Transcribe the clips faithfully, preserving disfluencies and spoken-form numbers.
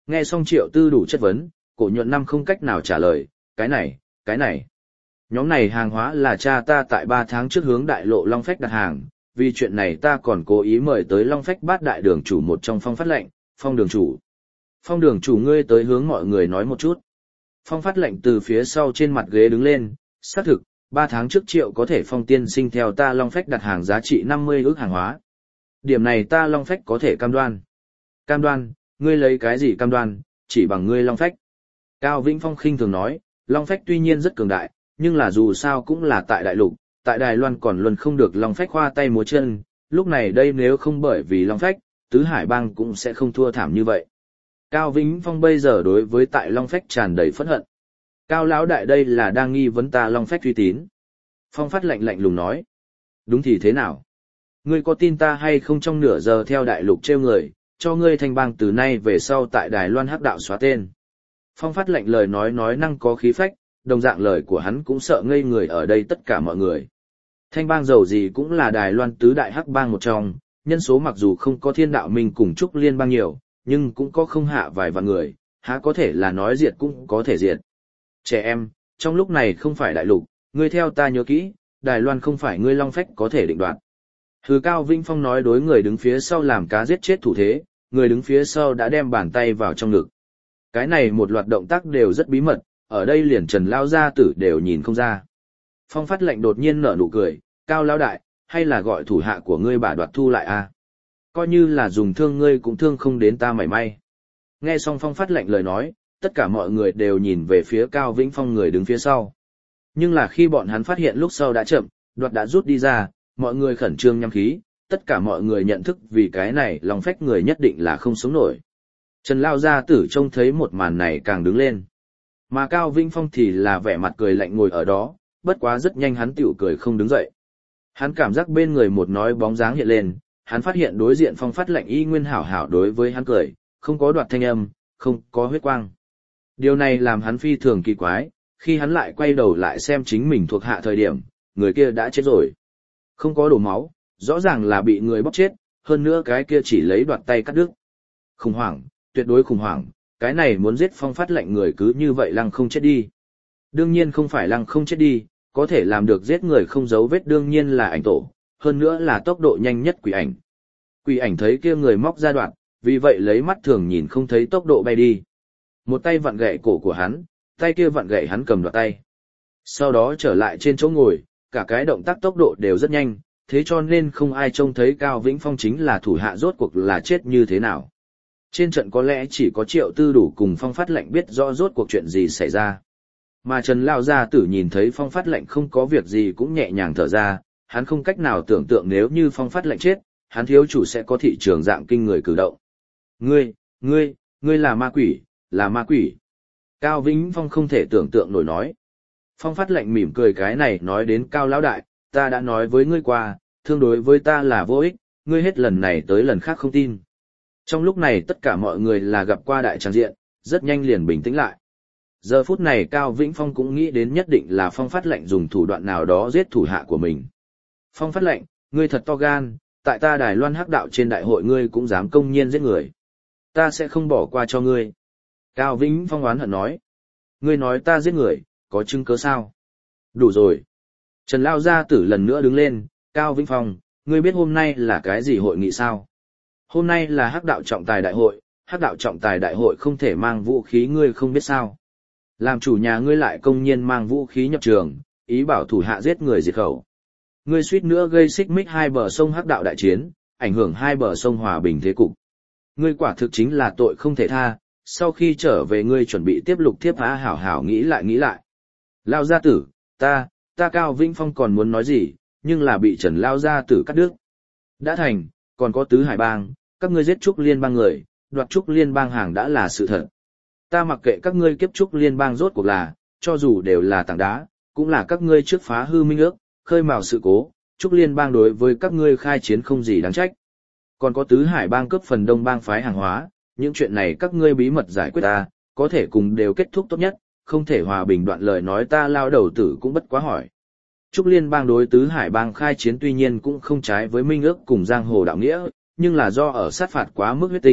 Nghe xong Triệu Tư đủ chất vấn, Cổ Nhuận Năm không cách nào trả lời, cái này, cái này. Nhóm này hàng hóa là cha ta tại ba tháng trước hướng đại lộ Long Phách đặt hàng, vì chuyện này ta còn cố ý mời tới Long Phách bát đại đường chủ một trong Phong Phát lệnh, Phong đường chủ. Phong đường chủ ngươi tới hướng mọi người nói một chút. Phong Phát lệnh từ phía sau trên mặt ghế đứng lên, xác thực, ba tháng trước Triệu có thể Phong tiên sinh theo ta Long Phách đặt hàng giá trị năm mươi ức hàng hóa. Điểm này ta Long Phách có thể cam đoan. Cam đoan, ngươi lấy cái gì cam đoan, chỉ bằng ngươi Long Phách. Cao Vĩnh Phong khinh thường nói, Long Phách tuy nhiên rất cường đại, nhưng là dù sao cũng là tại đại lục, tại Đài Loan còn luôn không được Long Phách khoa tay múa chân, lúc này đây nếu không bởi vì Long Phách, Tứ Hải Bang cũng sẽ không thua thảm như vậy. Cao Vĩnh Phong bây giờ đối với tại Long Phách tràn đầy phẫn hận. Cao lão đại đây là đang nghi vấn ta Long Phách uy tín. Phong Phát lạnh lạnh lùng nói. Đúng thì thế nào? Ngươi có tin ta hay không trong nửa giờ theo đại lục trêu người, cho ngươi Thanh Bang từ nay về sau tại Đài Loan hắc đạo xóa tên. Phong Phát lạnh lời nói nói năng có khí phách, đồng dạng lời của hắn cũng sợ ngây người ở đây tất cả mọi người. Thanh Bang dầu gì cũng là Đài Loan tứ đại hắc bang một trong, nhân số mặc dù không có Thiên Đạo Minh cùng Trúc Liên bang nhiều, nhưng cũng có không hạ vài vạn người, há có thể là nói diệt cũng có thể diệt. Trẻ em, trong lúc này không phải đại lục, ngươi theo ta nhớ kỹ, Đài Loan không phải ngươi Long Phách có thể định đoạt. Hừ. Cao Vĩnh Phong nói đối người đứng phía sau làm cá giết chết thủ thế, người đứng phía sau đã đem bàn tay vào trong ngực. Cái này một loạt động tác đều rất bí mật, ở đây liền Trần Lao Gia Tử đều nhìn không ra. Phong Phát lệnh đột nhiên nở nụ cười, Cao Lao Đại, hay là gọi thủ hạ của ngươi bả đoạt thu lại a? Coi như là dùng thương ngươi cũng thương không đến ta mảy may. Nghe xong Phong Phát lệnh lời nói, tất cả mọi người đều nhìn về phía Cao Vĩnh Phong người đứng phía sau. Nhưng là khi bọn hắn phát hiện lúc sau đã chậm, đoạt đã rút đi ra, mọi người khẩn trương nhắm khí, tất cả mọi người nhận thức vì cái này Long Phách người nhất định là không sống nổi. Trần Lao Gia Tử trông thấy một màn này càng đứng lên. Mà Cao Vĩnh Phong thì là vẻ mặt cười lạnh ngồi ở đó, bất quá rất nhanh hắn tiểu cười không đứng dậy. Hắn cảm giác bên người một nói bóng dáng hiện lên, hắn phát hiện đối diện Phong Phát lệnh y nguyên hảo hảo đối với hắn cười, không có đoạt thanh âm, không có huyết quang. Điều này làm hắn phi thường kỳ quái, khi hắn lại quay đầu lại xem chính mình thuộc hạ thời điểm, người kia đã chết rồi. Không có đổ máu, rõ ràng là bị người bóc chết, hơn nữa cái kia chỉ lấy đoạt tay cắt đứt. Khủng hoảng, tuyệt đối khủng hoảng, cái này muốn giết Phong Phát lệnh người cứ như vậy lăng không chết đi. Đương nhiên không phải lăng không chết đi, có thể làm được giết người không dấu vết đương nhiên là ảnh tổ, hơn nữa là tốc độ nhanh nhất quỷ ảnh. Quỷ ảnh thấy kia người móc ra đoạn, vì vậy lấy mắt thường nhìn không thấy tốc độ bay đi. Một tay vặn gậy cổ của hắn, tay kia vặn gậy hắn cầm đoạt tay. Sau đó trở lại trên chỗ ngồi, cả cái động tác tốc độ đều rất nhanh, thế cho nên không ai trông thấy Cao Vĩnh Phong chính là thủ hạ rốt cuộc là chết như thế nào. Trên trận có lẽ chỉ có Triệu Tư đủ cùng Phong Phát lệnh biết rõ rốt cuộc chuyện gì xảy ra. Mà Trần Lao Gia Tử nhìn thấy Phong Phát lệnh không có việc gì cũng nhẹ nhàng thở ra, hắn không cách nào tưởng tượng nếu như Phong Phát lệnh chết, hắn thiếu chủ sẽ có thị trường dạng kinh người cử động. Ngươi, ngươi, ngươi là ma quỷ, là ma quỷ. Cao Vĩnh Phong không thể tưởng tượng nổi nói. Phong Phát lệnh mỉm cười cái này nói đến Cao Lão Đại, ta đã nói với ngươi qua, thương đối với ta là vô ích, ngươi hết lần này tới lần khác không tin. Trong lúc này tất cả mọi người là gặp qua đại tràng diện, rất nhanh liền bình tĩnh lại. Giờ phút này Cao Vĩnh Phong cũng nghĩ đến nhất định là Phong Phát lệnh dùng thủ đoạn nào đó giết thủ hạ của mình. Phong Phát lệnh, ngươi thật to gan, tại ta Đài Loan hắc đạo trên đại hội ngươi cũng dám công nhiên giết người. Ta sẽ không bỏ qua cho ngươi. Cao Vĩnh Phong oán hận nói. Ngươi nói ta giết người, có chứng cứ sao? Đủ rồi. Trần Lao Gia Tử lần nữa đứng lên, Cao Vĩnh Phong, ngươi biết hôm nay là cái gì hội nghị sao? Hôm nay là hắc đạo trọng tài đại hội, hắc đạo trọng tài đại hội không thể mang vũ khí ngươi không biết sao. Làm chủ nhà ngươi lại công nhiên mang vũ khí nhập trường, ý bảo thủ hạ giết người diệt khẩu. Ngươi suýt nữa gây xích mích hai bờ sông hắc đạo đại chiến, ảnh hưởng hai bờ sông hòa bình thế cục. Ngươi quả thực chính là tội không thể tha, sau khi trở về ngươi chuẩn bị tiếp lục tiếp há hảo hảo nghĩ lại nghĩ lại. Lao Gia Tử, ta, ta Cao Vĩnh Phong còn muốn nói gì, nhưng là bị Trần Lao Gia Tử cắt đứt. Đã thành, còn có Tứ Hải Bang, các ngươi giết Trúc Liên Bang người, đoạt Trúc Liên Bang hàng đã là sự thật. Ta mặc kệ các ngươi kiếp Trúc Liên Bang rốt cuộc là, cho dù đều là tảng đá, cũng là các ngươi trước phá hư minh ước, khơi mào sự cố, Trúc Liên Bang đối với các ngươi khai chiến không gì đáng trách. Còn có Tứ Hải Bang cướp phần Đông Bang phái hàng hóa, những chuyện này các ngươi bí mật giải quyết ta, có thể cùng đều kết thúc tốt nhất, không thể hòa bình đoạn lời nói ta Lao đầu tử cũng bất quá hỏi. Trúc Liên Bang đối Tứ Hải Bang khai chiến tuy nhiên cũng không trái với minh ước cùng giang hồ đạo nghĩa, nhưng là do ở sát phạt quá mức huyết tình,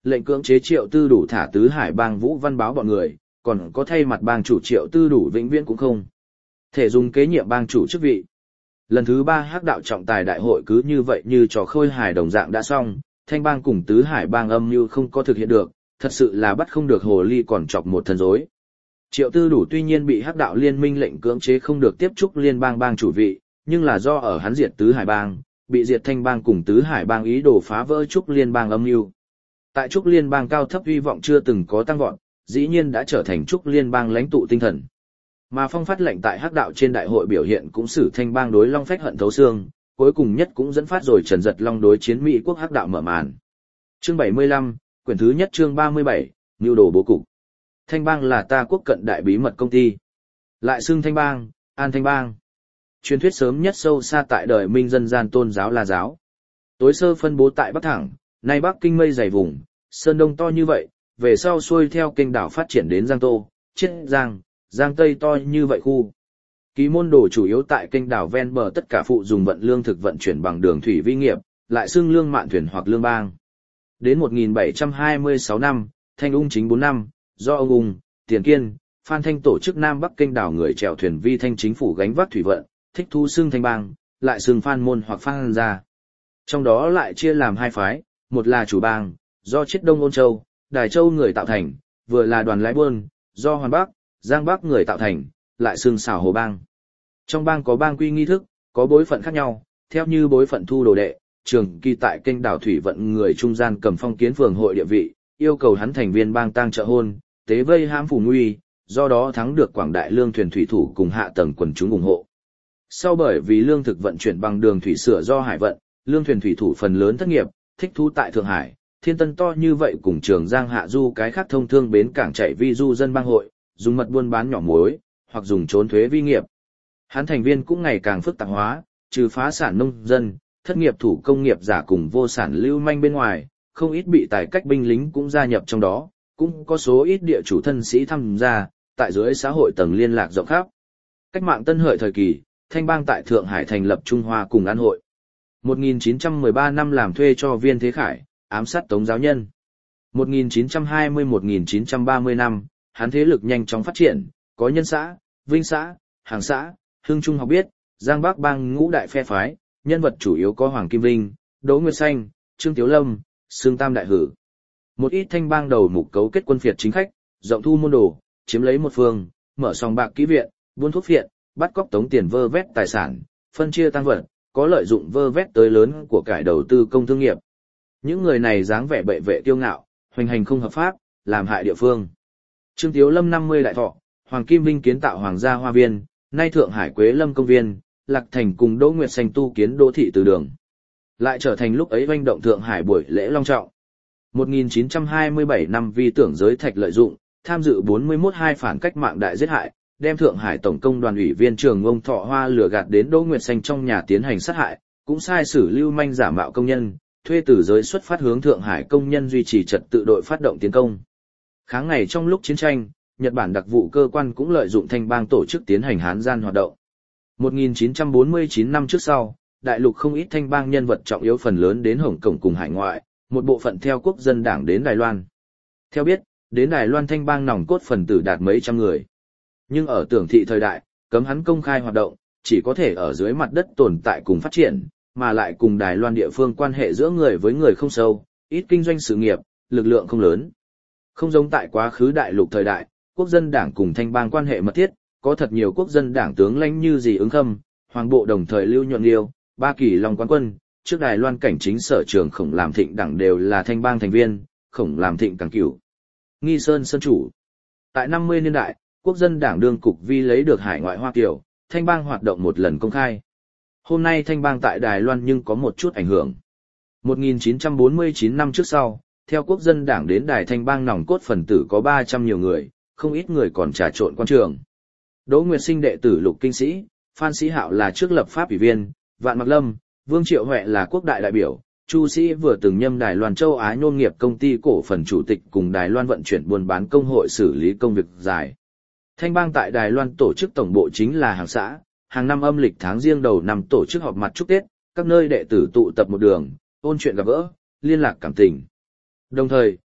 lệnh cưỡng chế Triệu Tư Đủ thả tứ hải bang Vũ Văn Báo bọn người, còn có thay mặt bang chủ Triệu Tư Đủ vĩnh viễn cũng không thể dùng kế nhiệm bang chủ chức vị. Lần thứ ba hắc đạo trọng tài đại hội cứ như vậy như trò khôi hài đồng dạng đã xong, thanh bang cùng tứ hải bang âm mưu không có thực hiện được, thật sự là bắt không được hồ ly còn chọc một thân rối. Triệu Tư Đủ tuy nhiên bị hắc đạo liên minh lệnh cưỡng chế không được tiếp xúc liên bang bang chủ vị, nhưng là do ở hắn diệt tứ hải bang, bị diệt thanh bang cùng tứ hải bang ý đồ phá vỡ trúc liên bang âm mưu. Tại trúc liên bang cao thấp uy vọng chưa từng có tăng vọt, dĩ nhiên đã trở thành trúc liên bang lãnh tụ tinh thần. Mà phong phát lệnh tại hắc đạo trên đại hội biểu hiện cũng xử thanh bang đối long phách hận thấu xương, cuối cùng nhất cũng dẫn phát rồi Trần Giật Long đối chiến Mỹ quốc hắc đạo mở màn. Chương bảy mươi lăm, quyển thứ nhất chương ba mươi bảy, Nưu đồ bố cục. Thanh bang là ta quốc cận đại bí mật công ty. Lại xưng thanh bang, An Thanh bang. Truyền thuyết sớm nhất sâu xa tại đời Minh dân gian tôn giáo La giáo. Tối sơ phân bố tại Bắc Thẳng, nay Bắc Kinh mây dày vùng, Sơn Đông to như vậy, về sau xuôi theo kênh đảo phát triển đến Giang Tô, Chiết Giang, Giang Tây to như vậy khu. Ký môn đồ chủ yếu tại kênh đảo ven bờ tất cả phụ dùng vận lương thực vận chuyển bằng đường thủy vi nghiệp, lại xưng lương mạn thuyền hoặc lương bang. Đến một nghìn bảy trăm hai mươi sáu năm, Thanh Ung chính bốn năm, do ông Ung, Tiền Kiên, Phan Thanh tổ chức Nam Bắc kênh đảo người chèo thuyền vi thanh chính phủ gánh vác thủy vận, thích thu xưng thanh bang, lại xưng Phan môn hoặc Phan gia. Trong đó lại chia làm hai phái, một là chủ bang, do Chiết Đông Ôn Châu, Đài Châu người tạo thành, vừa là đoàn lái buôn, do Hoàn Bắc, Giang Bắc người tạo thành, lại xưng xảo Hồ bang. Trong bang có bang quy nghi thức, có bối phận khác nhau, theo như bối phận thu đồ đệ, trường kỳ tại kênh đảo thủy vận người trung gian cầm phong kiến phường hội địa vị, yêu cầu hắn thành viên bang tang trợ hôn, tế vây hãm phù nguy, do đó thắng được quảng đại lương thuyền thủy thủ cùng hạ tầng quần chúng ủng hộ. Sau bởi vì lương thực vận chuyển bằng đường thủy sửa do hải vận, lương thuyền thủy thủ phần lớn thất nghiệp, thích thú tại Thượng Hải, Thiên Tân to như vậy cùng Trường Giang hạ du cái khác thông thương bến cảng chạy vi du dân bang hội, dùng mật buôn bán nhỏ mối, hoặc dùng trốn thuế vi nghiệp. Hắn thành viên cũng ngày càng phức tạp hóa, trừ phá sản nông dân, thất nghiệp thủ công nghiệp giả cùng vô sản lưu manh bên ngoài, không ít bị tài cách binh lính cũng gia nhập trong đó, cũng có số ít địa chủ thân sĩ tham gia, tại dưới xã hội tầng liên lạc rộng khắp. Cách mạng Tân Hợi thời kỳ, thanh bang tại Thượng Hải thành lập Trung Hoa cùng An hội. một nghìn chín trăm mười ba năm làm thuê cho Viên Thế Khải, ám sát Tống giáo nhân. một nghìn chín trăm hai mươi đến một nghìn chín trăm ba mươi năm, hắn thế lực nhanh chóng phát triển, có Nhân xã, Vinh xã, Hàng xã, Hưng Trung học biết, Giang Bắc bang ngũ đại phe phái, nhân vật chủ yếu có Hoàng Kim Vinh, Đỗ Nguyệt Xanh, Trương Tiếu Lâm, Sương Tam Đại Hử. Một ít thanh bang đầu mục cấu kết quân phiệt chính khách, rộng thu môn đồ, chiếm lấy một phương, mở sòng bạc kỹ viện, buôn thuốc phiện, bắt cóc tống tiền vơ vét tài sản, phân chia tăng vật, có lợi dụng vơ vét tới lớn của cải đầu tư công thương nghiệp. Những người này dáng vẻ bệ vệ kiêu ngạo, hoành hành không hợp pháp, làm hại địa phương. Trương Tiếu Lâm năm mươi đại thọ, Hoàng Kim Vinh kiến tạo Hoàng gia Hoa Viên, nay Thượng Hải Quế Lâm công viên, Lạc Thành cùng Đỗ Nguyệt Xanh tu kiến đô thị từ đường. Lại trở thành lúc ấy oanh động Thượng Hải buổi lễ long trọng. một nghìn chín trăm hai mươi bảy năm vi tưởng giới thạch lợi dụng, tham dự bốn mươi mốt hai phản cách mạng đại giết hại, đem Thượng Hải Tổng công đoàn ủy viên Trường ông Thọ Hoa lừa gạt đến Đỗ Nguyệt Xanh trong nhà tiến hành sát hại, cũng sai sử lưu manh giả mạo công nhân, thuê từ giới xuất phát hướng Thượng Hải công nhân duy trì trật tự đội phát động tiến công. Kháng ngày trong lúc chiến tranh, Nhật Bản đặc vụ cơ quan cũng lợi dụng thanh bang tổ chức tiến hành hán gian hoạt động. một nghìn chín trăm bốn mươi chín năm trước sau, đại lục không ít thanh bang nhân vật trọng yếu phần lớn đến Hồng Kông cùng hải ngoại, một bộ phận theo quốc dân đảng đến Đài Loan. Theo biết, đến Đài Loan thanh bang nòng cốt phần tử đạt mấy trăm người. Nhưng ở tưởng thị thời đại, cấm hắn công khai hoạt động, chỉ có thể ở dưới mặt đất tồn tại cùng phát triển, mà lại cùng Đài Loan địa phương quan hệ giữa người với người không sâu, ít kinh doanh sự nghiệp, lực lượng không lớn. Không giống tại quá khứ đại lục thời đại, quốc dân đảng cùng thanh bang quan hệ mật thiết, có thật nhiều quốc dân đảng tướng lãnh như Dì Ứng Khâm, Hoàng bộ đồng thời Lưu Nhuận Liêu, Ba Kỳ Long Quán Quân, trước Đài Loan cảnh chính sở trường Khổng Làm Thịnh đảng đều là thanh bang thành viên, Khổng Làm Thịnh càng cửu. Nghi Sơn Sơn chủ. Tại năm mươi niên đại, quốc dân đảng đương cục vi lấy được hải ngoại Hoa Kiều, thanh bang hoạt động một lần công khai. Hôm nay thanh bang tại Đài Loan nhưng có một chút ảnh hưởng. một nghìn chín trăm bốn mươi chín năm trước sau, theo quốc dân đảng đến Đài thanh bang nòng cốt phần tử có ba trăm nhiều người, không ít người còn trà trộn quan trường. Đỗ Nguyệt Sinh đệ tử Lục Kinh Sĩ, Phan Sĩ Hạo là trước lập pháp ủy viên, Vạn Mặc Lâm, Vương Triệu Huệ là quốc đại đại biểu, Chu Sĩ vừa từng nhâm Đài Loan Châu Á Nhôm nghiệp công ty cổ phần chủ tịch cùng Đài Loan vận chuyển buôn bán công hội xử lý công việc dài. Thanh bang tại Đài Loan tổ chức tổng bộ chính là hàng xã, hàng năm âm lịch tháng riêng đầu năm tổ chức họp mặt chúc Tết, các nơi đệ tử tụ tập một đường, ôn chuyện gặp gỡ, liên lạc cảm tình. Đồng thời,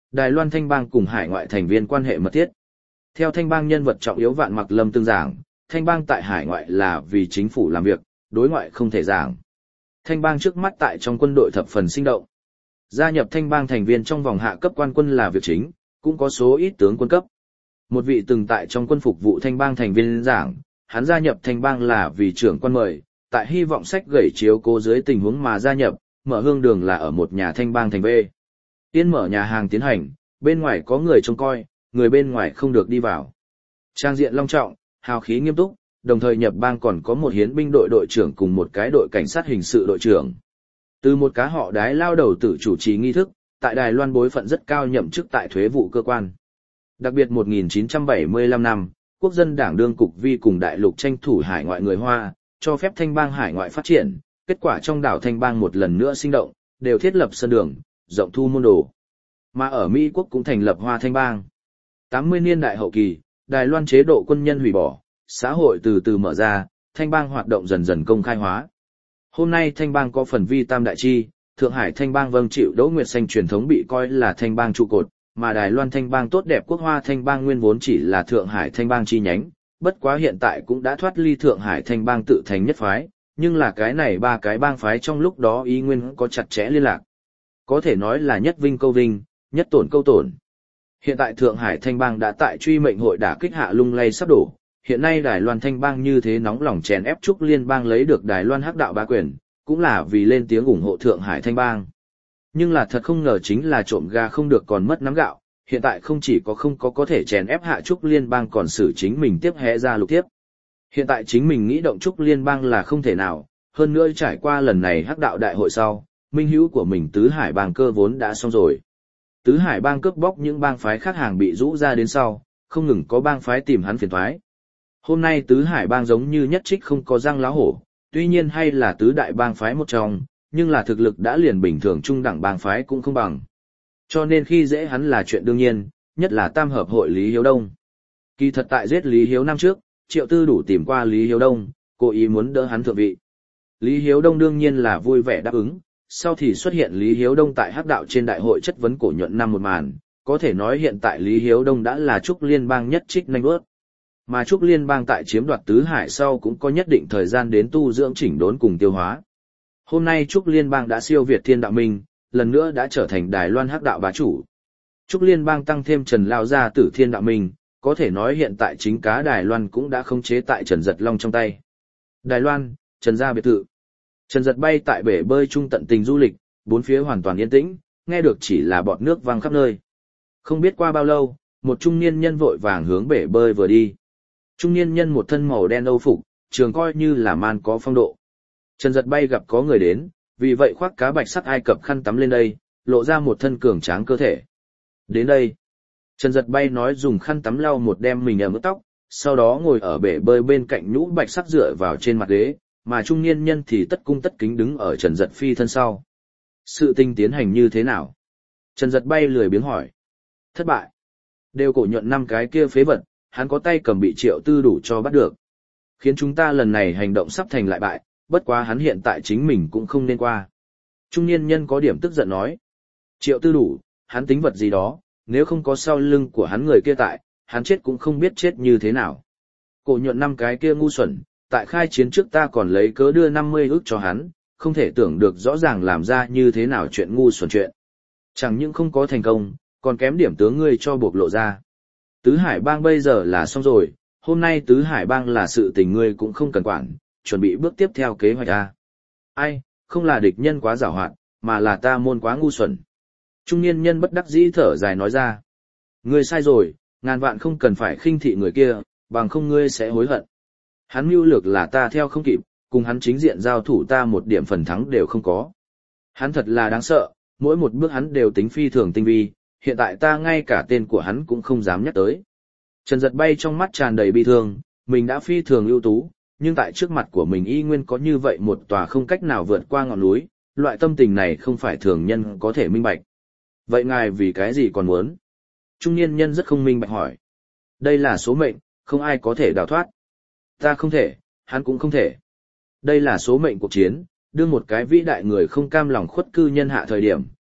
Đài Loan Thanh bang cùng hải ngoại thành viên quan hệ mật thiết. Theo Thanh bang nhân vật trọng yếu Vạn Mặc Lâm tương giảng, Thanh bang tại hải ngoại là vì chính phủ làm việc, đối ngoại không thể giảng. Thanh bang trước mắt tại trong quân đội thập phần sinh động. Gia nhập Thanh bang thành viên trong vòng hạ cấp quan quân là việc chính, cũng có số ít tướng quân cấp. Một vị từng tại trong quân phục vụ Thanh bang thành viên giảng, hắn gia nhập Thanh bang là vì trưởng quan mời, tại hy vọng sách gửi chiếu cố dưới tình huống mà gia nhập, mở hương đường là ở một nhà Thanh bang thành vệ. Tiên mở nhà hàng tiến hành, bên ngoài có người trông coi, người bên ngoài không được đi vào. Trang diện long trọng, hào khí nghiêm túc, đồng thời nhập bang còn có một hiến binh đội đội trưởng cùng một cái đội cảnh sát hình sự đội trưởng. Từ một cá họ đái lao đầu tử chủ trì nghi thức, tại Đài Loan bối phận rất cao nhậm chức tại thuế vụ cơ quan. Đặc biệt một nghìn chín trăm bảy mươi lăm năm, quốc dân đảng đương cục vi cùng đại lục tranh thủ hải ngoại người Hoa, cho phép Thanh bang hải ngoại phát triển, kết quả trong đảo Thanh bang một lần nữa sinh động, đều thiết lập sân đường, rộng thu môn đồ. Mà ở Mỹ quốc cũng thành lập Hoa Thanh bang. tám mươi niên đại hậu kỳ, Đài Loan chế độ quân nhân hủy bỏ, xã hội từ từ mở ra, Thanh bang hoạt động dần dần công khai hóa. Hôm nay Thanh bang có phần vi tam đại chi, Thượng Hải Thanh bang vâng chịu Đỗ Nguyệt Xanh truyền thống bị coi là Thanh bang trụ cột, mà Đài Loan Thanh bang tốt đẹp quốc Hoa Thanh bang nguyên vốn chỉ là Thượng Hải Thanh bang chi nhánh, bất quá hiện tại cũng đã thoát ly Thượng Hải Thanh bang tự thành nhất phái, nhưng là cái này ba cái bang phái trong lúc đó ý nguyên có chặt chẽ liên lạc. Có thể nói là nhất vinh câu vinh, nhất tổn câu tổn. Hiện tại Thượng Hải Thanh bang đã tại truy mệnh hội đả kích hạ lung lay sắp đổ, hiện nay Đài Loan Thanh bang như thế nóng lòng chèn ép Trúc Liên bang lấy được Đài Loan hắc đạo bá quyền, cũng là vì lên tiếng ủng hộ Thượng Hải Thanh bang. Nhưng là thật không ngờ chính là trộm gà không được còn mất nắm gạo, hiện tại không chỉ có không có có thể chèn ép hạ Trúc Liên bang còn xử chính mình tiếp hé ra lục tiếp. Hiện tại chính mình nghĩ động Trúc Liên bang là không thể nào, hơn nữa trải qua lần này hắc đạo đại hội sau, minh hữu của mình Tứ Hải bang cơ vốn đã xong rồi. Tứ Hải bang cướp bóc những bang phái khác hàng bị rũ ra đến sau, không ngừng có bang phái tìm hắn phiền toái. Hôm nay Tứ Hải bang giống như nhất trích không có răng lá hổ, tuy nhiên hay là tứ đại bang phái một trong, nhưng là thực lực đã liền bình thường trung đẳng bang phái cũng không bằng. Cho nên khi dễ hắn là chuyện đương nhiên, nhất là tam hợp hội Lý Hiếu Đông. Kỳ thật tại giết Lý Hiếu năm trước, Triệu Tư đủ tìm qua Lý Hiếu Đông, cố ý muốn đỡ hắn thượng vị. Lý Hiếu Đông đương nhiên là vui vẻ đáp ứng, sau thì xuất hiện Lý Hiếu Đông tại hắc đạo trên đại hội chất vấn cổ nhuận năm một màn, có thể nói hiện tại Lý Hiếu Đông đã là Trúc Liên bang nhất trích nanh bước. Mà Trúc Liên bang tại chiếm đoạt Tứ Hải sau cũng có nhất định thời gian đến tu dưỡng chỉnh đốn cùng tiêu hóa. Hôm nay Trúc Liên bang đã siêu việt Thiên Đạo Minh, lần nữa đã trở thành Đài Loan hắc đạo bá chủ. Trúc Liên bang tăng thêm Trần Lao gia tử Thiên Đạo Minh, có thể nói hiện tại chính cá Đài Loan cũng đã khống chế tại Trần Giật Long trong tay. Đài Loan, Trần gia biệt thự. Trần Giật bay tại bể bơi trung tận tình du lịch, bốn phía hoàn toàn yên tĩnh, nghe được chỉ là bọt nước văng khắp nơi. Không biết qua bao lâu, một trung niên nhân vội vàng hướng bể bơi vừa đi. Trung niên nhân một thân màu đen âu phục, trường coi như là man có phong độ. Trần Giật bay gặp có người đến, vì vậy khoác cá bạch sắc Ai Cập khăn tắm lên đây, lộ ra một thân cường tráng cơ thể. Đến đây. Trần Giật bay nói dùng khăn tắm lau một đem mình ẩm ướt tóc, sau đó ngồi ở bể bơi bên cạnh nhũ bạch sắc dựa vào trên mặt ghế, mà trung niên nhân thì tất cung tất kính đứng ở Trần Giật phi thân sau. Sự tình tiến hành như thế nào? Trần Giật bay lười biếng hỏi. Thất bại. Đều cổ nhuận năm cái kia phế vật, hắn có tay cầm bị Triệu Tư đủ cho bắt được. Khiến chúng ta lần này hành động sắp thành lại bại, bất quá hắn hiện tại chính mình cũng không nên qua. Trung niên nhân có điểm tức giận nói. Triệu Tư đủ, hắn tính vật gì đó, nếu không có sau lưng của hắn người kia tại, hắn chết cũng không biết chết như thế nào. Cổ nhuận năm cái kia ngu xuẩn, tại khai chiến trước ta còn lấy cớ đưa năm mươi ức cho hắn, không thể tưởng được rõ ràng làm ra như thế nào chuyện ngu xuẩn chuyện. Chẳng những không có thành công, còn kém điểm tướng ngươi cho buộc lộ ra. Tứ Hải bang bây giờ là xong rồi, hôm nay Tứ Hải bang là sự tình ngươi cũng không cần quản, chuẩn bị bước tiếp theo kế hoạch a. Ai, không là địch nhân quá giàu hoạt, mà là ta môn quá ngu xuẩn. Trung niên nhân bất đắc dĩ thở dài nói ra. Ngươi sai rồi, ngàn vạn không cần phải khinh thị người kia, bằng không ngươi sẽ hối hận. Hắn mưu lược là ta theo không kịp, cùng hắn chính diện giao thủ ta một điểm phần thắng đều không có. Hắn thật là đáng sợ, mỗi một bước hắn đều tính phi thường tinh vi, hiện tại ta ngay cả tên của hắn cũng không dám nhắc tới. Trần Giật bay trong mắt tràn đầy bi thương, mình đã phi thường ưu tú, nhưng tại trước mặt của mình y nguyên có như vậy một tòa không cách nào vượt qua ngọn núi, loại tâm tình này không phải thường nhân có thể minh bạch. Vậy ngài vì cái gì còn muốn? Trung niên nhân rất không minh bạch hỏi. Đây là số mệnh, không ai có thể đào thoát. Ta không thể, hắn cũng không thể. Đây là số mệnh cuộc chiến, đưa một cái vĩ đại người không cam lòng khuất cư nhân hạ thời điểm,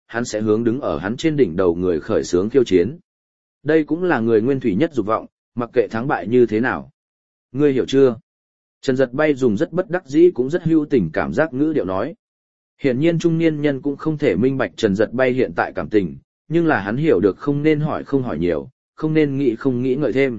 hắn sẽ hướng đứng ở hắn trên đỉnh đầu người khởi xướng khiêu chiến. Đây cũng là người nguyên thủy nhất dục vọng, mặc kệ thắng bại như thế nào. Ngươi hiểu chưa? Trần Giật Bay dùng rất bất đắc dĩ cũng rất hưu tình cảm giác ngữ điệu nói. Hiển nhiên trung niên nhân cũng không thể minh bạch Trần Giật Bay hiện tại cảm tình, nhưng là hắn hiểu được không nên hỏi không hỏi nhiều, không nên nghĩ không nghĩ ngợi thêm.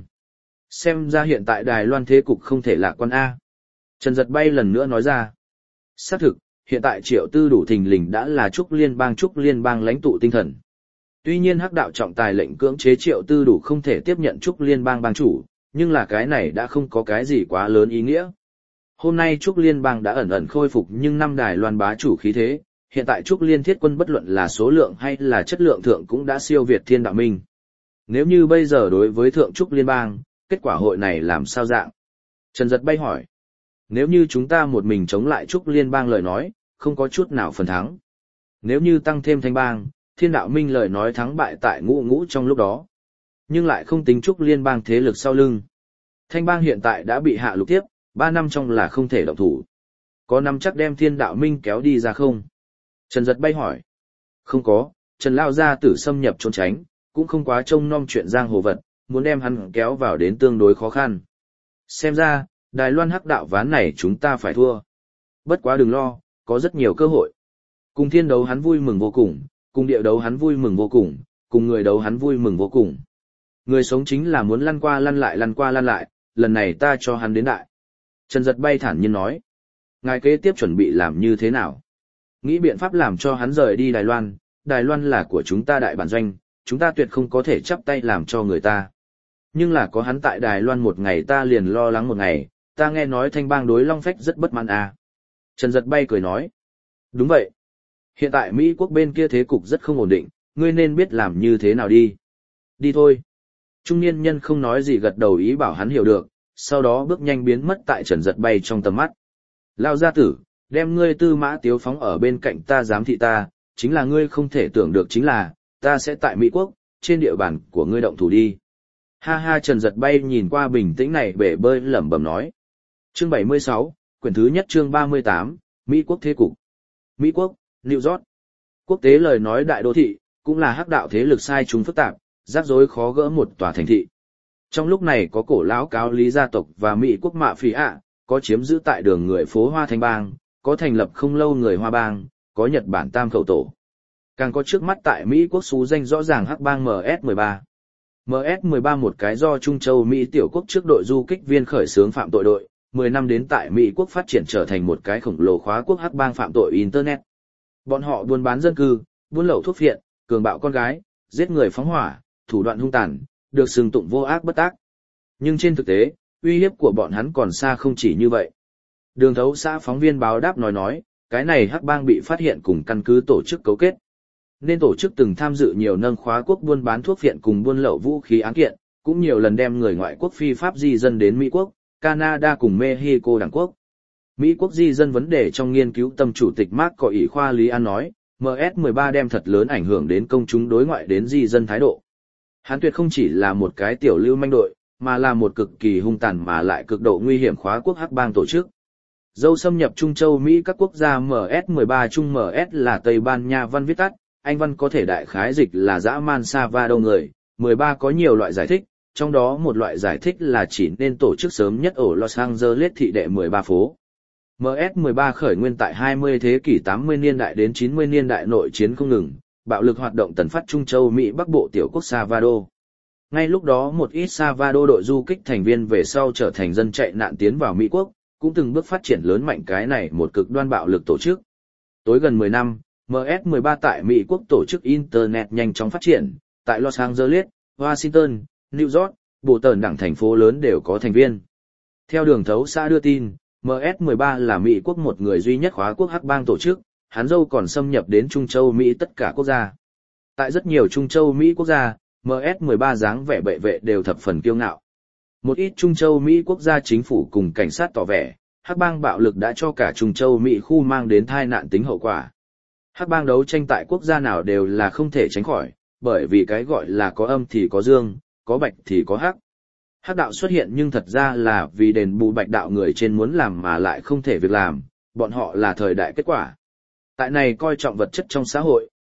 Xem ra hiện tại Đài Loan thế cục không thể lạc quan A. Trần Giật Bay lần nữa nói ra. Xác thực, hiện tại Triệu Tư đủ thình lình đã là Trúc Liên bang Trúc Liên bang lãnh tụ tinh thần. Tuy nhiên hắc đạo trọng tài lệnh cưỡng chế Triệu Tư đủ không thể tiếp nhận Trúc Liên bang bang chủ, nhưng là cái này đã không có cái gì quá lớn ý nghĩa. Hôm nay Trúc Liên bang đã ẩn ẩn khôi phục nhưng năm Đài Loan bá chủ khí thế, hiện tại Trúc Liên thiết quân bất luận là số lượng hay là chất lượng thượng cũng đã siêu việt Thiên Đạo Minh. Nếu như bây giờ đối với thượng Trúc Liên bang, kết quả hội này làm sao dạng? Trần Giật Bay hỏi. Nếu như chúng ta một mình chống lại Trúc Liên bang lời nói, không có chút nào phần thắng. Nếu như tăng thêm Thanh bang, Thiên Đạo Minh lời nói thắng bại tại ngũ ngũ trong lúc đó. Nhưng lại không tính Trúc Liên bang thế lực sau lưng. Thanh bang hiện tại đã bị hạ lục tiếp, ba năm trong là không thể động thủ. Có nắm chắc đem Thiên Đạo Minh kéo đi ra không? Trần Giật Bay hỏi. Không có, Trần Lao gia tử xâm nhập trốn tránh, cũng không quá trông nom chuyện giang hồ vật, muốn đem hắn kéo vào đến tương đối khó khăn. Xem ra, Đài Loan hắc đạo ván này chúng ta phải thua. Bất quá đừng lo, có rất nhiều cơ hội. Cùng thiên đấu hắn vui mừng vô cùng, cùng địa đấu hắn vui mừng vô cùng, cùng người đấu hắn vui mừng vô cùng. Người sống chính là muốn lăn qua lăn lại lăn qua lăn lại, lần này ta cho hắn đến đại. Trần Giật Bay thản nhiên nói. Ngài kế tiếp chuẩn bị làm như thế nào? Nghĩ biện pháp làm cho hắn rời đi Đài Loan, Đài Loan là của chúng ta đại bản doanh, chúng ta tuyệt không có thể chắp tay làm cho người ta. Nhưng là có hắn tại Đài Loan một ngày ta liền lo lắng một ngày, ta nghe nói Thanh bang đối Long Phách rất bất mãn à. Trần Giật Bay cười nói. Đúng vậy. Hiện tại Mỹ quốc bên kia thế cục rất không ổn định, ngươi nên biết làm như thế nào đi. Đi thôi. Trung niên nhân không nói gì gật đầu ý bảo hắn hiểu được, sau đó bước nhanh biến mất tại Trần Giật Bay trong tầm mắt. Lao gia tử, đem ngươi Tư Mã Tiếu phóng ở bên cạnh ta giám thị ta, chính là ngươi không thể tưởng được chính là, ta sẽ tại Mỹ quốc, trên địa bàn của ngươi động thủ đi. Ha ha Trần Giật Bay nhìn qua bình tĩnh này bể bơi lẩm bẩm nói. Chương bảy mươi sáu, quyển thứ nhất chương ba mươi tám, Mỹ quốc thế cục. Mỹ quốc, New York. Quốc tế lời nói đại đô thị, cũng là hắc đạo thế lực sai chúng phức tạp, rắc rối khó gỡ một tòa thành thị. Trong lúc này có cổ lão cáo lý gia tộc và Mỹ quốc mạ phỉ ạ, có chiếm giữ tại đường người phố Hoa Thanh bang, có thành lập không lâu người Hoa bang, có Nhật Bản Tam khẩu tổ. Càng có trước mắt tại Mỹ quốc xú danh rõ ràng hắc bang em ét mười ba. em ét mười ba một cái do Trung Châu Mỹ tiểu quốc trước đội du kích viên khởi xướng phạm tội đội, mười năm đến tại Mỹ quốc phát triển trở thành một cái khổng lồ khóa quốc hắc bang phạm tội Internet. Bọn họ buôn bán dân cư, buôn lậu thuốc phiện, cường bạo con gái, giết người phóng hỏa, thủ đoạn hung tàn, được xưng tụng vô ác bất tác. Nhưng trên thực tế, uy hiếp của bọn hắn còn xa không chỉ như vậy. Đường Thấu xã phóng viên báo đáp nói nói, cái này hắc bang bị phát hiện cùng căn cứ tổ chức cấu kết. Nên tổ chức từng tham dự nhiều nâng khóa quốc buôn bán thuốc phiện cùng buôn lậu vũ khí án kiện, cũng nhiều lần đem người ngoại quốc phi pháp di dân đến Mỹ quốc, Canada cùng Mexico đảng quốc. Mỹ quốc di dân vấn đề trong nghiên cứu tâm chủ tịch Mark có ý khoa Lý An nói, em ét mười ba đem thật lớn ảnh hưởng đến công chúng đối ngoại đến di dân thái độ. Hắn tuyệt không chỉ là một cái tiểu lưu manh đội, mà là một cực kỳ hung tàn mà lại cực độ nguy hiểm khóa quốc hắc bang tổ chức. Dâu xâm nhập Trung Châu Mỹ các quốc gia em ét mười ba Trung em ét là Tây Ban Nha văn viết tắt, Anh văn có thể đại khái dịch là dã man sa va đâu người, mười ba có nhiều loại giải thích, trong đó một loại giải thích là chỉ nên tổ chức sớm nhất ở Los Angeles thị đệ mười ba phố. em ét mười ba khởi nguyên tại hai mươi thế kỷ tám mươi niên đại đến chín mươi niên đại nội chiến không ngừng, bạo lực hoạt động tần phát Trung Châu Mỹ Bắc Bộ tiểu quốc Salvador. Ngay lúc đó một ít Salvador đội du kích thành viên về sau trở thành dân chạy nạn tiến vào Mỹ quốc, cũng từng bước phát triển lớn mạnh cái này một cực đoan bạo lực tổ chức. Tối gần mười năm, em ét mười ba tại Mỹ quốc tổ chức Internet nhanh chóng phát triển, tại Los Angeles, Washington, New York, bộ tờn đảng thành phố lớn đều có thành viên. Theo Đường Thấu xã đưa tin, em ét mười ba là Mỹ quốc một người duy nhất khóa quốc hắc bang tổ chức, hắn dâu còn xâm nhập đến Trung Châu Mỹ tất cả quốc gia. Tại rất nhiều Trung Châu Mỹ quốc gia, em ét mười ba dáng vẻ bệ vệ đều thập phần kiêu ngạo. Một ít Trung Châu Mỹ quốc gia chính phủ cùng cảnh sát tỏ vẻ, hắc bang bạo lực đã cho cả Trung Châu Mỹ khu mang đến tai nạn tính hậu quả. Hắc bang đấu tranh tại quốc gia nào đều là không thể tránh khỏi, bởi vì cái gọi là có âm thì có dương, có bạch thì có hắc. Hắc đạo xuất hiện nhưng thật ra là vì đền bù bạch đạo người trên muốn làm mà lại không thể việc làm, bọn họ là thời đại kết quả. Tại này coi trọng vật chất trong xã hội,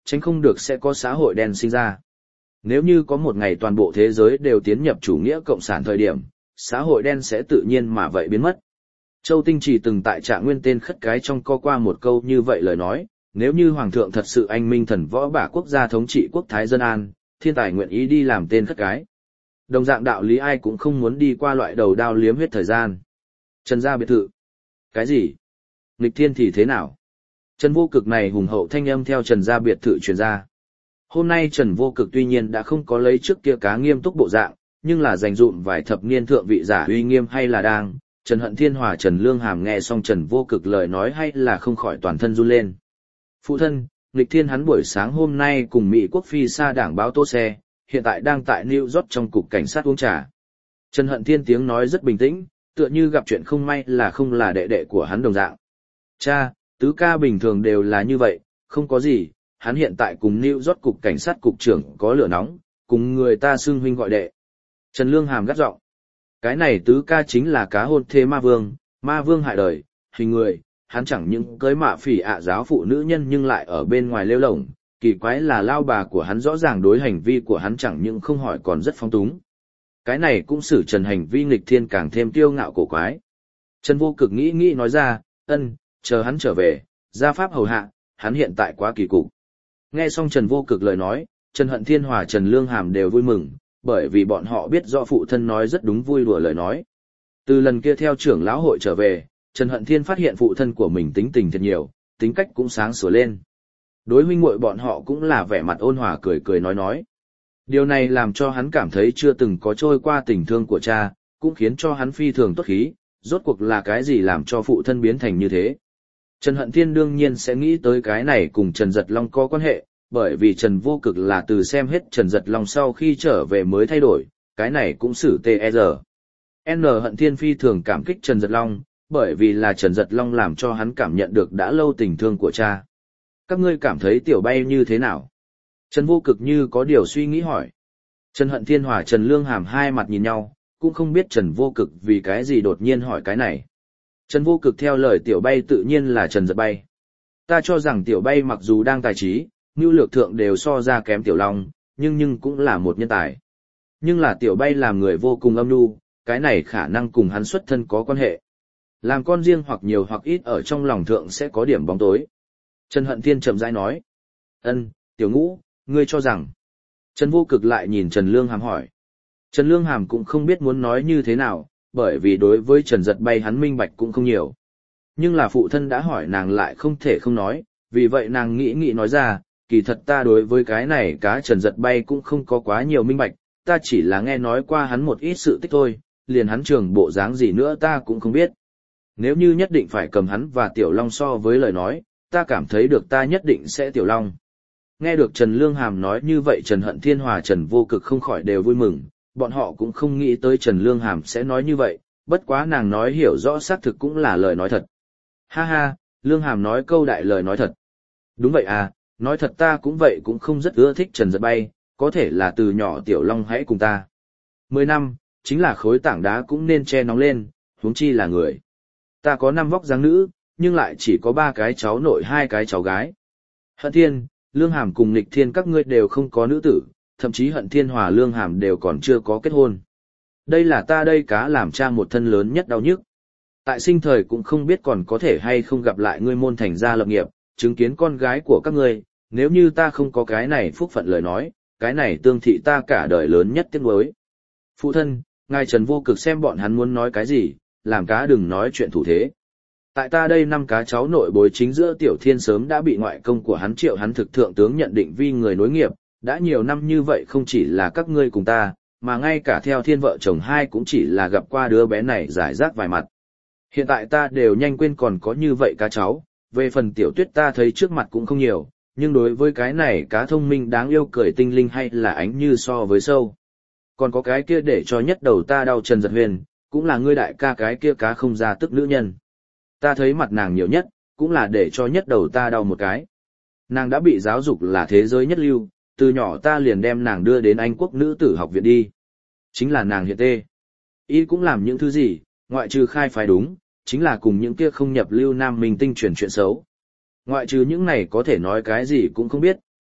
tránh không được sẽ có xã hội đen sinh ra. Nếu như có một ngày toàn bộ thế giới đều tiến nhập chủ nghĩa cộng sản thời điểm, xã hội đen sẽ tự nhiên mà vậy biến mất. Châu Tinh Trì từng tại Trạng Nguyên tên khất cái trong co qua một câu như vậy lời nói, nếu như Hoàng thượng thật sự anh minh thần võ bả quốc gia thống trị quốc thái dân an, thiên tài nguyện ý đi làm tên khất cái. Đồng dạng đạo lý ai cũng không muốn đi qua loại đầu đao liếm huyết thời gian. Trần gia biệt thự. Cái gì? Nghịch thiên thì thế nào? Trần Vô Cực này hùng hậu thanh âm theo Trần gia biệt thự truyền ra. Hôm nay Trần Vô Cực tuy nhiên đã không có lấy trước kia cá nghiêm túc bộ dạng, nhưng là dành dụm vài thập niên thượng vị giả uy nghiêm hay là đang, Trần Hận Thiên Hòa Trần Lương Hàm nghe xong Trần Vô Cực lời nói hay là không khỏi toàn thân run lên. Phụ thân, nghịch thiên hắn buổi sáng hôm nay cùng Mỹ quốc phi xa đảng báo tô xe, hiện tại đang tại New York trong cục cảnh sát uống trà. Trần Hận Thiên tiếng nói rất bình tĩnh, tựa như gặp chuyện không may là không là đệ đệ của hắn đồng dạng. Cha, tứ ca bình thường đều là như vậy, không có gì, hắn hiện tại cùng New York cục cảnh sát cục trưởng có lửa nóng, cùng người ta xưng huynh gọi đệ. Trần Lương Hàm gắt giọng. Cái này tứ ca chính là cá hôn thê ma vương, ma vương hại đời, hình người, hắn chẳng những cưới mạ phỉ ạ giáo phụ nữ nhân nhưng lại ở bên ngoài lêu lổng, kỳ quái là lao bà của hắn rõ ràng đối hành vi của hắn chẳng những không hỏi còn rất phong túng. Cái này cũng xử Trần hành vi nghịch thiên càng thêm kiêu ngạo cổ quái. Trần Vô Cực nghĩ nghĩ nói ra, ân, chờ hắn trở về, gia pháp hầu hạ, hắn hiện tại quá kỳ cục. Nghe xong Trần Vô Cực lời nói, Trần Hận Thiên Hòa Trần Lương Hàm đều vui mừng, bởi vì bọn họ biết rõ phụ thân nói rất đúng vui đùa lời nói. Từ lần kia theo trưởng lão hội trở về, Trần Hận Thiên phát hiện phụ thân của mình tính tình thật nhiều, tính cách cũng sáng sủa lên. Đối huynh muội bọn họ cũng là vẻ mặt ôn hòa cười cười nói nói. Điều này làm cho hắn cảm thấy chưa từng có trôi qua tình thương của cha, cũng khiến cho hắn phi thường tốt khí, rốt cuộc là cái gì làm cho phụ thân biến thành như thế. Trần Hận Thiên đương nhiên sẽ nghĩ tới cái này cùng Trần Giật Long có quan hệ, bởi vì Trần Vô Cực là từ xem hết Trần Giật Long sau khi trở về mới thay đổi, cái này cũng xử tê e rờ. N Hận Thiên phi thường cảm kích Trần Giật Long, bởi vì là Trần Giật Long làm cho hắn cảm nhận được đã lâu tình thương của cha. Các ngươi cảm thấy tiểu bay như thế nào? Trần Vô Cực như có điều suy nghĩ hỏi. Trần Hận Thiên Hòa Trần Lương Hàm hai mặt nhìn nhau, cũng không biết Trần Vô Cực vì cái gì đột nhiên hỏi cái này. Trần Vô Cực theo lời tiểu bay tự nhiên là Trần Giật Bay. Ta cho rằng tiểu bay mặc dù đang tài trí, nhu lược thượng đều so ra kém tiểu long, nhưng nhưng cũng là một nhân tài. Nhưng là tiểu bay làm người vô cùng âm nhu, cái này khả năng cùng hắn xuất thân có quan hệ. Làm con riêng hoặc nhiều hoặc ít ở trong lòng thượng sẽ có điểm bóng tối. Trần Hận Thiên chậm rãi nói. Ân, tiểu ngũ, ngươi cho rằng. Trần Vô Cực lại nhìn Trần Lương Hàm hỏi. Trần Lương Hàm cũng không biết muốn nói như thế nào, bởi vì đối với Trần Giật Bay hắn minh bạch cũng không nhiều. Nhưng là phụ thân đã hỏi nàng lại không thể không nói, vì vậy nàng nghĩ nghĩ nói ra, kỳ thật ta đối với cái này cá Trần Giật Bay cũng không có quá nhiều minh bạch, ta chỉ là nghe nói qua hắn một ít sự tích thôi, liền hắn trường bộ dáng gì nữa ta cũng không biết. Nếu như nhất định phải cầm hắn và Tiểu Long so với lời nói, ta cảm thấy được ta nhất định sẽ Tiểu Long. Nghe được Trần Lương Hàm nói như vậy Trần Hận Thiên Hòa Trần Vô Cực không khỏi đều vui mừng, bọn họ cũng không nghĩ tới Trần Lương Hàm sẽ nói như vậy, bất quá nàng nói hiểu rõ xác thực cũng là lời nói thật. Ha ha, Lương Hàm nói câu đại lời nói thật. Đúng vậy à, nói thật ta cũng vậy cũng không rất ưa thích Trần Giật Bay, có thể là từ nhỏ Tiểu Long hãy cùng ta. Mười năm, chính là khối tảng đá cũng nên che nóng lên, huống chi là người. Ta có năm vóc dáng nữ, nhưng lại chỉ có ba cái cháu nội hai cái cháu gái. Hận Thiên, Lương Hàm cùng Nghịch Thiên các ngươi đều không có nữ tử, thậm chí Hận Thiên Hòa Lương Hàm đều còn chưa có kết hôn. Đây là ta đây cá làm cha một thân lớn nhất đau nhức. Tại sinh thời cũng không biết còn có thể hay không gặp lại ngươi môn thành gia lập nghiệp, chứng kiến con gái của các ngươi, nếu như ta không có cái này phúc phận lời nói, cái này tương thị ta cả đời lớn nhất tiếc nuối. Phụ thân, ngài Trần Vô Cực xem bọn hắn muốn nói cái gì, làm cá đừng nói chuyện thủ thế. Tại ta đây năm cá cháu nội bối chính giữa Tiểu Thiên sớm đã bị ngoại công của hắn Triệu hắn thực thượng tướng nhận định vi người nối nghiệp, đã nhiều năm như vậy không chỉ là các ngươi cùng ta, mà ngay cả theo Thiên vợ chồng hai cũng chỉ là gặp qua đứa bé này giải rác vài mặt. Hiện tại ta đều nhanh quên còn có như vậy cá cháu, về phần Tiểu Tuyết ta thấy trước mặt cũng không nhiều, nhưng đối với cái này cá thông minh đáng yêu cười tinh linh hay là ánh như so với sâu. Còn có cái kia để cho nhất đầu ta đau Trần Giật Huyền, cũng là ngươi đại ca cái kia cá không ra tức nữ nhân. Ta thấy mặt nàng nhiều nhất, cũng là để cho nhất đầu ta đau một cái. Nàng đã bị giáo dục là thế giới nhất lưu, từ nhỏ ta liền đem nàng đưa đến Anh quốc nữ tử học viện đi. Chính là nàng hiện tê. Y cũng làm những thứ gì, ngoại trừ khai phái đúng, chính là cùng những kia không nhập lưu nam minh tinh truyền chuyện xấu. Ngoại trừ những này có thể nói cái gì cũng không biết,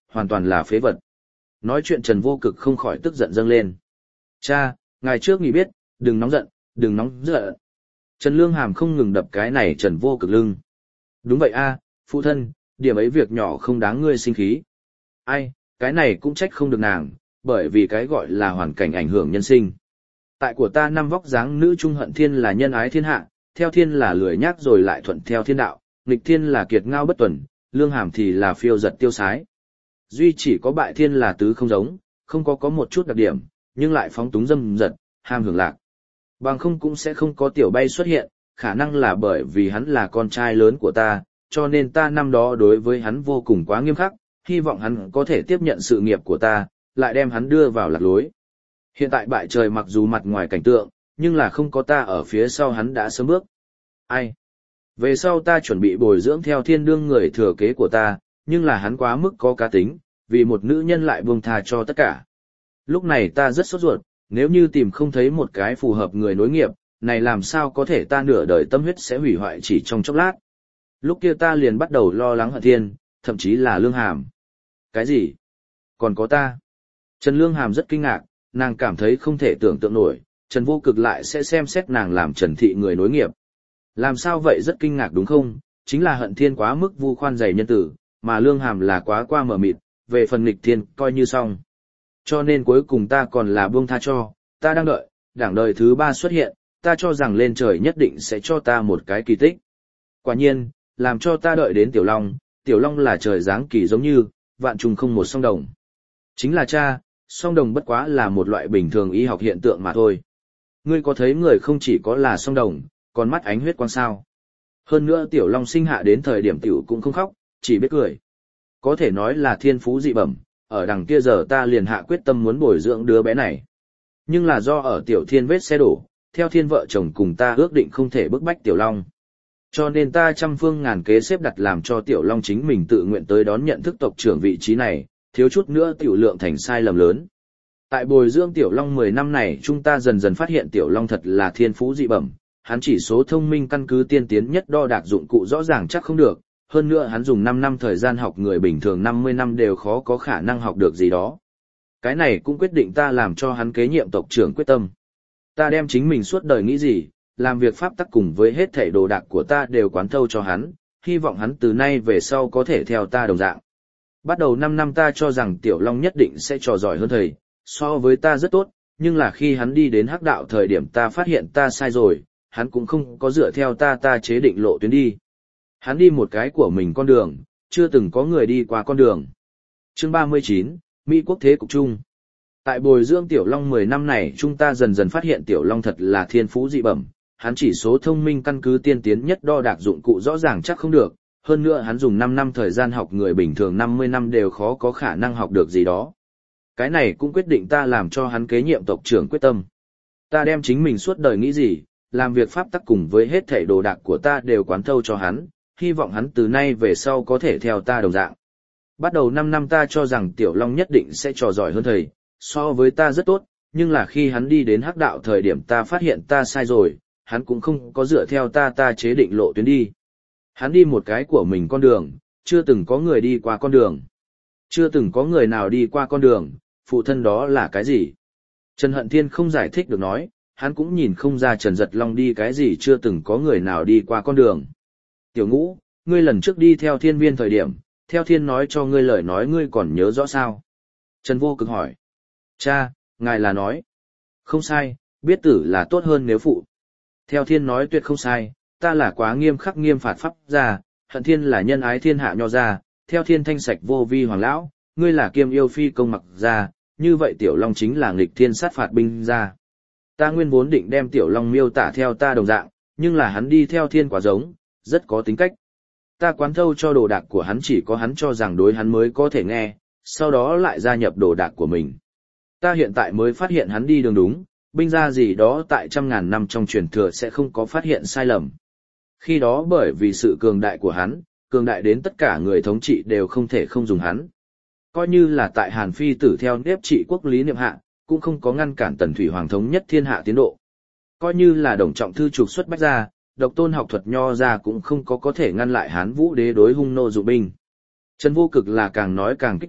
hoàn toàn là phế vật. Nói chuyện Trần Vô Cực không khỏi tức giận dâng lên. Cha, ngài trước nghỉ biết, đừng nóng giận, đừng nóng giận. Trần Lương Hàm không ngừng đập cái này Trần Vô Cực lưng. Đúng vậy a, phụ thân, điểm ấy việc nhỏ không đáng ngươi sinh khí. Ai, cái này cũng trách không được nàng, bởi vì cái gọi là hoàn cảnh ảnh hưởng nhân sinh. Tại của ta năm vóc dáng nữ trung Hận Thiên là nhân ái thiên hạ, theo thiên là lười nhác rồi lại thuận theo thiên đạo, nghịch thiên là kiệt ngao bất tuần, Lương Hàm thì là phiêu giật tiêu sái. Duy chỉ có bại thiên là tứ không giống, không có có một chút đặc điểm, nhưng lại phóng túng dâm dật, ham hưởng lạc. Bằng không cũng sẽ không có tiểu bay xuất hiện, khả năng là bởi vì hắn là con trai lớn của ta, cho nên ta năm đó đối với hắn vô cùng quá nghiêm khắc, hy vọng hắn có thể tiếp nhận sự nghiệp của ta, lại đem hắn đưa vào lạc lối. Hiện tại bại trời mặc dù mặt ngoài cảnh tượng, nhưng là không có ta ở phía sau hắn đã sớm bước. Ai? Về sau ta chuẩn bị bồi dưỡng theo thiên đương người thừa kế của ta, nhưng là hắn quá mức có cá tính, vì một nữ nhân lại buông tha cho tất cả. Lúc này ta rất sốt ruột, nếu như tìm không thấy một cái phù hợp người nối nghiệp, này làm sao có thể ta nửa đời tâm huyết sẽ hủy hoại chỉ trong chốc lát. Lúc kia ta liền bắt đầu lo lắng Hận Thiên, thậm chí là Lương Hàm. Cái gì? Còn có ta? Trần Lương Hàm rất kinh ngạc, nàng cảm thấy không thể tưởng tượng nổi, Trần Vô Cực lại sẽ xem xét nàng làm Trần Thị người nối nghiệp. Làm sao vậy, rất kinh ngạc đúng không? Chính là Hận Thiên quá mức vu khoan dày nhân tử, mà Lương Hàm là quá qua mở mịt, về phần nghịch thiên coi như xong. Cho nên cuối cùng ta còn là buông tha cho, ta đang đợi, đảng đời thứ ba xuất hiện, ta cho rằng lên trời nhất định sẽ cho ta một cái kỳ tích. Quả nhiên, làm cho ta đợi đến Tiểu Long, Tiểu Long là trời giáng kỳ giống như, vạn trùng không một song đồng. Chính là cha, song đồng bất quá là một loại bình thường y học hiện tượng mà thôi. Ngươi có thấy người không chỉ có là song đồng, còn mắt ánh huyết quang sao. Hơn nữa Tiểu Long sinh hạ đến thời điểm Tiểu cũng không khóc, chỉ biết cười. Có thể nói là thiên phú dị bẩm, ở đằng kia giờ ta liền hạ quyết tâm muốn bồi dưỡng đứa bé này. Nhưng là do ở Tiểu Thiên vết xe đổ, theo Thiên vợ chồng cùng ta ước định không thể bức bách Tiểu Long. Cho nên ta trăm phương ngàn kế xếp đặt làm cho Tiểu Long chính mình tự nguyện tới đón nhận thức tộc trưởng vị trí này, thiếu chút nữa Tiểu Lượng thành sai lầm lớn. Tại bồi dưỡng Tiểu Long mười năm này chúng ta dần dần phát hiện Tiểu Long thật là thiên phú dị bẩm, hắn chỉ số thông minh căn cứ tiên tiến nhất đo đạc dụng cụ rõ ràng chắc không được, hơn nữa hắn dùng năm năm thời gian học người bình thường năm mươi năm đều khó có khả năng học được gì đó. Cái này cũng quyết định ta làm cho hắn kế nhiệm tộc trưởng quyết tâm. Ta đem chính mình suốt đời nghĩ gì, làm việc pháp tắc cùng với hết thảy đồ đạc của ta đều quán thâu cho hắn, hy vọng hắn từ nay về sau có thể theo ta đồng dạng. Bắt đầu năm năm ta cho rằng Tiểu Long nhất định sẽ trò giỏi hơn thầy, so với ta rất tốt, nhưng là khi hắn đi đến hắc đạo thời điểm ta phát hiện ta sai rồi, hắn cũng không có dựa theo ta ta chế định lộ tuyến đi. Hắn đi một cái của mình con đường, chưa từng có người đi qua con đường. Chương ba mươi chín, Mỹ Quốc Thế Cục Chung. Tại bồi dưỡng Tiểu Long mười năm này chúng ta dần dần phát hiện Tiểu Long thật là thiên phú dị bẩm, hắn chỉ số thông minh căn cứ tiên tiến nhất đo đạc dụng cụ rõ ràng chắc không được, hơn nữa hắn dùng năm năm thời gian học người bình thường năm mươi năm đều khó có khả năng học được gì đó. Cái này cũng quyết định ta làm cho hắn kế nhiệm tộc trưởng quyết tâm. Ta đem chính mình suốt đời nghĩ gì, làm việc pháp tắc cùng với hết thảy đồ đạc của ta đều quán thâu cho hắn, hy vọng hắn từ nay về sau có thể theo ta đồng dạng. Bắt đầu năm năm ta cho rằng Tiểu Long nhất định sẽ trò giỏi hơn thầy, so với ta rất tốt, nhưng là khi hắn đi đến hắc đạo thời điểm ta phát hiện ta sai rồi, hắn cũng không có dựa theo ta ta chế định lộ tuyến đi. Hắn đi một cái của mình con đường, chưa từng có người đi qua con đường. Chưa từng có người nào đi qua con đường, phụ thân đó là cái gì? Trần Hận Thiên không giải thích được nói, hắn cũng nhìn không ra Trần Giật Long đi cái gì chưa từng có người nào đi qua con đường. Tiểu Ngũ, ngươi lần trước đi theo Thiên Viên thời điểm, theo Thiên nói cho ngươi lời nói ngươi còn nhớ rõ sao? Trần Vô Cực hỏi. Cha, ngài là nói. Không sai, biết tử là tốt hơn nếu phụ. Theo Thiên nói tuyệt không sai, ta là quá nghiêm khắc nghiêm phạt pháp gia, Hận Thiên là nhân ái thiên hạ nho gia, theo Thiên thanh sạch vô vi hoàng lão, ngươi là kiêm yêu phi công mặc gia, như vậy Tiểu Long chính là nghịch thiên sát phạt binh gia. Ta nguyên vốn định đem Tiểu Long miêu tả theo ta đồng dạng, nhưng là hắn đi theo Thiên quá giống, rất có tính cách. Ta quán thâu cho đồ đạc của hắn chỉ có hắn cho rằng đối hắn mới có thể nghe, sau đó lại gia nhập đồ đạc của mình. Ta hiện tại mới phát hiện hắn đi đường đúng, binh gia gì đó tại trăm ngàn năm trong truyền thừa sẽ không có phát hiện sai lầm. Khi đó bởi vì sự cường đại của hắn, cường đại đến tất cả người thống trị đều không thể không dùng hắn. Coi như là tại Hàn Phi tử theo nếp trị quốc lý niệm hạ, cũng không có ngăn cản Tần Thủy Hoàng thống nhất thiên hạ tiến độ. Coi như là Đồng Trọng Thư trục xuất bách gia, độc tôn học thuật nho gia cũng không có có thể ngăn lại Hán Vũ đế đối hung nô dụng binh. Trần Vô Cực là càng nói càng kích động,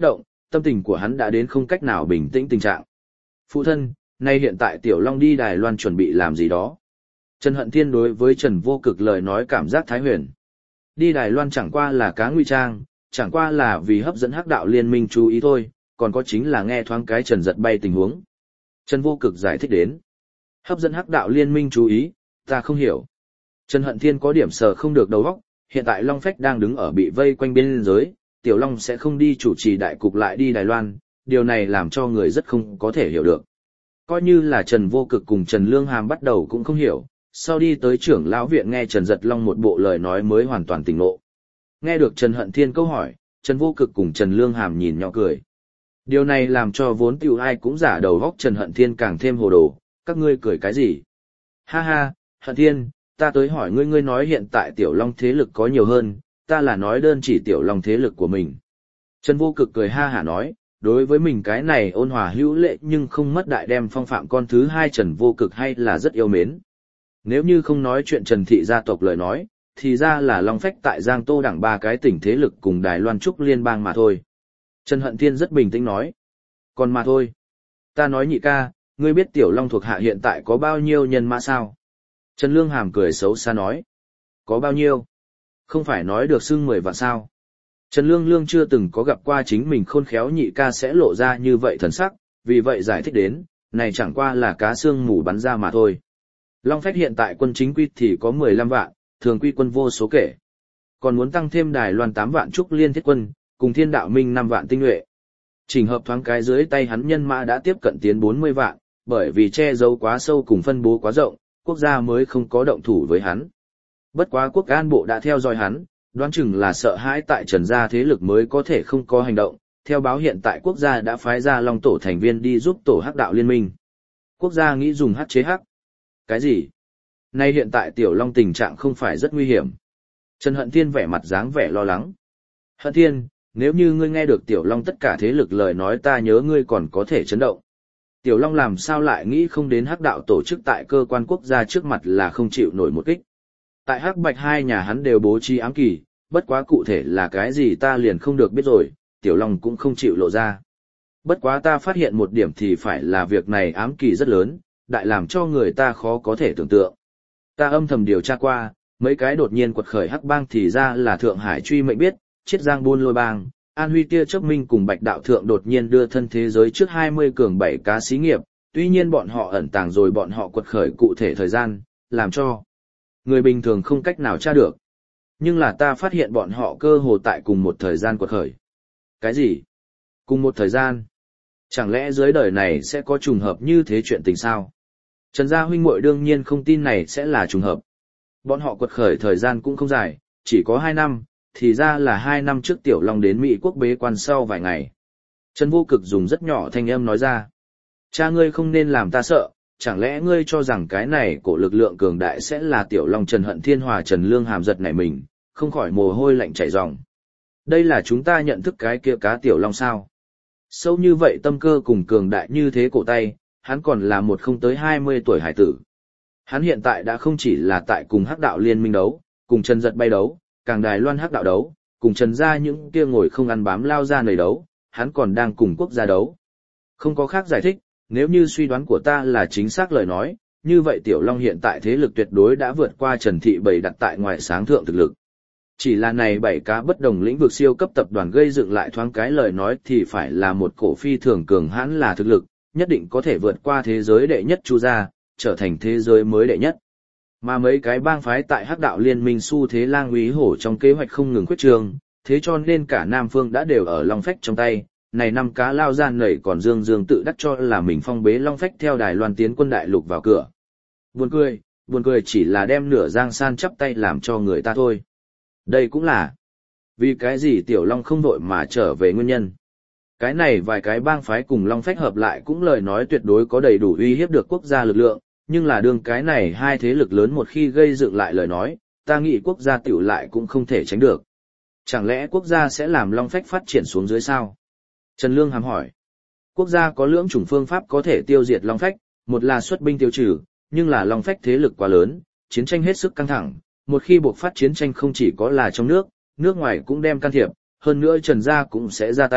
tâm tình của hắn đã đến không cách nào bình tĩnh tình trạng. Phụ thân, nay hiện tại Tiểu Long đi Đài Loan chuẩn bị làm gì đó? Trần Hận Thiên đối với Trần Vô Cực lời nói cảm giác thái huyền. Đi Đài Loan chẳng qua là cá ngụy trang, chẳng qua là vì hấp dẫn hắc đạo liên minh chú ý thôi, còn có chính là nghe thoáng cái Trần Giật bay tình huống. Trần Vô Cực giải thích đến. Hấp dẫn hắc đạo liên minh chú ý, ta không hiểu. Trần Hận Thiên có điểm sờ không được đầu óc, hiện tại Long Phách đang đứng ở bị vây quanh biên giới, Tiểu Long sẽ không đi chủ trì đại cục lại đi Đài Loan, điều này làm cho người rất không có thể hiểu được. Coi như là Trần Vô Cực cùng Trần Lương Hàm bắt đầu cũng không hiểu, sau đi tới trưởng lão viện nghe Trần Giật Long một bộ lời nói mới hoàn toàn tỉnh ngộ. Nghe được Trần Hận Thiên câu hỏi, Trần Vô Cực cùng Trần Lương Hàm nhìn nhỏ cười. Điều này làm cho vốn tiểu ai cũng giả đầu góc Trần Hận Thiên càng thêm hồ đồ, các ngươi cười cái gì? Ha ha, Hận Thiên, ta tới hỏi ngươi ngươi nói hiện tại Tiểu Long thế lực có nhiều hơn, ta là nói đơn chỉ Tiểu Long thế lực của mình. Trần Vô Cực cười ha hả nói, đối với mình cái này ôn hòa hữu lệ nhưng không mất đại đem phong phạm con thứ hai Trần Vô Cực hay là rất yêu mến. Nếu như không nói chuyện Trần Thị gia tộc lời nói, thì ra là Long Phách tại Giang Tô đẳng ba cái tỉnh thế lực cùng Đài Loan Trúc liên bang mà thôi. Trần Hận Thiên rất bình tĩnh nói. Còn mà thôi. Ta nói nhị ca, ngươi biết Tiểu Long thuộc hạ hiện tại có bao nhiêu nhân mã sao? Trần Lương Hàm cười xấu xa nói. Có bao nhiêu? Không phải nói được xưng mười vạn sao? Trần Lương Lương chưa từng có gặp qua chính mình khôn khéo nhị ca sẽ lộ ra như vậy thần sắc, vì vậy giải thích đến, này chẳng qua là cá xương mù bắn ra mà thôi. Long Phách hiện tại quân chính quy thì có mười lăm vạn, thường quy quân vô số kể. Còn muốn tăng thêm Đài Loan tám vạn trúc liên thiết quân, cùng Thiên Đạo Minh năm vạn tinh nhuệ. Chỉnh hợp thoáng cái dưới tay hắn nhân mã đã tiếp cận tiến bốn mươi vạn, bởi vì che giấu quá sâu cùng phân bố quá rộng, quốc gia mới không có động thủ với hắn. Bất quá quốc an bộ đã theo dõi hắn, đoán chừng là sợ hãi tại Trần gia thế lực mới có thể không có hành động, theo báo hiện tại quốc gia đã phái ra Long tổ thành viên đi giúp tổ hắc đạo liên minh. Quốc gia nghĩ dùng hắc chế hắc. Cái gì? Nay hiện tại Tiểu Long tình trạng không phải rất nguy hiểm. Trần Hận Thiên vẻ mặt dáng vẻ lo lắng. Hận Thiên, nếu như ngươi nghe được Tiểu Long tất cả thế lực lời nói ta nhớ ngươi còn có thể chấn động. Tiểu Long làm sao lại nghĩ không đến hắc đạo tổ chức tại cơ quan quốc gia trước mặt là không chịu nổi một kích. Tại hắc bạch hai nhà hắn đều bố trí ám kỳ, bất quá cụ thể là cái gì ta liền không được biết rồi, Tiểu Long cũng không chịu lộ ra. Bất quá ta phát hiện một điểm thì phải là việc này ám kỳ rất lớn, đại làm cho người ta khó có thể tưởng tượng. Ta âm thầm điều tra qua, mấy cái đột nhiên quật khởi hắc bang thì ra là Thượng Hải truy mệnh biết, Chiết Giang buôn lôi bang, An Huy tia chớp minh cùng Bạch đạo thượng đột nhiên đưa thân thế giới trước hai mươi cường bảy cá xí nghiệp, tuy nhiên bọn họ ẩn tàng rồi bọn họ quật khởi cụ thể thời gian, làm cho người bình thường không cách nào tra được. Nhưng là ta phát hiện bọn họ cơ hồ tại cùng một thời gian quật khởi. Cái gì? Cùng một thời gian? Chẳng lẽ dưới đời này sẽ có trùng hợp như thế chuyện tình sao? Trần gia huynh muội đương nhiên không tin này sẽ là trùng hợp. Bọn họ quật khởi thời gian cũng không dài, chỉ có hai năm, thì ra là hai năm trước Tiểu Long đến Mỹ quốc bế quan sau vài ngày. Trần Vô Cực dùng rất nhỏ thanh âm nói ra. Cha ngươi không nên làm ta sợ, chẳng lẽ ngươi cho rằng cái này của lực lượng cường đại sẽ là Tiểu Long? Trần Hận Thiên hòa Trần Lương Hàm giật nảy mình, không khỏi mồ hôi lạnh chảy ròng. Đây là chúng ta nhận thức cái kia cá Tiểu Long sao? Sâu như vậy tâm cơ cùng cường đại như thế cổ tay, hắn còn là một không tới hai mươi tuổi hải tử. Hắn hiện tại đã không chỉ là tại cùng hắc đạo liên minh đấu, cùng Trần Giật bay đấu, càng Đài Loan hắc đạo đấu, cùng Trần gia những kia ngồi không ăn bám lao ra nầy đấu, hắn còn đang cùng quốc gia đấu. Không có khác giải thích, nếu như suy đoán của ta là chính xác lời nói, như vậy Tiểu Long hiện tại thế lực tuyệt đối đã vượt qua Trần Thị bày đặt tại ngoài sáng thượng thực lực. Chỉ là này bảy cá bất đồng lĩnh vực siêu cấp tập đoàn gây dựng lại thoáng cái lời nói thì phải là một cổ phi thường cường hãn là thực lực, nhất định có thể vượt qua thế giới đệ nhất Chu gia, trở thành thế giới mới đệ nhất. Mà mấy cái bang phái tại hắc đạo liên minh xu thế lang úy hổ trong kế hoạch không ngừng khuyết trường, thế cho nên cả Nam Phương đã đều ở Long Phách trong tay, này năm cá lao gian nảy còn dương dương tự đắc cho là mình phong bế Long Phách theo Đài Loan tiến quân đại lục vào cửa. Buồn cười, buồn cười chỉ là đem nửa giang san chắp tay làm cho người ta thôi. Đây cũng là vì cái gì Tiểu Long không vội mà trở về nguyên nhân. Cái này vài cái bang phái cùng Long Phách hợp lại cũng lời nói tuyệt đối có đầy đủ uy hiếp được quốc gia lực lượng, nhưng là đương cái này hai thế lực lớn một khi gây dựng lại lời nói, ta nghĩ quốc gia tiểu lại cũng không thể tránh được. Chẳng lẽ quốc gia sẽ làm Long Phách phát triển xuống dưới sao? Trần Lương Hàm hỏi. Quốc gia có lưỡng chủng phương pháp có thể tiêu diệt Long Phách, một là xuất binh tiêu trừ, nhưng là Long Phách thế lực quá lớn, chiến tranh hết sức căng thẳng, một khi buộc phát chiến tranh không chỉ có là trong nước, nước ngoài cũng đem can thiệp, hơn nữa Trần gia cũng sẽ ra tay,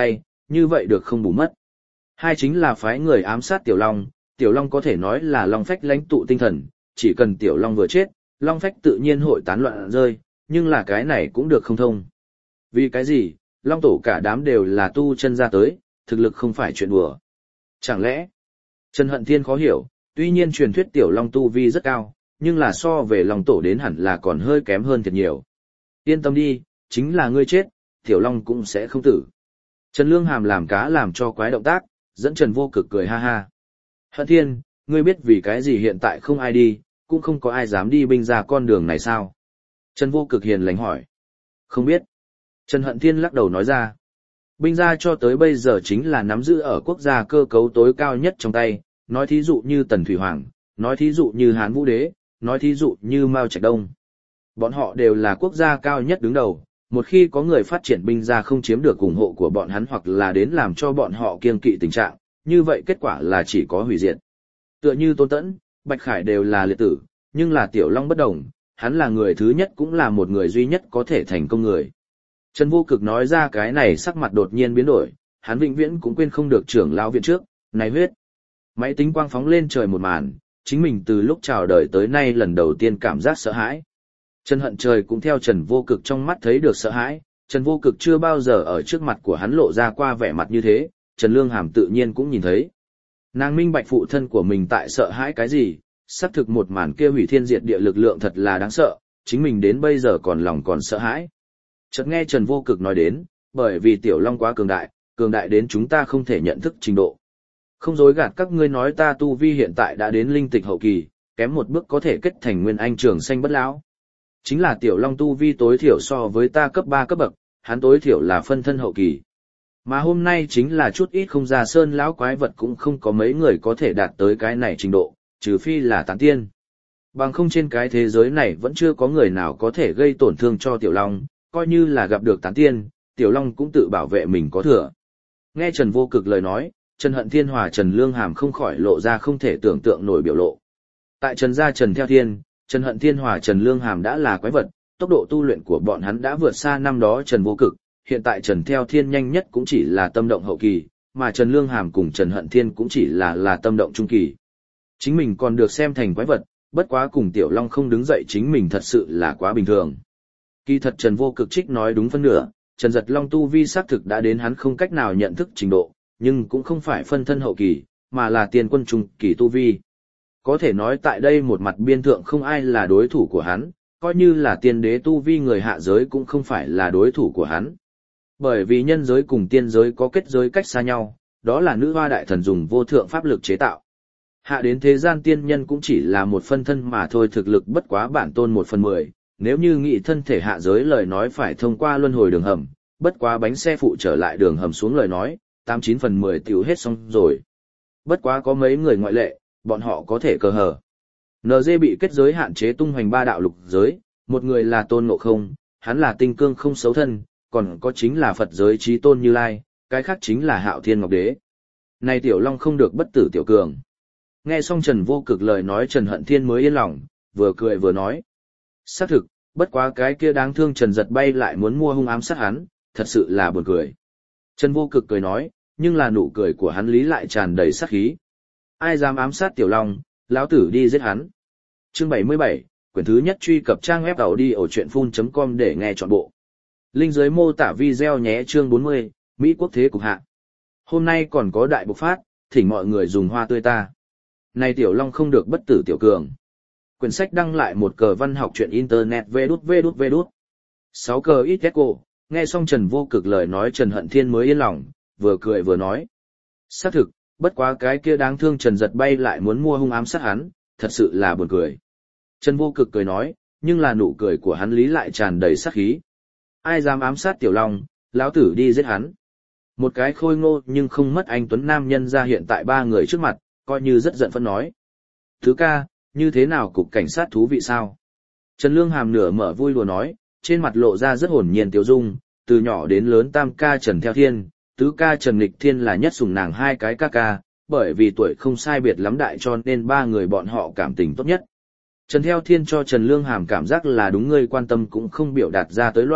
như vậy được không bù mất. Hai chính là phái người ám sát Tiểu Long, Tiểu Long có thể nói là Long Phách lãnh tụ tinh thần, chỉ cần Tiểu Long vừa chết, Long Phách tự nhiên hội tán loạn rơi, nhưng là cái này cũng được không thông. Vì cái gì, Long Tổ cả đám đều là tu chân ra tới, thực lực không phải chuyện đùa. Chẳng lẽ, Trần Hận Thiên khó hiểu, tuy nhiên truyền thuyết Tiểu Long tu vi rất cao, nhưng là so về Long Tổ đến hẳn là còn hơi kém hơn thiệt nhiều. Yên tâm đi, chính là ngươi chết, Tiểu Long cũng sẽ không tử. Trần Lương Hàm làm cá làm cho quái động tác, dẫn Trần Vô Cực cười ha ha. Hận Thiên, ngươi biết vì cái gì hiện tại không ai đi, cũng không có ai dám đi binh ra con đường này sao? Trần Vô Cực hiền lành hỏi. Không biết. Trần Hận Thiên lắc đầu nói ra. Binh gia cho tới bây giờ chính là nắm giữ ở quốc gia cơ cấu tối cao nhất trong tay, nói thí dụ như Tần Thủy Hoàng, nói thí dụ như Hán Vũ Đế, nói thí dụ như Mao Trạch Đông. Bọn họ đều là quốc gia cao nhất đứng đầu, một khi có người phát triển binh gia không chiếm được ủng hộ của bọn hắn hoặc là đến làm cho bọn họ kiêng kỵ tình trạng, như vậy kết quả là chỉ có hủy diệt. Tựa như Tôn Tẫn, Bạch Khải đều là liệt tử, nhưng là Tiểu Long bất đồng, hắn là người thứ nhất cũng là một người duy nhất có thể thành công người. Trần Vô Cực nói ra cái này sắc mặt đột nhiên biến đổi, hắn vĩnh viễn cũng quên không được trưởng lão viện trước, này huyết. Máy tính quang phóng lên trời một màn, chính mình từ lúc chào đời tới nay lần đầu tiên cảm giác sợ hãi. Trần Hận Trời cũng theo Trần Vô Cực trong mắt thấy được sợ hãi, Trần Vô Cực chưa bao giờ ở trước mặt của hắn lộ ra qua vẻ mặt như thế, Trần Lương Hàm tự nhiên cũng nhìn thấy. Nàng minh bạch phụ thân của mình tại sợ hãi cái gì, xác thực một màn kia hủy thiên diệt địa lực lượng thật là đáng sợ, chính mình đến bây giờ còn lòng còn sợ hãi. Chợt nghe Trần Vô Cực nói đến, bởi vì Tiểu Long quá cường đại, cường đại đến chúng ta không thể nhận thức trình độ. Không dối gạt các ngươi nói ta tu vi hiện tại đã đến linh tịch hậu kỳ, kém một bước có thể kết thành nguyên anh trường xanh bất lão. Chính là Tiểu Long tu vi tối thiểu so với ta cấp ba cấp bậc, hắn tối thiểu là phân thân hậu kỳ. Mà hôm nay chính là chút ít không ra sơn lão quái vật cũng không có mấy người có thể đạt tới cái này trình độ, trừ phi là tán tiên. Bằng không trên cái thế giới này vẫn chưa có người nào có thể gây tổn thương cho Tiểu Long, coi như là gặp được tán tiên, Tiểu Long cũng tự bảo vệ mình có thừa. Nghe Trần Vô Cực lời nói, Trần Hận Thiên hòa Trần Lương Hàm không khỏi lộ ra không thể tưởng tượng nổi biểu lộ. Tại Trần gia Trần Theo Thiên, Trần Hận Thiên hòa Trần Lương Hàm đã là quái vật, tốc độ tu luyện của bọn hắn đã vượt xa năm đó Trần Vô Cực, hiện tại Trần Theo Thiên nhanh nhất cũng chỉ là tâm động hậu kỳ, mà Trần Lương Hàm cùng Trần Hận Thiên cũng chỉ là là tâm động trung kỳ. Chính mình còn được xem thành quái vật, bất quá cùng Tiểu Long không đứng dậy chính mình thật sự là quá bình thường. Kỳ thật Trần Vô Cực trích nói đúng phân nửa, Trần Giật Long tu vi xác thực đã đến hắn không cách nào nhận thức trình độ, nhưng cũng không phải phân thân hậu kỳ, mà là tiên quân trung kỳ tu vi. Có thể nói tại đây một mặt biên thượng không ai là đối thủ của hắn, coi như là tiên đế tu vi người hạ giới cũng không phải là đối thủ của hắn. Bởi vì nhân giới cùng tiên giới có kết giới cách xa nhau, đó là nữ hoa đại thần dùng vô thượng pháp lực chế tạo. Hạ đến thế gian tiên nhân cũng chỉ là một phân thân mà thôi, thực lực bất quá bản tôn một phần mười, nếu như nghị thân thể hạ giới lời nói phải thông qua luân hồi đường hầm, bất quá bánh xe phụ trở lại đường hầm xuống lời nói, tám chín phần mười tiểu hết xong rồi. Bất quá có mấy người ngoại lệ, bọn họ có thể cờ hở. en giê bị kết giới hạn chế tung hoành ba đạo lục giới, một người là Tôn Ngộ Không, hắn là tinh cương không xấu thân, còn có chính là Phật giới Chí Tôn Như Lai, cái khác chính là Hạo Thiên Ngọc Đế. Này Tiểu Long không được bất tử tiểu cường. Nghe xong Trần Vô Cực lời nói, Trần Hận Thiên mới yên lòng, vừa cười vừa nói. Xác thực, bất quá cái kia đáng thương Trần Giật bay lại muốn mua hung ám sát hắn, thật sự là buồn cười. Trần Vô Cực cười nói, nhưng là nụ cười của hắn lý lại tràn đầy sát khí. Ai dám ám sát Tiểu Long, lão tử đi giết hắn. Chương bảy mươi bảy, quyển thứ nhất truy cập trang web audiochuyenphun chấm com để nghe trọn bộ. Link dưới mô tả video nhé. Chương bốn mươi, Mỹ quốc thế cục hạ. Hôm nay còn có đại bộc phát, thỉnh mọi người dùng hoa tươi ta. Này Tiểu Long không được bất tử tiểu cường. Quyển sách đăng lại một cờ văn học truyện internet vê đút vê đút vê đút. sáu cờ ít cô, nghe xong Trần Vô Cực lời nói Trần Hận Thiên mới yên lòng, vừa cười vừa nói. Xác thực, bất quá cái kia đáng thương Trần Giật bay lại muốn mua hung ám sát hắn, thật sự là buồn cười. Trần Vô Cực cười nói, nhưng là nụ cười của hắn lý lại tràn đầy sát khí. Ai dám ám sát Tiểu Long, lão tử đi giết hắn. Một cái khôi ngô nhưng không mất anh tuấn nam nhân ra hiện tại ba người trước mặt, coi như rất giận phẫn nói. Thứ ca, như thế nào cục cảnh sát thú vị sao? Trần Lương Hàm nửa mở vui đùa nói, trên mặt lộ ra rất hồn nhiên tiêu dung, từ nhỏ đến lớn tam ca Trần Theo Thiên, tứ ca Trần Nghịch Thiên là nhất sủng nàng hai cái ca ca, bởi vì tuổi không sai biệt lắm đại cho nên ba người bọn họ cảm tình tốt nhất. Trần Theo Thiên cho Trần Lương Hàm cảm giác là đúng người quan tâm cũng không biểu đạt ra tới loại,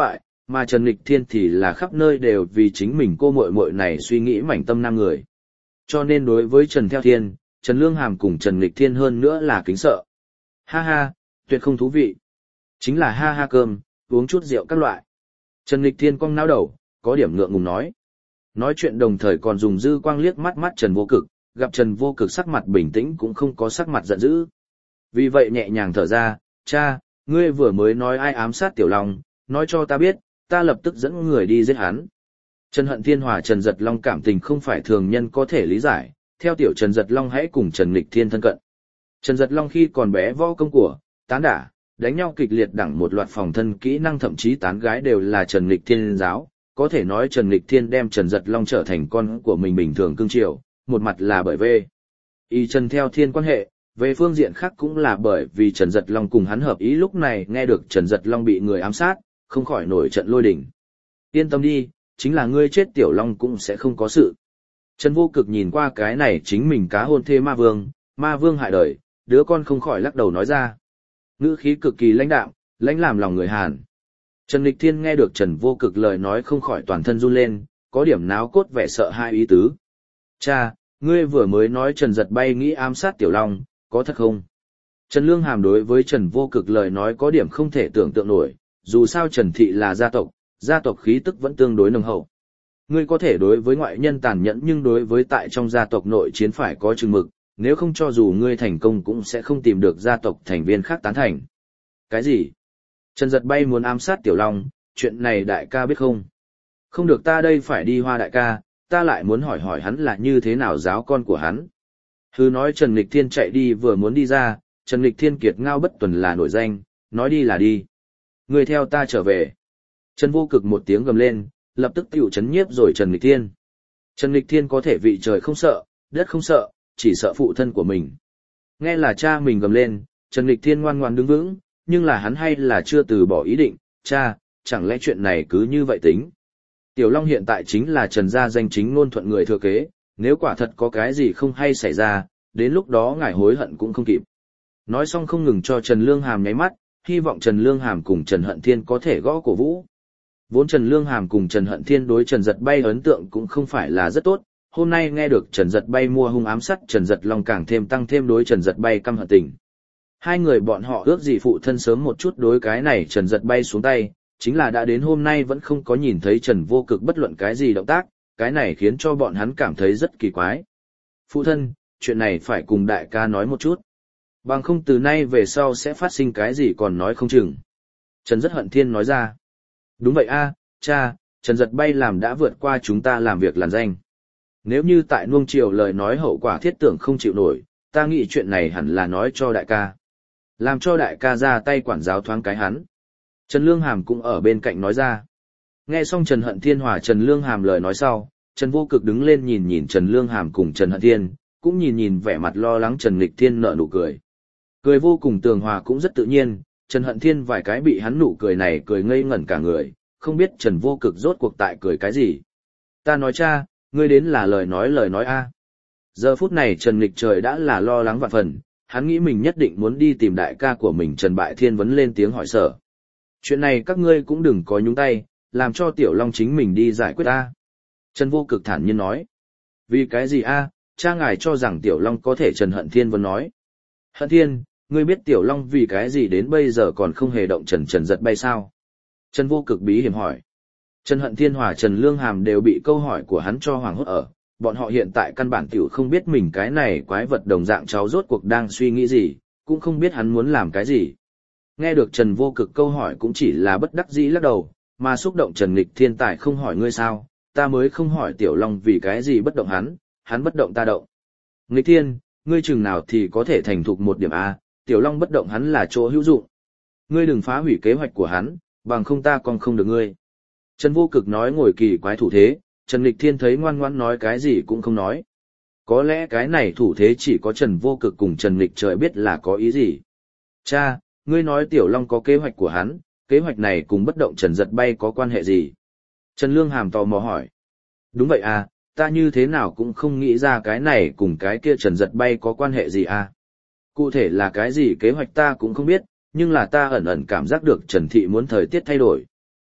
mà Trần Nghịch Thiên thì là khắp nơi đều vì chính mình cô muội muội này suy nghĩ mảnh tâm nam người. Cho nên đối với Trần Theo Thiên, Trần Lương Hàm cùng Trần Nghịch Thiên hơn nữa là kính sợ. Ha ha, tuyệt không thú vị. Chính là ha ha cơm, uống chút rượu các loại. Trần Nghịch Thiên cong nao đầu, có điểm ngượng ngùng nói. Nói chuyện đồng thời còn dùng dư quang liếc mắt mắt Trần Vô Cực, gặp Trần Vô Cực sắc mặt bình tĩnh cũng không có sắc mặt giận dữ. Vì vậy nhẹ nhàng thở ra, cha, ngươi vừa mới nói ai ám sát Tiểu Long, nói cho ta biết, ta lập tức dẫn người đi giết hắn. Trần Hận Thiên hòa Trần Giật Long cảm tình không phải thường nhân có thể lý giải, theo tiểu Trần Giật Long hãy cùng Trần Nghịch Thiên thân cận. Trần Giật Long khi còn bé võ công của, tán đả, đánh nhau kịch liệt đẳng một loạt phòng thân kỹ năng thậm chí tán gái đều là Trần Nghịch Thiên giáo, có thể nói Trần Nghịch Thiên đem Trần Giật Long trở thành con của mình bình thường cưng chiều, một mặt là bởi về y Trần Theo Thiên quan hệ, về phương diện khác cũng là bởi vì Trần Giật Long cùng hắn hợp ý lúc này nghe được Trần Giật Long bị người ám sát, không khỏi nổi trận lôi đình. Yên tâm đi, chính là ngươi chết Tiểu Long cũng sẽ không có sự. Trần Vô Cực nhìn qua cái này chính mình cá hôn thê ma vương, ma vương hại đời, đứa con không khỏi lắc đầu nói ra. Ngữ khí cực kỳ lãnh đạm, lãnh làm lòng người Hàn. Trần Nghịch Thiên nghe được Trần Vô Cực lời nói không khỏi toàn thân run lên, có điểm náo cốt vẻ sợ hai ý tứ. Cha, ngươi vừa mới nói Trần Giật Bay nghĩ ám sát Tiểu Long, có thật không? Trần Lương Hàm đối với Trần Vô Cực lời nói có điểm không thể tưởng tượng nổi, dù sao Trần Thị là gia tộc, gia tộc khí tức vẫn tương đối nồng hậu. Ngươi có thể đối với ngoại nhân tàn nhẫn nhưng đối với tại trong gia tộc nội chiến phải có chừng mực, nếu không cho dù ngươi thành công cũng sẽ không tìm được gia tộc thành viên khác tán thành. Cái gì? Trần Giật Bay muốn ám sát Tiểu Long, chuyện này đại ca biết không? Không được, ta đây phải đi Hoa đại ca, ta lại muốn hỏi hỏi hắn là như thế nào giáo con của hắn. Hư nói Trần Nghịch Thiên chạy đi vừa muốn đi ra, Trần Nghịch Thiên kiệt ngao bất tuần là nổi danh, nói đi là đi. Ngươi theo ta trở về. Trần Vô Cực một tiếng gầm lên, lập tức tiểu chấn nhiếp rồi Trần Nghịch Thiên. Trần Nghịch Thiên có thể vị trời không sợ, đất không sợ, chỉ sợ phụ thân của mình. Nghe là cha mình gầm lên, Trần Nghịch Thiên ngoan ngoan đứng vững, nhưng là hắn hay là chưa từ bỏ ý định, cha, chẳng lẽ chuyện này cứ như vậy tính. Tiểu Long hiện tại chính là Trần gia danh chính ngôn thuận người thừa kế, nếu quả thật có cái gì không hay xảy ra, đến lúc đó ngài hối hận cũng không kịp. Nói xong không ngừng cho Trần Lương Hàm nháy mắt, hy vọng Trần Lương Hàm cùng Trần Hận Thiên có thể gõ cổ vũ. Vốn Trần Lương Hàm cùng Trần Hận Thiên đối Trần Giật Bay ấn tượng cũng không phải là rất tốt, hôm nay nghe được Trần Giật Bay mua hung ám sát Trần Giật Long càng thêm tăng thêm đối Trần Giật Bay căm hận tình. Hai người bọn họ ước gì phụ thân sớm một chút đối cái này Trần Giật Bay xuống tay, chính là đã đến hôm nay vẫn không có nhìn thấy Trần Vô Cực bất luận cái gì động tác, cái này khiến cho bọn hắn cảm thấy rất kỳ quái. Phụ thân, chuyện này phải cùng đại ca nói một chút. Bằng không từ nay về sau sẽ phát sinh cái gì còn nói không chừng. Trần Rất Hận Thiên nói ra. Đúng vậy a, cha, Trần Giật Bay làm đã vượt qua chúng ta làm việc làn danh. Nếu như tại nuông chiều lời nói hậu quả thiết tưởng không chịu nổi, ta nghĩ chuyện này hẳn là nói cho đại ca. Làm cho đại ca ra tay quản giáo thoáng cái hắn. Trần Lương Hàm cũng ở bên cạnh nói ra. Nghe xong Trần Hận Thiên hòa Trần Lương Hàm lời nói sau, Trần Vô Cực đứng lên nhìn nhìn Trần Lương Hàm cùng Trần Hận Thiên, cũng nhìn nhìn vẻ mặt lo lắng Trần Nghịch Thiên nở nụ cười. Cười vô cùng tường hòa cũng rất tự nhiên, Trần Hận Thiên vài cái bị hắn nụ cười này cười ngây ngẩn cả người, không biết Trần Vô Cực rốt cuộc tại cười cái gì. Ta nói cha, ngươi đến là lời nói lời nói a. Giờ phút này Trần Nghịch Trời đã là lo lắng vạn phần, hắn nghĩ mình nhất định muốn đi tìm đại ca của mình Trần Bại Thiên vấn lên tiếng hỏi sở. Chuyện này các ngươi cũng đừng có nhúng tay, làm cho Tiểu Long chính mình đi giải quyết a. Trần Vô Cực thản nhiên nói. Vì cái gì a? Cha ngài cho rằng Tiểu Long có thể. Trần Hận Thiên vẫn nói. Hận Thiên, ngươi biết Tiểu Long vì cái gì đến bây giờ còn không hề động Trần Trần Giật Bay sao? Trần Vô Cực bí hiểm hỏi. Trần Hận Thiên hòa Trần Lương Hàm đều bị câu hỏi của hắn cho hoảng hốt ở, bọn họ hiện tại căn bản tiểu không biết mình cái này quái vật đồng dạng cháu rốt cuộc đang suy nghĩ gì, cũng không biết hắn muốn làm cái gì. Nghe được Trần Vô Cực câu hỏi cũng chỉ là bất đắc dĩ lắc đầu, mà xúc động Trần Nghịch Thiên tại không hỏi ngươi sao, ta mới không hỏi Tiểu Long vì cái gì bất động hắn, hắn bất động ta động. Nghịch Thiên, ngươi chừng nào thì có thể thành thục một điểm A, Tiểu Long bất động hắn là chỗ hữu dụng. Ngươi đừng phá hủy kế hoạch của hắn, bằng không ta còn không được ngươi. Trần Vô Cực nói ngồi kỳ quái thủ thế, Trần Nghịch Thiên thấy ngoan ngoãn nói cái gì cũng không nói. Có lẽ cái này thủ thế chỉ có Trần Vô Cực cùng Trần Nghịch Trời biết là có ý gì. Cha, ngươi nói Tiểu Long có kế hoạch của hắn, kế hoạch này cùng bất động Trần Giật Bay có quan hệ gì? Trần Lương Hàm tò mò hỏi. Đúng vậy à, ta như thế nào cũng không nghĩ ra cái này cùng cái kia Trần Giật Bay có quan hệ gì à. Cụ thể là cái gì kế hoạch ta cũng không biết, nhưng là ta ẩn ẩn cảm giác được Trần Thị muốn thời tiết thay đổi.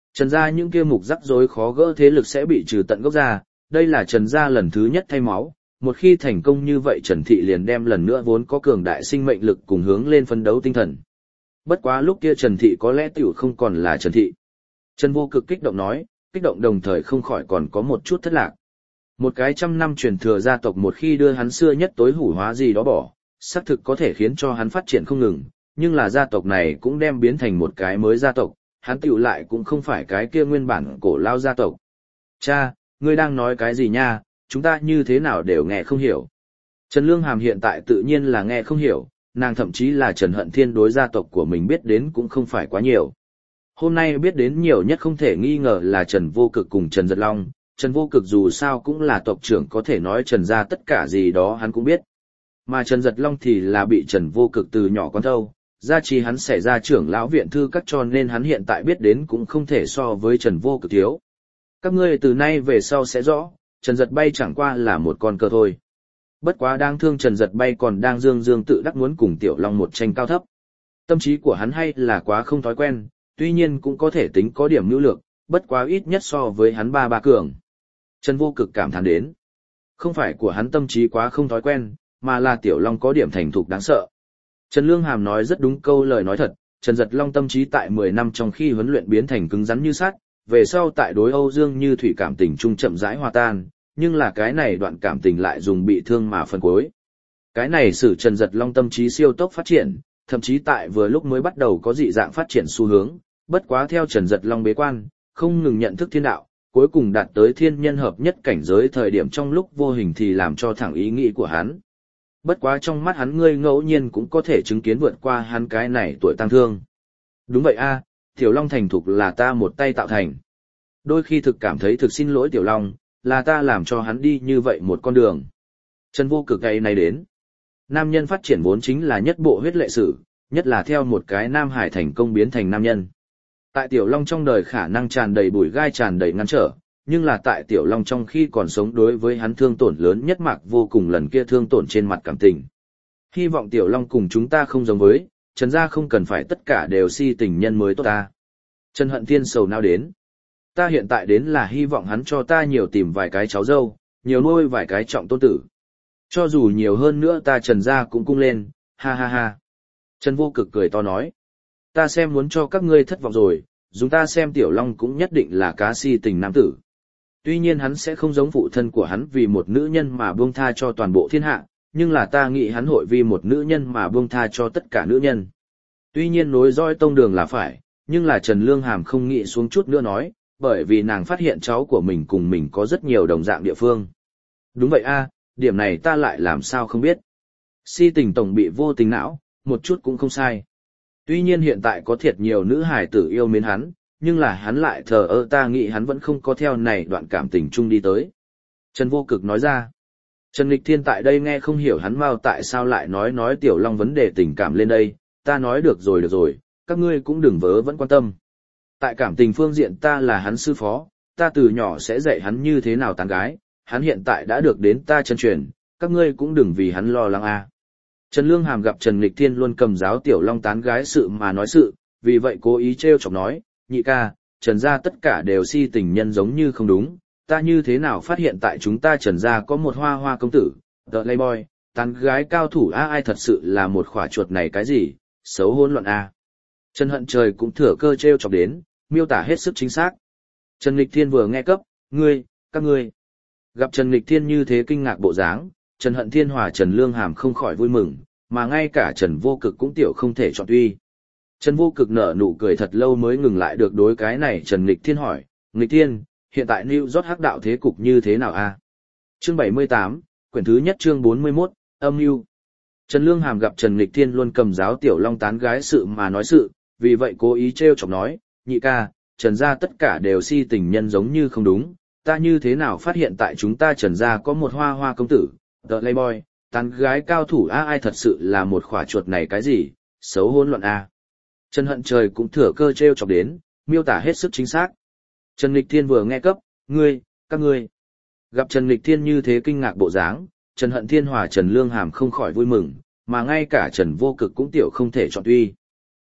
Trần gia những kia mục rắc rối khó gỡ thế lực sẽ bị trừ tận gốc ra, đây là Trần gia lần thứ nhất thay máu, một khi thành công như vậy Trần Thị liền đem lần nữa vốn có cường đại sinh mệnh lực cùng hướng lên phấn đấu tinh thần. Bất quá lúc kia Trần Thị có lẽ tiểu không còn là Trần Thị. Trần Vô Cực kích động nói, kích động đồng thời không khỏi còn có một chút thất lạc. Một cái trăm năm truyền thừa gia tộc một khi đưa hắn xưa nhất tối hủ hóa gì đó bỏ, xác thực có thể khiến cho hắn phát triển không ngừng, nhưng là gia tộc này cũng đem biến thành một cái mới gia tộc, hắn tiểu lại cũng không phải cái kia nguyên bản cổ lao gia tộc. Cha, ngươi đang nói cái gì nha, chúng ta như thế nào đều nghe không hiểu. Trần Lương Hàm hiện tại tự nhiên là nghe không hiểu, nàng thậm chí là Trần Hận Thiên đối gia tộc của mình biết đến cũng không phải quá nhiều. Hôm nay biết đến nhiều nhất không thể nghi ngờ là Trần Vô Cực cùng Trần Giật Long, Trần Vô Cực dù sao cũng là tộc trưởng có thể nói Trần gia tất cả gì đó hắn cũng biết. Mà Trần Giật Long thì là bị Trần Vô Cực từ nhỏ con thâu, gia trí hắn xảy ra trưởng lão viện thư các cho nên hắn hiện tại biết đến cũng không thể so với Trần Vô Cực thiếu. Các ngươi từ nay về sau sẽ rõ, Trần Giật Bay chẳng qua là một con cờ thôi. Bất quá đáng thương Trần Giật Bay còn đang dương dương tự đắc muốn cùng Tiểu Long một tranh cao thấp. Tâm trí của hắn hay là quá không thói quen, tuy nhiên cũng có thể tính có điểm nhu lược, bất quá ít nhất so với hắn ba ba cường. Trần Vô Cực cảm thán đến. Không phải của hắn tâm trí quá không thói quen, mà là Tiểu Long có điểm thành thục đáng sợ. Trần Lương Hàm nói rất đúng câu lời nói thật, Trần Giật Long tâm trí tại mười năm trong khi huấn luyện biến thành cứng rắn như sắt, về sau tại đối Âu Dương Như Thủy cảm tình trung chậm rãi hòa tan, nhưng là cái này đoạn cảm tình lại dùng bị thương mà phân cuối. Cái này使Trần Giật Long tâm trí siêu tốc phát triển, thậm chí tại vừa lúc mới bắt đầu có dị dạng phát triển xu hướng, bất quá theo Trần Giật Long bế quan, không ngừng nhận thức thiên đạo, cuối cùng đạt tới thiên nhân hợp nhất cảnh giới thời điểm trong lúc vô hình thì làm cho thẳng ý nghĩ của hắn. Bất quá trong mắt hắn ngươi ngẫu nhiên cũng có thể chứng kiến vượt qua hắn cái này tuổi tăng thương. Đúng vậy a, Tiểu Long thành thục là ta một tay tạo thành. Đôi khi thực cảm thấy thực xin lỗi Tiểu Long, là ta làm cho hắn đi như vậy một con đường. Trần Vô Cực ngày này đến. Nam nhân phát triển vốn chính là nhất bộ huyết lệ sử, nhất là theo một cái nam hải thành công biến thành nam nhân. Tại Tiểu Long trong đời khả năng tràn đầy bụi gai tràn đầy ngăn trở, nhưng là tại Tiểu Long trong khi còn sống đối với hắn thương tổn lớn nhất mạc vô cùng lần kia thương tổn trên mặt cảm tình. Hy vọng Tiểu Long cùng chúng ta không giống với, Trần gia không cần phải tất cả đều si tình nhân mới tốt ta. Trần Hận Thiên sầu não đến. Ta hiện tại đến là hy vọng hắn cho ta nhiều tìm vài cái cháu dâu, nhiều nuôi vài cái trọng tôn tử. Cho dù nhiều hơn nữa ta Trần gia cũng cung lên, ha ha ha. Trần Vô Cực cười to nói. Ta xem muốn cho các ngươi thất vọng rồi, dùng ta xem Tiểu Long cũng nhất định là cá si tình nam tử. Tuy nhiên hắn sẽ không giống phụ thân của hắn vì một nữ nhân mà buông tha cho toàn bộ thiên hạ, nhưng là ta nghĩ hắn hội vì một nữ nhân mà buông tha cho tất cả nữ nhân. Tuy nhiên nối dõi tông đường là phải, nhưng là Trần Lương Hàm không nghĩ xuống chút nữa nói, bởi vì nàng phát hiện cháu của mình cùng mình có rất nhiều đồng dạng địa phương. Đúng vậy a, điểm này ta lại làm sao không biết. Si tình tổng bị vô tình não, một chút cũng không sai. Tuy nhiên hiện tại có thiệt nhiều nữ hài tử yêu mến hắn, nhưng là hắn lại thờ ơ ta nghĩ hắn vẫn không có theo này đoạn cảm tình chung đi tới. Trần Vô Cực nói ra. Trần Nghịch Thiên tại đây nghe không hiểu hắn mau tại sao lại nói nói Tiểu Long vấn đề tình cảm lên đây, ta nói được rồi được rồi, các ngươi cũng đừng vớ vẫn quan tâm. Tại cảm tình phương diện ta là hắn sư phó, ta từ nhỏ sẽ dạy hắn như thế nào tán gái, hắn hiện tại đã được đến ta chân truyền, các ngươi cũng đừng vì hắn lo lắng a. Trần Lương Hàm gặp Trần Nghịch Thiên luôn cầm giáo Tiểu Long tán gái sự mà nói sự, vì vậy cố ý trêu chọc nói, nhị ca, Trần gia tất cả đều si tình nhân giống như không đúng, ta như thế nào phát hiện tại chúng ta Trần gia có một hoa hoa công tử, the playboy, tán gái cao thủ a ai thật sự là một khỏa chuột này cái gì, xấu hỗn loạn a. Trần Hận Trời cũng thừa cơ trêu chọc đến, miêu tả hết sức chính xác. Trần Nghịch Thiên vừa nghe cấp, ngươi, các ngươi. Gặp Trần Nghịch Thiên như thế kinh ngạc bộ dáng, Trần Hận Thiên hòa Trần Lương Hàm không khỏi vui mừng, mà ngay cả Trần Vô Cực cũng tiểu không thể chọn tuy. Trần Vô Cực nở nụ cười thật lâu mới ngừng lại được đối cái này Trần Nghịch Thiên hỏi, Nghịch Thiên, hiện tại New York hắc đạo thế cục như thế nào a? Chương bảy mươi tám, quyển thứ nhất chương bốn mươi mốt, âm mưu. Trần Lương Hàm gặp Trần Nghịch Thiên luôn cầm giáo Tiểu Long tán gái sự mà nói sự, vì vậy cố ý trêu chọc nói, nhị ca, Trần gia tất cả đều si tình nhân giống như không đúng, ta như thế nào phát hiện tại chúng ta Trần gia có một hoa hoa công tử, the playboy, tán gái cao thủ a ai thật sự là một khỏa chuột này cái gì, xấu hỗn loạn a. Trần Hận Trời cũng thừa cơ trêu chọc đến, miêu tả hết sức chính xác. Trần Nghịch Thiên vừa nghe cấp, ngươi, các ngươi. Gặp Trần Nghịch Thiên như thế kinh ngạc bộ dáng, Trần Hận Thiên hòa Trần Lương Hàm không khỏi vui mừng, mà ngay cả Trần Vô Cực cũng tiểu không thể chọn tuy.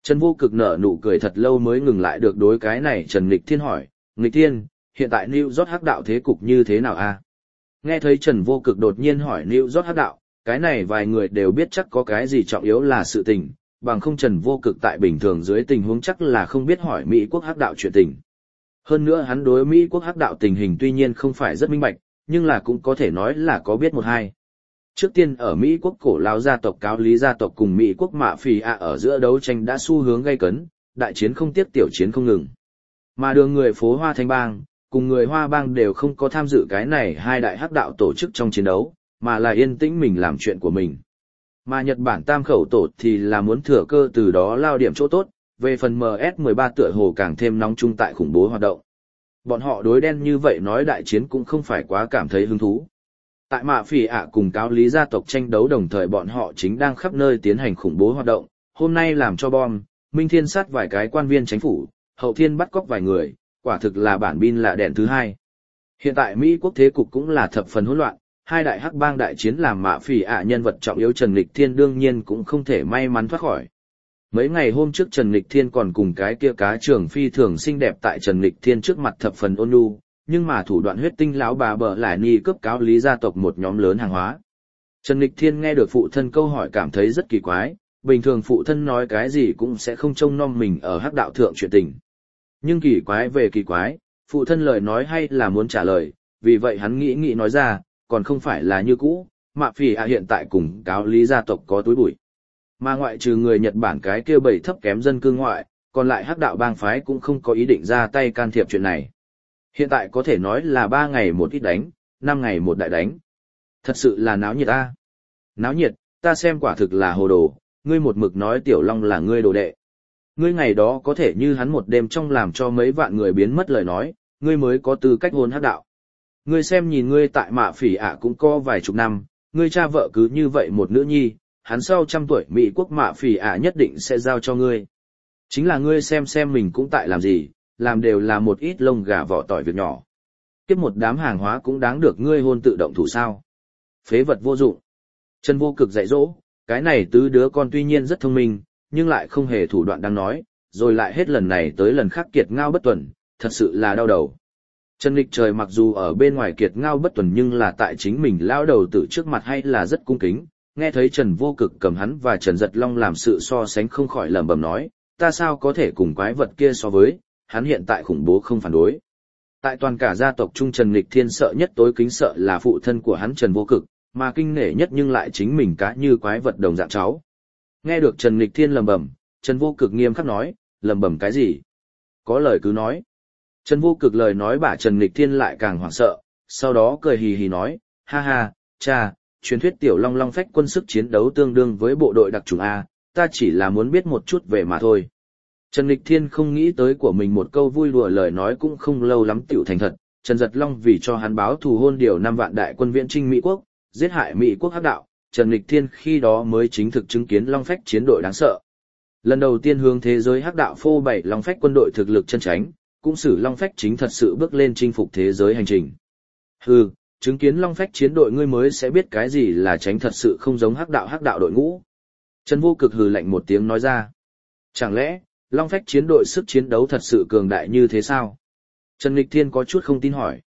Trần Vô Cực nở nụ cười thật lâu mới ngừng lại được đối cái này. Trần Nghịch Thiên hỏi, Nghịch Thiên, hiện tại New York hắc đạo thế cục như thế nào a? Nghe thấy Trần Vô Cực đột nhiên hỏi New York hắc đạo, cái này vài người đều biết chắc có cái gì trọng yếu là sự tình, bằng không Trần Vô Cực tại bình thường dưới tình huống chắc là không biết hỏi Mỹ quốc hắc đạo chuyện tình. Hơn nữa hắn đối Mỹ quốc hắc đạo tình hình tuy nhiên không phải rất minh bạch, nhưng là cũng có thể nói là có biết một hai. Trước tiên ở Mỹ quốc cổ lao gia tộc Cáo Lý gia tộc cùng Mỹ quốc Mạ Phỉ ạ ở giữa đấu tranh đã xu hướng gay cấn, đại chiến không tiếc tiểu chiến không ngừng. Mà đường người phố Hoa Thanh Bang, cùng người Hoa Bang đều không có tham dự cái này hai đại hắc đạo tổ chức trong chiến đấu, mà là yên tĩnh mình làm chuyện của mình. Mà Nhật Bản tam khẩu tổ thì là muốn thừa cơ từ đó lao điểm chỗ tốt, về phần em ét mười ba tựa hồ càng thêm nóng chung tại khủng bố hoạt động. Bọn họ đối đen như vậy nói đại chiến cũng không phải quá cảm thấy hứng thú. Tại Mạ Phỉ ạ cùng Cáo Lý gia tộc tranh đấu đồng thời bọn họ chính đang khắp nơi tiến hành khủng bố hoạt động, hôm nay làm cho bom, Minh Thiên sát vài cái quan viên chính phủ, Hậu Thiên bắt cóc vài người, quả thực là bản bin lạ đèn thứ hai. Hiện tại Mỹ quốc thế cục cũng là thập phần hỗn loạn, hai đại hắc bang đại chiến làm Mạ Phỉ ạ nhân vật trọng yếu Trần Nghịch Thiên đương nhiên cũng không thể may mắn thoát khỏi. Mấy ngày hôm trước Trần Nghịch Thiên còn cùng cái kia cá trưởng phi thường xinh đẹp tại Trần Nghịch Thiên trước mặt thập phần ôn nhu, nhưng mà thủ đoạn huyết tinh lão bà bờ lại ni cướp Cáo Lý gia tộc một nhóm lớn hàng hóa. Trần Nghịch Thiên nghe được phụ thân câu hỏi cảm thấy rất kỳ quái, bình thường phụ thân nói cái gì cũng sẽ không trông nom mình ở hắc đạo thượng chuyện tình. Nhưng kỳ quái về kỳ quái, phụ thân lời nói hay là muốn trả lời, vì vậy hắn nghĩ nghĩ nói ra, còn không phải là như cũ, Mạ Phỉ ạ hiện tại cùng Cáo Lý gia tộc có túi bụi. Mà ngoại trừ người Nhật Bản cái kia bảy thấp kém dân cư ngoại, còn lại hắc đạo bang phái cũng không có ý định ra tay can thiệp chuyện này. Hiện tại có thể nói là ba ngày một ít đánh, năm ngày một đại đánh. Thật sự là náo nhiệt ta. Náo nhiệt, ta xem quả thực là hồ đồ, ngươi một mực nói Tiểu Long là ngươi đồ đệ. Ngươi ngày đó có thể như hắn một đêm trong làm cho mấy vạn người biến mất lời nói, ngươi mới có tư cách hôn hắc đạo. Ngươi xem nhìn ngươi tại Mạ Phỉ ạ cũng có vài chục năm, ngươi cha vợ cứ như vậy một nữ nhi, hắn sau trăm tuổi Mỹ quốc Mạ Phỉ ạ nhất định sẽ giao cho ngươi. Chính là ngươi xem xem mình cũng tại làm gì, làm đều là một ít lông gà vỏ tỏi việc nhỏ. Kiếp một đám hàng hóa cũng đáng được ngươi hôn tự động thủ sao. Phế vật vô dụng. Trần Vô Cực dạy dỗ, cái này tứ đứa con tuy nhiên rất thông minh, nhưng lại không hề thủ đoạn đang nói, rồi lại hết lần này tới lần khác kiệt ngao bất tuần, thật sự là đau đầu. Trần Lịch Trời mặc dù ở bên ngoài kiệt ngao bất tuần nhưng là tại chính mình lao đầu tử trước mặt hay là rất cung kính, nghe thấy Trần Vô Cực cầm hắn và Trần Giật Long làm sự so sánh không khỏi lẩm bẩm nói, ta sao có thể cùng quái vật kia so với, hắn hiện tại khủng bố không phản đối. Tại toàn cả gia tộc Trung Trần Lịch Thiên sợ nhất tối kính sợ là phụ thân của hắn Trần Vô Cực, mà kinh nể nhất nhưng lại chính mình cá như quái vật đồng dạng cháu. Nghe được Trần Lịch Thiên lẩm bẩm, Trần Vô Cực nghiêm khắc nói, lẩm bẩm cái gì? Có lời cứ nói. Trần Vô Cực lời nói bả Trần Lịch Thiên lại càng hoảng sợ, sau đó cười hì hì nói, ha ha, cha, truyền thuyết Tiểu Long Long phách quân sức chiến đấu tương đương với bộ đội đặc chủng A, ta chỉ là muốn biết một chút về mà thôi. Trần Lịch Thiên không nghĩ tới của mình một câu vui đùa lời nói cũng không lâu lắm tiểu thành thật, Trần Giật Long vì cho hắn báo thù hôn điều năm vạn đại quân viễn trinh Mỹ quốc, giết hại Mỹ quốc hắc đạo, Trần Lịch Thiên khi đó mới chính thực chứng kiến Long phách chiến đội đáng sợ. Lần đầu tiên hướng thế giới hắc đạo phô bày Long phách quân đội thực lực chân chánh, cũng xử Long phách chính thật sự bước lên chinh phục thế giới hành trình. Hừ, chứng kiến Long phách chiến đội ngươi mới sẽ biết cái gì là tránh thật sự không giống hắc đạo hắc đạo đội ngũ. Trần Vô Cực hừ lạnh một tiếng nói ra. Chẳng lẽ, Long phách chiến đội sức chiến đấu thật sự cường đại như thế sao? Trần Lịch Thiên có chút không tin hỏi.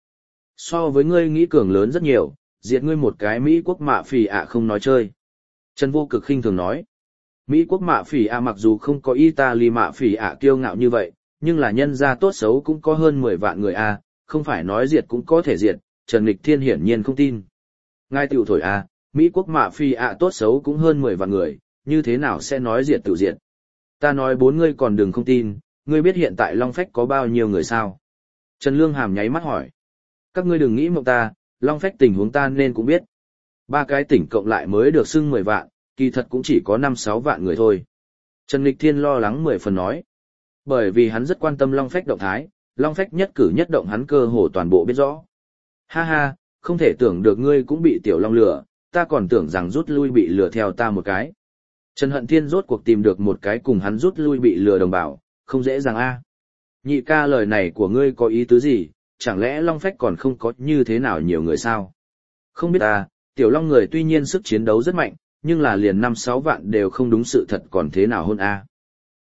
So với ngươi nghĩ cường lớn rất nhiều, diệt ngươi một cái Mỹ quốc Mạ Phỉ ạ không nói chơi. Trần Vô Cực khinh thường nói. Mỹ quốc Mạ Phỉ ạ mặc dù không có Italy Mạ Phỉ ạ kiêu ngạo như vậy, nhưng là nhân gia tốt xấu cũng có hơn mười vạn người a, không phải nói diệt cũng có thể diệt, Trần Lịch Thiên hiển nhiên không tin. Ngài tiểu thổi a, Mỹ quốc Mạ Phỉ ạ tốt xấu cũng hơn mười vạn người, như thế nào sẽ nói diệt tự diệt? Ta nói bốn ngươi còn đừng không tin, ngươi biết hiện tại Long phách có bao nhiêu người sao? Trần Lương Hàm nháy mắt hỏi. Các ngươi đừng nghĩ mộng ta, Long phách tình huống ta nên cũng biết. Ba cái tỉnh cộng lại mới được xưng mười vạn, kỳ thật cũng chỉ có năm sáu vạn người thôi. Trần Lịch Thiên lo lắng mười phần nói. Bởi vì hắn rất quan tâm Long phách động thái, Long phách nhất cử nhất động hắn cơ hồ toàn bộ biết rõ. Ha ha, không thể tưởng được ngươi cũng bị Tiểu Long lừa, ta còn tưởng rằng rút lui bị lừa theo ta một cái. Trần Hận Thiên rốt cuộc tìm được một cái cùng hắn rút lui bị lừa đồng bào, không dễ dàng a. Nhị ca lời này của ngươi có ý tứ gì, chẳng lẽ Long phách còn không có như thế nào nhiều người sao? Không biết ta, Tiểu Long người tuy nhiên sức chiến đấu rất mạnh, nhưng là liền năm sáu vạn đều không đúng sự thật còn thế nào hơn a.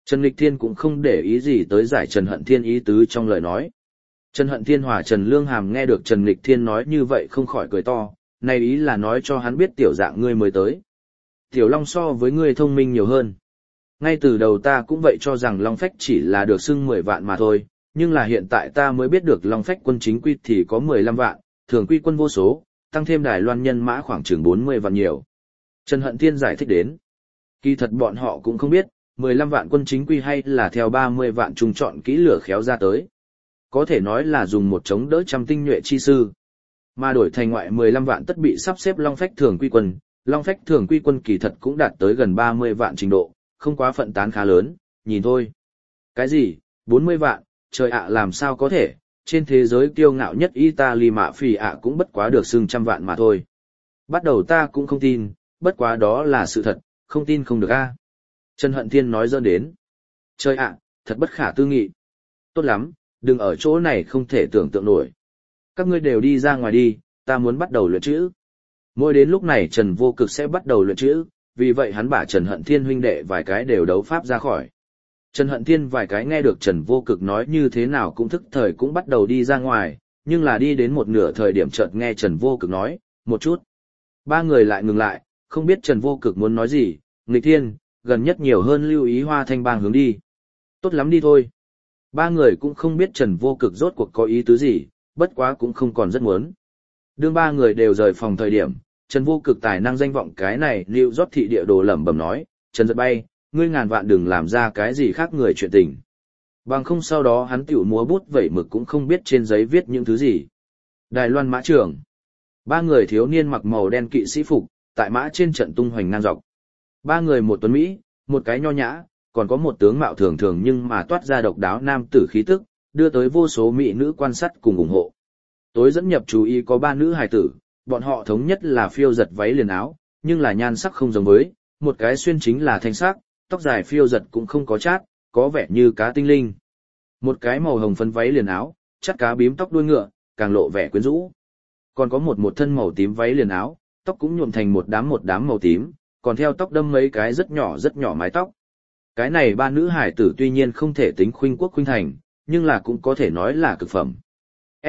Trần Nghịch Thiên cũng không để ý gì tới giải Trần Hận Thiên ý tứ trong lời nói. Trần Hận Thiên hòa Trần Lương Hàm nghe được Trần Nghịch Thiên nói như vậy không khỏi cười to, này ý là nói cho hắn biết tiểu dạng ngươi mới tới. Tiểu Long so với ngươi thông minh nhiều hơn. Ngay từ đầu ta cũng vậy cho rằng Long Phách chỉ là được xưng mười vạn mà thôi, nhưng là hiện tại ta mới biết được Long Phách quân chính quy thì có mười lăm vạn, thường quy quân vô số, tăng thêm Đài Loan nhân mã khoảng chừng bốn mươi vạn nhiều. Trần Hận Thiên giải thích đến. Kỳ thật bọn họ cũng không biết, mười lăm vạn quân chính quy hay là theo ba mươi vạn trung chọn kỹ lửa khéo ra tới. Có thể nói là dùng một chống đỡ trăm tinh nhuệ chi sư. Mà đổi thành ngoại mười lăm vạn tất bị sắp xếp Long Phách thường quy quân, Long Phách thường quy quân kỳ thật cũng đạt tới gần ba mươi vạn trình độ, không quá phận tán khá lớn, nhìn thôi. Cái gì, bốn mươi vạn, trời ạ làm sao có thể, trên thế giới kiêu ngạo nhất Italy mạ phì ạ cũng bất quá được xưng trăm vạn mà thôi. Bắt đầu ta cũng không tin, bất quá đó là sự thật, không tin không được a. Trần Hận Thiên nói dơn đến. Trời ạ, thật bất khả tư nghị. Tốt lắm, đừng ở chỗ này không thể tưởng tượng nổi. Các ngươi đều đi ra ngoài đi, ta muốn bắt đầu luyện chữ. Mỗi đến lúc này Trần Vô Cực sẽ bắt đầu luyện chữ, vì vậy hắn bảo Trần Hận Thiên huynh đệ vài cái đều đấu pháp ra khỏi. Trần Hận Thiên vài cái nghe được Trần Vô Cực nói như thế nào cũng thức thời cũng bắt đầu đi ra ngoài, nhưng là đi đến một nửa thời điểm chợt nghe Trần Vô Cực nói, một chút. Ba người lại ngừng lại, không biết Trần Vô Cực muốn nói gì, Nghịch Thiên, gần nhất nhiều hơn lưu ý Hoa Thanh Bang hướng đi. Tốt lắm đi thôi. Ba người cũng không biết Trần Vô Cực rốt cuộc có ý tứ gì, bất quá cũng không còn rất muốn. Đương ba người đều rời phòng thời điểm, Trần Vô Cực tài năng danh vọng cái này lưu rót thị địa đồ lẩm bẩm nói, Trần Giật Bay, ngươi ngàn vạn đừng làm ra cái gì khác người chuyện tình. Bằng không sau đó hắn tiểu múa bút vẩy mực cũng không biết trên giấy viết những thứ gì. Đài Loan mã trưởng. Ba người thiếu niên mặc màu đen kỵ sĩ phục, tại mã trên trận tung hoành ngang dọc. Ba người một tuấn Mỹ, một cái nho nhã, còn có một tướng mạo thường thường nhưng mà toát ra độc đáo nam tử khí tức, đưa tới vô số mỹ nữ quan sát cùng ủng hộ. Tối dẫn nhập chú ý có ba nữ hài tử, bọn họ thống nhất là phiêu giật váy liền áo, nhưng là nhan sắc không giống với, một cái xuyên chính là thanh sắc, tóc dài phiêu giật cũng không có chát, có vẻ như cá tinh linh. Một cái màu hồng phấn váy liền áo, chắt cá bím tóc đuôi ngựa, càng lộ vẻ quyến rũ. Còn có một một thân màu tím váy liền áo, tóc cũng nhuộm thành một đám một đám màu tím, còn theo tóc đâm mấy cái rất nhỏ rất nhỏ mái tóc. Cái này ba nữ hải tử tuy nhiên không thể tính khuynh quốc khuynh thành, nhưng là cũng có thể nói là cực phẩm. S.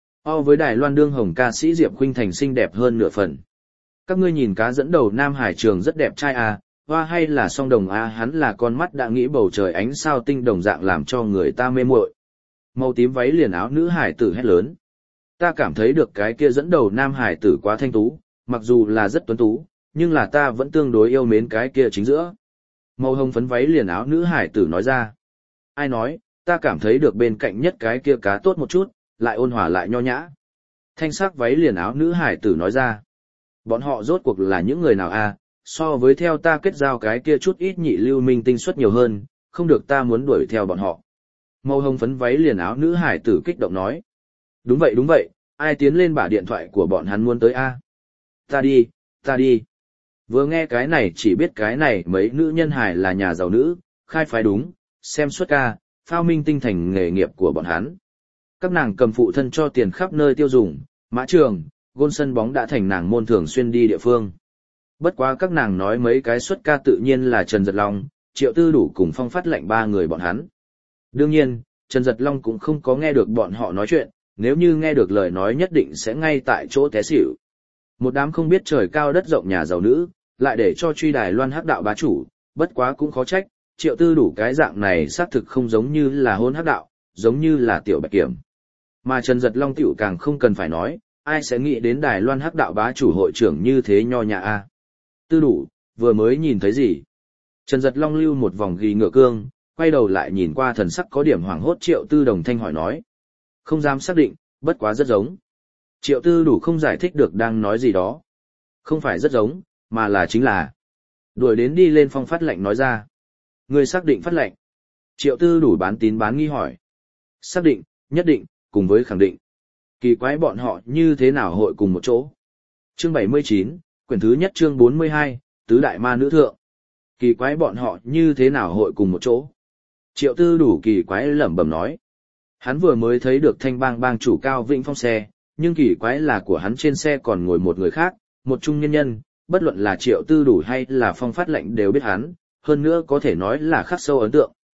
O với Đài Loan đương hồng ca sĩ Diệp Khuynh Thành xinh đẹp hơn nửa phần. Các ngươi nhìn cá dẫn đầu Nam Hải Trường rất đẹp trai à, hoa hay là song đồng à, hắn là con mắt đã nghĩ bầu trời ánh sao tinh đồng dạng làm cho người ta mê muội. Màu tím váy liền áo nữ hải tử hét lớn. Ta cảm thấy được cái kia dẫn đầu Nam Hải tử quá thanh tú, mặc dù là rất tuấn tú, nhưng là ta vẫn tương đối yêu mến cái kia chính giữa. Màu hồng phấn váy liền áo nữ hải tử nói ra. Ai nói, ta cảm thấy được bên cạnh nhất cái kia cá tốt một chút, lại ôn hòa lại nho nhã. Thanh sắc váy liền áo nữ hải tử nói ra. Bọn họ rốt cuộc là những người nào a? So với theo ta kết giao cái kia chút ít nhị lưu minh tinh suất nhiều hơn, không được ta muốn đuổi theo bọn họ. Màu hồng phấn váy liền áo nữ hải tử kích động nói. Đúng vậy đúng vậy, ai tiến lên bả điện thoại của bọn hắn muốn tới a? Ta đi, ta đi. Vừa nghe cái này chỉ biết cái này mấy nữ nhân hải là nhà giàu nữ, khai phái đúng, xem suất ca, phao minh tinh thành nghề nghiệp của bọn hắn. Các nàng cầm phụ thân cho tiền khắp nơi tiêu dùng, mã trường, gôn sân bóng đã thành nàng môn thường xuyên đi địa phương. Bất quá các nàng nói mấy cái suất ca tự nhiên là Trần Giật Long, Triệu Tư Đủ cùng Phong Phát lệnh ba người bọn hắn. Đương nhiên, Trần Giật Long cũng không có nghe được bọn họ nói chuyện, nếu như nghe được lời nói nhất định sẽ ngay tại chỗ té xỉu. Một đám không biết trời cao đất rộng nhà giàu nữ, lại để cho truy Đài Loan hắc đạo bá chủ, bất quá cũng khó trách, Triệu Tư Đủ cái dạng này xác thực không giống như là hôn hắc đạo, giống như là tiểu bạch kiểm. Mà Trần Giật Long tiểu càng không cần phải nói, ai sẽ nghĩ đến Đài Loan hắc đạo bá chủ hội trưởng như thế nho nhã a. Tư Đủ, vừa mới nhìn thấy gì? Trần Giật Long lưu một vòng ghi ngựa cương, quay đầu lại nhìn qua thần sắc có điểm hoảng hốt Triệu Tư Đồng Thanh hỏi nói. Không dám xác định, bất quá rất giống. Triệu Tư Đủ không giải thích được đang nói gì đó. Không phải rất giống, mà là chính là. Đuổi đến đi lên Phong Phát lệnh nói ra. Người xác định Phát lệnh. Triệu Tư Đủ bán tín bán nghi hỏi. Xác định, nhất định, cùng với khẳng định. Kỳ quái bọn họ như thế nào hội cùng một chỗ. Chương bảy mươi chín, quyển thứ nhất chương bốn mươi hai, Tứ Đại Ma Nữ Thượng. Kỳ quái bọn họ như thế nào hội cùng một chỗ. Triệu Tư Đủ kỳ quái lẩm bẩm nói. Hắn vừa mới thấy được Thanh Bang bang chủ Cao Vĩnh Phong xe, nhưng kỳ quái là của hắn trên xe còn ngồi một người khác, một trung nhân nhân, bất luận là Triệu Tư Đủ hay là Phong Phát lệnh đều biết hắn, hơn nữa có thể nói là khắc sâu ấn tượng.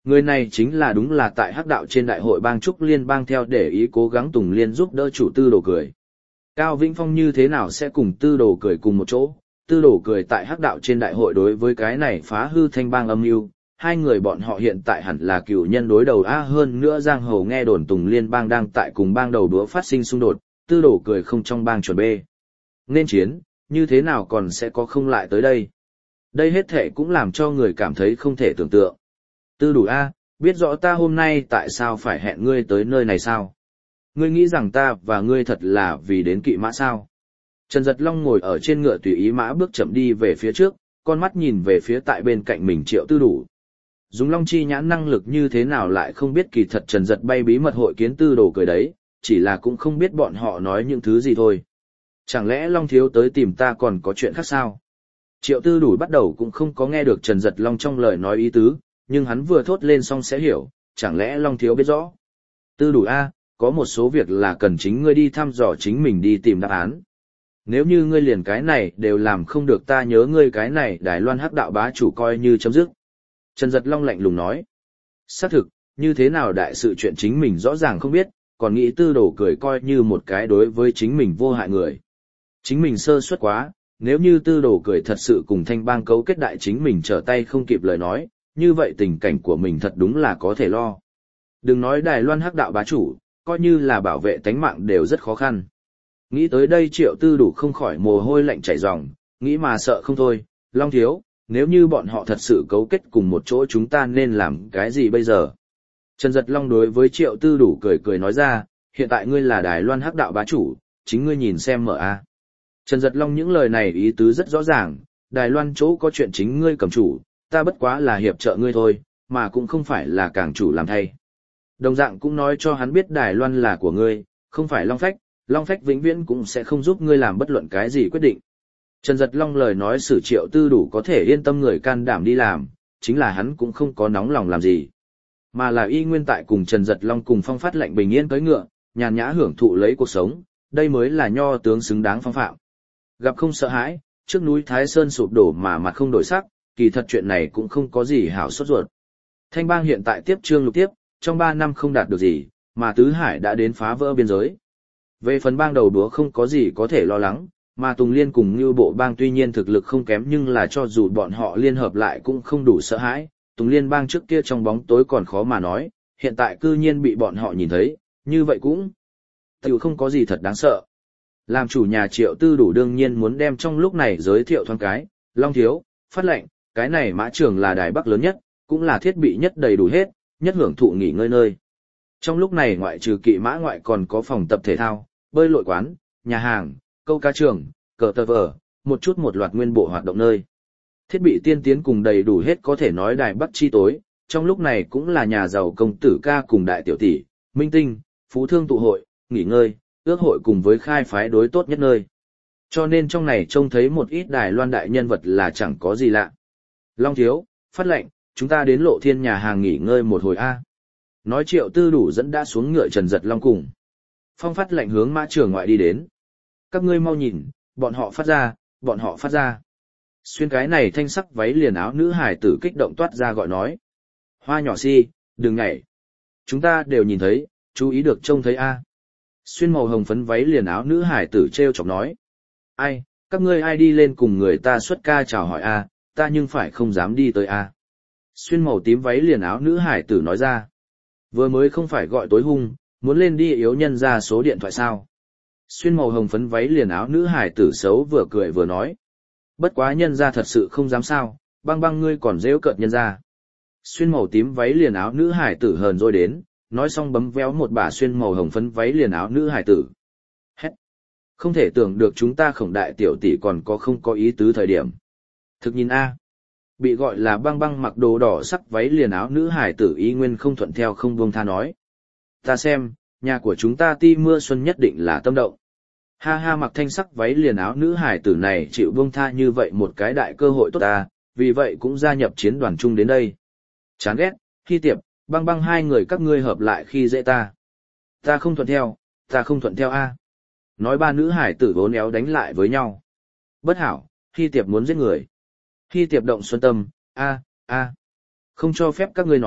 Người này chính là đúng là tại hắc đạo trên đại hội bang Trúc Liên bang theo để ý cố gắng Tùng Liên giúp đỡ chủ Tư Đồ Cười. Cao Vĩnh Phong như thế nào sẽ cùng Tư Đồ Cười cùng một chỗ? Tư Đồ Cười tại hắc đạo trên đại hội đối với cái này phá hư thanh bang âm mưu, hai người bọn họ hiện tại hẳn là cựu nhân đối đầu a. Hơn nữa giang hồ nghe đồn Tùng Liên bang đang tại cùng bang đầu đũa phát sinh xung đột, Tư Đồ Cười không trong bang chuẩn bê nên chiến, như thế nào còn sẽ có không lại tới đây? Đây hết thể cũng làm cho người cảm thấy không thể tưởng tượng. Tư Đủ a, biết rõ ta hôm nay tại sao phải hẹn ngươi tới nơi này sao? Ngươi nghĩ rằng ta và ngươi thật là vì đến kỵ mã sao? Trần Giật Long ngồi ở trên ngựa tùy ý mã bước chậm đi về phía trước, con mắt nhìn về phía tại bên cạnh mình Triệu Tư Đủ. Dùng Long chi nhãn năng lực như thế nào lại không biết kỳ thật Trần Giật bay bí mật hội kiến Tư Đồ Cười đấy, chỉ là cũng không biết bọn họ nói những thứ gì thôi. Chẳng lẽ Long thiếu tới tìm ta còn có chuyện khác sao? Triệu Tư Đủ bắt đầu cũng không có nghe được Trần Giật Long trong lời nói ý tứ, nhưng hắn vừa thốt lên xong sẽ hiểu, chẳng lẽ Long thiếu biết rõ. Tư Đủ a, có một số việc là cần chính ngươi đi thăm dò chính mình đi tìm đáp án. Nếu như ngươi liền cái này đều làm không được ta nhớ ngươi cái này Đài Loan hắc đạo bá chủ coi như chấm dứt. Trần Giật Long lạnh lùng nói. Xác thực, như thế nào đại sự chuyện chính mình rõ ràng không biết, còn nghĩ Tư Đồ Cười coi như một cái đối với chính mình vô hại người. Chính mình sơ suất quá, nếu như Tư Đồ Cười thật sự cùng thanh bang cấu kết đại chính mình trở tay không kịp lời nói, như vậy tình cảnh của mình thật đúng là có thể lo. Đừng nói Đài Loan hắc đạo bá chủ, coi như là bảo vệ tánh mạng đều rất khó khăn. Nghĩ tới đây Triệu Tư Đủ không khỏi mồ hôi lạnh chảy ròng, nghĩ mà sợ không thôi. Long thiếu, nếu như bọn họ thật sự cấu kết cùng một chỗ chúng ta nên làm cái gì bây giờ? Trần Giật Long đối với Triệu Tư Đủ cười cười nói ra, hiện tại ngươi là Đài Loan hắc đạo bá chủ, chính ngươi nhìn xem mở a. Trần Giật Long những lời này ý tứ rất rõ ràng, Đài Loan chỗ có chuyện chính ngươi cầm chủ, ta bất quá là hiệp trợ ngươi thôi, mà cũng không phải là càng chủ làm thay. Đồng dạng cũng nói cho hắn biết Đài Loan là của ngươi, không phải Long Phách, Long Phách vĩnh viễn cũng sẽ không giúp ngươi làm bất luận cái gì quyết định. Trần Giật Long lời nói xử Triệu Tư Đủ có thể yên tâm người can đảm đi làm, chính là hắn cũng không có nóng lòng làm gì. Mà là y nguyên tại cùng Trần Giật Long cùng Phong Phát lệnh bình yên cưỡi ngựa, nhàn nhã hưởng thụ lấy cuộc sống, đây mới là nho tướng xứng đáng phong phạm. Gặp không sợ hãi, trước núi Thái Sơn sụp đổ mà mặt không đổi sắc, kỳ thật chuyện này cũng không có gì hảo sốt ruột. Thanh bang hiện tại tiếp trương lục tiếp, trong ba năm không đạt được gì, mà Tứ Hải đã đến phá vỡ biên giới. Về phần bang đầu đúa không có gì có thể lo lắng, mà Tùng Liên cùng Như Bộ bang tuy nhiên thực lực không kém nhưng là cho dù bọn họ liên hợp lại cũng không đủ sợ hãi. Tùng Liên bang trước kia trong bóng tối còn khó mà nói, hiện tại cư nhiên bị bọn họ nhìn thấy, như vậy cũng tiểu không có gì thật đáng sợ. Làm chủ nhà Triệu Tư Đủ đương nhiên muốn đem trong lúc này giới thiệu thoáng cái, Long thiếu, phát lệnh, cái này mã trường là Đài Bắc lớn nhất, cũng là thiết bị nhất đầy đủ hết, nhất hưởng thụ nghỉ ngơi nơi. Trong lúc này ngoại trừ kỵ mã ngoại còn có phòng tập thể thao, bơi lội quán, nhà hàng, câu cá trường, cờ tờ vờ, một chút một loạt nguyên bộ hoạt động nơi. Thiết bị tiên tiến cùng đầy đủ hết có thể nói Đài Bắc chi tối, trong lúc này cũng là nhà giàu công tử ca cùng đại tiểu tỷ, minh tinh, phú thương tụ hội, nghỉ ngơi, ước hội cùng với khai phái đối tốt nhất nơi. Cho nên trong này trông thấy một ít Đài Loan đại nhân vật là chẳng có gì lạ. Long thiếu, phát lệnh, chúng ta đến Lộ Thiên nhà hàng nghỉ ngơi một hồi a. Nói Triệu Tư Đủ dẫn đã xuống ngựa Trần Giật Long cùng. Phong Phát lệnh hướng mã trường ngoại đi đến. Các ngươi mau nhìn, bọn họ phát ra, bọn họ phát ra. Xuyên cái này thanh sắc váy liền áo nữ hải tử kích động toát ra gọi nói. Hoa nhỏ si, đừng nhảy. Chúng ta đều nhìn thấy, chú ý được trông thấy a. Xuyên màu hồng phấn váy liền áo nữ hải tử treo chọc nói. Ai, các ngươi ai đi lên cùng người ta xuất ca chào hỏi a, ta nhưng phải không dám đi tới a. Xuyên màu tím váy liền áo nữ hải tử nói ra. Vừa mới không phải gọi tối hung, muốn lên đi yếu nhân ra số điện thoại sao. Xuyên màu hồng phấn váy liền áo nữ hải tử xấu vừa cười vừa nói. Bất quá nhân ra thật sự không dám sao, băng băng ngươi còn rêu cợt nhân ra. Xuyên màu tím váy liền áo nữ hải tử hờn rồi đến, nói xong bấm véo một bà xuyên màu hồng phấn váy liền áo nữ hải tử. Hét! Không thể tưởng được chúng ta khổng đại tiểu tỷ còn có không có ý tứ thời điểm. Thực nhìn a, bị gọi là băng băng mặc đồ đỏ sắc váy liền áo nữ hải tử y nguyên không thuận theo không buông tha nói. Ta xem, nhà của chúng ta ti mưa xuân nhất định là tâm động. Ha ha mặc thanh sắc váy liền áo nữ hải tử này chịu buông tha như vậy một cái đại cơ hội tốt ta, vì vậy cũng gia nhập chiến đoàn chung đến đây. Chán ghét, khi tiệp, băng băng hai người các ngươi hợp lại khi dễ ta. Ta không thuận theo, ta không thuận theo a. Nói ba nữ hải tử vốn éo đánh lại với nhau. Bất hảo, khi tiệp muốn giết người. Khi tiệp động xuân tâm, a, a. Không cho phép các ngươi nói,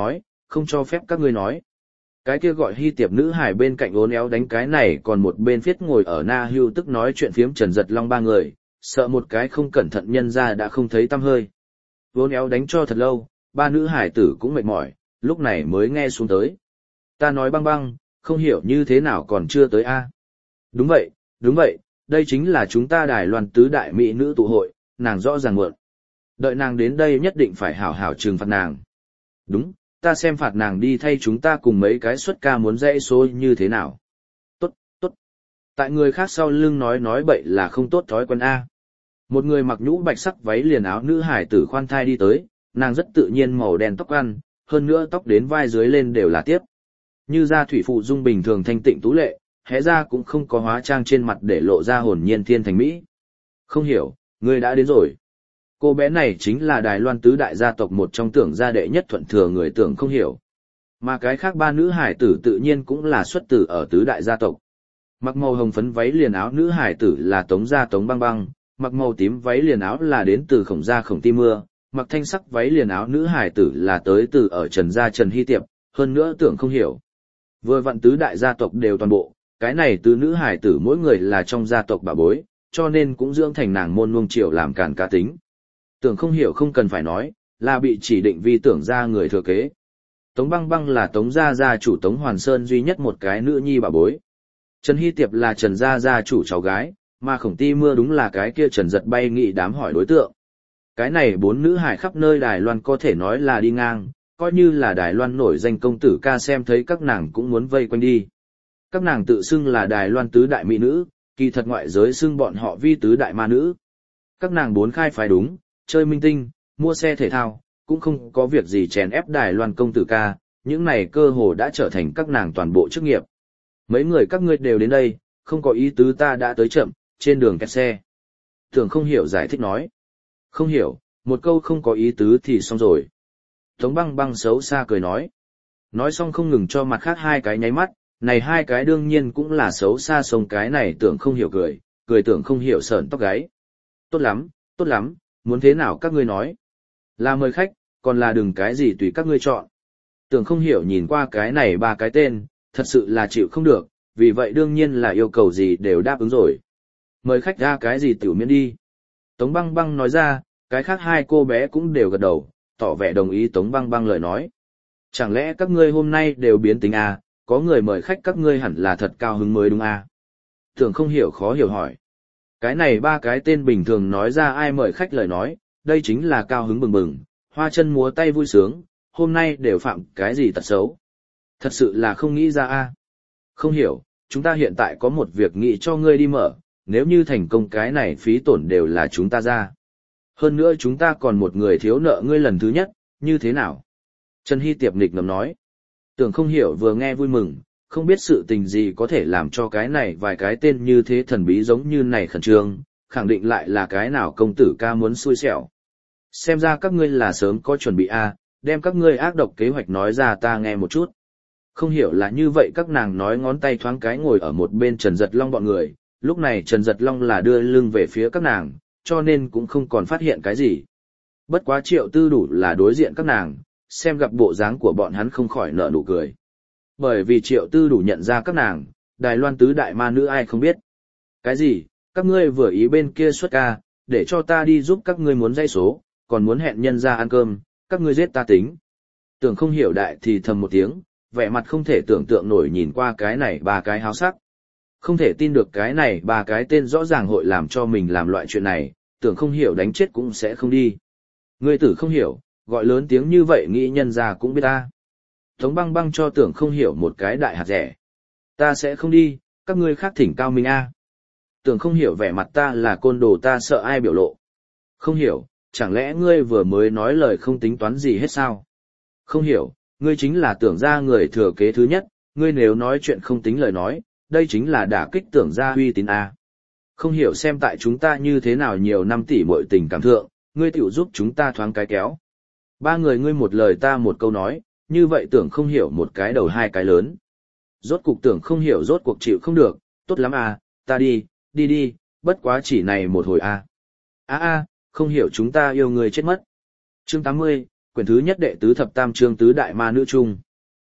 không cho phép các ngươi nói. Cái kia gọi Hy Tiệp nữ hải bên cạnh ốn éo đánh cái này còn một bên phiết ngồi ở Na Hưu tức nói chuyện phiếm Trần Giật Long ba người, sợ một cái không cẩn thận nhân ra đã không thấy tăm hơi. Vốn éo đánh cho thật lâu, ba nữ hải tử cũng mệt mỏi, lúc này mới nghe xuống tới. Ta nói băng băng, không hiểu như thế nào còn chưa tới a. Đúng vậy, đúng vậy, đây chính là chúng ta Đài Loan tứ đại mỹ nữ tụ hội, nàng rõ ràng muộn. Đợi nàng đến đây nhất định phải hảo hảo trừng phạt nàng. Đúng, ta xem phạt nàng đi thay chúng ta cùng mấy cái xuất ca muốn dãy số như thế nào. Tốt, tốt. Tại người khác sau lưng nói nói bậy là không tốt thói quen a. Một người mặc nhũ bạch sắc váy liền áo nữ hải tử khoan thai đi tới, nàng rất tự nhiên màu đen tóc ăn, hơn nữa tóc đến vai dưới lên đều là tiếp. Như da thủy phụ dung bình thường thanh tịnh tú lệ, hé ra cũng không có hóa trang trên mặt để lộ ra hồn nhiên thiên thành mỹ. Không hiểu, ngươi đã đến rồi. Cô bé này chính là Đài Loan tứ đại gia tộc một trong tưởng gia đệ nhất thuận thừa người tưởng không hiểu. Mà cái khác ba nữ hải tử tự nhiên cũng là xuất tử ở tứ đại gia tộc. Mặc màu hồng phấn váy liền áo nữ hải tử là Tống gia Tống Băng Băng, mặc màu tím váy liền áo là đến từ Khổng gia Khổng Ti Mưa, mặc thanh sắc váy liền áo nữ hải tử là tới từ ở Trần gia Trần Hy Tiệp, hơn nữa tưởng không hiểu. Vừa vặn tứ đại gia tộc đều toàn bộ, cái này tứ nữ hải tử mỗi người là trong gia tộc bà bối, cho nên cũng dưỡng thành nàng môn nuông chiều làm càn cá tính. Tưởng không hiểu không cần phải nói, là bị chỉ định vi tưởng gia người thừa kế. Tống Băng Băng là Tống gia gia chủ Tống Hoàn Sơn duy nhất một cái nữ nhi bà bối. Trần Hy Tiệp là Trần gia gia chủ cháu gái, mà Khổng Ti Mưa đúng là cái kia Trần Giật bay nghị đám hỏi đối tượng. Cái này bốn nữ hải khắp nơi Đài Loan có thể nói là đi ngang, coi như là Đài Loan nổi danh công tử ca xem thấy các nàng cũng muốn vây quanh đi. Các nàng tự xưng là Đài Loan tứ đại mỹ nữ, kỳ thật ngoại giới xưng bọn họ vi tứ đại ma nữ. Các nàng bốn khai phái đúng, chơi minh tinh, mua xe thể thao, cũng không có việc gì chèn ép Đài Loan công tử ca, những này cơ hồ đã trở thành các nàng toàn bộ chức nghiệp. Mấy người các ngươi đều đến đây, không có ý tứ ta đã tới chậm, trên đường kẹt xe. Tưởng không hiểu giải thích nói. Không hiểu, một câu không có ý tứ thì xong rồi. Tống Băng Băng xấu xa cười nói. Nói xong không ngừng cho mặt khác hai cái nháy mắt, này hai cái đương nhiên cũng là xấu xa sông cái này tưởng không hiểu cười, cười tưởng không hiểu sởn tóc gáy. Tốt lắm, tốt lắm, muốn thế nào các ngươi nói. Là mời khách, còn là đừng cái gì tùy các ngươi chọn. Tưởng không hiểu nhìn qua cái này ba cái tên, thật sự là chịu không được, vì vậy đương nhiên là yêu cầu gì đều đáp ứng rồi. Mời khách ra cái gì tiểu miễn đi. Tống Băng Băng nói ra, cái khác hai cô bé cũng đều gật đầu, tỏ vẻ đồng ý Tống Băng Băng lời nói. Chẳng lẽ các ngươi hôm nay đều biến tính à, có người mời khách các ngươi hẳn là thật cao hứng mới đúng à? Tưởng không hiểu khó hiểu hỏi. Cái này ba cái tên bình thường nói ra ai mời khách lời nói, đây chính là cao hứng bừng bừng, hoa chân múa tay vui sướng, hôm nay đều phạm cái gì tật xấu. Thật sự là không nghĩ ra à. Không hiểu, chúng ta hiện tại có một việc nghĩ cho ngươi đi mở, nếu như thành công cái này phí tổn đều là chúng ta ra. Hơn nữa chúng ta còn một người thiếu nợ ngươi lần thứ nhất, như thế nào? Trần Hy Tiệp nghịch ngầm nói. Tưởng không hiểu vừa nghe vui mừng, không biết sự tình gì có thể làm cho cái này vài cái tên như thế thần bí giống như này khẩn trương, khẳng định lại là cái nào công tử ca muốn xui xẻo. Xem ra các ngươi là sớm có chuẩn bị a, à, đem các ngươi ác độc kế hoạch nói ra ta nghe một chút. Không hiểu là như vậy các nàng nói ngón tay thoáng cái ngồi ở một bên Trần Giật Long bọn người, lúc này Trần Giật Long là đưa lưng về phía các nàng, cho nên cũng không còn phát hiện cái gì. Bất quá Triệu Tư Đủ là đối diện các nàng, xem gặp bộ dáng của bọn hắn không khỏi nở nụ cười. Bởi vì Triệu Tư Đủ nhận ra các nàng, Đài Loan tứ đại ma nữ ai không biết. Cái gì, các ngươi vừa ý bên kia xuất ca, để cho ta đi giúp các ngươi muốn dây số, còn muốn hẹn nhân ra ăn cơm, các ngươi giết ta tính. Tưởng không hiểu đại thì thầm một tiếng, vẻ mặt không thể tưởng tượng nổi nhìn qua cái này ba cái háo sắc. Không thể tin được cái này ba cái tên rõ ràng hội làm cho mình làm loại chuyện này, tưởng không hiểu đánh chết cũng sẽ không đi. Ngươi tử không hiểu, gọi lớn tiếng như vậy nghĩ nhân ra cũng biết ta. Tống Băng Băng cho tưởng không hiểu một cái đại hạt rẻ. Ta sẽ không đi, các ngươi khác thỉnh cao minh a. Tưởng không hiểu vẻ mặt ta là côn đồ ta sợ ai biểu lộ. Không hiểu, chẳng lẽ ngươi vừa mới nói lời không tính toán gì hết sao? Không hiểu, ngươi chính là tưởng ra người thừa kế thứ nhất, ngươi nếu nói chuyện không tính lời nói, đây chính là đả kích tưởng ra uy tín a. Không hiểu xem tại chúng ta như thế nào nhiều năm tỷ muội tình cảm thượng, ngươi tiểu giúp chúng ta thoáng cái kéo. Ba người ngươi một lời ta một câu nói, như vậy tưởng không hiểu một cái đầu hai cái lớn. Rốt cuộc tưởng không hiểu rốt cuộc chịu không được, tốt lắm à, ta đi, đi đi, bất quá chỉ này một hồi à. À à, không hiểu chúng ta yêu người chết mất. Chương tám mươi, quyển thứ nhất đệ tứ thập tam chương tứ đại ma nữ chung.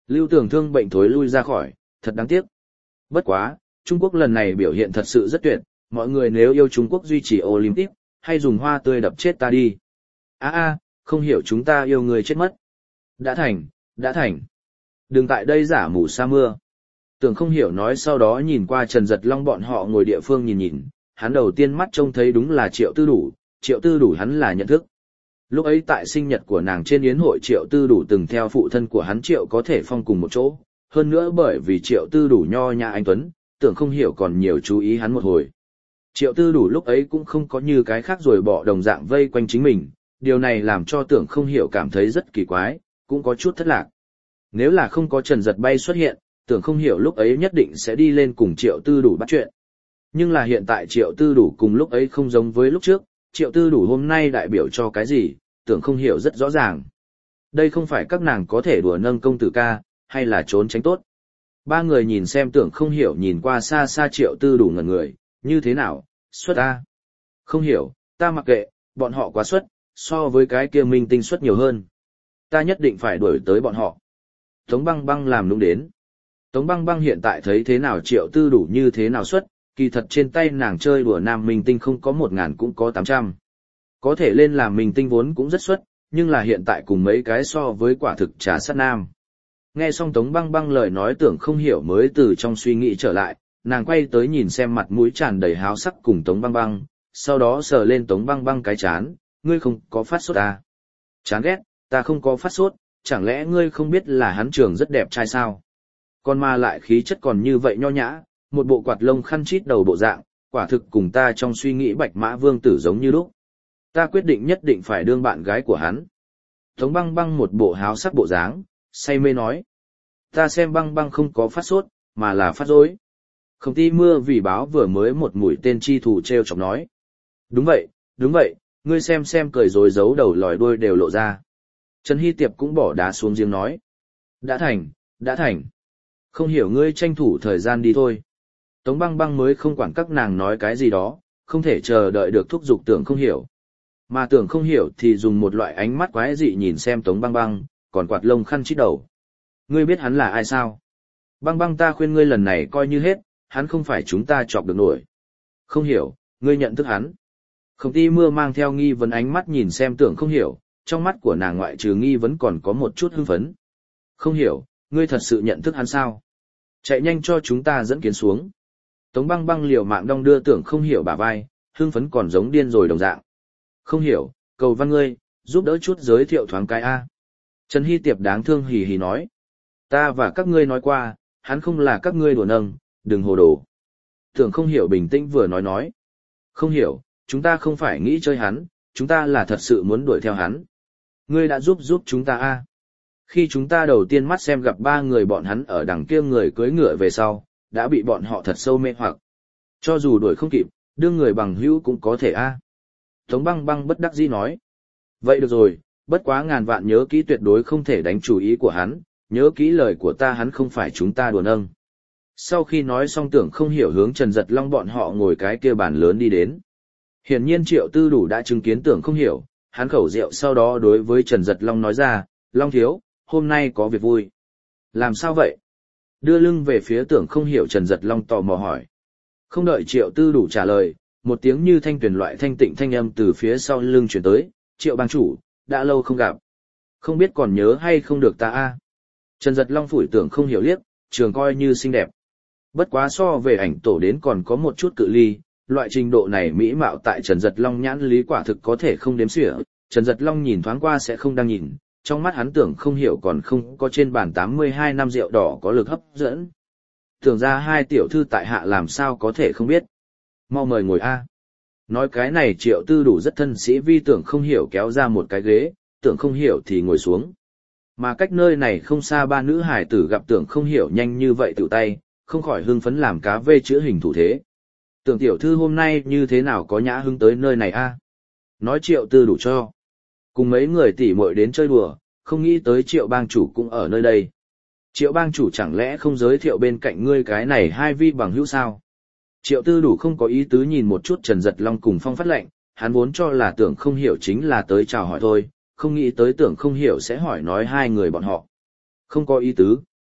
Lưu Tưởng Thương bệnh thối lui ra khỏi, thật đáng tiếc. Bất quá, Trung Quốc lần này biểu hiện thật sự rất tuyệt, mọi người nếu yêu Trung Quốc duy trì Olympic, hay dùng hoa tươi đập chết ta đi. A a, không hiểu chúng ta yêu người chết mất. Đã thành, đã thành. Đừng tại đây giả mù sa mưa. Tưởng không hiểu nói sau đó nhìn qua Trần Giật Long bọn họ ngồi địa phương nhìn nhìn, hắn đầu tiên mắt trông thấy đúng là Triệu Tư Đủ, Triệu Tư Đủ hắn là nhận thức. Lúc ấy tại sinh nhật của nàng trên yến hội Triệu Tư Đủ từng theo phụ thân của hắn Triệu có thể phong cùng một chỗ, hơn nữa bởi vì Triệu Tư Đủ nho nhã anh tuấn, tưởng không hiểu còn nhiều chú ý hắn một hồi. Triệu Tư Đủ lúc ấy cũng không có như cái khác rồi bỏ đồng dạng vây quanh chính mình, điều này làm cho tưởng không hiểu cảm thấy rất kỳ quái, cũng có chút thất lạc. Nếu là không có Trần Giật Bay xuất hiện, tưởng không hiểu lúc ấy nhất định sẽ đi lên cùng Triệu Tư Đủ bắt chuyện. Nhưng là hiện tại Triệu Tư Đủ cùng lúc ấy không giống với lúc trước, Triệu Tư Đủ hôm nay đại biểu cho cái gì, tưởng không hiểu rất rõ ràng. Đây không phải các nàng có thể đùa nâng công tử ca, hay là trốn tránh tốt. Ba người nhìn xem tưởng không hiểu nhìn qua xa xa Triệu Tư Đủ ngẩn người, như thế nào, xuất a? Không hiểu, ta mặc kệ, bọn họ quá xuất, so với cái kia minh tinh xuất nhiều hơn. Ta nhất định phải đuổi tới bọn họ. Tống Băng Băng làm đúng đến. Tống Băng Băng hiện tại thấy thế nào Triệu Tư Đủ như thế nào xuất, kỳ thật trên tay nàng chơi đùa nam minh tinh không có một ngàn cũng có tám trăm. Có thể lên làm minh tinh vốn cũng rất xuất, nhưng là hiện tại cùng mấy cái so với quả thực trà sát nam. Nghe xong Tống Băng Băng lời nói tưởng không hiểu mới từ trong suy nghĩ trở lại, nàng quay tới nhìn xem mặt mũi tràn đầy háo sắc cùng Tống Băng Băng, sau đó sờ lên Tống Băng Băng cái chán, ngươi không có phát sốt à? Chán ghét, ta không có phát sốt, chẳng lẽ ngươi không biết là hắn trường rất đẹp trai sao? Còn mà lại khí chất còn như vậy nho nhã, một bộ quạt lông khăn chít đầu bộ dạng, quả thực cùng ta trong suy nghĩ Bạch Mã Vương tử giống như lúc. Ta quyết định nhất định phải đương bạn gái của hắn. Tống Băng Băng một bộ háo sắc bộ dáng, say mê nói. Ta xem Băng Băng không có phát sốt, mà là phát rối. Không ti mưa vì báo vừa mới một mũi tên chi thủ treo chọc nói. Đúng vậy, đúng vậy, ngươi xem xem cười rồi giấu đầu lòi đuôi đều lộ ra. Trần Hy Tiệp cũng bỏ đá xuống giếng nói. Đã thành, đã thành. Không hiểu ngươi tranh thủ thời gian đi thôi. Tống Băng Băng mới không quản các nàng nói cái gì đó, không thể chờ đợi được thúc giục tưởng không hiểu. Mà tưởng không hiểu thì dùng một loại ánh mắt quái dị nhìn xem Tống Băng Băng, còn quạt lông khăn chít đầu. Ngươi biết hắn là ai sao? Băng Băng ta khuyên ngươi lần này coi như hết, hắn không phải chúng ta chọc được nổi. Không hiểu, ngươi nhận thức hắn. Không ti mưa mang theo nghi vấn ánh mắt nhìn xem tưởng không hiểu, trong mắt của nàng ngoại trừ nghi vấn còn có một chút hưng phấn. Không hiểu, ngươi thật sự nhận thức hắn sao? Chạy nhanh cho chúng ta dẫn kiến xuống. Tống Băng Băng liều mạng đong đưa tưởng không hiểu bả vai, hưng phấn còn giống điên rồi đồng dạng. Không hiểu, cầu văn ngươi, giúp đỡ chút giới thiệu thoáng cái A. Trần Hy Tiệp đáng thương hì hì nói. Ta và các ngươi nói qua, hắn không là các ngươi đùa nâng, đừng hồ đồ. Tưởng không hiểu bình tĩnh vừa nói nói. Không hiểu, chúng ta không phải nghĩ chơi hắn, chúng ta là thật sự muốn đuổi theo hắn. Ngươi đã giúp giúp chúng ta A. Khi chúng ta đầu tiên mắt xem gặp ba người bọn hắn ở đằng kia người cưỡi ngựa về sau, đã bị bọn họ thật sâu mê hoặc. Cho dù đuổi không kịp, đương người bằng hữu cũng có thể A. Tống Băng Băng bất đắc dĩ nói. Vậy được rồi, bất quá ngàn vạn nhớ kỹ tuyệt đối không thể đánh chủ ý của hắn, nhớ kỹ lời của ta hắn không phải chúng ta đùa nâng. Sau khi nói xong tưởng không hiểu hướng Trần Giật Long bọn họ ngồi cái kia bàn lớn đi đến. Hiển nhiên Triệu Tư Đủ đã chứng kiến tưởng không hiểu, hắn khẩu rượu sau đó đối với Trần Giật Long nói ra, Long thiếu, hôm nay có việc vui. Làm sao vậy? Đưa lưng về phía tưởng không hiểu Trần Giật Long tò mò hỏi. Không đợi Triệu Tư Đủ trả lời, một tiếng như thanh tuyển loại thanh tịnh thanh âm từ phía sau lưng chuyển tới, Triệu bang chủ, đã lâu không gặp. Không biết còn nhớ hay không được ta a? Trần Giật Long phủi tưởng không hiểu liếc, trường coi như xinh đẹp. Bất quá so về ảnh tổ đến còn có một chút cự ly, loại trình độ này mỹ mạo tại Trần Giật Long nhãn lý quả thực có thể không đếm xỉa, Trần Giật Long nhìn thoáng qua sẽ không đang nhìn, trong mắt hắn tưởng không hiểu còn không có trên bàn tám mươi hai năm rượu đỏ có lực hấp dẫn. Tưởng ra hai tiểu thư tại hạ làm sao có thể không biết. Mau mời ngồi a. Nói cái này Triệu Tư Đủ rất thân sĩ vi tưởng không hiểu kéo ra một cái ghế, tưởng không hiểu thì ngồi xuống. Mà cách nơi này không xa ba nữ hải tử gặp tưởng không hiểu nhanh như vậy tự tay, không khỏi hưng phấn làm cá vê chữa hình thủ thế. Tưởng tiểu thư hôm nay như thế nào có nhã hứng tới nơi này a? Nói Triệu Tư Đủ cho. Cùng mấy người tỉ muội đến chơi đùa, không nghĩ tới Triệu bang chủ cũng ở nơi đây. Triệu bang chủ chẳng lẽ không giới thiệu bên cạnh ngươi cái này hai vi bằng hữu sao? Triệu Tư Đủ không có ý tứ nhìn một chút Trần Giật Long cùng Phong Phát Lệnh, hắn vốn cho là tưởng không hiểu chính là tới chào hỏi thôi, không nghĩ tới tưởng không hiểu sẽ hỏi nói hai người bọn họ. Không có ý tứ,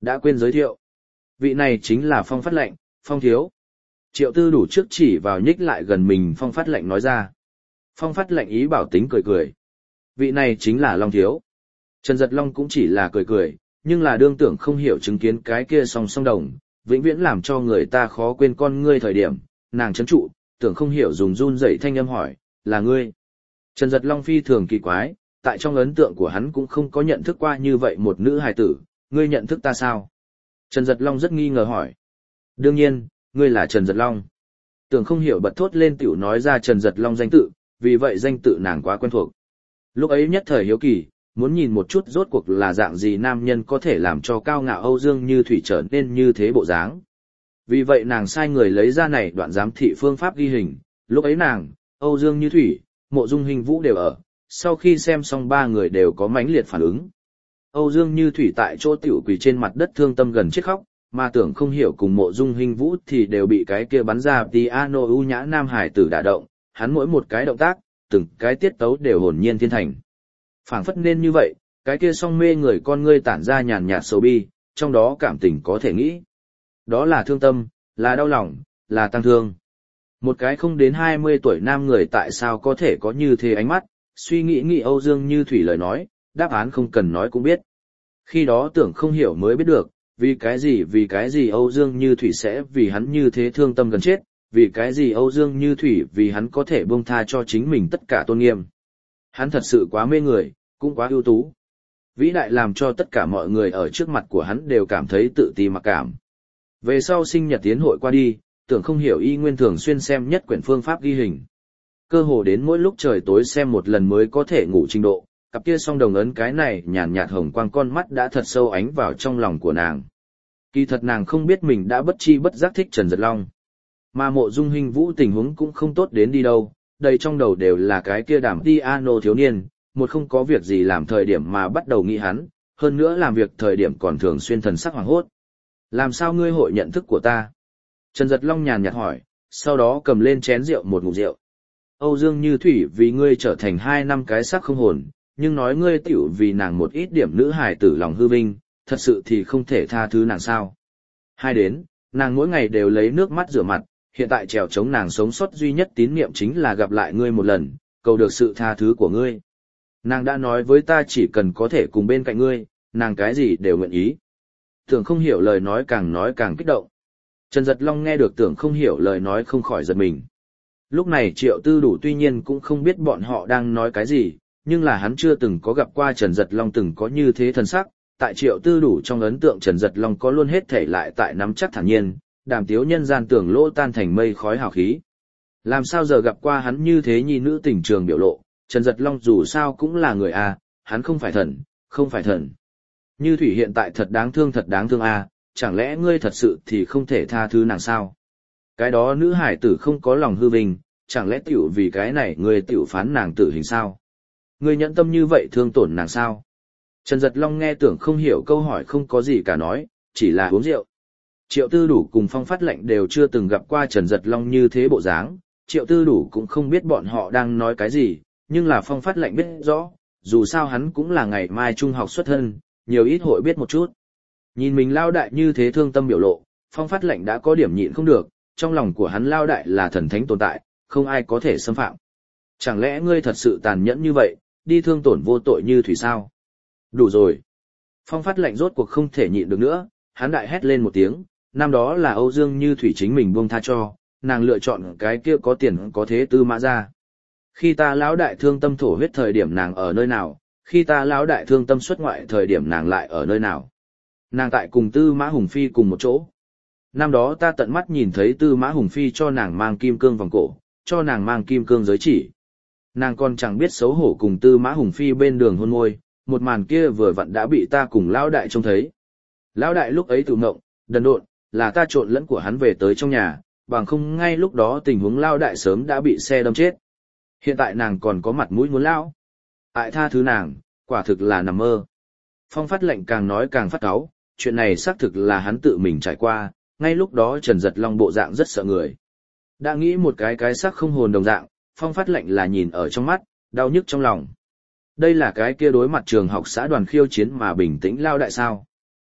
Đã quên giới thiệu. Vị này chính là Phong Phát Lệnh, Phong thiếu. Triệu Tư Đủ trước chỉ vào nhích lại gần mình Phong Phát Lệnh nói ra. Phong Phát Lệnh ý bảo tính cười cười. Vị này chính là Long thiếu. Trần Giật Long cũng chỉ là cười cười, nhưng là đương tưởng không hiểu chứng kiến cái kia song song đồng, vĩnh viễn làm cho người ta khó quên con ngươi thời điểm, nàng chấn trụ, tưởng không hiểu dùng run rẩy thanh âm hỏi, là ngươi. Trần Giật Long phi thường kỳ quái, tại trong ấn tượng của hắn cũng không có nhận thức qua như vậy một nữ hài tử, ngươi nhận thức ta sao? Trần Giật Long rất nghi ngờ hỏi. Đương nhiên, ngươi là Trần Giật Long. Tưởng không hiểu bật thốt lên tiểu nói ra Trần Giật Long danh tự, vì vậy danh tự nàng quá quen thuộc. Lúc ấy nhất thời hiếu kỳ, muốn nhìn một chút rốt cuộc là dạng gì nam nhân có thể làm cho cao ngạo Âu Dương Như Thủy trở nên như thế bộ dáng. Vì vậy nàng sai người lấy ra này đoạn giám thị phương pháp ghi hình, lúc ấy nàng, Âu Dương Như Thủy, Mộ Dung Hình Vũ đều ở, sau khi xem xong ba người đều có mãnh liệt phản ứng. Âu Dương Như Thủy tại chỗ tiểu quỳ trên mặt đất thương tâm gần chết khóc, mà tưởng không hiểu cùng Mộ Dung Hình Vũ thì đều bị cái kia bắn ra piano ưu nhã nam hải tử đả động, hắn mỗi một cái động tác, từng cái tiết tấu đều hồn nhiên thiên thành. Phảng phất nên như vậy, cái kia song mê người con ngươi tản ra nhàn nhạt sầu bi, trong đó cảm tình có thể nghĩ. Đó là thương tâm, là đau lòng, là tăng thương. Một cái không đến hai mươi tuổi nam người tại sao có thể có như thế ánh mắt, suy nghĩ nghĩ Âu Dương Như Thủy lời nói, đáp án không cần nói cũng biết. Khi đó tưởng không hiểu mới biết được, vì cái gì vì cái gì Âu Dương Như Thủy sẽ vì hắn như thế thương tâm gần chết, vì cái gì Âu Dương Như Thủy vì hắn có thể buông tha cho chính mình tất cả tôn nghiêm. Hắn thật sự quá mê người, cũng quá ưu tú. Vĩ đại làm cho tất cả mọi người ở trước mặt của hắn đều cảm thấy tự ti mặc cảm. Về sau sinh nhật tiến hội qua đi, tưởng không hiểu y nguyên thường xuyên xem nhất quyển phương pháp ghi hình. Cơ hồ đến mỗi lúc trời tối xem một lần mới có thể ngủ trình độ, cặp kia song đồng ấn cái này nhàn nhạt hồng quang con mắt đã thật sâu ánh vào trong lòng của nàng. Kỳ thật nàng không biết mình đã bất chi bất giác thích Trần Giật Long. Mà Mộ Dung Hình Vũ tình huống cũng không tốt đến đi đâu, đầy trong đầu đều là cái kia đàm piano thiếu niên, một không có việc gì làm thời điểm mà bắt đầu nghĩ hắn, hơn nữa làm việc thời điểm còn thường xuyên thần sắc hoảng hốt. Làm sao ngươi hội nhận thức của ta? Trần Giật Long nhàn nhạt hỏi, sau đó cầm lên chén rượu một ngụm rượu. Âu Dương Như Thủy vì ngươi trở thành hai năm cái xác không hồn, nhưng nói ngươi tiểu vì nàng một ít điểm nữ hài tử lòng hư vinh, thật sự thì không thể tha thứ nàng sao. Hai đến, nàng mỗi ngày đều lấy nước mắt rửa mặt, hiện tại trèo chống nàng sống sót duy nhất tín niệm chính là gặp lại ngươi một lần, cầu được sự tha thứ của ngươi. Nàng đã nói với ta chỉ cần có thể cùng bên cạnh ngươi, nàng cái gì đều nguyện ý. Tưởng không hiểu lời nói càng nói càng kích động. Trần Giật Long nghe được tưởng không hiểu lời nói không khỏi giật mình. Lúc này Triệu Tư Đủ tuy nhiên cũng không biết bọn họ đang nói cái gì, nhưng là hắn chưa từng có gặp qua Trần Giật Long từng có như thế thần sắc. Tại Triệu Tư Đủ trong ấn tượng Trần Giật Long có luôn hết thể lại tại nắm chắc thản nhiên, đàm tiếu nhân gian tưởng lỗ tan thành mây khói hào khí. Làm sao giờ gặp qua hắn như thế nhi nữ tình trường biểu lộ, Trần Giật Long dù sao cũng là người A, hắn không phải thần, không phải thần. Như Thủy hiện tại thật đáng thương thật đáng thương A, chẳng lẽ ngươi thật sự thì không thể tha thứ nàng sao? Cái đó nữ hải tử không có lòng hư vinh, chẳng lẽ tiểu vì cái này ngươi tiểu phán nàng tử hình sao? Ngươi nhẫn tâm như vậy thương tổn nàng sao? Trần Giật Long nghe tưởng không hiểu câu hỏi không có gì cả nói, chỉ là uống rượu. Triệu Tư Đủ cùng Phong Phát Lệnh đều chưa từng gặp qua Trần Giật Long như thế bộ dáng, Triệu Tư Đủ cũng không biết bọn họ đang nói cái gì, nhưng là Phong Phát Lệnh biết rõ, dù sao hắn cũng là ngày mai trung học xuất thân, nhiều ít hội biết một chút. Nhìn mình lao đại như thế thương tâm biểu lộ, Phong Phát Lệnh đã có điểm nhịn không được, trong lòng của hắn lao đại là thần thánh tồn tại, không ai có thể xâm phạm. Chẳng lẽ ngươi thật sự tàn nhẫn như vậy, đi thương tổn vô tội Như Thủy sao? Đủ rồi. Phong Phát Lệnh rốt cuộc không thể nhịn được nữa, hắn đại hét lên một tiếng, năm đó là Âu Dương Như Thủy chính mình buông tha cho, nàng lựa chọn cái kia có tiền có thế Tư Mã ra. Khi ta lão đại thương tâm thổ huyết thời điểm nàng ở nơi nào, khi ta lão đại thương tâm xuất ngoại thời điểm nàng lại ở nơi nào. Nàng tại cùng Tư Mã Hùng Phi cùng một chỗ. Năm đó ta tận mắt nhìn thấy Tư Mã Hùng Phi cho nàng mang kim cương vòng cổ, cho nàng mang kim cương giới chỉ. Nàng còn chẳng biết xấu hổ cùng Tư Mã Hùng Phi bên đường hôn môi, một màn kia vừa vặn đã bị ta cùng lão đại trông thấy. Lão đại lúc ấy tự ngộng, đần độn, là ta trộn lẫn của hắn về tới trong nhà, bằng không ngay lúc đó tình huống lão đại sớm đã bị xe đâm chết. Hiện tại nàng còn có mặt mũi muốn lão. Ai tha thứ nàng, quả thực là nằm mơ. Phong Phát Lệnh càng nói càng phát cáu, chuyện này xác thực là hắn tự mình trải qua, ngay lúc đó Trần Giật Long bộ dạng rất sợ người. Đã nghĩ một cái cái xác không hồn đồng dạng, Phong Phát Lệnh là nhìn ở trong mắt, đau nhức trong lòng. Đây là cái kia đối mặt trường học xã đoàn khiêu chiến mà bình tĩnh lao đại sao.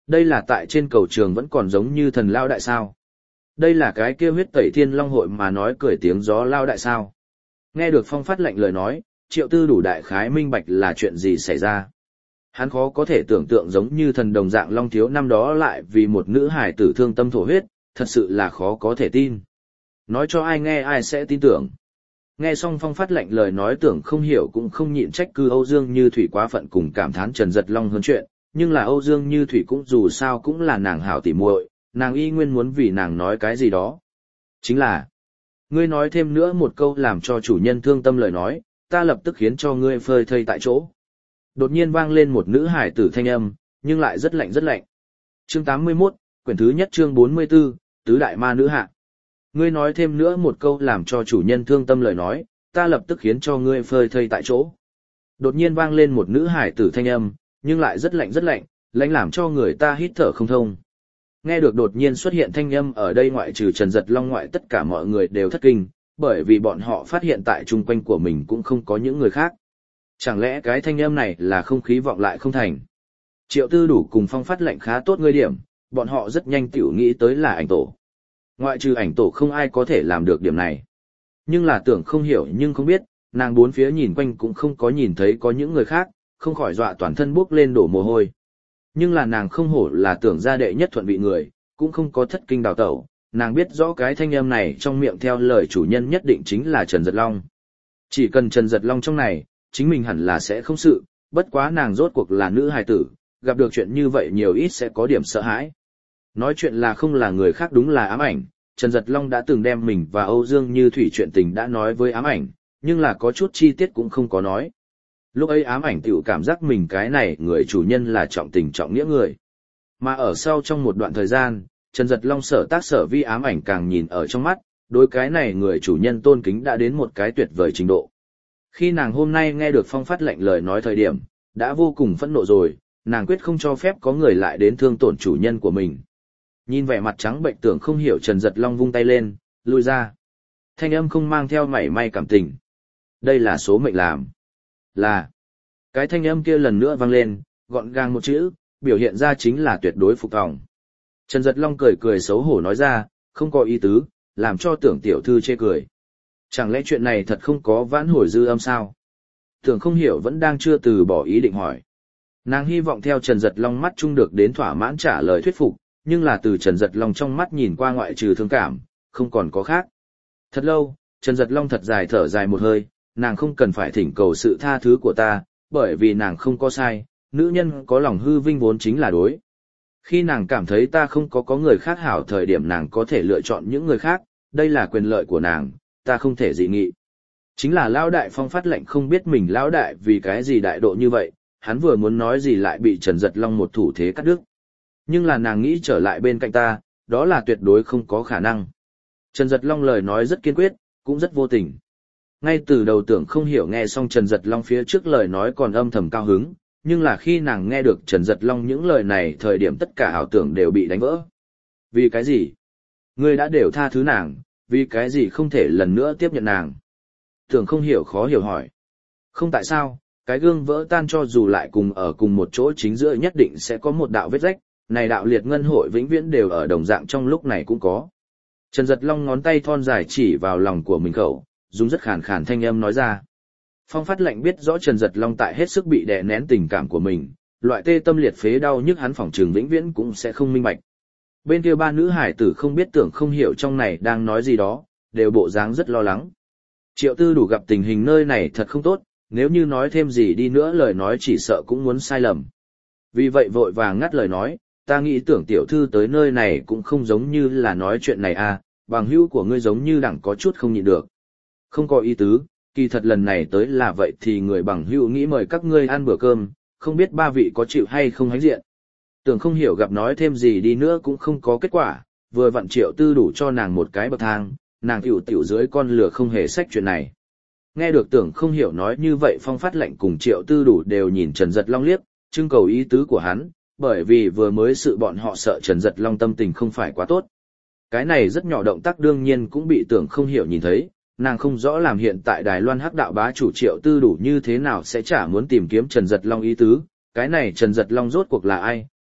Đây là tại trên cầu trường vẫn còn giống như thần lao đại sao. Đây là cái kia huyết tẩy thiên long hội mà nói cười tiếng gió lao đại sao. Nghe được Phong phát lệnh lời nói, Triệu Tư đủ đại khái minh bạch là chuyện gì xảy ra. Hắn khó có thể tưởng tượng giống như thần đồng dạng long thiếu năm đó lại vì một nữ hài tử thương tâm thổ huyết, thật sự là khó có thể tin. Nói cho ai nghe ai sẽ tin tưởng. Nghe xong Phong phát lệnh lời nói tưởng không hiểu cũng không nhịn trách cứ Âu Dương Như Thủy quá phận cùng cảm thán Trần Giật Long hơn chuyện, nhưng là Âu Dương Như Thủy cũng dù sao cũng là nàng hảo tỉ muội, nàng y nguyên muốn vì nàng nói cái gì đó. Chính là, ngươi nói thêm nữa một câu làm cho chủ nhân thương tâm lời nói, ta lập tức khiến cho ngươi phơi thây tại chỗ. Đột nhiên vang lên một nữ hải tử thanh âm, nhưng lại rất lạnh rất lạnh. Chương tám mươi mốt, quyển thứ nhất chương bốn mươi tư, tứ đại ma nữ hạ. Ngươi nói thêm nữa một câu làm cho chủ nhân thương tâm lời nói, ta lập tức khiến cho ngươi phơi thây tại chỗ. Đột nhiên vang lên một nữ hải tử thanh âm, nhưng lại rất lạnh rất lạnh, lạnh làm cho người ta hít thở không thông. Nghe được đột nhiên xuất hiện thanh âm ở đây ngoại trừ Trần Giật Long ngoại tất cả mọi người đều thất kinh, bởi vì bọn họ phát hiện tại chung quanh của mình cũng không có những người khác. Chẳng lẽ cái thanh âm này là không khí vọng lại không thành? Triệu Tư đủ cùng Phong phát lệnh khá tốt ngươi điểm, bọn họ rất nhanh tiểu nghĩ tới là ảnh tổ. Ngoại trừ ảnh tổ không ai có thể làm được điểm này. Nhưng là tưởng không hiểu nhưng không biết, nàng bốn phía nhìn quanh cũng không có nhìn thấy có những người khác, không khỏi dọa toàn thân bốc lên đổ mồ hôi. Nhưng là nàng không hổ là tưởng gia đệ nhất thuận vị người, cũng không có thất kinh đào tẩu, nàng biết rõ cái thanh âm này trong miệng theo lời chủ nhân nhất định chính là Trần Giật Long. Chỉ cần Trần Giật Long trong này, chính mình hẳn là sẽ không sự, bất quá nàng rốt cuộc là nữ hài tử, gặp được chuyện như vậy nhiều ít sẽ có điểm sợ hãi. Nói chuyện là không là người khác đúng là ám ảnh, Trần Giật Long đã từng đem mình và Âu Dương Như Thủy chuyện tình đã nói với ám ảnh, nhưng là có chút chi tiết cũng không có nói. Lúc ấy ám ảnh tiểu cảm giác mình cái này người chủ nhân là trọng tình trọng nghĩa người. Mà ở sau trong một đoạn thời gian, Trần Giật Long sở tác sở vi ám ảnh càng nhìn ở trong mắt, đối cái này người chủ nhân tôn kính đã đến một cái tuyệt vời trình độ. Khi nàng hôm nay nghe được Phong phát lệnh lời nói thời điểm, đã vô cùng phẫn nộ rồi, nàng quyết không cho phép có người lại đến thương tổn chủ nhân của mình. Nhìn vẻ mặt trắng bệnh tưởng không hiểu Trần Giật Long vung tay lên, lui ra. Thanh âm không mang theo mảy may cảm tình. Đây là số mệnh làm. Là. Cái thanh âm kia lần nữa vang lên, gọn gàng một chữ, biểu hiện ra chính là tuyệt đối phục tòng. Trần Giật Long cười cười xấu hổ nói ra, không có ý tứ, làm cho tưởng tiểu thư chê cười. Chẳng lẽ chuyện này thật không có vãn hồi dư âm sao? Tưởng không hiểu vẫn đang chưa từ bỏ ý định hỏi. Nàng hy vọng theo Trần Giật Long mắt chung được đến thỏa mãn trả lời thuyết phục, nhưng là từ Trần Giật Long trong mắt nhìn qua ngoại trừ thương cảm, không còn có khác. Thật lâu, Trần Giật Long thật dài thở dài một hơi, nàng không cần phải thỉnh cầu sự tha thứ của ta, bởi vì nàng không có sai, nữ nhân có lòng hư vinh vốn chính là đối. Khi nàng cảm thấy ta không có có người khác hảo thời điểm nàng có thể lựa chọn những người khác, đây là quyền lợi của nàng, ta không thể dị nghị. Chính là Lão Đại Phong phát lệnh không biết mình Lão Đại vì cái gì đại độ như vậy, hắn vừa muốn nói gì lại bị Trần Giật Long một thủ thế cắt đứt. Nhưng là nàng nghĩ trở lại bên cạnh ta, đó là tuyệt đối không có khả năng. Trần Giật Long lời nói rất kiên quyết, cũng rất vô tình. Ngay từ đầu tưởng không hiểu nghe xong Trần Giật Long phía trước lời nói còn âm thầm cao hứng, nhưng là khi nàng nghe được Trần Giật Long những lời này thời điểm tất cả ảo tưởng đều bị đánh vỡ. Vì cái gì? Ngươi đã đều tha thứ nàng, vì cái gì không thể lần nữa tiếp nhận nàng? Tưởng không hiểu khó hiểu hỏi. Không tại sao, cái gương vỡ tan cho dù lại cùng ở cùng một chỗ chính giữa nhất định sẽ có một đạo vết rách, này đạo liệt ngân hội vĩnh viễn đều ở đồng dạng trong lúc này cũng có. Trần Giật Long ngón tay thon dài chỉ vào lòng của mình khẩu, dùng rất khàn khàn thanh âm nói ra. Phong phát lệnh biết rõ Trần Giật Long tại hết sức bị đè nén tình cảm của mình, loại tê tâm liệt phế đau nhức hắn phỏng trường vĩnh viễn cũng sẽ không minh bạch. Bên kia ba nữ hải tử không biết tưởng không hiểu trong này đang nói gì đó, đều bộ dáng rất lo lắng. Triệu Tư đủ gặp tình hình nơi này thật không tốt, nếu như nói thêm gì đi nữa lời nói chỉ sợ cũng muốn sai lầm. Vì vậy vội vàng ngắt lời nói, ta nghĩ tưởng tiểu thư tới nơi này cũng không giống như là nói chuyện này à, bằng hữu của ngươi giống như đẳng có chút không nhịn được. Không có ý tứ, kỳ thật lần này tới là vậy thì người bằng hữu nghĩ mời các ngươi ăn bữa cơm, không biết ba vị có chịu hay không hãnh diện. Tưởng không hiểu gặp nói thêm gì đi nữa cũng không có kết quả, vừa vặn Triệu Tư đủ cho nàng một cái bậc thang, nàng tiểu tiểu dưới con lửa không hề sách chuyện này. Nghe được tưởng không hiểu nói như vậy Phong phát lệnh cùng Triệu Tư đủ đều nhìn Trần Giật Long liếc, trưng cầu ý tứ của hắn, bởi vì vừa mới sự bọn họ sợ Trần Giật Long tâm tình không phải quá tốt. Cái này rất nhỏ động tác đương nhiên cũng bị tưởng không hiểu nhìn thấy, nàng không rõ làm hiện tại Đài Loan hắc đạo bá chủ Triệu Tư đủ như thế nào sẽ chả muốn tìm kiếm Trần Giật Long ý tứ, cái này Trần Giật Long rốt cuộc là ai,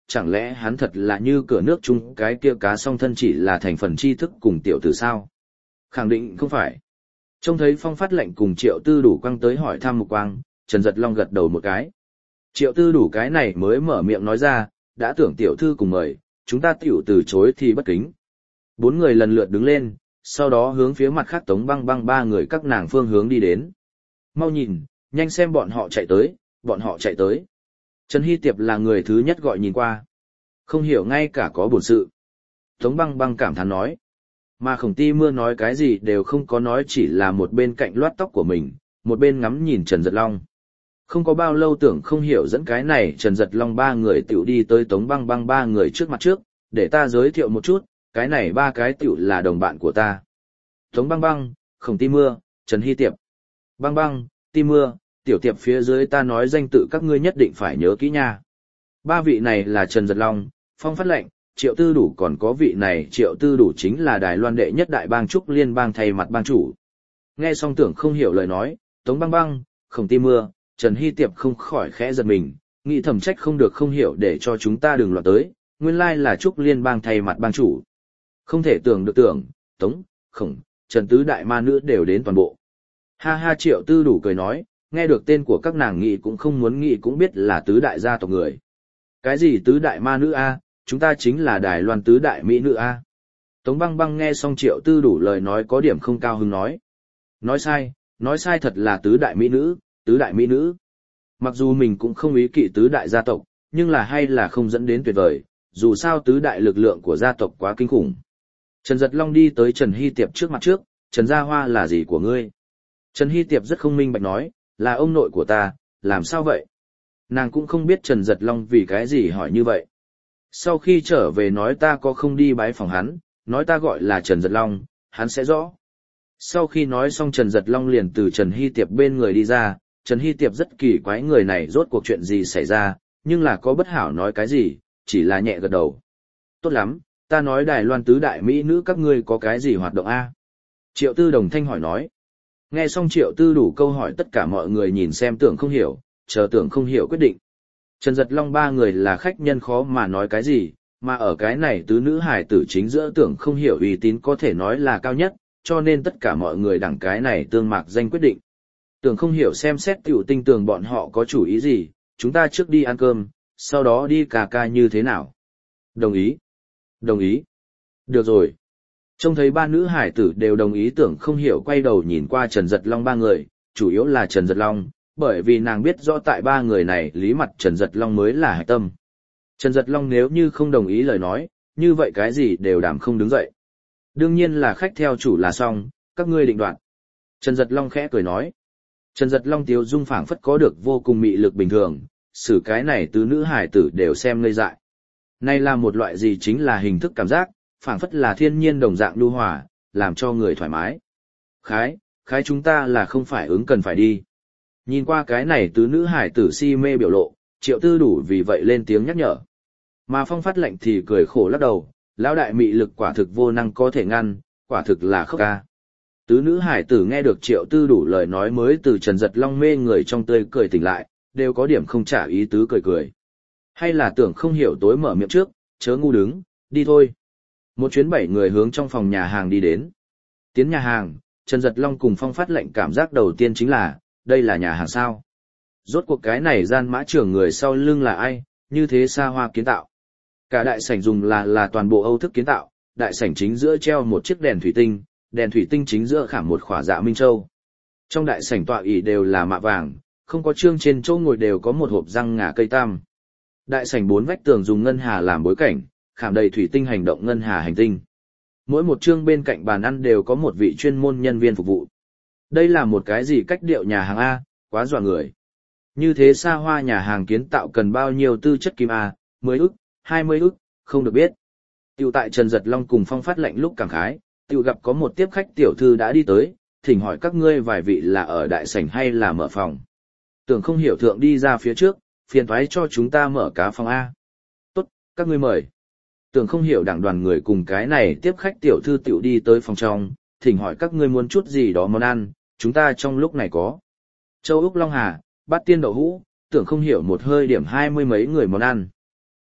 chẳng lẽ hắn thật là như cửa nước chung cái kia cá song thân chỉ là thành phần tri thức cùng tiểu tử sao? Khẳng định không phải. Trông thấy Phong Phát Lệnh cùng Triệu Tư Đủ quăng tới hỏi thăm Mục Quang, Trần Giật Long gật đầu một cái. Triệu Tư Đủ cái này mới mở miệng nói ra, đã tưởng tiểu thư cùng mời, chúng ta tiểu từ chối thì bất kính. Bốn người lần lượt đứng lên, sau đó hướng phía mặt khác Tống Băng Băng ba người các nàng phương hướng đi đến. Mau nhìn, nhanh xem bọn họ chạy tới, bọn họ chạy tới. Trần Hy Tiệp là người thứ nhất gọi nhìn qua. Không hiểu ngay cả có bổn sự. Tống Băng Băng cảm thán nói. Mà Khổng Ti Mưa nói cái gì đều không có nói, chỉ là một bên cạnh loát tóc của mình, một bên ngắm nhìn Trần Giật Long. Không có bao lâu tưởng không hiểu dẫn cái này Trần Giật Long ba người tiểu đi tới Tống Băng Băng ba người trước mặt trước, để ta giới thiệu một chút, cái này ba cái tiểu là đồng bạn của ta. Tống Băng Băng, Khổng Ti Mưa, Trần Hy Tiệp. Băng Băng, Ti Mưa, tiểu tiệp phía dưới ta nói danh tự các ngươi nhất định phải nhớ kỹ nha. Ba vị này là Trần Giật Long, Phong Phát Lệnh, Triệu Tư Đủ, còn có vị này Triệu Tư Đủ chính là Đài Loan đệ nhất đại bang Trúc Liên bang thay mặt bang chủ. Nghe xong tưởng không hiểu lời nói, Tống Băng Băng, Khổng Ti Mưa, Trần Hy Tiệp không khỏi khẽ giật mình, nghĩ thầm trách không được không hiểu để cho chúng ta đừng loạn tới, nguyên lai là Trúc Liên bang thay mặt bang chủ. Không thể tưởng được tưởng, Tống, Khổng, Trần tứ đại ma nữ đều đến toàn bộ. Ha ha, Triệu Tư Đủ cười nói, nghe được tên của các nàng nghĩ cũng không muốn nghĩ cũng biết là tứ đại gia tộc người. Cái gì tứ đại ma nữ a, chúng ta chính là Đài Loan tứ đại mỹ nữ a. Tống Băng Băng nghe xong Triệu Tư Đủ lời nói có điểm không cao hứng nói. Nói sai, nói sai thật là tứ đại mỹ nữ, tứ đại mỹ nữ. Mặc dù mình cũng không ý kỵ tứ đại gia tộc, nhưng là hay là không dẫn đến tuyệt vời, dù sao tứ đại lực lượng của gia tộc quá kinh khủng. Trần Giật Long đi tới Trần Hy Tiệp trước mặt trước, Trần Gia Hoa là gì của ngươi? Trần Hy Tiệp rất không minh bạch nói, là ông nội của ta, làm sao vậy? Nàng cũng không biết Trần Giật Long vì cái gì hỏi như vậy. Sau khi trở về nói ta có không đi bái phòng hắn, nói ta gọi là Trần Giật Long, hắn sẽ rõ. Sau khi nói xong Trần Giật Long liền từ Trần Hy Tiệp bên người đi ra, Trần Hy Tiệp rất kỳ quái người này rốt cuộc chuyện gì xảy ra, nhưng là có bất hảo nói cái gì, chỉ là nhẹ gật đầu. Tốt lắm, ta nói Đài Loan tứ đại mỹ nữ các ngươi có cái gì hoạt động a? Triệu Tư đồng thanh hỏi nói. Nghe xong Triệu Tư Đủ câu hỏi tất cả mọi người nhìn xem tưởng không hiểu, chờ tưởng không hiểu quyết định. Trần Giật Long ba người là khách nhân khó mà nói cái gì, mà ở cái này tứ nữ hải tử chính giữa tưởng không hiểu uy tín có thể nói là cao nhất, cho nên tất cả mọi người đẳng cái này tương mạc danh quyết định. Tưởng không hiểu xem xét tiểu tinh tường bọn họ có chủ ý gì, chúng ta trước đi ăn cơm, sau đó đi cà ca như thế nào. Đồng ý. Đồng ý. Được rồi. Trông thấy ba nữ hải tử đều đồng ý tưởng không hiểu quay đầu nhìn qua Trần Giật Long ba người, chủ yếu là Trần Giật Long, bởi vì nàng biết rõ tại ba người này lý mặt Trần Giật Long mới là hải tâm. Trần Giật Long nếu như không đồng ý lời nói, như vậy cái gì đều đảm không đứng dậy. Đương nhiên là khách theo chủ là xong, các ngươi định đoạt. Trần Giật Long khẽ cười nói. Trần Giật Long tiếu dung phảng phất có được vô cùng mị lực bình thường, xử cái này tứ nữ hải tử đều xem ngây dại. Này là một loại gì chính là hình thức cảm giác, phảng phất là thiên nhiên đồng dạng lưu hòa, làm cho người thoải mái. Khái, khái chúng ta là không phải ứng cần phải đi. Nhìn qua cái này tứ nữ hải tử si mê biểu lộ, Triệu Tư Đủ vì vậy lên tiếng nhắc nhở. Mà Phong Phát Lệnh thì cười khổ lắc đầu, lão đại mị lực quả thực vô năng có thể ngăn, quả thực là khóc ca. Tứ nữ hải tử nghe được Triệu Tư Đủ lời nói mới từ Trần Giật Long mê người trong tươi cười tỉnh lại, đều có điểm không trả ý tứ cười cười. Hay là tưởng không hiểu tối mở miệng trước, chớ ngu đứng, đi thôi. Một chuyến bảy người hướng trong phòng nhà hàng đi đến. Tiến nhà hàng, Trần Giật Long cùng Phong Phát Lệnh cảm giác đầu tiên chính là, đây là nhà hàng sao. Rốt cuộc cái này gian mã trưởng người sau lưng là ai, như thế xa hoa kiến tạo. Cả đại sảnh dùng là là toàn bộ Âu thức kiến tạo, đại sảnh chính giữa treo một chiếc đèn thủy tinh, đèn thủy tinh chính giữa khảm một khỏa dạ minh châu. Trong đại sảnh tọa ỷ đều là mạ vàng, không có chương trên chỗ ngồi đều có một hộp răng ngà cây tam. Đại sảnh bốn vách tường dùng ngân hà làm bối cảnh, khảm đầy thủy tinh hành động ngân hà hành tinh. Mỗi một chương bên cạnh bàn ăn đều có một vị chuyên môn nhân viên phục vụ. Đây là một cái gì cách điệu nhà hàng A, quá dọa người. Như thế xa hoa nhà hàng kiến tạo cần bao nhiêu tư chất kim A, mười ức, hai mươi ức, không được biết. Tiểu tại Trần Giật Long cùng Phong Phát Lệnh lúc cảm khái, tiểu gặp có một tiếp khách tiểu thư đã đi tới, thỉnh hỏi các ngươi vài vị là ở đại sảnh hay là mở phòng. Tưởng không hiểu thượng đi ra phía trước, phiền thoái cho chúng ta mở cá phòng A. Tốt, các ngươi mời. Tưởng không hiểu đảng đoàn người cùng cái này tiếp khách tiểu thư tiểu đi tới phòng trong, thỉnh hỏi các ngươi muốn chút gì đó món ăn, chúng ta trong lúc này có. Châu Úc Long Hà, bát tiên đậu hũ, tưởng không hiểu một hơi điểm hai mươi mấy người món ăn.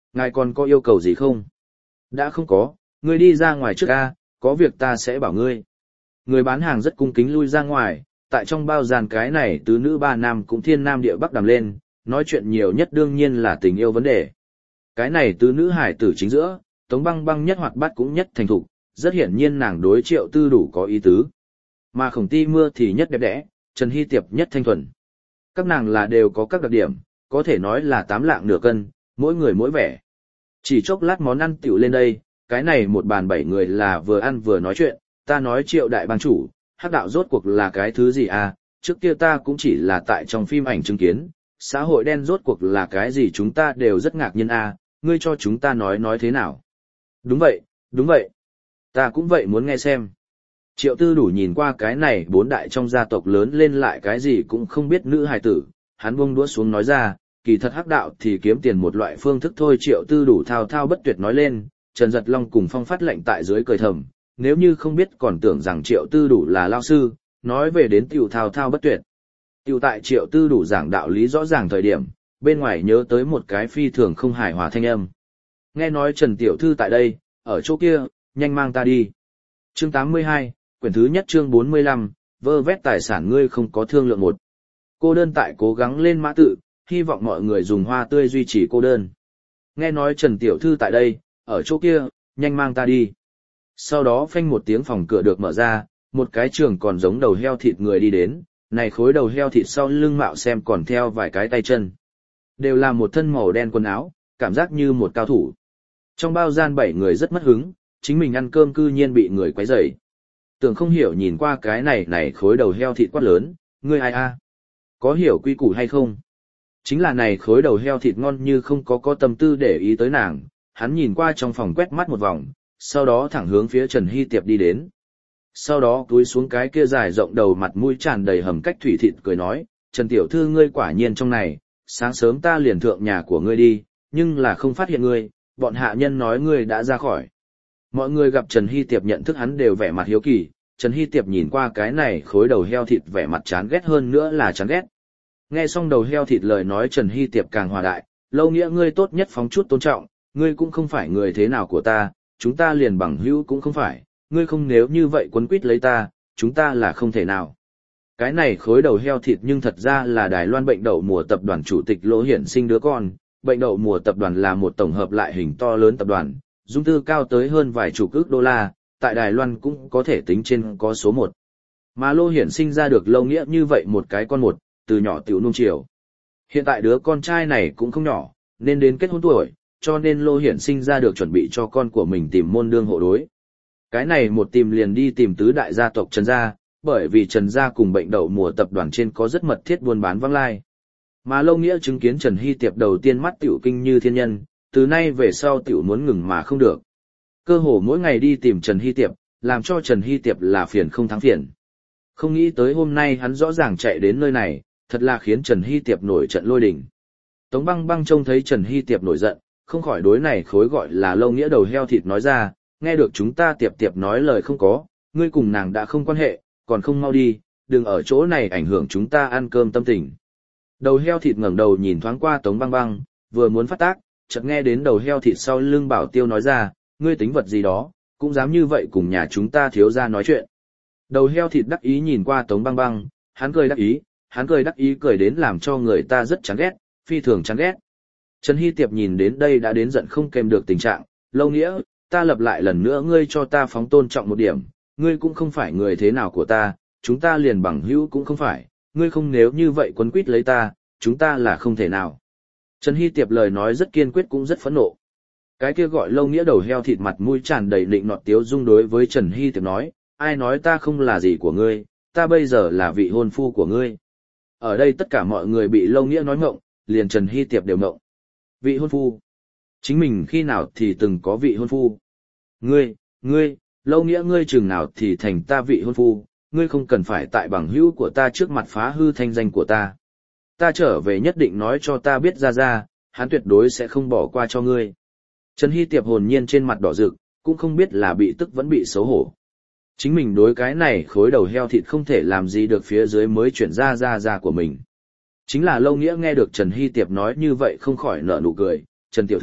Ngài còn có yêu cầu gì không? Đã không có, ngươi đi ra ngoài trước a, có việc ta sẽ bảo ngươi. Người bán hàng rất cung kính lui ra ngoài, tại trong bao gian cái này tứ nữ ba nam cũng thiên nam địa bắc đàm lên, nói chuyện nhiều nhất đương nhiên là tình yêu vấn đề. Cái này tứ nữ hải tử chính giữa, Tống Băng Băng nhất hoạt bát cũng nhất thành thục, rất hiển nhiên nàng đối Triệu Tư đủ có ý tứ. Mà Khổng Ti Mưa thì nhất đẹp đẽ, Trần Hy Tiệp nhất thanh thuần. Các nàng là đều có các đặc điểm, có thể nói là tám lạng nửa cân, mỗi người mỗi vẻ. Chỉ chốc lát món ăn tiểu lên đây, cái này một bàn bảy người là vừa ăn vừa nói chuyện, ta nói Triệu đại bang chủ, hắc đạo rốt cuộc là cái thứ gì à, trước kia ta cũng chỉ là tại trong phim ảnh chứng kiến, xã hội đen rốt cuộc là cái gì chúng ta đều rất ngạc nhiên à, ngươi cho chúng ta nói nói thế nào. Đúng vậy, đúng vậy. Ta cũng vậy muốn nghe xem. Triệu Tư đủ nhìn qua cái này bốn đại trong gia tộc lớn lên lại cái gì cũng không biết nữ hài tử, hắn buông đũa xuống nói ra, kỳ thật hắc đạo thì kiếm tiền một loại phương thức thôi. Triệu Tư đủ thao thao bất tuyệt nói lên, Trần Giật Long cùng Phong phát lệnh tại dưới cười thầm, nếu như không biết còn tưởng rằng Triệu Tư đủ là lao sư, nói về đến tiểu thao thao bất tuyệt. Tiểu tại Triệu Tư đủ giảng đạo lý rõ ràng thời điểm, bên ngoài nhớ tới một cái phi thường không hài hòa thanh âm. Nghe nói Trần Tiểu Thư tại đây, ở chỗ kia, nhanh mang ta đi. Chương tám mươi hai, quyển thứ nhất chương bốn mươi lăm, vơ vét tài sản ngươi không có thương lượng một. Cô đơn tại cố gắng lên mã tự, hy vọng mọi người dùng hoa tươi duy trì cô đơn. Nghe nói Trần Tiểu Thư tại đây, ở chỗ kia, nhanh mang ta đi. Sau đó phanh một tiếng phòng cửa được mở ra, một cái trường còn giống đầu heo thịt người đi đến, này khối đầu heo thịt sau lưng mạo xem còn theo vài cái tay chân. Đều là một thân màu đen quần áo, cảm giác như một cao thủ. Trong bao gian bảy người rất mất hứng, chính mình ăn cơm cư nhiên bị người quấy rầy. Tưởng không hiểu nhìn qua cái này này khối đầu heo thịt quát lớn, ngươi ai a? Có hiểu quy củ hay không? Chính là này khối đầu heo thịt ngon như không có có tâm tư để ý tới nàng, hắn nhìn qua trong phòng quét mắt một vòng, sau đó thẳng hướng phía Trần Hy Tiệp đi đến. Sau đó túi xuống cái kia dài rộng đầu mặt mũi tràn đầy hầm cách thủy thịt cười nói, Trần Tiểu Thư ngươi quả nhiên trong này, sáng sớm ta liền thượng nhà của ngươi đi, nhưng là không phát hiện ngươi, bọn hạ nhân nói ngươi đã ra khỏi. Mọi người gặp Trần Hy Tiệp nhận thức hắn đều vẻ mặt hiếu kỳ, Trần Hy Tiệp nhìn qua cái này khối đầu heo thịt vẻ mặt chán ghét hơn nữa là chán ghét. Nghe xong đầu heo thịt lời nói Trần Hy Tiệp càng hòa đại, lâu nghĩa ngươi tốt nhất phóng chút tôn trọng, ngươi cũng không phải người thế nào của ta, chúng ta liền bằng hữu cũng không phải, ngươi không nếu như vậy quấn quýt lấy ta, chúng ta là không thể nào. Cái này khối đầu heo thịt nhưng thật ra là Đài Loan bệnh đậu mùa tập đoàn chủ tịch Lỗ Hiển Sinh đứa con, bệnh đậu mùa tập đoàn là một tổng hợp lại hình to lớn tập đoàn, dung tư cao tới hơn vài chục ức đô la, tại Đài Loan cũng có thể tính trên có số một. Mà Lô Hiển Sinh ra được lâu nghĩa như vậy một cái con một, từ nhỏ tiểu nuông chiều. Hiện tại đứa con trai này cũng không nhỏ, nên đến kết hôn tuổi, cho nên Lô Hiển Sinh ra được chuẩn bị cho con của mình tìm môn đương hộ đối. Cái này một tìm liền đi tìm tứ đại gia tộc Trần gia, bởi vì Trần gia cùng bệnh đậu mùa tập đoàn trên có rất mật thiết buôn bán vắng lai. Mà Lâu Nghĩa chứng kiến Trần Hy Tiệp đầu tiên mắt tiểu kinh như thiên nhân, từ nay về sau tiểu muốn ngừng mà không được. Cơ hồ mỗi ngày đi tìm Trần Hy Tiệp, làm cho Trần Hy Tiệp là phiền không thắng phiền. Không nghĩ tới hôm nay hắn rõ ràng chạy đến nơi này, thật là khiến Trần Hy Tiệp nổi trận lôi đình. Tống Băng Băng trông thấy Trần Hy Tiệp nổi giận, không khỏi đối này khối gọi là Lâu Nghĩa đầu heo thịt nói ra, nghe được chúng ta Tiệp Tiệp nói lời không có, ngươi cùng nàng đã không quan hệ, còn không mau đi, đừng ở chỗ này ảnh hưởng chúng ta ăn cơm tâm tình. Đầu heo thịt ngẩng đầu nhìn thoáng qua Tống Băng Băng, vừa muốn phát tác, chợt nghe đến đầu heo thịt sau lưng Bảo Tiêu nói ra, ngươi tính vật gì đó, cũng dám như vậy cùng nhà chúng ta thiếu gia nói chuyện. Đầu heo thịt đắc ý nhìn qua Tống Băng Băng, hắn cười đắc ý, hắn cười đắc ý cười đến làm cho người ta rất chán ghét, phi thường chán ghét. Trần Hy Tiệp nhìn đến đây đã đến giận không kèm được tình trạng, Lâu Nghĩa, ta lập lại lần nữa ngươi cho ta phóng tôn trọng một điểm, ngươi cũng không phải người thế nào của ta, chúng ta liền bằng hữu cũng không phải, ngươi không nếu như vậy quấn quýt lấy ta, chúng ta là không thể nào. Trần Hy Tiệp lời nói rất kiên quyết cũng rất phẫn nộ. Cái kia gọi Lâu Nghĩa đầu heo thịt mặt mũi tràn đầy định nọt tiếu dung đối với Trần Hy Tiệp nói, ai nói ta không là gì của ngươi, ta bây giờ là vị hôn phu của ngươi. Ở đây tất cả mọi người bị Lâu Nghĩa nói mộng, liền Trần Hy Tiệp đều mộng. Vị hôn phu? Chính mình khi nào thì từng có vị hôn phu? Ngươi, ngươi, Lâu Nghĩa ngươi chừng nào thì thành ta vị hôn phu, ngươi không cần phải tại bằng hữu của ta trước mặt phá hư thanh danh của ta. Ta trở về nhất định nói cho ta biết ra ra, hắn tuyệt đối sẽ không bỏ qua cho ngươi. Trần Hy Tiệp hồn nhiên trên mặt đỏ rực, cũng không biết là bị tức vẫn bị xấu hổ. Chính mình đối cái này khối đầu heo thịt không thể làm gì được phía dưới mới chuyển ra ra ra của mình. Chính là Lâu Nghĩa nghe được Trần Hy Tiệp nói như vậy không khỏi nở nụ cười, Trần Tiểu Thư,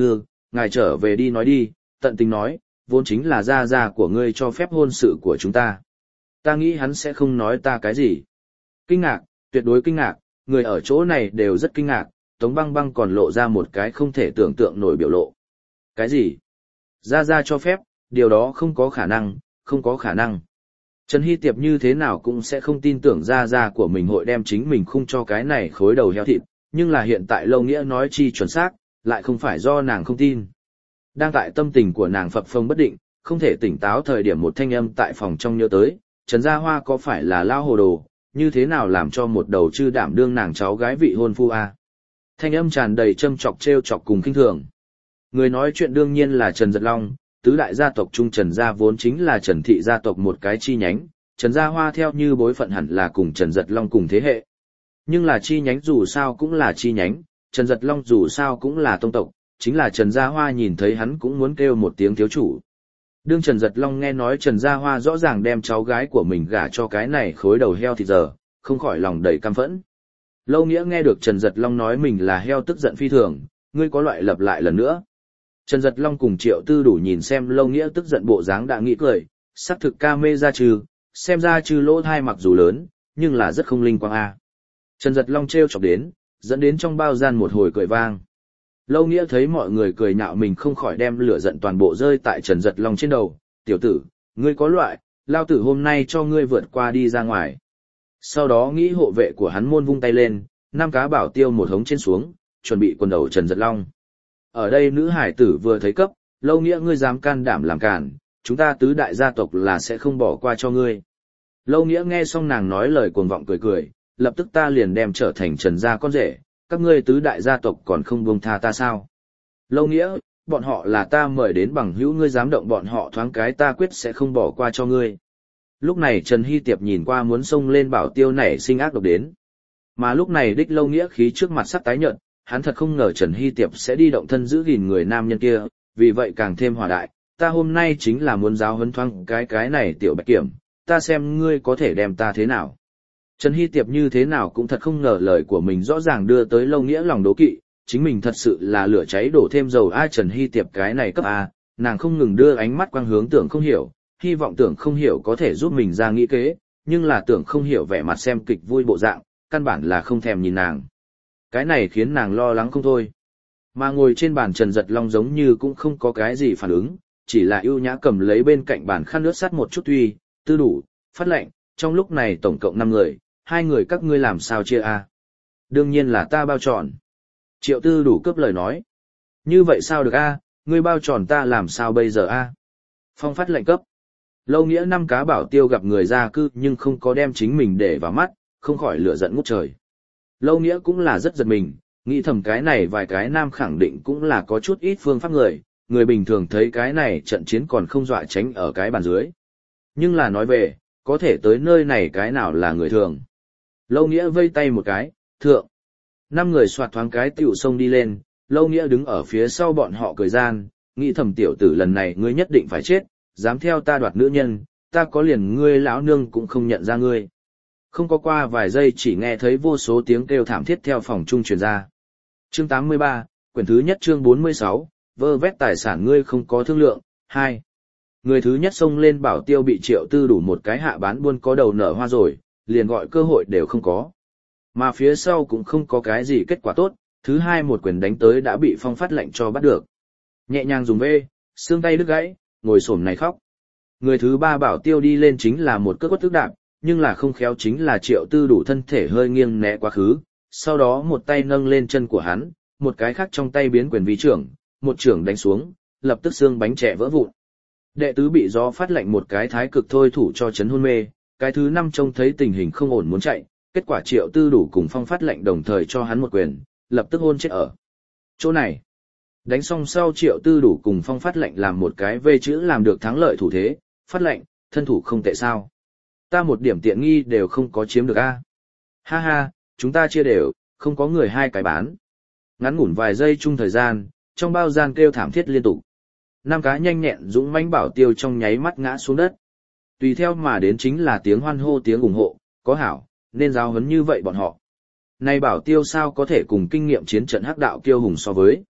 ngài trở về đi nói đi, tận tình nói, vốn chính là gia gia của ngươi cho phép hôn sự của chúng ta. Ta nghĩ hắn sẽ không nói ta cái gì. Kinh ngạc, tuyệt đối kinh ngạc, người ở chỗ này đều rất kinh ngạc, Tống Băng Băng còn lộ ra một cái không thể tưởng tượng nổi biểu lộ. Cái gì? Gia gia cho phép, điều đó không có khả năng, không có khả năng. Trần Hy Tiệp như thế nào cũng sẽ không tin tưởng gia gia của mình hội đem chính mình khung cho cái này khối đầu heo thịt, nhưng là hiện tại Lâu Nghĩa nói chi chuẩn xác, lại không phải do nàng không tin. Đang tại tâm tình của nàng phập phồng bất định, không thể tỉnh táo thời điểm một thanh âm tại phòng trong nhớ tới, Trần Gia Hoa có phải là lao hồ đồ, như thế nào làm cho một đầu chư đảm đương nàng cháu gái vị hôn phu a? Thanh âm tràn đầy châm chọc trêu chọc cùng kinh thường. Người nói chuyện đương nhiên là Trần Giật Long, tứ đại gia tộc trung Trần Gia vốn chính là Trần Thị gia tộc một cái chi nhánh, Trần Gia Hoa theo như bối phận hẳn là cùng Trần Giật Long cùng thế hệ. Nhưng là chi nhánh dù sao cũng là chi nhánh, Trần Giật Long dù sao cũng là tông tộc, chính là Trần Gia Hoa nhìn thấy hắn cũng muốn kêu một tiếng thiếu chủ. Đương Trần Giật Long nghe nói Trần Gia Hoa rõ ràng đem cháu gái của mình gả cho cái này khối đầu heo thì giờ, không khỏi lòng đầy căm phẫn. Lâu Nghĩa nghe được Trần Giật Long nói mình là heo tức giận phi thường, ngươi có loại lập lại lần nữa. Trần Giật Long cùng Triệu Tư Đủ nhìn xem Lâu Nghĩa tức giận bộ dáng đã nghĩ cười, sắc thực ca mê ra trừ, xem ra trừ lỗ thai mặc dù lớn, nhưng là rất không linh quang a. Trần Giật Long trêu chọc đến, dẫn đến trong bao gian một hồi cười vang. Lâu Nghĩa thấy mọi người cười nhạo mình không khỏi đem lửa giận toàn bộ rơi tại Trần Giật Long trên đầu, tiểu tử, ngươi có loại, lao tử hôm nay cho ngươi vượt qua đi ra ngoài. Sau đó nghĩ hộ vệ của hắn môn vung tay lên, năm cá bảo tiêu một hống trên xuống, chuẩn bị quần đầu Trần Giật Long. Ở đây nữ hải tử vừa thấy cấp, Lâu Nghĩa ngươi dám can đảm làm cản, chúng ta tứ đại gia tộc là sẽ không bỏ qua cho ngươi. Lâu Nghĩa nghe xong nàng nói lời cuồng vọng cười cười, lập tức ta liền đem trở thành Trần gia con rể, các ngươi tứ đại gia tộc còn không buông tha ta sao? Lâu Nghĩa, bọn họ là ta mời đến bằng hữu, ngươi dám động bọn họ thoáng cái ta quyết sẽ không bỏ qua cho ngươi. Lúc này Trần Hy Tiệp nhìn qua muốn xông lên bảo tiêu nảy sinh ác độc đến. Mà lúc này đích Lâu Nghĩa khí trước mặt sắc tái nhợt, hắn thật không ngờ Trần Hy Tiệp sẽ đi động thân giữ gìn người nam nhân kia, vì vậy càng thêm hòa đại, ta hôm nay chính là muốn giáo huấn thoáng cái cái này tiểu bạch kiểm, ta xem ngươi có thể đem ta thế nào. Trần Hy Tiệp như thế nào cũng thật không ngờ lời của mình rõ ràng đưa tới Lâu Nghĩa lòng đố kỵ, chính mình thật sự là lửa cháy đổ thêm dầu a. Trần Hy Tiệp cái này cấp A, nàng không ngừng đưa ánh mắt quang hướng Tưởng Không Hiểu, hy vọng Tưởng Không Hiểu có thể giúp mình ra nghĩ kế, nhưng là Tưởng Không Hiểu vẻ mặt xem kịch vui bộ dạng, căn bản là không thèm nhìn nàng. Cái này khiến nàng lo lắng không thôi. Mà ngồi trên bàn Trần Giật Long giống như cũng không có cái gì phản ứng, chỉ là ưu nhã cầm lấy bên cạnh bàn khăn nước sắt một chút tuy, Tư Đủ, Phát Lệnh, trong lúc này tổng cộng năm người, hai người các ngươi làm sao chia a? Đương nhiên là ta bao tròn. Triệu Tư Đủ cướp lời nói. Như vậy sao được a? Ngươi bao tròn ta làm sao bây giờ a? Phong Phát Lệnh cấp. Lâu Nghĩa năm cá bảo tiêu gặp người ra cư nhưng không có đem chính mình để vào mắt, không khỏi lửa giận ngút trời. Lâu Nghĩa cũng là rất giật mình, nghĩ thầm cái này vài cái nam khẳng định cũng là có chút ít phương pháp người, người bình thường thấy cái này trận chiến còn không dọa tránh ở cái bàn dưới. Nhưng là nói về, có thể tới nơi này cái nào là người thường. Lâu Nghĩa vây tay một cái, thượng. Năm người soạt thoáng cái tiểu sông đi lên, Lâu Nghĩa đứng ở phía sau bọn họ cười gian, nghĩ thầm tiểu tử lần này ngươi nhất định phải chết, dám theo ta đoạt nữ nhân, ta có liền ngươi lão nương cũng không nhận ra ngươi. Không có qua vài giây chỉ nghe thấy vô số tiếng kêu thảm thiết theo phòng trung truyền ra. Chương tám mươi ba, quyển thứ nhất chương bốn mươi sáu, vơ vét tài sản ngươi không có thương lượng, hai. Người thứ nhất xông lên bảo tiêu bị Triệu Tư Đủ một cái hạ bán buôn có đầu nở hoa rồi, liền gọi cơ hội đều không có. Mà phía sau cũng không có cái gì kết quả tốt, thứ hai một quyền đánh tới đã bị Phong Phát Lệnh cho bắt được. Nhẹ nhàng dùng vê, xương tay đứt gãy, ngồi xổm này khóc. Người thứ ba bảo tiêu đi lên chính là một cước quất tức đạp, nhưng là không khéo chính là Triệu Tư Đủ thân thể hơi nghiêng né quá khứ, sau đó một tay nâng lên chân của hắn, một cái khác trong tay biến quyền vi trưởng, một trưởng đánh xuống, lập tức xương bánh trẻ vỡ vụn. Đệ tứ bị gió Phát Lệnh một cái thái cực thôi thủ cho chấn hôn mê, cái thứ năm trông thấy tình hình không ổn muốn chạy, kết quả Triệu Tư Đủ cùng Phong Phát Lệnh đồng thời cho hắn một quyền, lập tức hôn chết ở chỗ này. Đánh xong sau Triệu Tư Đủ cùng Phong Phát Lệnh làm một cái vê chữ làm được thắng lợi thủ thế, Phát Lệnh, thân thủ không tệ sao. Ta một điểm tiện nghi đều không có chiếm được a. Ha ha, chúng ta chia đều, không có người hai cái bán. Ngắn ngủn vài giây chung thời gian, trong bao gian kêu thảm thiết liên tục. Năm cá nhanh nhẹn dũng mãnh bảo tiêu trong nháy mắt ngã xuống đất. Tùy theo mà đến chính là tiếng hoan hô tiếng ủng hộ, có hảo, nên giáo huấn như vậy bọn họ. Này bảo tiêu sao có thể cùng kinh nghiệm chiến trận hắc đạo kiêu hùng so với.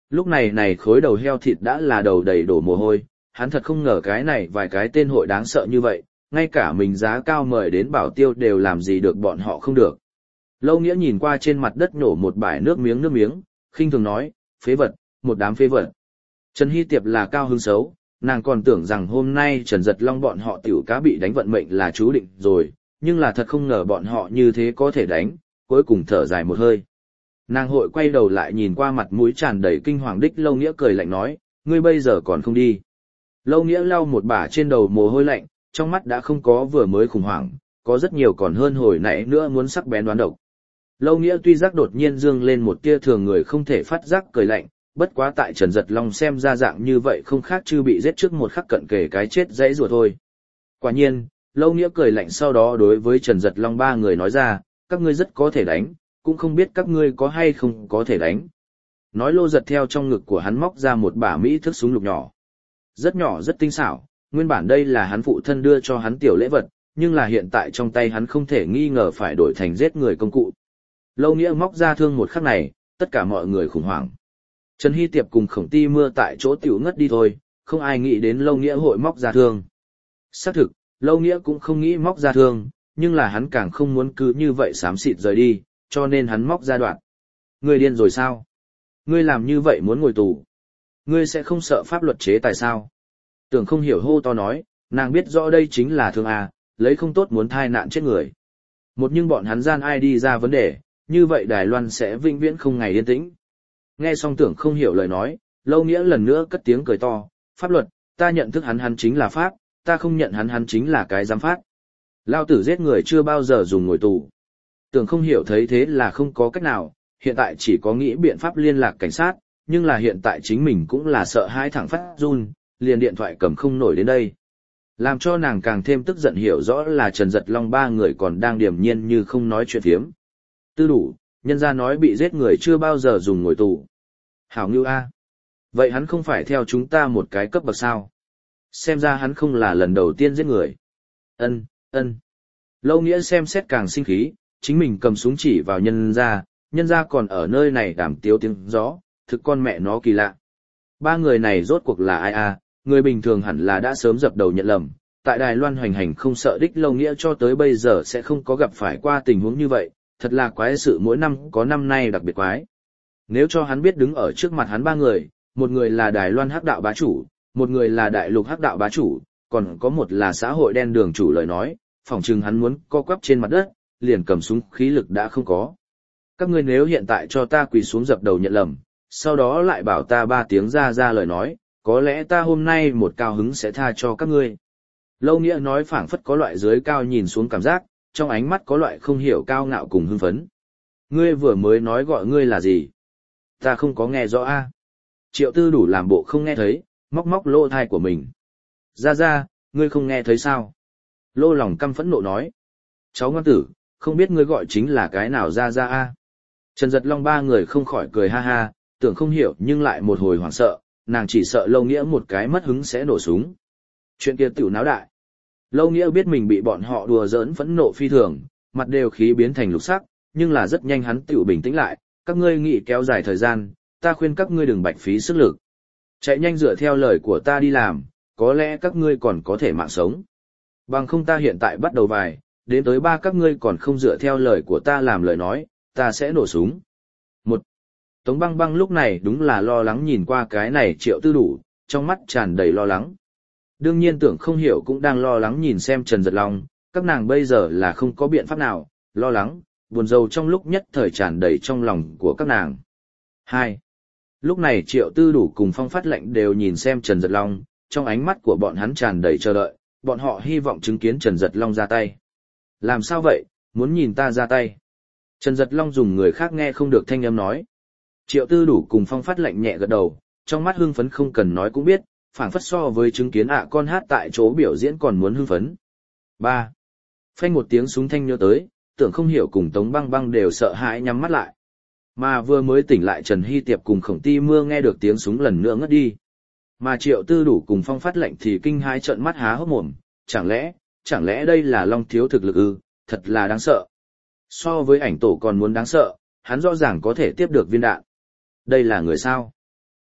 Lúc này này khối đầu heo thịt đã là đầu đầy đổ mồ hôi, hắn thật không ngờ cái này vài cái tên hội đáng sợ như vậy, ngay cả mình giá cao mời đến bảo tiêu đều làm gì được bọn họ không được. Lâu Nghĩa nhìn qua trên mặt đất nổ một bãi nước miếng nước miếng, khinh thường nói, phế vật, một đám phế vật. Trần Hy Tiệp là cao hứng xấu, nàng còn tưởng rằng hôm nay Trần Giật Long bọn họ tiểu cá bị đánh vận mệnh là chú định rồi, nhưng là thật không ngờ bọn họ như thế có thể đánh, cuối cùng thở dài một hơi. Nàng hội quay đầu lại nhìn qua mặt mũi tràn đầy kinh hoàng đích Lâu Nghĩa cười lạnh nói, ngươi bây giờ còn không đi. Lâu Nghĩa lau một bả trên đầu mồ hôi lạnh, trong mắt đã không có vừa mới khủng hoảng, có rất nhiều còn hơn hồi nãy nữa muốn sắc bén đoán độc. Lâu Nghĩa tuy giác đột nhiên dương lên một tia thường người không thể phát giác cười lạnh, bất quá tại Trần Giật Long xem ra dạng như vậy không khác chứ bị giết trước một khắc cận kề cái chết dãy rùa thôi. Quả nhiên, Lâu Nghĩa cười lạnh sau đó đối với Trần Giật Long ba người nói ra, các ngươi rất có thể đánh, cũng không biết các ngươi có hay không có thể đánh. Nói Lô Giật theo trong ngực của hắn móc ra một bả mỹ thức súng lục nhỏ. Rất nhỏ rất tinh xảo, nguyên bản đây là hắn phụ thân đưa cho hắn tiểu lễ vật, nhưng là hiện tại trong tay hắn không thể nghi ngờ phải đổi thành giết người công cụ. Lâu Nghĩa móc ra thương một khắc này, tất cả mọi người khủng hoảng. Trần Hy Tiệp cùng Khổng Ti Mưa tại chỗ tiểu ngất đi thôi, không ai nghĩ đến Lâu Nghĩa hội móc ra thương. Xác thực, Lâu Nghĩa cũng không nghĩ móc ra thương, nhưng là hắn càng không muốn cứ như vậy xám xịt rời đi, cho nên hắn móc ra đoạn. Ngươi điên rồi sao? Ngươi làm như vậy muốn ngồi tù. Ngươi sẽ không sợ pháp luật chế tài sao? Tưởng không hiểu hô to nói, nàng biết rõ đây chính là thương à, lấy không tốt muốn thai nạn chết người. Một nhưng bọn hắn gian ai đi ra vấn đề, như vậy Đài Loan sẽ vĩnh viễn không ngày yên tĩnh. Nghe xong Tưởng không hiểu lời nói, Lâu Nghĩa lần nữa cất tiếng cười to, pháp luật, ta nhận thức hắn hắn chính là pháp, ta không nhận hắn hắn chính là cái giám phát. Lao tử giết người chưa bao giờ dùng ngồi tù. Tưởng không hiểu thấy thế là không có cách nào, hiện tại chỉ có nghĩ biện pháp liên lạc cảnh sát, nhưng là hiện tại chính mình cũng là sợ hãi thẳng phát run, liền điện thoại cầm không nổi đến đây. Làm cho nàng càng thêm tức giận hiểu rõ là Trần Giật Long ba người còn đang điềm nhiên như không nói chuyện phiếm. Tư đủ, nhân ra nói bị giết người chưa bao giờ dùng ngồi tù. Hảo ngưu A. Vậy hắn không phải theo chúng ta một cái cấp bậc sao? Xem ra hắn không là lần đầu tiên giết người. Ân, ân. Lâu Nghĩa xem xét càng sinh khí, chính mình cầm súng chỉ vào nhân ra, nhân ra còn ở nơi này đảm tiếu tiếng gió, thực con mẹ nó kỳ lạ. Ba người này rốt cuộc là ai a? Người bình thường hẳn là đã sớm dập đầu nhận lầm, tại Đài Loan hoành hành không sợ đích Lâu Nghĩa cho tới bây giờ sẽ không có gặp phải qua tình huống như vậy, thật là quái sự mỗi năm có năm nay đặc biệt quái. Nếu cho hắn biết đứng ở trước mặt hắn ba người, một người là Đài Loan hắc đạo bá chủ, một người là đại lục hắc đạo bá chủ, còn có một là xã hội đen đường chủ lời nói, phỏng chừng hắn muốn co quắp trên mặt đất, liền cầm súng khí lực đã không có. Các ngươi nếu hiện tại cho ta quỳ xuống dập đầu nhận lầm, sau đó lại bảo ta ba tiếng ra ra lời nói, có lẽ ta hôm nay một cao hứng sẽ tha cho các ngươi. Lâu Nghĩa nói phảng phất có loại dưới cao nhìn xuống cảm giác, trong ánh mắt có loại không hiểu cao ngạo cùng hưng phấn. Ngươi vừa mới nói gọi ngươi là gì? Ta không có nghe rõ a. Triệu Tư đủ làm bộ không nghe thấy, móc móc lỗ thai của mình. Ra ra, ngươi không nghe thấy sao? Lô lòng căm phẫn nộ nói. Cháu ngoan tử, không biết ngươi gọi chính là cái nào ra ra a? Trần Giật Long ba người không khỏi cười ha ha, tưởng không hiểu nhưng lại một hồi hoảng sợ, nàng chỉ sợ Lâu Nghĩa một cái mất hứng sẽ nổ súng. Chuyện kia tiểu náo đại. Lâu Nghĩa biết mình bị bọn họ đùa giỡn phẫn nộ phi thường, mặt đều khí biến thành lục sắc, nhưng là rất nhanh hắn tiểu bình tĩnh lại, các ngươi nghĩ kéo dài thời gian, ta khuyên các ngươi đừng bạch phí sức lực. Chạy nhanh dựa theo lời của ta đi làm, có lẽ các ngươi còn có thể mạng sống. Bằng không ta hiện tại bắt đầu vài, đến tới ba các ngươi còn không dựa theo lời của ta làm lời nói, ta sẽ nổ súng. Một. Tống Băng Băng lúc này đúng là lo lắng nhìn qua cái này Triệu Tư đủ, trong mắt tràn đầy lo lắng. Đương nhiên Tưởng không hiểu cũng đang lo lắng nhìn xem Trần Giật Long, các nàng bây giờ là không có biện pháp nào, lo lắng, buồn rầu trong lúc nhất thời tràn đầy trong lòng của các nàng. Hai. Lúc này Triệu Tư đủ cùng Phong Phát Lệnh đều nhìn xem Trần Giật Long, trong ánh mắt của bọn hắn tràn đầy chờ đợi, bọn họ hy vọng chứng kiến Trần Giật Long ra tay. Làm sao vậy, muốn nhìn ta ra tay? Trần Giật Long dùng người khác nghe không được thanh âm nói. Triệu Tư đủ cùng Phong Phát Lệnh nhẹ gật đầu, trong mắt hưng phấn không cần nói cũng biết, phảng phất so với chứng kiến ạ con hát tại chỗ biểu diễn còn muốn hưng phấn. Ba. Phanh một tiếng súng thanh nhớ tới, Tưởng không hiểu cùng Tống Băng Băng đều sợ hãi nhắm mắt lại. Mà vừa mới tỉnh lại Trần Hy Tiệp cùng Khổng Ti Mưa nghe được tiếng súng lần nữa ngất đi. Mà Triệu Tư đủ cùng Phong Phát Lệnh thì kinh hãi trợn mắt há hốc mồm, chẳng lẽ, chẳng lẽ đây là Long thiếu thực lực ư, thật là đáng sợ. So với ảnh tổ còn muốn đáng sợ, hắn rõ ràng có thể tiếp được viên đạn. Đây là người sao?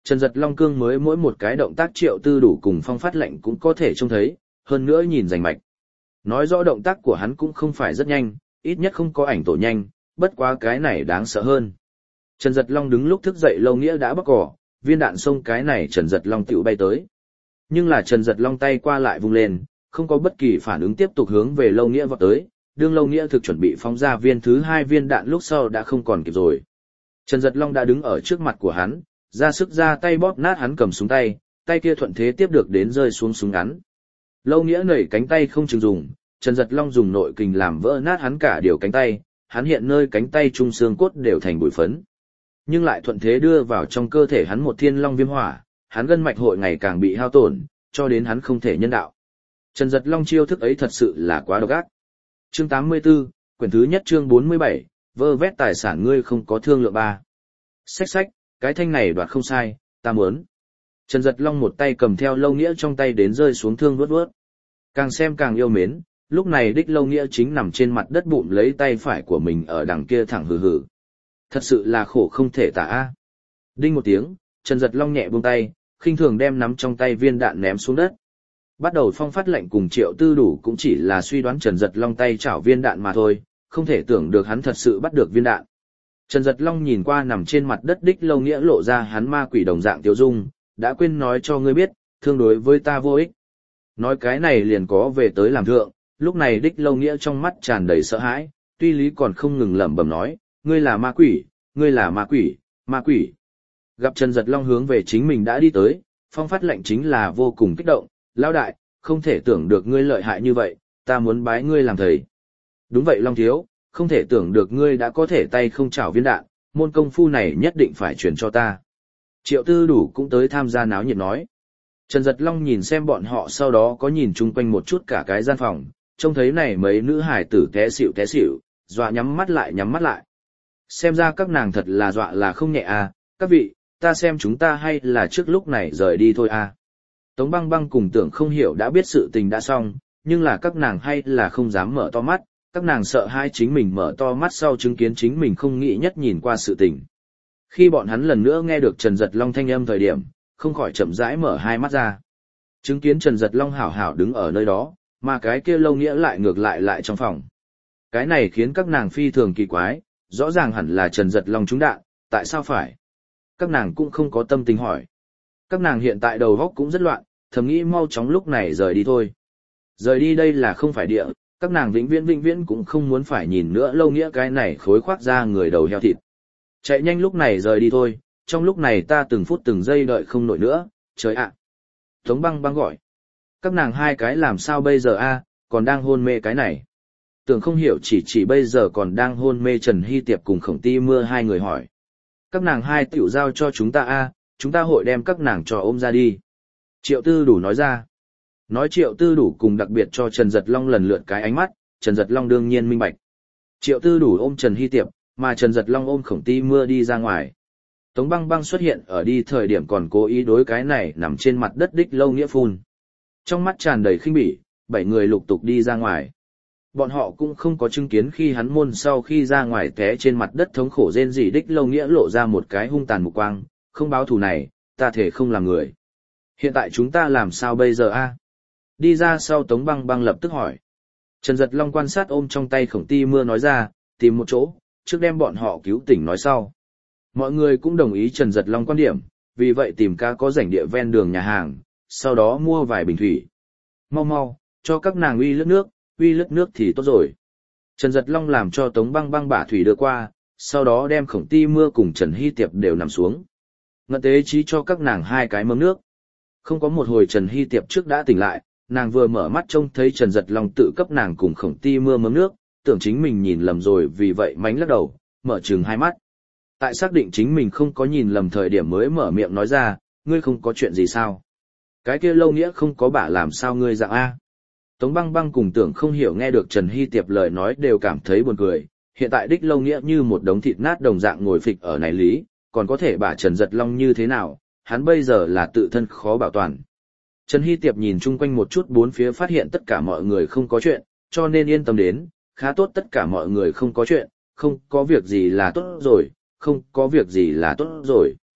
Trần Giật Long cương mới mỗi một cái động tác Triệu Tư Đủ cùng Phong Phát Lệnh cũng có thể trông thấy, hơn nữa nhìn rành mạch. Nói rõ động tác của hắn cũng không phải rất nhanh, ít nhất không có ảnh tổ nhanh, bất quá cái này đáng sợ hơn. Trần Giật Long đứng lúc thức dậy Lâu Nghĩa đã bóc cỏ, viên đạn xông cái này Trần Giật Long tựu bay tới. Nhưng là Trần Giật Long tay qua lại vung lên, không có bất kỳ phản ứng tiếp tục hướng về Lâu Nghĩa vọt tới, đương Lâu Nghĩa thực chuẩn bị phóng ra viên thứ hai viên đạn lúc sau đã không còn kịp rồi. Trần Giật Long đã đứng ở trước mặt của hắn, ra sức ra tay bóp nát hắn cầm súng tay, tay kia thuận thế tiếp được đến rơi xuống súng ngắn. Lâu Nghĩa nảy cánh tay không chừng dùng, Trần Giật Long dùng nội kình làm vỡ nát hắn cả điều cánh tay, hắn hiện nơi cánh tay trung xương cốt đều thành bụi phấn. Nhưng lại thuận thế đưa vào trong cơ thể hắn một thiên long viêm hỏa, hắn gân mạch hội ngày càng bị hao tổn, cho đến hắn không thể nhân đạo. Trần Giật Long chiêu thức ấy thật sự là quá độc ác. Chương tám mươi tư, quyển thứ nhất chương bốn mươi bảy, vơ vét tài sản ngươi không có thương lượng ba. Xách xách, cái thanh này đoạt không sai, ta muốn. Trần Giật Long một tay cầm theo Lâu Nghĩa trong tay đến rơi xuống thương vuốt vuốt. Càng xem càng yêu mến, lúc này đích Lâu Nghĩa chính nằm trên mặt đất bụng lấy tay phải của mình ở đằng kia thẳng hừ hừ. Thật sự là khổ không thể tả a. Đinh một tiếng, Trần Giật Long nhẹ buông tay, khinh thường đem nắm trong tay viên đạn ném xuống đất. Bắt đầu Phong Phát Lệnh cùng Triệu Tư Đủ cũng chỉ là suy đoán Trần Giật Long tay chảo viên đạn mà thôi, không thể tưởng được hắn thật sự bắt được viên đạn. Trần Giật Long nhìn qua nằm trên mặt đất đích Lâu Nghĩa lộ ra hắn ma quỷ đồng dạng tiêu dung, đã quên nói cho ngươi biết, thương đối với ta vô ích. Nói cái này liền có về tới làm thượng, lúc này đích Lâu Nghĩa trong mắt tràn đầy sợ hãi, tuy lý còn không ngừng lẩm bẩm nói, ngươi là ma quỷ, ngươi là ma quỷ, ma quỷ. Gặp Trần Giật Long hướng về chính mình đã đi tới, Phong Phát Lệnh chính là vô cùng kích động, lão đại, không thể tưởng được ngươi lợi hại như vậy, ta muốn bái ngươi làm thầy. Đúng vậy Long thiếu, không thể tưởng được ngươi đã có thể tay không chảo viên đạn, môn công phu này nhất định phải truyền cho ta. Triệu Tư Đủ cũng tới tham gia náo nhiệt nói. Trần Giật Long nhìn xem bọn họ sau đó có nhìn chung quanh một chút cả cái gian phòng, trông thấy này mấy nữ hải tử té xỉu té xỉu, dọa nhắm mắt lại nhắm mắt lại. Xem ra các nàng thật là dọa là không nhẹ à, các vị, ta xem chúng ta hay là trước lúc này rời đi thôi à. Tống Băng Băng cùng Tưởng Không Hiểu đã biết sự tình đã xong, nhưng là các nàng hay là không dám mở to mắt, các nàng sợ hai chính mình mở to mắt sau chứng kiến chính mình không nghĩ nhất nhìn qua sự tình. Khi bọn hắn lần nữa nghe được Trần Giật Long thanh âm thời điểm, không khỏi chậm rãi mở hai mắt ra. Chứng kiến Trần Giật Long hảo hảo đứng ở nơi đó, mà cái kia Lâu Nghĩa lại ngược lại lại trong phòng. Cái này khiến các nàng phi thường kỳ quái, rõ ràng hẳn là Trần Giật Long trúng đạn, tại sao phải? Các nàng cũng không có tâm tình hỏi. Các nàng hiện tại đầu óc cũng rất loạn, thầm nghĩ mau chóng lúc này rời đi thôi. Rời đi đây là không phải địa, các nàng vĩnh viễn vĩnh viễn cũng không muốn phải nhìn nữa Lâu Nghĩa cái này khối khoác ra người đầu heo thịt. Chạy nhanh lúc này rời đi thôi, trong lúc này ta từng phút từng giây đợi không nổi nữa, trời ạ. Tống Băng Băng gọi. Các nàng hai cái làm sao bây giờ a, còn đang hôn mê cái này. Tưởng Không Hiểu chỉ chỉ bây giờ còn đang hôn mê Trần Hy Tiệp cùng Khổng Ti Mưa hai người hỏi. Các nàng hai tiểu giao cho chúng ta a, chúng ta hội đem các nàng cho ôm ra đi. Triệu Tư Đủ nói ra. Nói Triệu Tư Đủ cùng đặc biệt cho Trần Giật Long lần lượt cái ánh mắt, Trần Giật Long đương nhiên minh bạch. Triệu Tư Đủ ôm Trần Hy Tiệp, mà Trần Giật Long ôm Khổng Ti Mưa đi ra ngoài. Tống Băng Băng xuất hiện ở đi thời điểm còn cố ý đối cái này nằm trên mặt đất đích Lâu Nghĩa phun. Trong mắt tràn đầy khinh bỉ, bảy người lục tục đi ra ngoài. Bọn họ cũng không có chứng kiến khi hắn môn sau khi ra ngoài té trên mặt đất thống khổ rên rỉ đích Lâu Nghĩa lộ ra một cái hung tàn mục quang, không báo thù này, ta thể không làm người. Hiện tại chúng ta làm sao bây giờ a? Đi ra sau Tống Băng Băng lập tức hỏi. Trần Giật Long quan sát ôm trong tay Khổng Ti Mưa nói ra, tìm một chỗ, trước đem bọn họ cứu tỉnh nói sau. Mọi người cũng đồng ý Trần Giật Long quan điểm, vì vậy tìm ca có rảnh địa ven đường nhà hàng, sau đó mua vài bình thủy. Mau mau, cho các nàng uy lướt nước, uy lướt nước thì tốt rồi. Trần Giật Long làm cho Tống Băng Băng bả thủy đưa qua, sau đó đem Khổng Ti Mưa cùng Trần Hy Tiệp đều nằm xuống. Ngận tế chí cho các nàng hai cái mâm nước. Không có một hồi Trần Hy Tiệp trước đã tỉnh lại, nàng vừa mở mắt trông thấy Trần Giật Long tự cấp nàng cùng Khổng Ti Mưa mâm nước, tưởng chính mình nhìn lầm rồi vì vậy mánh lắc đầu, mở trừng hai mắt. Tại xác định chính mình không có nhìn lầm thời điểm mới mở miệng nói ra, ngươi không có chuyện gì sao? Cái kia Lâu Nghĩa không có bả làm sao ngươi dạng A. Tống Băng Băng cùng Tưởng Không Hiểu nghe được Trần Hy Tiệp lời nói đều cảm thấy buồn cười, hiện tại đích Lâu Nghĩa như một đống thịt nát đồng dạng ngồi phịch ở này lý, còn có thể bả Trần Giật Long như thế nào, hắn bây giờ là tự thân khó bảo toàn. Trần Hy Tiệp nhìn chung quanh một chút bốn phía phát hiện tất cả mọi người không có chuyện, cho nên yên tâm đến, khá tốt tất cả mọi người không có chuyện, không có việc gì là tốt rồi, không có việc gì là tốt rồi.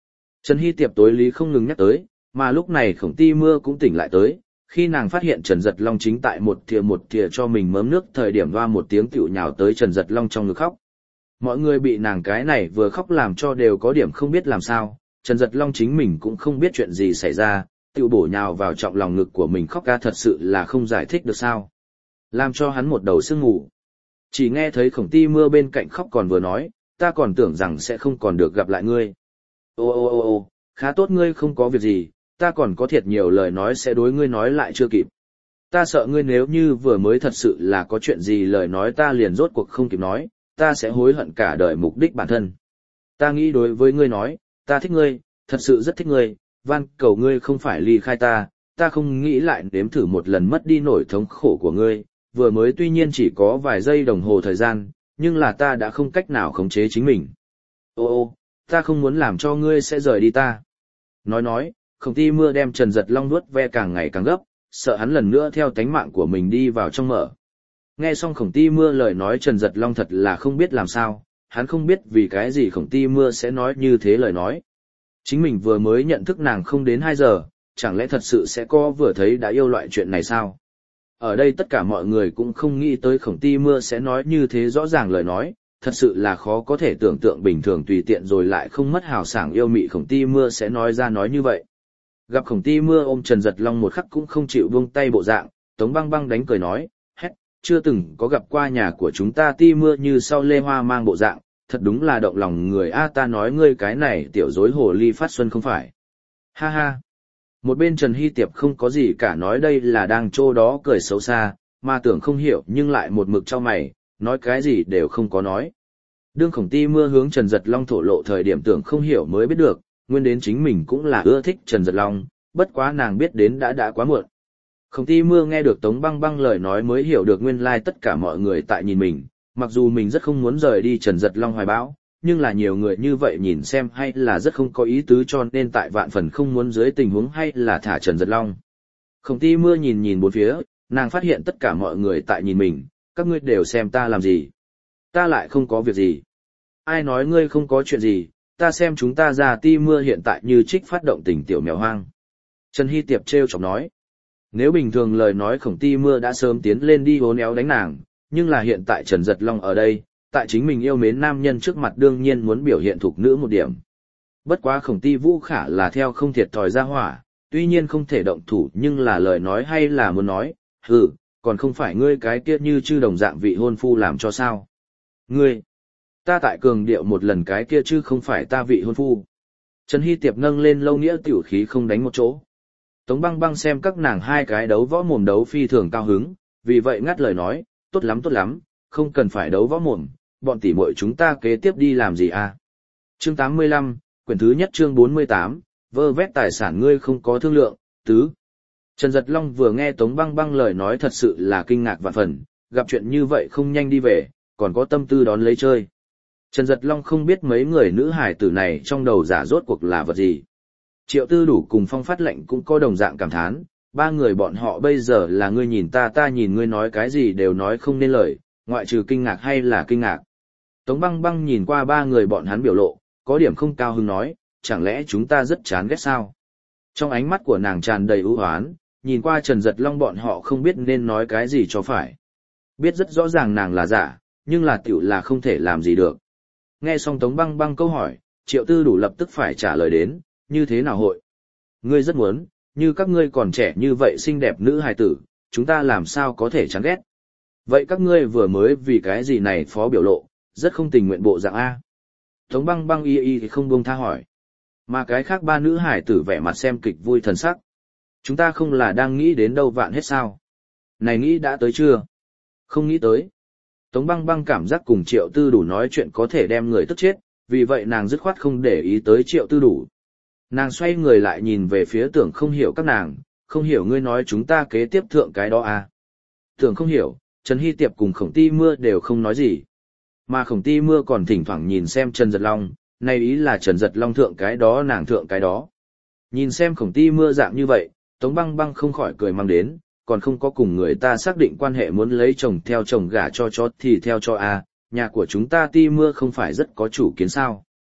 Trần Hy Tiệp tối lý không ngừng nhắc tới, mà lúc này Khổng Ti Mưa cũng tỉnh lại tới, khi nàng phát hiện Trần Giật Long chính tại một thìa một thìa cho mình mớm nước thời điểm hoa một tiếng tiểu nhào tới Trần Giật Long trong ngực khóc. Mọi người bị nàng cái này vừa khóc làm cho đều có điểm không biết làm sao, Trần Giật Long chính mình cũng không biết chuyện gì xảy ra, tiểu bổ nhào vào trọng lòng ngực của mình khóc ca thật sự là không giải thích được sao. Làm cho hắn một đầu sương ngủ. Chỉ nghe thấy Khổng Ti Mưa bên cạnh khóc còn vừa nói, ta còn tưởng rằng sẽ không còn được gặp lại ngươi. Ô ô ô ô, khá tốt ngươi không có việc gì, ta còn có thiệt nhiều lời nói sẽ đối ngươi nói lại chưa kịp. Ta sợ ngươi nếu như vừa mới thật sự là có chuyện gì lời nói ta liền rốt cuộc không kịp nói, ta sẽ hối hận cả đời mục đích bản thân. Ta nghĩ đối với ngươi nói, ta thích ngươi, thật sự rất thích ngươi, van cầu ngươi không phải ly khai ta, ta không nghĩ lại nếm thử một lần mất đi nỗi thống khổ của ngươi, vừa mới tuy nhiên chỉ có vài giây đồng hồ thời gian, nhưng là ta đã không cách nào khống chế chính mình. Ô ô, ta không muốn làm cho ngươi sẽ rời đi ta. Nói nói, Khổng Ti Mưa đem Trần Giật Long nuốt ve càng ngày càng gấp, sợ hắn lần nữa theo tánh mạng của mình đi vào trong mở. Nghe xong Khổng Ti Mưa lời nói Trần Giật Long thật là không biết làm sao, hắn không biết vì cái gì Khổng Ti Mưa sẽ nói như thế lời nói. Chính mình vừa mới nhận thức nàng không đến hai giờ, chẳng lẽ thật sự sẽ có vừa thấy đã yêu loại chuyện này sao? Ở đây tất cả mọi người cũng không nghĩ tới Khổng Ti Mưa sẽ nói như thế rõ ràng lời nói, thật sự là khó có thể tưởng tượng bình thường tùy tiện rồi lại không mất hào sảng yêu mị Khổng Ti Mưa sẽ nói ra nói như vậy. Gặp Khổng Ti Mưa ôm Trần Giật Long một khắc cũng không chịu buông tay bộ dạng, Tống Băng Băng đánh cười nói, hét, chưa từng có gặp qua nhà của chúng ta Ti Mưa như sau lê hoa mang bộ dạng, thật đúng là động lòng người a ta nói ngươi cái này tiểu dối hồ ly phát xuân không phải. Ha ha. Một bên Trần Hy Tiệp không có gì cả nói đây là đang trô đó cười xấu xa, mà tưởng không hiểu nhưng lại một mực cho mày, nói cái gì đều không có nói. Đương Khổng Ti Mưa hướng Trần Giật Long thổ lộ thời điểm tưởng không hiểu mới biết được, nguyên đến chính mình cũng là ưa thích Trần Giật Long, bất quá nàng biết đến đã đã quá muộn. Khổng Ti Mưa nghe được Tống Băng Băng lời nói mới hiểu được nguyên lai tất cả mọi người tại nhìn mình, mặc dù mình rất không muốn rời đi Trần Giật Long hoài bão, nhưng là nhiều người như vậy nhìn xem hay là rất không có ý tứ cho nên tại vạn phần không muốn dưới tình huống hay là thả Trần Giật Long. Khổng Ti Mưa nhìn nhìn bốn phía, nàng phát hiện tất cả mọi người tại nhìn mình, các ngươi đều xem ta làm gì. Ta lại không có việc gì. Ai nói ngươi không có chuyện gì, ta xem chúng ta ra Ti Mưa hiện tại như trích phát động tình tiểu mèo hoang. Trần Hy Tiệp trêu chọc nói. Nếu bình thường lời nói Khổng Ti Mưa đã sớm tiến lên đi hố néo đánh nàng, nhưng là hiện tại Trần Giật Long ở đây, tại chính mình yêu mến nam nhân trước mặt đương nhiên muốn biểu hiện thục nữ một điểm. Bất quá Khổng Ti Vũ Khả là theo không thiệt thòi ra hỏa, tuy nhiên không thể động thủ nhưng là lời nói hay là muốn nói, hừ, còn không phải ngươi cái kia như chư đồng dạng vị hôn phu làm cho sao. Ngươi, ta tại cường điệu một lần cái kia chứ không phải ta vị hôn phu. Trần Hy Tiệp nâng lên lâu nghĩa tiểu khí không đánh một chỗ. Tống Băng Băng xem các nàng hai cái đấu võ mồm đấu phi thường cao hứng, vì vậy ngắt lời nói, tốt lắm tốt lắm, không cần phải đấu võ mồm, bọn tỷ muội chúng ta kế tiếp đi làm gì à? Chương tám mươi lăm, quyển thứ nhất chương bốn mươi tám, vơ vét tài sản ngươi không có thương lượng, tứ. Trần Giật Long vừa nghe Tống Băng Băng lời nói thật sự là kinh ngạc vạn phần, gặp chuyện như vậy không nhanh đi về, còn có tâm tư đón lấy chơi. Trần Giật Long không biết mấy người nữ hải tử này trong đầu giả rốt cuộc là vật gì. Triệu Tư Đủ cùng Phong Phát Lệnh cũng có đồng dạng cảm thán, ba người bọn họ bây giờ là ngươi nhìn ta ta nhìn ngươi nói cái gì đều nói không nên lời, ngoại trừ kinh ngạc hay là kinh ngạc. Tống Băng Băng nhìn qua ba người bọn hắn biểu lộ, có điểm không cao hứng nói, chẳng lẽ chúng ta rất chán ghét sao? Trong ánh mắt của nàng tràn đầy ưu hoán, nhìn qua Trần Giật Long bọn họ không biết nên nói cái gì cho phải. Biết rất rõ ràng nàng là giả, nhưng là tiểu là không thể làm gì được. Nghe xong Tống Băng Băng câu hỏi, Triệu Tư Đủ lập tức phải trả lời đến, như thế nào hội? Ngươi rất muốn, như các ngươi còn trẻ như vậy xinh đẹp nữ hài tử, chúng ta làm sao có thể chán ghét? Vậy các ngươi vừa mới vì cái gì này phó biểu lộ, rất không tình nguyện bộ dạng A. Tống Băng Băng y y thì không buông tha hỏi. Mà cái khác ba nữ hải tử vẻ mặt xem kịch vui thần sắc. Chúng ta không là đang nghĩ đến đâu vạn hết sao? Này nghĩ đã tới chưa? Không nghĩ tới. Tống Băng Băng cảm giác cùng Triệu Tư Đủ nói chuyện có thể đem người tức chết, vì vậy nàng dứt khoát không để ý tới Triệu Tư Đủ. Nàng xoay người lại nhìn về phía Tưởng không hiểu các nàng, không hiểu ngươi nói chúng ta kế tiếp thượng cái đó à. Tưởng không hiểu, Trần Hy Tiệp cùng Khổng Ti Mưa đều không nói gì. Mà Khổng Ti Mưa còn thỉnh thoảng nhìn xem Trần Giật Long, này ý là Trần Giật Long thượng cái đó nàng thượng cái đó. Nhìn xem Khổng Ti Mưa dạng như vậy, Tống Băng Băng không khỏi cười mang đến, còn không có cùng người ta xác định quan hệ muốn lấy chồng theo chồng gả cho chó thì theo cho a, nhà của chúng ta Ti Mưa không phải rất có chủ kiến sao.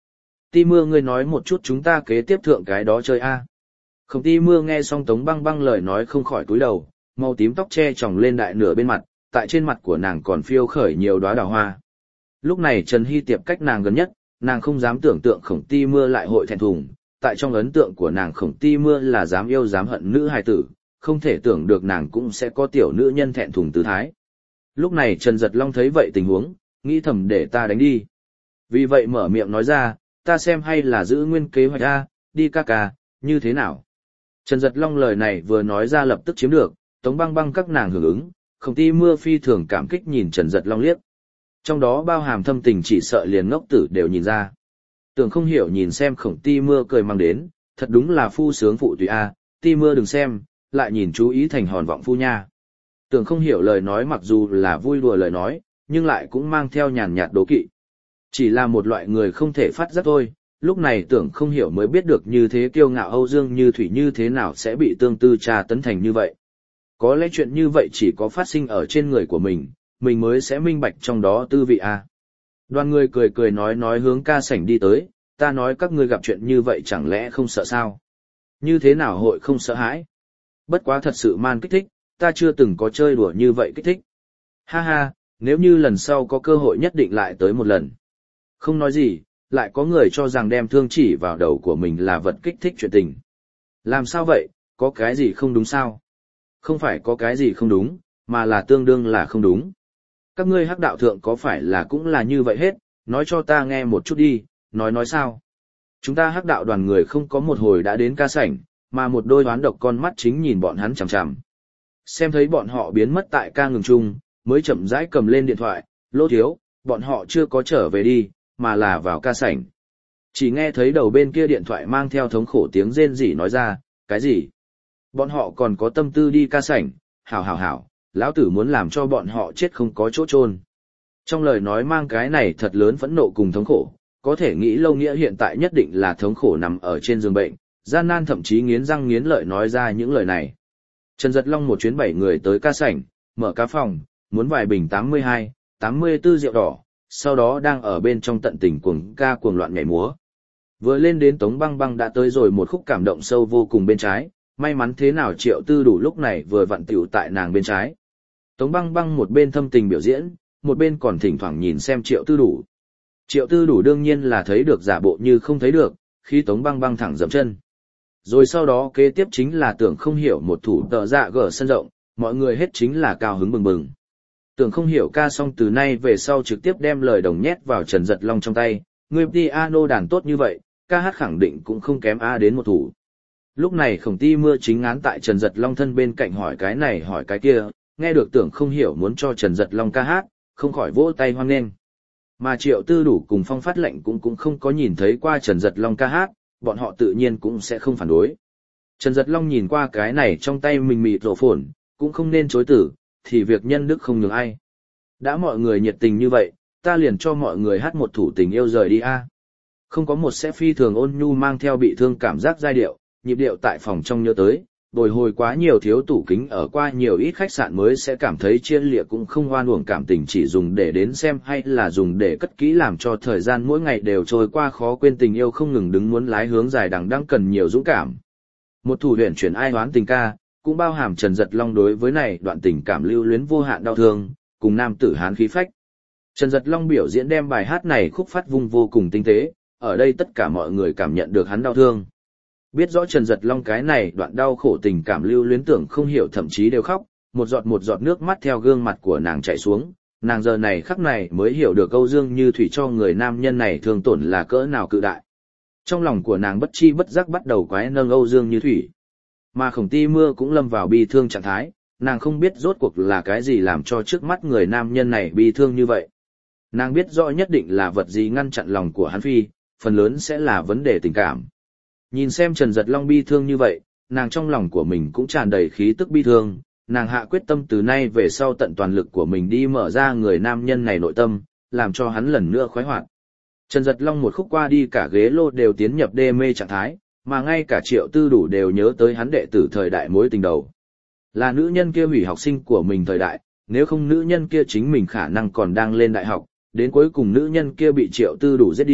Ti Mưa ngươi nói một chút chúng ta kế tiếp thượng cái đó chơi a. Khổng Ti Mưa nghe xong Tống Băng Băng lời nói không khỏi cúi đầu, màu tím tóc che tròng lên đại nửa bên mặt, tại trên mặt của nàng còn phiêu khởi nhiều đóa đào hoa. Lúc này Trần Hy Tiệp cách nàng gần nhất, nàng không dám tưởng tượng Khổng Ti Mưa lại hội thẹn thùng, tại trong ấn tượng của nàng Khổng Ti Mưa là dám yêu dám hận nữ hài tử, không thể tưởng được nàng cũng sẽ có tiểu nữ nhân thẹn thùng tư thái. Lúc này Trần Giật Long thấy vậy tình huống, nghĩ thầm để ta đánh đi. Vì vậy mở miệng nói ra, ta xem hay là giữ nguyên kế hoạch A, đi ca ca, như thế nào? Trần Giật Long lời này vừa nói ra lập tức chiếm được, Tống Băng Băng các nàng hưởng ứng, Khổng Ti Mưa phi thường cảm kích nhìn Trần Giật Long liếc. Trong đó bao hàm thâm tình chỉ sợ liền ngốc tử đều nhìn ra. Tưởng không hiểu nhìn xem Khổng Ti Mưa cười mang đến, thật đúng là phu sướng phụ tùy A, Ti Mưa đừng xem, lại nhìn chú ý thành hòn vọng phu nha. Tưởng không hiểu lời nói mặc dù là vui đùa lời nói, nhưng lại cũng mang theo nhàn nhạt đố kỵ. Chỉ là một loại người không thể phát giác thôi, lúc này tưởng không hiểu mới biết được như thế kiêu ngạo Âu Dương Như Thủy như thế nào sẽ bị tương tư trà tấn thành như vậy. Có lẽ chuyện như vậy chỉ có phát sinh ở trên người của mình, mình mới sẽ minh bạch trong đó tư vị a. Đoàn người cười cười nói nói hướng ca sảnh đi tới, ta nói các ngươi gặp chuyện như vậy chẳng lẽ không sợ sao? Như thế nào hội không sợ hãi? Bất quá thật sự man kích thích, ta chưa từng có chơi đùa như vậy kích thích. Ha ha, nếu như lần sau có cơ hội nhất định lại tới một lần. Không nói gì, lại có người cho rằng đem thương chỉ vào đầu của mình là vật kích thích chuyện tình. Làm sao vậy, có cái gì không đúng sao? Không phải có cái gì không đúng, mà là tương đương là không đúng. Các ngươi hắc đạo thượng có phải là cũng là như vậy hết, nói cho ta nghe một chút đi, nói nói sao? Chúng ta hắc đạo đoàn người không có một hồi đã đến ca sảnh, mà một đôi hoán độc con mắt chính nhìn bọn hắn chằm chằm. Xem thấy bọn họ biến mất tại ca ngừng chung, mới chậm rãi cầm lên điện thoại, Lô thiếu, bọn họ chưa có trở về đi, mà là vào ca sảnh. Chỉ nghe thấy đầu bên kia điện thoại mang theo thống khổ tiếng rên rỉ nói ra, cái gì? Bọn họ còn có tâm tư đi ca sảnh, hảo hảo hảo, lão tử muốn làm cho bọn họ chết không có chỗ chôn. Trong lời nói mang cái này thật lớn phẫn nộ cùng thống khổ, có thể nghĩ Lâu Nghĩa hiện tại nhất định là thống khổ nằm ở trên giường bệnh, gian nan thậm chí nghiến răng nghiến lợi nói ra những lời này. Trần Giật Long một chuyến bảy người tới ca sảnh, mở cá phòng, muốn vài bình tám mươi hai, tám mươi tư rượu đỏ, sau đó đang ở bên trong tận tình cuồng ca cuồng loạn nhảy múa. Vừa lên đến Tống Băng Băng đã tới rồi một khúc cảm động sâu vô cùng bên trái, may mắn thế nào Triệu Tư Đủ lúc này vừa vặn tiểu tại nàng bên trái. Tống Băng Băng một bên thâm tình biểu diễn, một bên còn thỉnh thoảng nhìn xem Triệu Tư Đủ. Triệu Tư Đủ đương nhiên là thấy được giả bộ như không thấy được, khi Tống Băng Băng thẳng dậm chân. Rồi sau đó kế tiếp chính là tưởng không hiểu một thủ tờ dạ gở sân rộng, mọi người hết chính là cao hứng bừng bừng. Tưởng không hiểu ca xong từ nay về sau trực tiếp đem lời đồng nhét vào Trần Giật Long trong tay, người piano đàn tốt như vậy, ca hát khẳng định cũng không kém A đến một thủ. Lúc này Khổng Ti Mưa chính ngán tại Trần Giật Long thân bên cạnh hỏi cái này hỏi cái kia, nghe được tưởng không hiểu muốn cho Trần Giật Long ca hát, không khỏi vỗ tay hoan nghênh. Mà Triệu Tư Đủ cùng Phong Phát Lệnh cũng cũng không có nhìn thấy qua Trần Giật Long ca hát, bọn họ tự nhiên cũng sẽ không phản đối. Trần Giật Long nhìn qua cái này trong tay mình mịt rổ phồn, cũng không nên chối tử, thì việc nhân đức không nhường ai. Đã mọi người nhiệt tình như vậy, ta liền cho mọi người hát một thủ tình yêu rời đi a. Không có một sẽ phi thường ôn nhu mang theo bị thương cảm giác giai điệu, nhịp điệu tại phòng trong nhớ tới, bồi hồi quá nhiều thiếu tủ kính ở qua nhiều ít khách sạn mới sẽ cảm thấy chia lịa cũng không oan uổng cảm tình chỉ dùng để đến xem hay là dùng để cất kỹ làm cho thời gian mỗi ngày đều trôi qua khó quên tình yêu không ngừng đứng muốn lái hướng dài đằng đang cần nhiều dũng cảm. Một thủ huyền chuyển ai hoán tình ca, cũng bao hàm Trần Giật Long đối với này đoạn tình cảm lưu luyến vô hạn đau thương, cùng nam tử hán khí phách. Trần Giật Long biểu diễn đem bài hát này khúc phát vung vô cùng tinh tế, ở đây tất cả mọi người cảm nhận được hắn đau thương. Biết rõ Trần Giật Long cái này đoạn đau khổ tình cảm lưu luyến tưởng không hiểu thậm chí đều khóc, một giọt một giọt nước mắt theo gương mặt của nàng chảy xuống, nàng giờ này khắc này mới hiểu được Âu Dương Như Thủy cho người nam nhân này thương tổn là cỡ nào cự đại. Trong lòng của nàng bất chi bất giác bắt đầu quái nâng Âu Dương Như Thủy. Mà Khổng Ti Mưa cũng lâm vào bi thương trạng thái, nàng không biết rốt cuộc là cái gì làm cho trước mắt người nam nhân này bi thương như vậy. Nàng biết rõ nhất định là vật gì ngăn chặn lòng của hắn phi, phần lớn sẽ là vấn đề tình cảm. Nhìn xem Trần Giật Long bi thương như vậy, nàng trong lòng của mình cũng tràn đầy khí tức bi thương, nàng hạ quyết tâm từ nay về sau tận toàn lực của mình đi mở ra người nam nhân này nội tâm, làm cho hắn lần nữa khoái hoạt. Trần Giật Long một khúc qua đi cả ghế lô đều tiến nhập đê mê trạng thái, mà ngay cả Triệu Tư Đủ đều nhớ tới hắn đệ tử thời đại mối tình đầu. Là nữ nhân kia hủy học sinh của mình thời đại, nếu không nữ nhân kia chính mình khả năng còn đang lên đại học, đến cuối cùng nữ nhân kia bị Triệu Tư Đủ giết đi,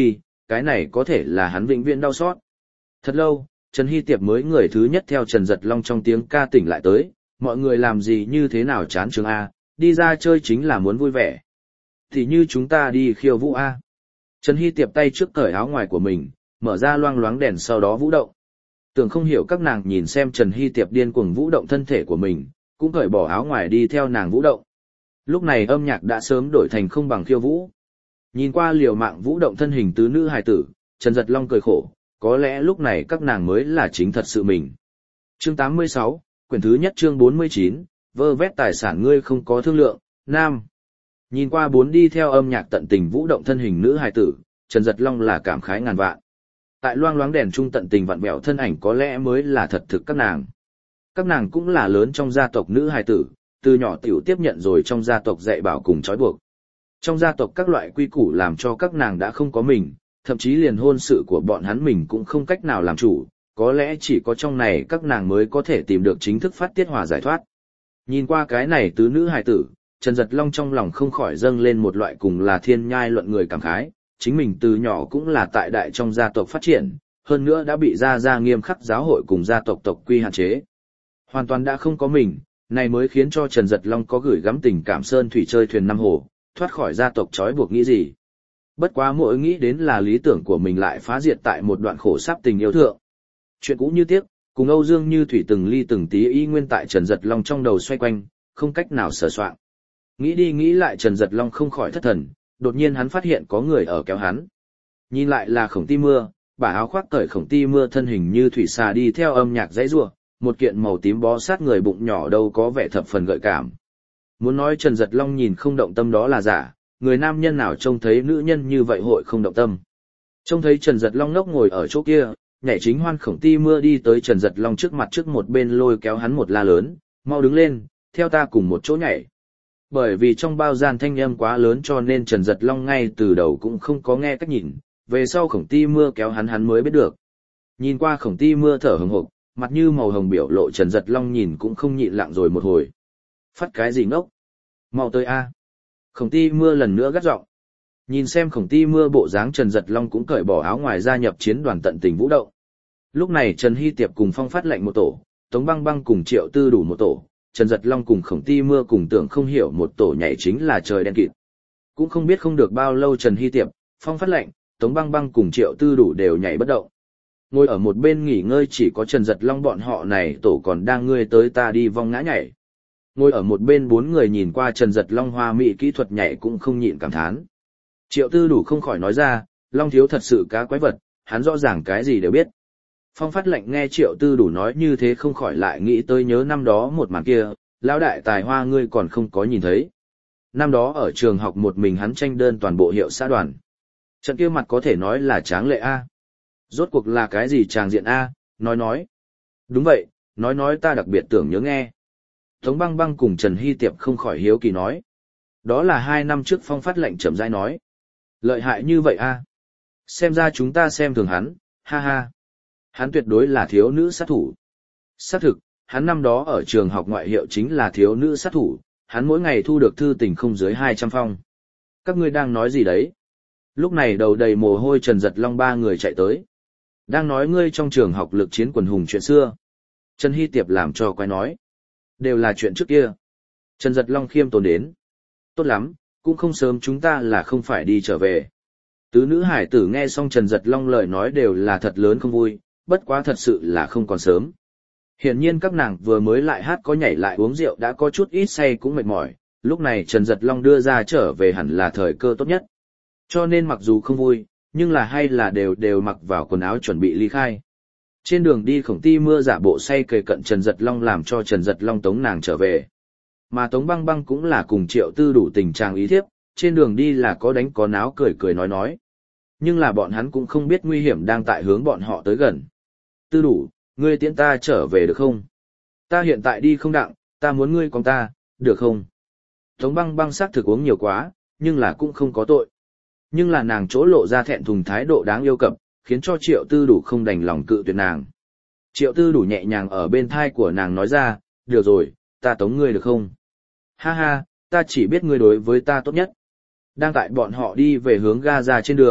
cái này có thể là hắn vĩnh viễn đau xót. Thật lâu, Trần Hy Tiệp mới người thứ nhất theo Trần Giật Long trong tiếng ca tỉnh lại tới, mọi người làm gì như thế nào chán trường A, đi ra chơi chính là muốn vui vẻ. Thì như chúng ta đi khiêu vũ A. Trần Hy Tiệp tay trước cởi áo ngoài của mình, mở ra loang loáng đèn sau đó vũ động. Tưởng không hiểu các nàng nhìn xem Trần Hy Tiệp điên cuồng vũ động thân thể của mình, cũng cởi bỏ áo ngoài đi theo nàng vũ động. Lúc này âm nhạc đã sớm đổi thành không bằng khiêu vũ. Nhìn qua liều mạng vũ động thân hình tứ nữ hài tử, Trần Giật Long cười khổ, có lẽ lúc này các nàng mới là chính thật sự mình. Chương tám mươi sáu, quyển thứ nhất chương bốn mươi chín, vơ vét tài sản ngươi không có thương lượng, nam. Nhìn qua bốn đi theo âm nhạc tận tình vũ động thân hình nữ hài tử, Trần Giật Long là cảm khái ngàn vạn. Tại loang loáng đèn trung tận tình vặn vẹo thân ảnh có lẽ mới là thật thực các nàng. Các nàng cũng là lớn trong gia tộc nữ hài tử, từ nhỏ tiểu tiếp nhận rồi trong gia tộc dạy bảo cùng trói buộc. Trong gia tộc các loại quy củ làm cho các nàng đã không có mình, thậm chí liền hôn sự của bọn hắn mình cũng không cách nào làm chủ, có lẽ chỉ có trong này các nàng mới có thể tìm được chính thức phát tiết hòa giải thoát. Nhìn qua cái này tứ nữ hài tử, Trần Giật Long trong lòng không khỏi dâng lên một loại cùng là thiên nhai luận người cảm khái, chính mình từ nhỏ cũng là tại đại trong gia tộc phát triển, hơn nữa đã bị gia gia nghiêm khắc giáo hội cùng gia tộc tộc quy hạn chế. Hoàn toàn đã không có mình, này mới khiến cho Trần Giật Long có gửi gắm tình cảm sơn thủy chơi thuyền năm hồ, thoát khỏi gia tộc trói buộc nghĩ gì. Bất quá mỗi nghĩ đến là lý tưởng của mình lại phá diệt tại một đoạn khổ sắp tình yêu thượng. Chuyện cũ như tiếc, cùng Âu Dương Như Thủy từng ly từng tí y nguyên tại Trần Giật Long trong đầu xoay quanh, không cách nào sờ soạn. Nghĩ đi nghĩ lại Trần Giật Long không khỏi thất thần, đột nhiên hắn phát hiện có người ở kéo hắn. Nhìn lại là Khổng Ti Mưa, bả áo khoác cởi Khổng Ti Mưa thân hình như thủy xà đi theo âm nhạc dãy rủa, một kiện màu tím bó sát người bụng nhỏ đâu có vẻ thập phần gợi cảm. Muốn nói Trần Giật Long nhìn không động tâm đó là giả, người nam nhân nào trông thấy nữ nhân như vậy hội không động tâm. Trông thấy Trần Giật Long ngốc ngồi ở chỗ kia, nhảy chính hoan Khổng Ti Mưa đi tới Trần Giật Long trước mặt trước một bên lôi kéo hắn một la lớn, mau đứng lên, theo ta cùng một chỗ nhảy. Bởi vì trong bao gian thanh âm quá lớn cho nên Trần Giật Long ngay từ đầu cũng không có nghe cách nhìn, về sau Khổng Ti Mưa kéo hắn hắn mới biết được. Nhìn qua Khổng Ti Mưa thở hừng hực, mặt như màu hồng biểu lộ Trần Giật Long nhìn cũng không nhịn lặng rồi một hồi. Phát cái gì ngốc? Mau tới a. Khổng Ti Mưa lần nữa gắt giọng. Nhìn xem Khổng Ti Mưa bộ dáng Trần Giật Long cũng cởi bỏ áo ngoài gia nhập chiến đoàn tận tình vũ động. Lúc này Trần Hy Tiệp cùng Phong Phát Lệnh một tổ, Tống Băng Băng cùng Triệu Tư đủ một tổ, Trần Giật Long cùng Khổng Ti Mưa cùng Tưởng không hiểu một tổ nhảy chính là trời đen kịt. Cũng không biết không được bao lâu Trần Hy Tiệp, Phong Phát Lệnh, Tống Băng Băng cùng Triệu Tư đủ đều nhảy bất động. Ngồi ở một bên nghỉ ngơi chỉ có Trần Giật Long bọn họ này tổ còn đang ngươi tới ta đi vong ngã nhảy. Ngồi ở một bên bốn người nhìn qua Trần Giật Long hoa mỹ kỹ thuật nhảy cũng không nhịn cảm thán. Triệu Tư đủ không khỏi nói ra, Long thiếu thật sự cá quái vật, hắn rõ ràng cái gì đều biết. Phong Phát Lệnh nghe Triệu Tư đủ nói như thế không khỏi lại nghĩ tới nhớ năm đó một màn kia, lão đại tài hoa ngươi còn không có nhìn thấy. Năm đó ở trường học một mình hắn tranh đơn toàn bộ hiệu xã đoàn. Trận kia mặt có thể nói là tráng lệ A. Rốt cuộc là cái gì tràng diện A, nói nói. Đúng vậy, nói nói ta đặc biệt tưởng nhớ nghe. Tống Băng Băng cùng Trần Hy Tiệp không khỏi hiếu kỳ nói. Đó là hai năm trước Phong Phát Lệnh chậm rãi nói. Lợi hại như vậy A. Xem ra chúng ta xem thường hắn, ha ha. Hắn tuyệt đối là thiếu nữ sát thủ. Xác thực, hắn năm đó ở trường học ngoại hiệu chính là thiếu nữ sát thủ, hắn mỗi ngày thu được thư tình không dưới hai trăm phong. Các ngươi đang nói gì đấy? Lúc này đầu đầy mồ hôi Trần Giật Long ba người chạy tới. Đang nói ngươi trong trường học lực chiến quần hùng chuyện xưa. Trần Hy Tiệp làm cho quái nói. Đều là chuyện trước kia. Trần Giật Long khiêm tốn đến. Tốt lắm, cũng không sớm chúng ta là không phải đi trở về. Tứ nữ hải tử nghe xong Trần Giật Long lời nói đều là thật lớn không vui, bất quá thật sự là không còn sớm. Hiển nhiên các nàng vừa mới lại hát có nhảy lại uống rượu đã có chút ít say cũng mệt mỏi, lúc này Trần Giật Long đưa ra trở về hẳn là thời cơ tốt nhất. Cho nên mặc dù không vui, nhưng là hay là đều đều mặc vào quần áo chuẩn bị ly khai. Trên đường đi Khổng Ti Mưa giả bộ say kề cận Trần Giật Long làm cho Trần Giật Long tống nàng trở về. Mà Tống Băng Băng cũng là cùng Triệu Tư đủ tình trạng ý thiếp, trên đường đi là có đánh có náo cười cười nói nói. Nhưng là bọn hắn cũng không biết nguy hiểm đang tại hướng bọn họ tới gần. Tư đủ, ngươi tiễn ta trở về được không? Ta hiện tại đi không đặng, ta muốn ngươi con ta, được không? Tống Băng Băng xác thực uống nhiều quá, nhưng là cũng không có tội. Nhưng là nàng chỗ lộ ra thẹn thùng thái độ đáng yêu cập, khiến cho Triệu Tư đủ không đành lòng cự tuyệt nàng. Triệu Tư đủ nhẹ nhàng ở bên thai của nàng nói ra, được rồi, ta tống ngươi được không? Ha ha, ta chỉ biết ngươi đối với ta tốt nhất. Đang tại bọn họ đi về hướng ga ra trên đường,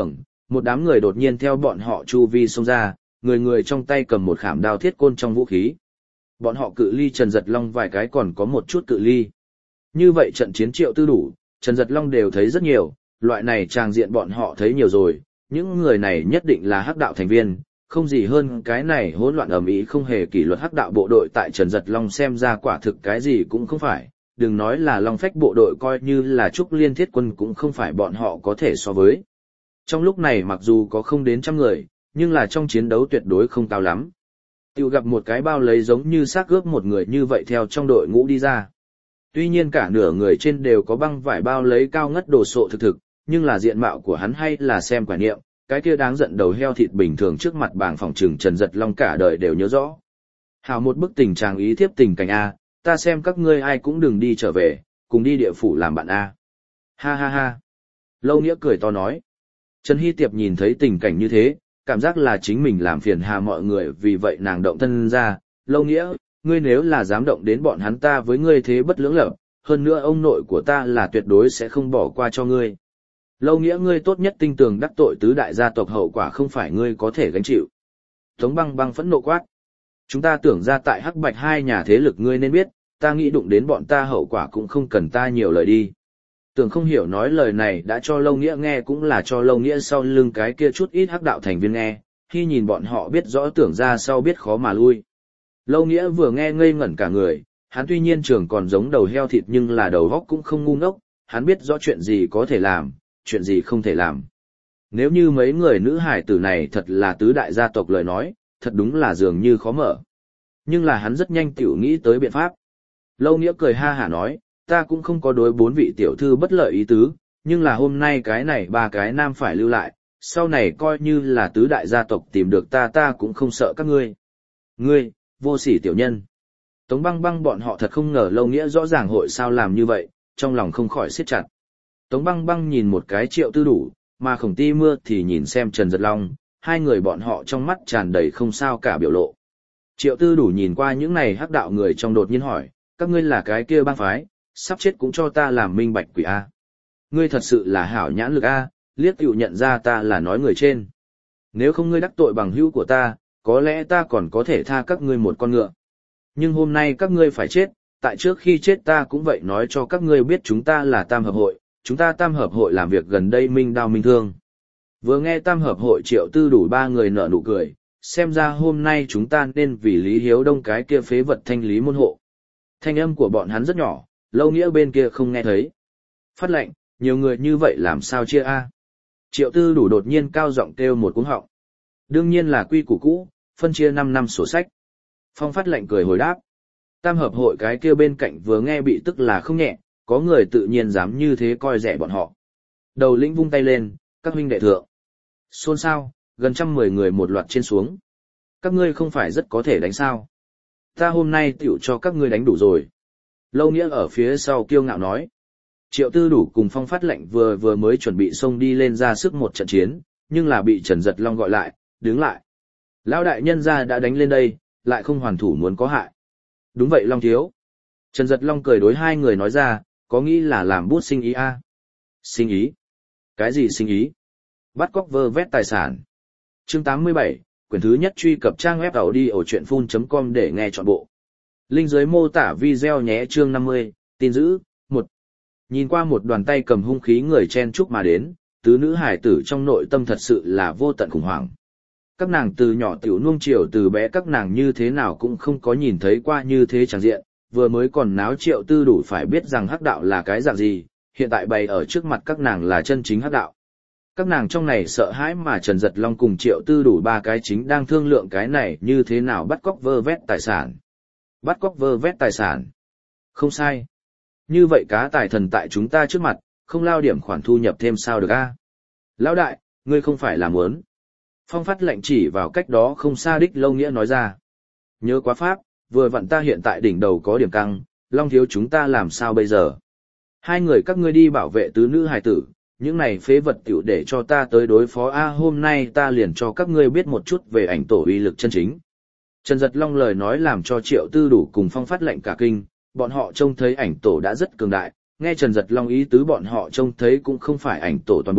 một đám người đột nhiên theo bọn họ chu vi xông ra, người người trong tay cầm một khảm đao thiết côn trong vũ khí. Bọn họ cự ly Trần Giật Long vài cái còn có một chút cự ly. Như vậy trận chiến Triệu Tư Đủ, Trần Giật Long đều thấy rất nhiều, loại này tràng diện bọn họ thấy nhiều rồi, những người này nhất định là hắc đạo thành viên, không gì hơn cái này hỗn loạn ầm ĩ không hề kỷ luật hắc đạo bộ đội tại Trần Giật Long xem ra quả thực cái gì cũng không phải, đừng nói là Long Phách bộ đội coi như là Trúc Liên Thiết quân cũng không phải bọn họ có thể so với. Trong lúc này mặc dù có không đến trăm người, nhưng là trong chiến đấu tuyệt đối không cao lắm. Tiểu gặp một cái bao lấy giống như xác ướp một người như vậy theo trong đội ngũ đi ra. Tuy nhiên cả nửa người trên đều có băng vải bao lấy cao ngất đồ sộ thực thực, nhưng là diện mạo của hắn hay là xem quả niệm, cái kia đáng giận đầu heo thịt bình thường trước mặt bảng phòng trừng Trần Giật Long cả đời đều nhớ rõ. Hào một bức tình chàng ý thiếp tình cảnh A, ta xem các ngươi ai cũng đừng đi trở về, cùng đi địa phủ làm bạn A. Ha ha ha. Lâu Nghĩa cười to nói. Trần Hy Tiệp nhìn thấy tình cảnh như thế, cảm giác là chính mình làm phiền hà mọi người vì vậy nàng động thân ra. Lâu Nghĩa, ngươi nếu là dám động đến bọn hắn ta với ngươi thế bất lưỡng lập, hơn nữa ông nội của ta là tuyệt đối sẽ không bỏ qua cho ngươi. Lâu Nghĩa ngươi tốt nhất tinh tường đắc tội tứ đại gia tộc hậu quả không phải ngươi có thể gánh chịu. Tống Băng Băng phẫn nộ quát. Chúng ta tưởng ra tại Hắc Bạch hai nhà thế lực ngươi nên biết, ta nghĩ đụng đến bọn ta hậu quả cũng không cần ta nhiều lời đi. Tưởng không hiểu nói lời này đã cho Lâu Nghĩa nghe cũng là cho Lâu Nghĩa sau lưng cái kia chút ít hắc đạo thành viên nghe, khi nhìn bọn họ biết rõ tưởng ra sau biết khó mà lui. Lâu Nghĩa vừa nghe ngây ngẩn cả người, hắn tuy nhiên trường còn giống đầu heo thịt nhưng là đầu góc cũng không ngu ngốc, hắn biết rõ chuyện gì có thể làm, chuyện gì không thể làm. Nếu như mấy người nữ hải tử này thật là tứ đại gia tộc lời nói, thật đúng là dường như khó mở. Nhưng là hắn rất nhanh tiểu nghĩ tới biện pháp. Lâu Nghĩa cười ha hả nói, ta cũng không có đối bốn vị tiểu thư bất lợi ý tứ, nhưng là hôm nay cái này ba cái nam phải lưu lại, sau này coi như là tứ đại gia tộc tìm được ta ta cũng không sợ các ngươi. Ngươi, vô sỉ tiểu nhân. Tống Băng Băng bọn họ thật không ngờ Lâu Nghĩa rõ ràng hội sao làm như vậy, trong lòng không khỏi siết chặt. Tống Băng Băng nhìn một cái Triệu Tư Đủ, mà Khổng Ti Mưa thì nhìn xem Trần Giật Long, hai người bọn họ trong mắt tràn đầy không sao cả biểu lộ. Triệu Tư Đủ nhìn qua những này hắc đạo người trong đột nhiên hỏi, các ngươi là cái kia bang phái, sắp chết cũng cho ta làm minh bạch quỷ A. Ngươi thật sự là hảo nhãn lực A, liếc tiểu nhận ra ta là nói người trên. Nếu không ngươi đắc tội bằng hữu của ta, có lẽ ta còn có thể tha các ngươi một con ngựa. Nhưng hôm nay các ngươi phải chết, tại trước khi chết ta cũng vậy nói cho các ngươi biết chúng ta là tam hợp hội, chúng ta tam hợp hội làm việc gần đây minh đao minh thương. Vừa nghe tam hợp hội Triệu Tư Đủ ba người nở nụ cười, xem ra hôm nay chúng ta nên vì Lý Hiếu Đông cái kia phế vật thanh lý môn hộ. Thanh âm của bọn hắn rất nhỏ, Lâu Nghĩa bên kia không nghe thấy. Phát lệnh, nhiều người như vậy làm sao chia a? Triệu Tư Đủ đột nhiên cao giọng kêu một cuống họng. Đương nhiên là quy củ cũ, phân chia năm năm sổ sách. Phong Phát lệnh cười hồi đáp. Tam hợp hội cái kia bên cạnh vừa nghe bị tức là không nhẹ, có người tự nhiên dám như thế coi rẻ bọn họ. Đầu lĩnh vung tay lên, các huynh đệ thượng. Xôn xao, gần trăm mười người một loạt trên xuống. Các ngươi không phải rất có thể đánh sao? Ta hôm nay tiểu cho các ngươi đánh đủ rồi. Lâu Nghĩa ở phía sau kiêu ngạo nói. Triệu Tư Đủ cùng Phong Phát lệnh vừa vừa mới chuẩn bị xông đi lên ra sức một trận chiến, nhưng là bị Trần Giật Long gọi lại, đứng lại. Lão đại nhân gia đã đánh lên đây, lại không hoàn thủ muốn có hại. Đúng vậy Long thiếu. Trần Giật Long cười đối hai người nói ra, có nghĩ là làm bút sinh ý a? À? Sinh ý? Cái gì sinh ý? Bắt cóc vơ vét tài sản. Chương tám mươi bảy, quyển thứ nhất truy cập trang web audiochuyenphun chấm com để nghe trọn bộ. Link dưới mô tả video nhé. Chương năm mươi, tin dữ, một. Nhìn qua một đoàn tay cầm hung khí người chen chúc mà đến, tứ nữ hải tử trong nội tâm thật sự là vô tận khủng hoảng. Các nàng từ nhỏ tiểu nuông chiều từ bé các nàng như thế nào cũng không có nhìn thấy qua như thế chẳng diện, vừa mới còn náo Triệu Tư Đủ phải biết rằng hắc đạo là cái dạng gì, hiện tại bày ở trước mặt các nàng là chân chính hắc đạo. Các nàng trong này sợ hãi mà Trần Giật Long cùng Triệu Tư Đủ ba cái chính đang thương lượng cái này như thế nào bắt cóc vơ vét tài sản. Bắt cóc vơ vét tài sản. Không sai. Như vậy cá tài thần tại chúng ta trước mặt, không lao điểm khoản thu nhập thêm sao được a? Lão đại, ngươi không phải là muốn. Phong Phát lệnh chỉ vào cách đó không xa đích Lâu Nghĩa nói ra. Nhớ quá pháp, vừa vặn ta hiện tại đỉnh đầu có điểm căng, Long thiếu chúng ta làm sao bây giờ? Hai người các ngươi đi bảo vệ tứ nữ hài tử, những này phế vật tiểu để cho ta tới đối phó a hôm nay ta liền cho các ngươi biết một chút về ảnh tổ uy lực chân chính. Trần Giật Long lời nói làm cho Triệu Tư Đủ cùng Phong Phát lệnh cả kinh, bọn họ trông thấy ảnh tổ đã rất cường đại, nghe Trần Giật Long ý tứ bọn họ trông thấy cũng không phải ảnh tổ toàn bộ,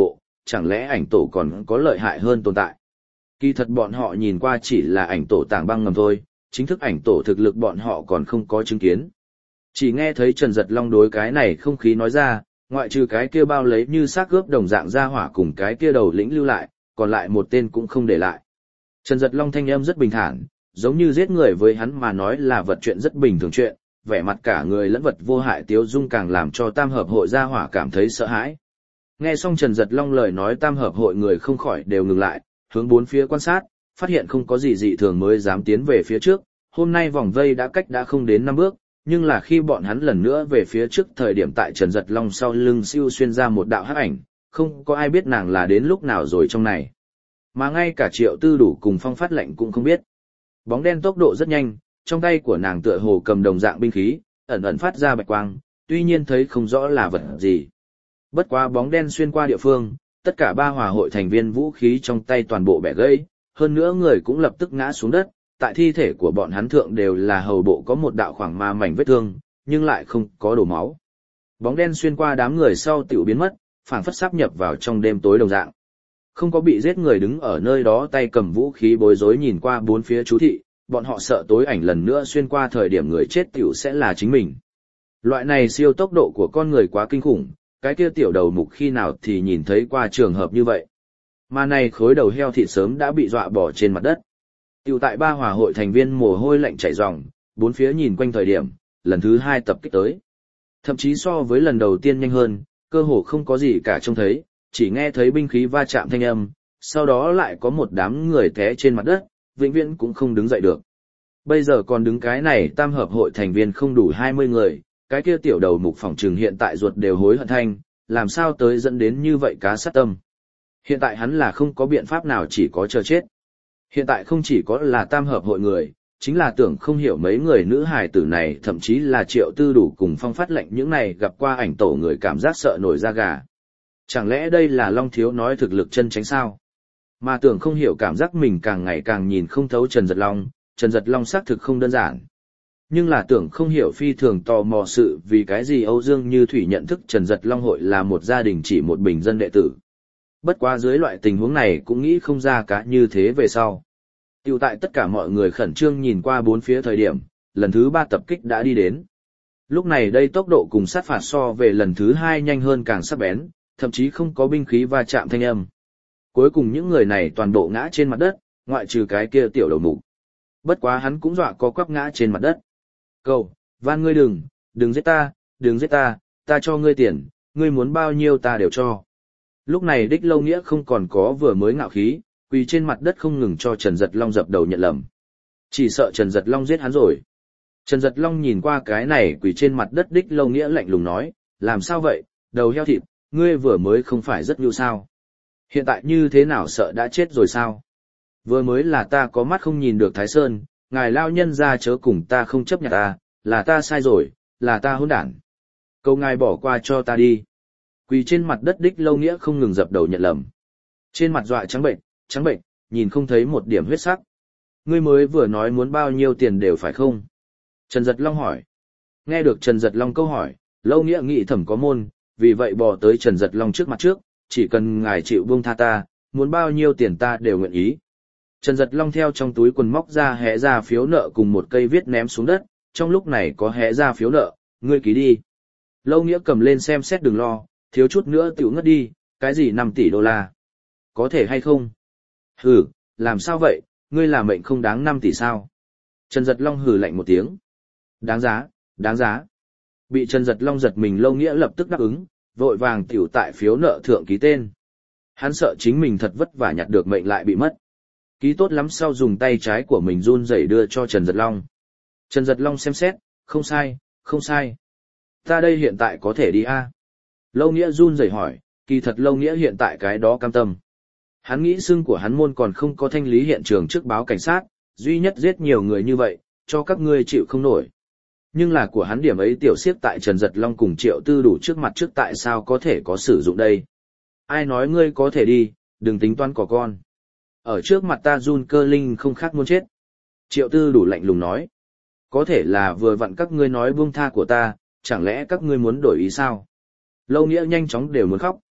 chẳng lẽ ảnh tổ còn có lợi hại hơn tồn tại. Kỳ thật bọn họ nhìn qua chỉ là ảnh tổ tảng băng ngầm thôi, chính thức ảnh tổ thực lực bọn họ còn không có chứng kiến. Chỉ nghe thấy Trần Giật Long đối cái này không khí nói ra, ngoại trừ cái kia bao lấy như xác cướp đồng dạng ra hỏa cùng cái kia đầu lĩnh lưu lại, còn lại một tên cũng không để lại. Trần Giật Long thanh âm rất bình thản, giống như giết người với hắn mà nói là vật chuyện rất bình thường chuyện, vẻ mặt cả người lẫn vật vô hại tiếu dung càng làm cho tam hợp hội gia hỏa cảm thấy sợ hãi. Nghe xong Trần Giật Long lời nói tam hợp hội người không khỏi đều ngừng lại, hướng bốn phía quan sát, phát hiện không có gì dị thường mới dám tiến về phía trước. Hôm nay vòng vây đã cách đã không đến năm bước, nhưng là khi bọn hắn lần nữa về phía trước thời điểm tại Trần Giật Long sau lưng siêu xuyên ra một đạo hắc ảnh, không có ai biết nàng là đến lúc nào rồi trong này. Mà ngay cả Triệu Tư Đủ cùng Phong Phát Lệnh cũng không biết. Bóng đen tốc độ rất nhanh, trong tay của nàng tựa hồ cầm đồng dạng binh khí, ẩn ẩn phát ra bạch quang, tuy nhiên thấy không rõ là vật gì. Bất quá bóng đen xuyên qua địa phương, tất cả ba hòa hội thành viên vũ khí trong tay toàn bộ bẻ gãy, hơn nữa người cũng lập tức ngã xuống đất, tại thi thể của bọn hắn thượng đều là hầu bộ có một đạo khoảng ma mảnh vết thương, nhưng lại không có đổ máu. Bóng đen xuyên qua đám người sau tiểu biến mất, phảng phất sáp nhập vào trong đêm tối đồng dạng. Không có bị giết người đứng ở nơi đó tay cầm vũ khí bối rối nhìn qua bốn phía chú thị, bọn họ sợ tối ảnh lần nữa xuyên qua thời điểm người chết tiểu sẽ là chính mình. Loại này siêu tốc độ của con người quá kinh khủng, cái kia tiểu đầu mục khi nào thì nhìn thấy qua trường hợp như vậy. Mà này khối đầu heo thịt sớm đã bị dọa bỏ trên mặt đất. Tiểu tại ba hòa hội thành viên mồ hôi lạnh chảy ròng, bốn phía nhìn quanh thời điểm, lần thứ hai tập kích tới. Thậm chí so với lần đầu tiên nhanh hơn, cơ hồ không có gì cả trông thấy, chỉ nghe thấy binh khí va chạm thanh âm, sau đó lại có một đám người té trên mặt đất, vĩnh viễn cũng không đứng dậy được. Bây giờ còn đứng cái này tam hợp hội thành viên không đủ hai mươi người, cái kia tiểu đầu mục phỏng trừng hiện tại ruột đều hối hận thanh, làm sao tới dẫn đến như vậy cá sát tâm. Hiện tại hắn là không có biện pháp nào chỉ có chờ chết. Hiện tại không chỉ có là tam hợp hội người, chính là tưởng không hiểu mấy người nữ hài tử này thậm chí là Triệu Tư Đủ cùng Phong Phát Lệnh những này gặp qua ảnh tổ người cảm giác sợ nổi da gà. Chẳng lẽ đây là Long Thiếu nói thực lực chân tránh sao? Mà tưởng không hiểu cảm giác mình càng ngày càng nhìn không thấu Trần Giật Long, Trần Giật Long xác thực không đơn giản. Nhưng là tưởng không hiểu phi thường tò mò sự vì cái gì Âu Dương Như Thủy nhận thức Trần Giật Long hội là một gia đình chỉ một bình dân đệ tử. Bất quá dưới loại tình huống này cũng nghĩ không ra cả như thế về sau. Tiểu tại tất cả mọi người khẩn trương nhìn qua bốn phía thời điểm, lần thứ ba tập kích đã đi đến. Lúc này đây tốc độ cùng sát phạt so về lần thứ hai nhanh hơn càng sắc bén, thậm chí không có binh khí va chạm thanh âm. Cuối cùng những người này toàn bộ ngã trên mặt đất, ngoại trừ cái kia tiểu đầu mục. Bất quá hắn cũng dọa có quắp ngã trên mặt đất. Cầu, van ngươi đừng, đừng giết ta, đừng giết ta, ta cho ngươi tiền, ngươi muốn bao nhiêu ta đều cho. Lúc này Đích Lâu Nghĩa không còn có vừa mới ngạo khí, quỳ trên mặt đất không ngừng cho Trần Giật Long dập đầu nhận lầm. Chỉ sợ Trần Giật Long giết hắn rồi. Trần Giật Long nhìn qua cái này quỳ trên mặt đất Đích Lâu Nghĩa lạnh lùng nói, làm sao vậy, đầu heo thịt, ngươi vừa mới không phải rất nhu sao. Hiện tại như thế nào sợ đã chết rồi sao? Vừa mới là ta có mắt không nhìn được Thái Sơn, ngài lao nhân ra chớ cùng ta không chấp nhận ta, là ta sai rồi, là ta hỗn đản. Cầu ngài bỏ qua cho ta đi. Quỳ trên mặt đất Đích Lâu Nghĩa không ngừng dập đầu nhận lầm. Trên mặt dọa trắng bệnh, trắng bệnh, nhìn không thấy một điểm huyết sắc. Ngươi mới vừa nói muốn bao nhiêu tiền đều phải không? Trần Giật Long hỏi. Nghe được Trần Giật Long câu hỏi, Lâu Nghĩa nghĩ thầm có môn, vì vậy bò tới Trần Giật Long trước mặt trước, chỉ cần ngài chịu buông tha ta, muốn bao nhiêu tiền ta đều nguyện ý. Trần Giật Long theo trong túi quần móc ra hẽ ra phiếu nợ cùng một cây viết ném xuống đất, trong lúc này có hẽ ra phiếu nợ, ngươi ký đi. Lâu Nghĩa cầm lên xem xét đừng lo, thiếu chút nữa tiểu ngất đi, cái gì năm tỷ đô la. Có thể hay không? Hừ, làm sao vậy, ngươi là mệnh không đáng năm tỷ sao? Trần Giật Long hừ lạnh một tiếng. Đáng giá, đáng giá. Bị Trần Giật Long giật mình Lâu Nghĩa lập tức đáp ứng, vội vàng tiểu tại phiếu nợ thượng ký tên. Hắn sợ chính mình thật vất vả nhặt được mệnh lại bị mất. Ký tốt lắm sau dùng tay trái của mình run rẩy đưa cho Trần Giật Long. Trần Giật Long xem xét, không sai, không sai. Ta đây hiện tại có thể đi a? À? Lâu Nghĩa run rẩy hỏi, kỳ thật Lâu Nghĩa hiện tại cái đó cam tâm. Hắn nghĩ xưng của hắn môn còn không có thanh lý hiện trường trước báo cảnh sát, duy nhất giết nhiều người như vậy, cho các ngươi chịu không nổi. Nhưng là của hắn điểm ấy tiểu siết tại Trần Giật Long cùng Triệu Tư Đủ trước mặt trước tại sao có thể có sử dụng đây. Ai nói ngươi có thể đi, đừng tính toán cỏ con. Ở trước mặt ta run cơ linh không khác muốn chết. Triệu Tư Đủ lạnh lùng nói. Có thể là vừa vặn các ngươi nói buông tha của ta, chẳng lẽ các ngươi muốn đổi ý sao? Lâu Nghĩa nhanh chóng đều muốn khóc.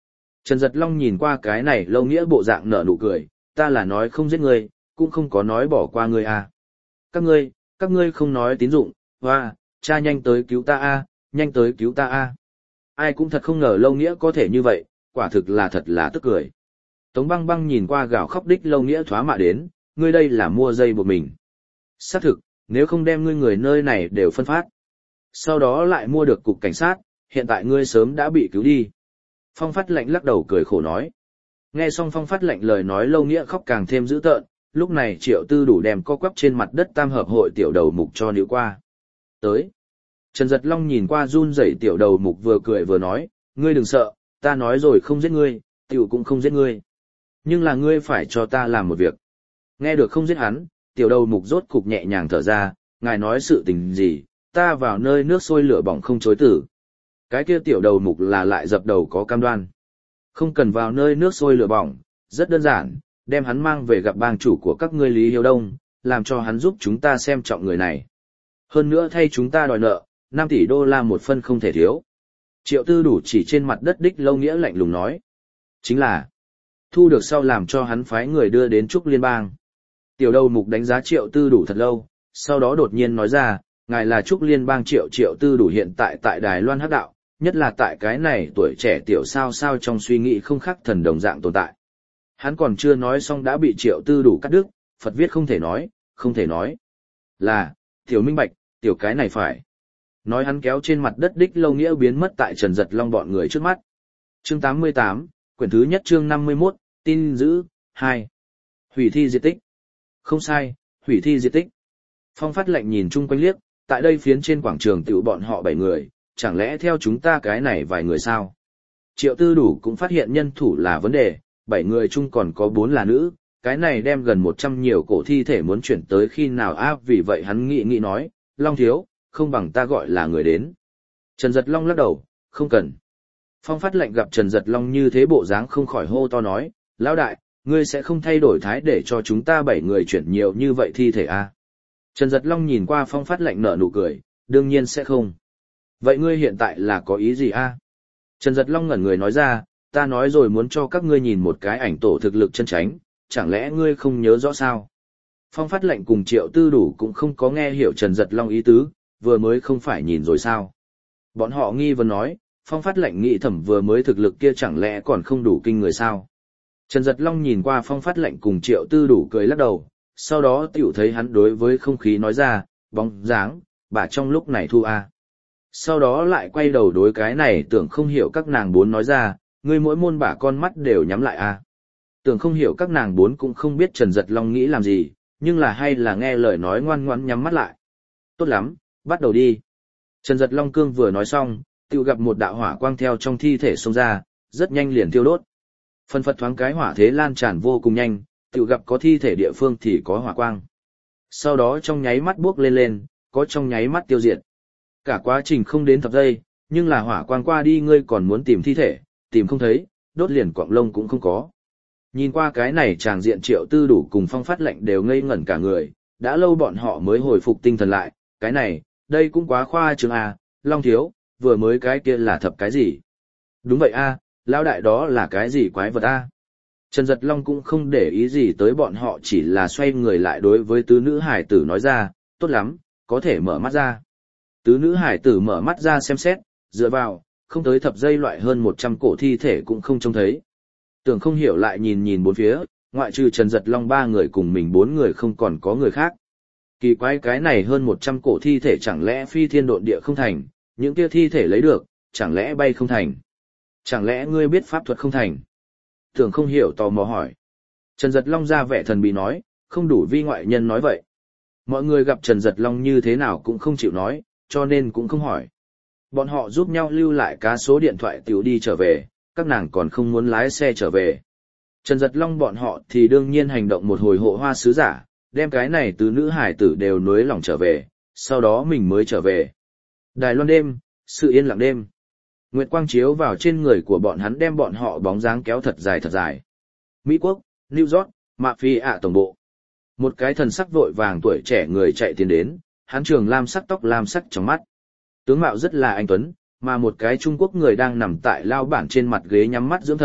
Trần Giật Long nhìn qua cái này Lâu Nghĩa bộ dạng nở nụ cười, ta là nói không giết ngươi, cũng không có nói bỏ qua ngươi à. Các ngươi, các ngươi không nói tín dụng, hoa, cha nhanh tới cứu ta a, nhanh tới cứu ta a. Ai cũng thật không ngờ Lâu Nghĩa có thể như vậy, quả thực là thật là tức cười. Tống Băng Băng nhìn qua gào khóc đích Lâu Nghĩa thoá mạ đến, ngươi đây là mua dây buộc mình. Xác thực, nếu không đem ngươi người nơi này đều phân phát. Sau đó lại mua được cục cảnh sát, hiện tại ngươi sớm đã bị cứu đi. Phong Phát Lệnh lắc đầu cười khổ nói. Nghe xong Phong Phát Lệnh lời nói Lâu Nghĩa khóc càng thêm dữ tợn, lúc này Triệu Tư Đủ đem co quắp trên mặt đất tam hợp hội tiểu đầu mục cho níu qua. Tới. Trần Giật Long nhìn qua run rẩy tiểu đầu mục vừa cười vừa nói, ngươi đừng sợ, ta nói rồi không giết ngươi, tiểu cũng không giết ngươi. Nhưng là ngươi phải cho ta làm một việc. Nghe được không giết hắn, tiểu đầu mục rốt cục nhẹ nhàng thở ra, ngài nói sự tình gì, ta vào nơi nước sôi lửa bỏng không chối tử. Cái kia tiểu đầu mục là lại dập đầu có cam đoan. Không cần vào nơi nước sôi lửa bỏng, rất đơn giản, đem hắn mang về gặp bang chủ của các ngươi Lý Hiếu Đông, làm cho hắn giúp chúng ta xem trọng người này. Hơn nữa thay chúng ta đòi nợ, năm tỷ đô la một phân không thể thiếu. Triệu Tư Đủ chỉ trên mặt đất đích Lâu Nghĩa lạnh lùng nói. Chính là, thu được sau làm cho hắn phái người đưa đến Trúc Liên bang. Tiểu đầu mục đánh giá Triệu Tư Đủ thật lâu, sau đó đột nhiên nói ra, ngài là Trúc Liên bang Triệu Triệu Tư Đủ hiện tại tại Đài Loan Hắc Đạo, nhất là tại cái này tuổi trẻ tiểu sao sao trong suy nghĩ không khác thần đồng dạng tồn tại. Hắn còn chưa nói xong đã bị Triệu Tư Đủ cắt đứt, Phật viết không thể nói, không thể nói. Là, tiểu minh bạch, tiểu cái này phải. Nói hắn kéo trên mặt đất đích Lâu Nghĩa biến mất tại Trần Giật Long bọn người trước mắt. Chương tám mươi tám, quyển thứ nhất chương năm mươi mốt, tin giữ, hai. Hủy thi diệt tích. Không sai, hủy thi diệt tích. Phong Phát Lệnh nhìn chung quanh liếc, tại đây phiến trên quảng trường tiểu bọn họ bảy người, chẳng lẽ theo chúng ta cái này vài người sao? Triệu Tư Đủ cũng phát hiện nhân thủ là vấn đề, bảy người chung còn có bốn là nữ, cái này đem gần một trăm nhiều cổ thi thể muốn chuyển tới khi nào áp vì vậy hắn nghĩ nghĩ nói, Long thiếu, không bằng ta gọi là người đến. Trần Giật Long lắc đầu, không cần. Phong Phát Lệnh gặp Trần Giật Long như thế bộ dáng không khỏi hô to nói, lão đại, ngươi sẽ không thay đổi thái để cho chúng ta bảy người chuyển nhiều như vậy thi thể à? Trần Giật Long nhìn qua Phong Phát Lệnh nở nụ cười, đương nhiên sẽ không. Vậy ngươi hiện tại là có ý gì a? À? Trần Giật Long ngẩn người nói ra, ta nói rồi muốn cho các ngươi nhìn một cái ảnh tổ thực lực chân chánh, chẳng lẽ ngươi không nhớ rõ sao? Phong Phát Lệnh cùng Triệu Tư Đủ cũng không có nghe hiểu Trần Giật Long ý tứ, vừa mới không phải nhìn rồi sao? Bọn họ nghi vấn nói, Phong Phát Lệnh nghĩ thầm vừa mới thực lực kia chẳng lẽ còn không đủ kinh người sao? Trần Giật Long nhìn qua Phong Phát Lệnh cùng Triệu Tư Đủ cười lắc đầu, sau đó tiểu thấy hắn đối với không khí nói ra, bóng dáng, bà trong lúc này thu a. Sau đó lại quay đầu đối cái này tưởng không hiểu các nàng bốn nói ra, ngươi mỗi môn bả con mắt đều nhắm lại a. Tưởng không hiểu các nàng bốn cũng không biết Trần Giật Long nghĩ làm gì, nhưng là hay là nghe lời nói ngoan ngoãn nhắm mắt lại. Tốt lắm, bắt đầu đi. Trần Giật Long cương vừa nói xong, tự gặp một đạo hỏa quang theo trong thi thể xông ra, rất nhanh liền thiêu đốt. Phân phật thoáng cái hỏa thế lan tràn vô cùng nhanh, tự gặp có thi thể địa phương thì có hỏa quang. Sau đó trong nháy mắt bước lên lên, có trong nháy mắt tiêu diệt. Cả quá trình không đến thập giây, nhưng là hỏa quang qua đi ngươi còn muốn tìm thi thể, tìm không thấy, đốt liền quặng lông cũng không có. Nhìn qua cái này tràng diện Triệu Tư Đủ cùng Phong Phát Lệnh đều ngây ngẩn cả người, đã lâu bọn họ mới hồi phục tinh thần lại, cái này, đây cũng quá khoa trương à, Long thiếu, vừa mới cái kia là thập cái gì? Đúng vậy a, à, lão đại đó là cái gì quái vật a? À? Trần Giật Long cũng không để ý gì tới bọn họ chỉ là xoay người lại đối với tứ nữ hải tử nói ra, tốt lắm, có thể mở mắt ra. Tứ nữ hải tử mở mắt ra xem xét, dựa vào, không tới thập giây loại hơn một trăm cổ thi thể cũng không trông thấy. Tưởng không hiểu lại nhìn nhìn bốn phía, ngoại trừ Trần Giật Long ba người cùng mình bốn người không còn có người khác. Kỳ quái cái này hơn một trăm cổ thi thể chẳng lẽ phi thiên độn địa không thành, những kia thi thể lấy được, chẳng lẽ bay không thành. Chẳng lẽ ngươi biết pháp thuật không thành? Tưởng không hiểu tò mò hỏi. Trần Giật Long ra vẻ thần bí nói, không đủ vi ngoại nhân nói vậy. Mọi người gặp Trần Giật Long như thế nào cũng không chịu nói, cho nên cũng không hỏi. Bọn họ giúp nhau lưu lại cá số điện thoại tiểu đi trở về, các nàng còn không muốn lái xe trở về. Trần Giật Long bọn họ thì đương nhiên hành động một hồi hộ hoa sứ giả, đem cái này từ nữ hải tử đều nối lòng trở về, sau đó mình mới trở về. Đài Loan đêm, sự yên lặng đêm. Nguyệt quang chiếu vào trên người của bọn hắn đem bọn họ bóng dáng kéo thật dài thật dài. Mỹ Quốc, New York, Mạ Phi ạ tổng bộ. Một cái thần sắc vội vàng tuổi trẻ người chạy tiến đến, hắn trường lam sắc tóc lam sắc trong mắt. Tướng mạo rất là anh tuấn, mà một cái Trung Quốc người đang nằm tại lao bản trên mặt ghế nhắm mắt dưỡng thần,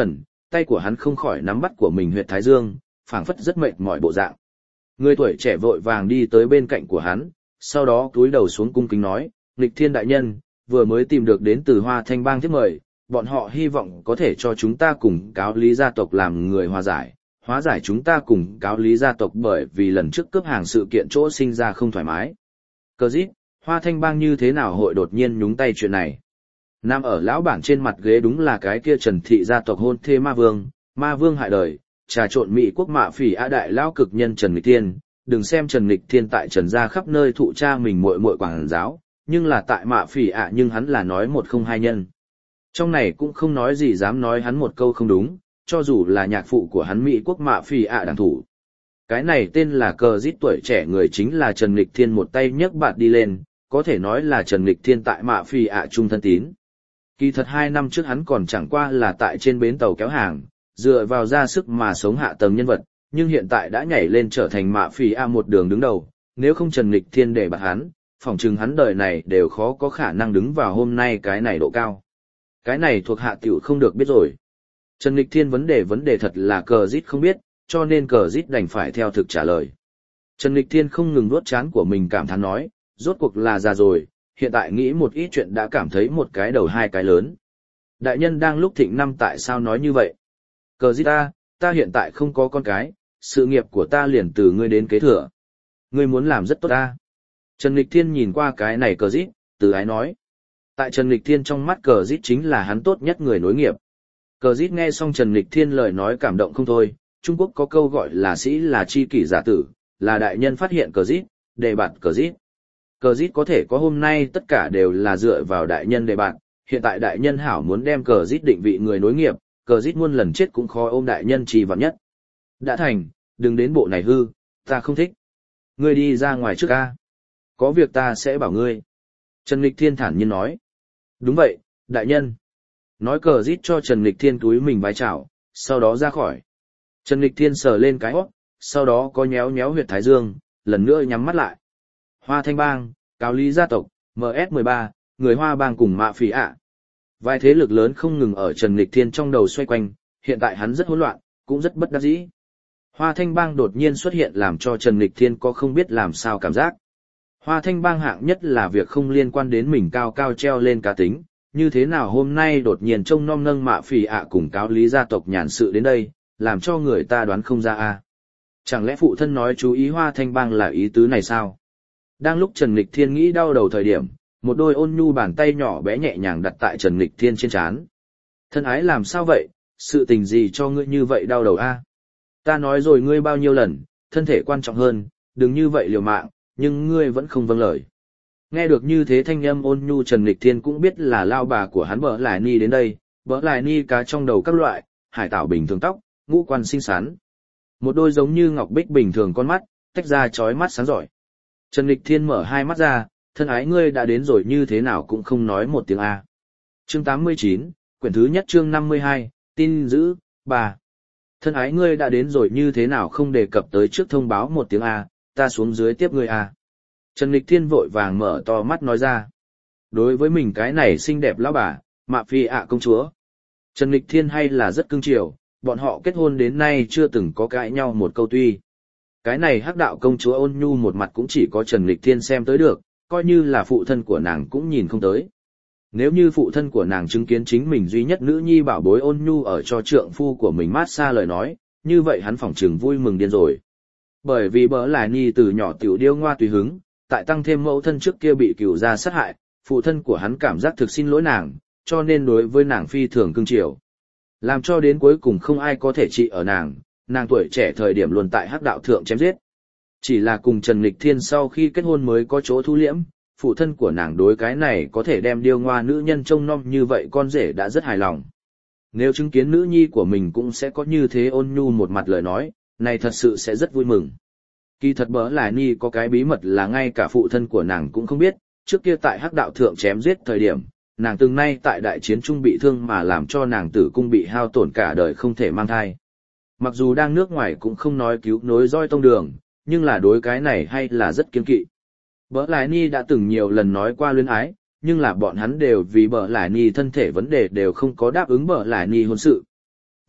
tay của hắn không khỏi nắm bắt của mình huyệt thái dương, phảng phất rất mệt mỏi bộ dạng. Người tuổi trẻ vội vàng đi tới bên cạnh của hắn, sau đó cúi đầu xuống cung kính nói, Nghịch Thiên đại nhân, vừa mới tìm được đến từ Hoa Thanh Bang thiếp mời, bọn họ hy vọng có thể cho chúng ta cùng cáo lý gia tộc làm người hòa giải, hóa giải chúng ta cùng cáo lý gia tộc bởi vì lần trước cướp hàng sự kiện chỗ sinh ra không thoải mái. Cờ dít, Hoa Thanh Bang như thế nào hội đột nhiên nhúng tay chuyện này? Nam ở lão bản trên mặt ghế đúng là cái kia Trần thị gia tộc hôn thê ma vương, ma vương hại đời, trà trộn Mỹ quốc mạ phỉ a đại lão cực nhân Trần Nghịch Thiên, đừng xem Trần Nghịch Thiên tại Trần gia khắp nơi thụ cha mình muội muội quảng giáo, nhưng là tại mạ phỉ ạ nhưng hắn là nói một không hai nhân. Trong này cũng không nói gì dám nói hắn một câu không đúng, cho dù là nhạc phụ của hắn Mỹ quốc mạ phỉ ạ đảng thủ. Cái này tên là cờ dít tuổi trẻ người chính là Trần Nghịch Thiên một tay nhấc bạt đi lên, có thể nói là Trần Nghịch Thiên tại mạ phỉ ạ trung thân tín. Kỳ thật hai năm trước hắn còn chẳng qua là tại trên bến tàu kéo hàng, dựa vào ra sức mà sống hạ tầng nhân vật, nhưng hiện tại đã nhảy lên trở thành mạ phỉ a một đường đứng đầu, nếu không Trần Nghịch Thiên để bạt hắn, phỏng chừng hắn đời này đều khó có khả năng đứng vào hôm nay cái này độ cao. Cái này thuộc hạ tiểu không được biết rồi. Trần Nghịch Thiên vấn đề vấn đề thật là cờ dít không biết, cho nên cờ dít đành phải theo thực trả lời. Trần Nghịch Thiên không ngừng nuốt chán của mình cảm thán nói, rốt cuộc là già rồi, hiện tại nghĩ một ít chuyện đã cảm thấy một cái đầu hai cái lớn. Đại nhân đang lúc thịnh năm tại sao nói như vậy? Cờ dít ta, ta hiện tại không có con cái, sự nghiệp của ta liền từ ngươi đến kế thừa. Ngươi muốn làm rất tốt ta. Trần Nghịch Thiên nhìn qua cái này cờ dít, từ ái nói. Tại Trần Nghịch Thiên trong mắt cờ dít chính là hắn tốt nhất người nối nghiệp. Cờ dít nghe xong Trần Nghịch Thiên lời nói cảm động không thôi, Trung Quốc có câu gọi là sĩ là chi kỷ giả tử, là đại nhân phát hiện cờ dít, đề bạt cờ dít. Cờ dít có thể có hôm nay tất cả đều là dựa vào đại nhân đề bạt, hiện tại đại nhân hảo muốn đem cờ dít định vị người nối nghiệp, cờ dít muôn lần chết cũng khó ôm đại nhân trì vạn nhất. Đã thành, đừng đến bộ này hư, ta không thích. Ngươi đi ra ngoài trước ca. Có việc ta sẽ bảo ngươi. Trần Nghịch Thiên thản nhiên nói. Đúng vậy, đại nhân. Nói cờ dít cho Trần Nghịch Thiên túi mình vái chào, sau đó ra khỏi. Trần Nghịch Thiên sờ lên cái hót, sau đó có nhéo nhéo huyệt thái dương, lần nữa nhắm mắt lại. Hoa Thanh Bang, cáo lý gia tộc, em ét mười ba, người Hoa Bang cùng mạ phỉ ạ. Vài thế lực lớn không ngừng ở Trần Nghịch Thiên trong đầu xoay quanh, hiện tại hắn rất hỗn loạn, cũng rất bất đắc dĩ. Hoa Thanh Bang đột nhiên xuất hiện làm cho Trần Nghịch Thiên có không biết làm sao cảm giác. Hoa Thanh Bang hạng nhất là việc không liên quan đến mình cao cao treo lên cá tính, như thế nào hôm nay đột nhiên trông nom nâng mạ phỉ ạ cùng cáo lý gia tộc nhàn sự đến đây, làm cho người ta đoán không ra a. Chẳng lẽ phụ thân nói chú ý Hoa Thanh Bang là ý tứ này sao? Đang lúc Trần Nghịch Thiên nghĩ đau đầu thời điểm, một đôi ôn nhu bàn tay nhỏ bé nhẹ nhàng đặt tại Trần Nghịch Thiên trên trán. Thân ái làm sao vậy, sự tình gì cho ngươi như vậy đau đầu a? Ta nói rồi ngươi bao nhiêu lần, thân thể quan trọng hơn, đừng như vậy liều mạng, nhưng ngươi vẫn không vâng lời. Nghe được như thế thanh âm ôn nhu Trần Nghịch Thiên cũng biết là lao bà của hắn Bỡ Lại Ni đến đây, Bỡ Lại Ni cá trong đầu các loại, hải tảo bình thường tóc, ngũ quan xinh xắn. Một đôi giống như ngọc bích bình thường con mắt, tách ra chói mắt sáng giỏi. Trần Nghịch Thiên mở hai mắt ra, thân ái ngươi đã đến rồi như thế nào cũng không nói một tiếng A. Chương tám mươi chín, quyển thứ nhất chương năm mươi hai, tin giữ, ba. Thân ái ngươi đã đến rồi như thế nào không đề cập tới trước thông báo một tiếng A, ta xuống dưới tiếp ngươi A. Trần Nghịch Thiên vội vàng mở to mắt nói ra. Đối với mình cái này xinh đẹp lão bà, mạ phi ạ công chúa. Trần Nghịch Thiên hay là rất cưng chiều, bọn họ kết hôn đến nay chưa từng có cãi nhau một câu tuy. Cái này hắc đạo công chúa ôn nhu một mặt cũng chỉ có Trần Nghịch Thiên xem tới được, coi như là phụ thân của nàng cũng nhìn không tới. Nếu như phụ thân của nàng chứng kiến chính mình duy nhất nữ nhi bảo bối ôn nhu ở cho trượng phu của mình mát xa lời nói, như vậy hắn phỏng chừng vui mừng điên rồi. Bởi vì Bỡ Lại Ni từ nhỏ tiểu điêu ngoa tùy hứng, tại tăng thêm mẫu thân trước kia bị cửu gia sát hại, phụ thân của hắn cảm giác thực xin lỗi nàng, cho nên đối với nàng phi thường cưng chiều. Làm cho đến cuối cùng không ai có thể trị ở nàng, nàng tuổi trẻ thời điểm luôn tại hắc đạo thượng chém giết. Chỉ là cùng Trần Nghịch Thiên sau khi kết hôn mới có chỗ thu liễm, phụ thân của nàng đối cái này có thể đem điêu ngoa nữ nhân trông nom như vậy con rể đã rất hài lòng. Nếu chứng kiến nữ nhi của mình cũng sẽ có như thế ôn nhu một mặt lời nói, này thật sự sẽ rất vui mừng. Kỳ thật Bỡ Lại Ni có cái bí mật là ngay cả phụ thân của nàng cũng không biết, trước kia tại hắc đạo thượng chém giết thời điểm, nàng từng nay tại đại chiến trung bị thương mà làm cho nàng tử cung bị hao tổn cả đời không thể mang thai. Mặc dù đang nước ngoài cũng không nói cứu nối roi tông đường, nhưng là đối cái này hay là rất kiêng kỵ. Bỡ Lại Ni đã từng nhiều lần nói qua luyến ái, nhưng là bọn hắn đều vì Bỡ Lại Ni thân thể vấn đề đều không có đáp ứng Bỡ Lại Ni hôn sự.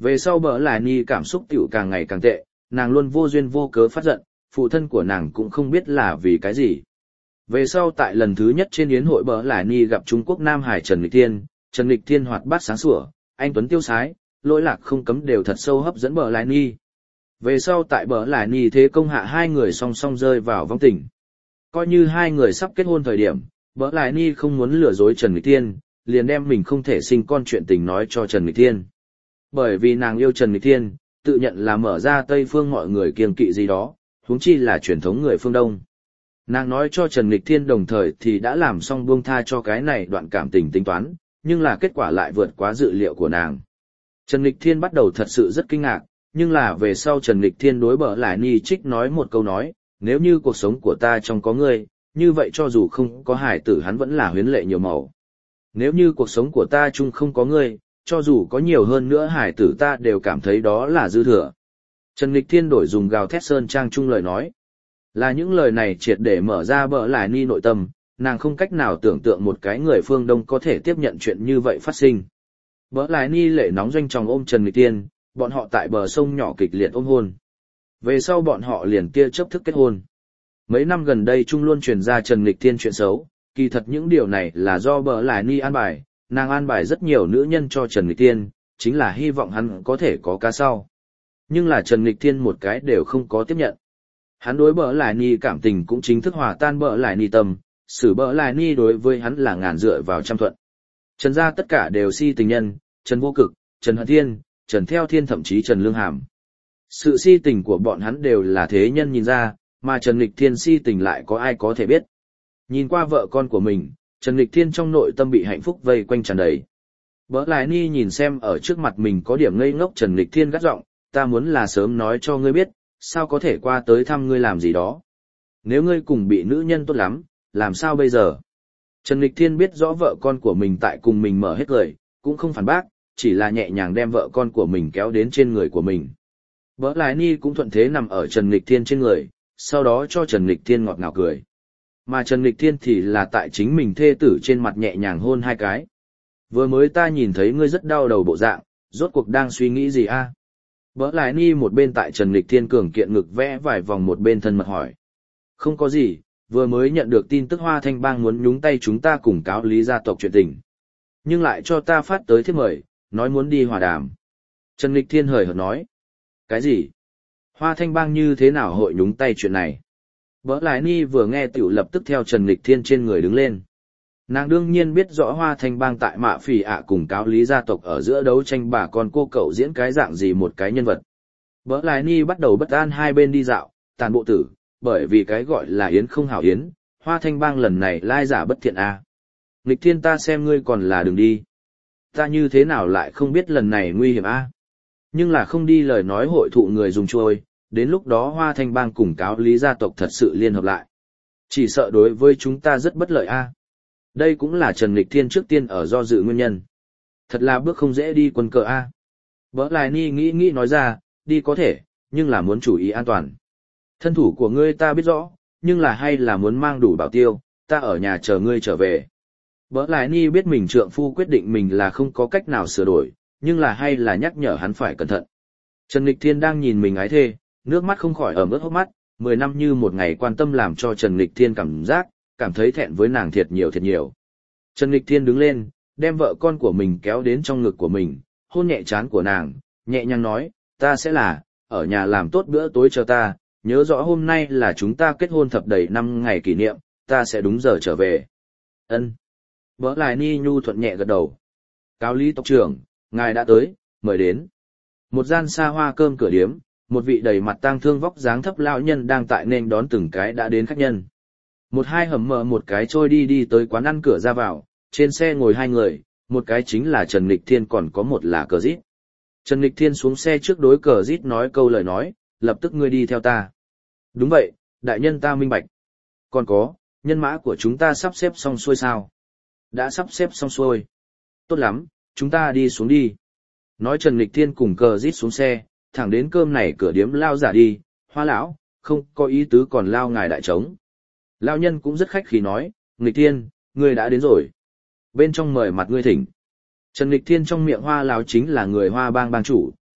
Về sau bỡ lại ni cảm xúc tiểu càng ngày càng tệ, nàng luôn vô duyên vô cớ phát giận, phụ thân của nàng cũng không biết là vì cái gì. Về sau tại lần thứ nhất trên yến hội bỡ lại ni gặp Trung Quốc Nam Hải Trần Nghịch Thiên, Trần Nghịch Thiên hoạt bát sáng sủa, anh tuấn tiêu sái, lỗi lạc không cấm đều thật sâu hấp dẫn bỡ lại ni. Về sau tại bỡ lại ni thế công hạ hai người song song rơi vào vong tình. Coi như hai người sắp kết hôn thời điểm, bỡ lại ni không muốn lừa dối Trần Nghịch Thiên, liền đem mình không thể sinh con chuyện tình nói cho Trần Nghịch Thiên. Bởi vì nàng yêu Trần Nghịch Thiên, tự nhận là mở ra Tây phương mọi người kiêng kỵ gì đó, huống chi là truyền thống người phương Đông. Nàng nói cho Trần Nghịch Thiên đồng thời thì đã làm xong buông tha cho cái này đoạn cảm tình tính toán, nhưng là kết quả lại vượt quá dự liệu của nàng. Trần Nghịch Thiên bắt đầu thật sự rất kinh ngạc, nhưng là về sau Trần Nghịch Thiên đối bỡ lại ni trích nói một câu nói, nếu như cuộc sống của ta trong có ngươi, như vậy cho dù không có hải tử hắn vẫn là huyến lệ nhiều màu. Nếu như cuộc sống của ta chung không có ngươi, cho dù có nhiều hơn nữa hải tử ta đều cảm thấy đó là dư thừa. Trần Nghịch Thiên đổi dùng gào thét sơn trang chung lời nói. Là những lời này triệt để mở ra bỡ lại ni nội tâm, nàng không cách nào tưởng tượng một cái người phương Đông có thể tiếp nhận chuyện như vậy phát sinh. Bỡ lại ni lệ nóng doanh tròng ôm Trần Nghịch Thiên, bọn họ tại bờ sông nhỏ kịch liệt ôm hôn. Về sau bọn họ liền kia chấp thức kết hôn. Mấy năm gần đây Trung luôn truyền ra Trần Nghịch Thiên chuyện xấu, kỳ thật những điều này là do bỡ lại ni an bài, nàng an bài rất nhiều nữ nhân cho Trần Nghịch Thiên, chính là hy vọng hắn có thể có cá sau. Nhưng là Trần Nghịch Thiên một cái đều không có tiếp nhận. Hắn đối bỡ lại ni cảm tình cũng chính thức hòa tan bỡ lại ni tâm, xử bỡ lại ni đối với hắn là ngàn dựa vào trăm thuận. Trần gia tất cả đều si tình nhân, Trần Vô Cực, Trần Hận Thiên, Trần Theo Thiên thậm chí Trần Lương Hàm. Sự si tình của bọn hắn đều là thế nhân nhìn ra, mà Trần Nghịch Thiên si tình lại có ai có thể biết. Nhìn qua vợ con của mình, Trần Nghịch Thiên trong nội tâm bị hạnh phúc vây quanh tràn đầy. Bỡ lại ni nhìn xem ở trước mặt mình có điểm ngây ngốc Trần Nghịch Thiên gắt giọng, ta muốn là sớm nói cho ngươi biết, sao có thể qua tới thăm ngươi làm gì đó. Nếu ngươi cùng bị nữ nhân tốt lắm, làm sao bây giờ? Trần Nghịch Thiên biết rõ vợ con của mình tại cùng mình mở hết lời, cũng không phản bác, chỉ là nhẹ nhàng đem vợ con của mình kéo đến trên người của mình. Bỡ lại ni cũng thuận thế nằm ở Trần Nghịch Thiên trên người, sau đó cho Trần Nghịch Thiên ngọt ngào cười. Mà Trần Nghịch Thiên thì là tại chính mình thê tử trên mặt nhẹ nhàng hôn hai cái. Vừa mới ta nhìn thấy ngươi rất đau đầu bộ dạng, rốt cuộc đang suy nghĩ gì a? À? Bỡ lại ni một bên tại Trần Nghịch Thiên cường kiện ngực vẽ vài vòng một bên thân mật hỏi. Không có gì, vừa mới nhận được tin tức Hoa Thanh Bang muốn nhúng tay chúng ta cùng cáo lý gia tộc chuyện tình. Nhưng lại cho ta phát tới thiếp mời, nói muốn đi hòa đàm. Trần Nghịch Thiên hời hợt nói. Cái gì? Hoa Thanh Bang như thế nào hội nhúng tay chuyện này? Bỡ lại ni vừa nghe tiểu lập tức theo Trần Nghịch Thiên trên người đứng lên. Nàng đương nhiên biết rõ Hoa Thanh Bang tại Mạ Phỉ ạ cùng cáo lý gia tộc ở giữa đấu tranh bà con cô cậu diễn cái dạng gì một cái nhân vật. Bỡ lại ni bắt đầu bất an hai bên đi dạo, tàn bộ tử, bởi vì cái gọi là yến không hảo yến, Hoa Thanh Bang lần này lai giả bất thiện a. À. Nghịch Thiên ta xem ngươi còn là đừng đi. Ta như thế nào lại không biết lần này nguy hiểm a? À? Nhưng là không đi lời nói hội thụ người dùng trôi, đến lúc đó Hoa Thanh Bang cùng cáo lý gia tộc thật sự liên hợp lại. Chỉ sợ đối với chúng ta rất bất lợi a. À? Đây cũng là Trần Nghịch Thiên trước tiên ở do dự nguyên nhân. Thật là bước không dễ đi quân cờ a. À? Bỡ lại ni nghĩ nghĩ nói ra, đi có thể, nhưng là muốn chú ý an toàn. Thân thủ của ngươi ta biết rõ, nhưng là hay là muốn mang đủ bảo tiêu, ta ở nhà chờ ngươi trở về. Bỡ lại ni biết mình trượng phu quyết định mình là không có cách nào sửa đổi, nhưng là hay là nhắc nhở hắn phải cẩn thận. Trần Nghịch Thiên đang nhìn mình ái thê, nước mắt không khỏi ẩm ướt hốc mắt, mười năm như một ngày quan tâm làm cho Trần Nghịch Thiên cảm giác, cảm thấy thẹn với nàng thiệt nhiều thiệt nhiều. Trần Nghịch Thiên đứng lên, đem vợ con của mình kéo đến trong ngực của mình, hôn nhẹ trán của nàng, nhẹ nhàng nói, ta sẽ là, ở nhà làm tốt bữa tối cho ta, nhớ rõ hôm nay là chúng ta kết hôn thập đầy năm ngày kỷ niệm, ta sẽ đúng giờ trở về. Ân. Bỡ lại ni nhu thuận nhẹ gật đầu. Cáo lý tộc trưởng, ngài đã tới, mời đến. Một gian xa hoa cơm cửa điếm, một vị đầy mặt tang thương vóc dáng thấp lão nhân đang tại nên đón từng cái đã đến khách nhân. Một hai hầm mở một cái trôi đi đi tới quán ăn cửa ra vào, trên xe ngồi hai người, một cái chính là Trần Nghịch Thiên còn có một là Cờ Dít. Trần Nghịch Thiên xuống xe trước đối Cờ Dít nói câu lời nói, lập tức ngươi đi theo ta. Đúng vậy, đại nhân ta minh bạch. Còn có, nhân mã của chúng ta sắp xếp xong xuôi sao? Đã sắp xếp xong xuôi. Tốt lắm, chúng ta đi xuống đi. Nói Trần Nghịch Thiên cùng Cờ Dít xuống xe, thẳng đến cơm này cửa điếm lao giả đi, Hoa lão, không có ý tứ còn lao ngài đại trống. Lao nhân cũng rất khách khí nói, Nghịch Thiên, ngươi đã đến rồi. Bên trong mời mặt ngươi thỉnh. Trần Nghịch Thiên trong miệng Hoa lão chính là người Hoa bang bang chủ,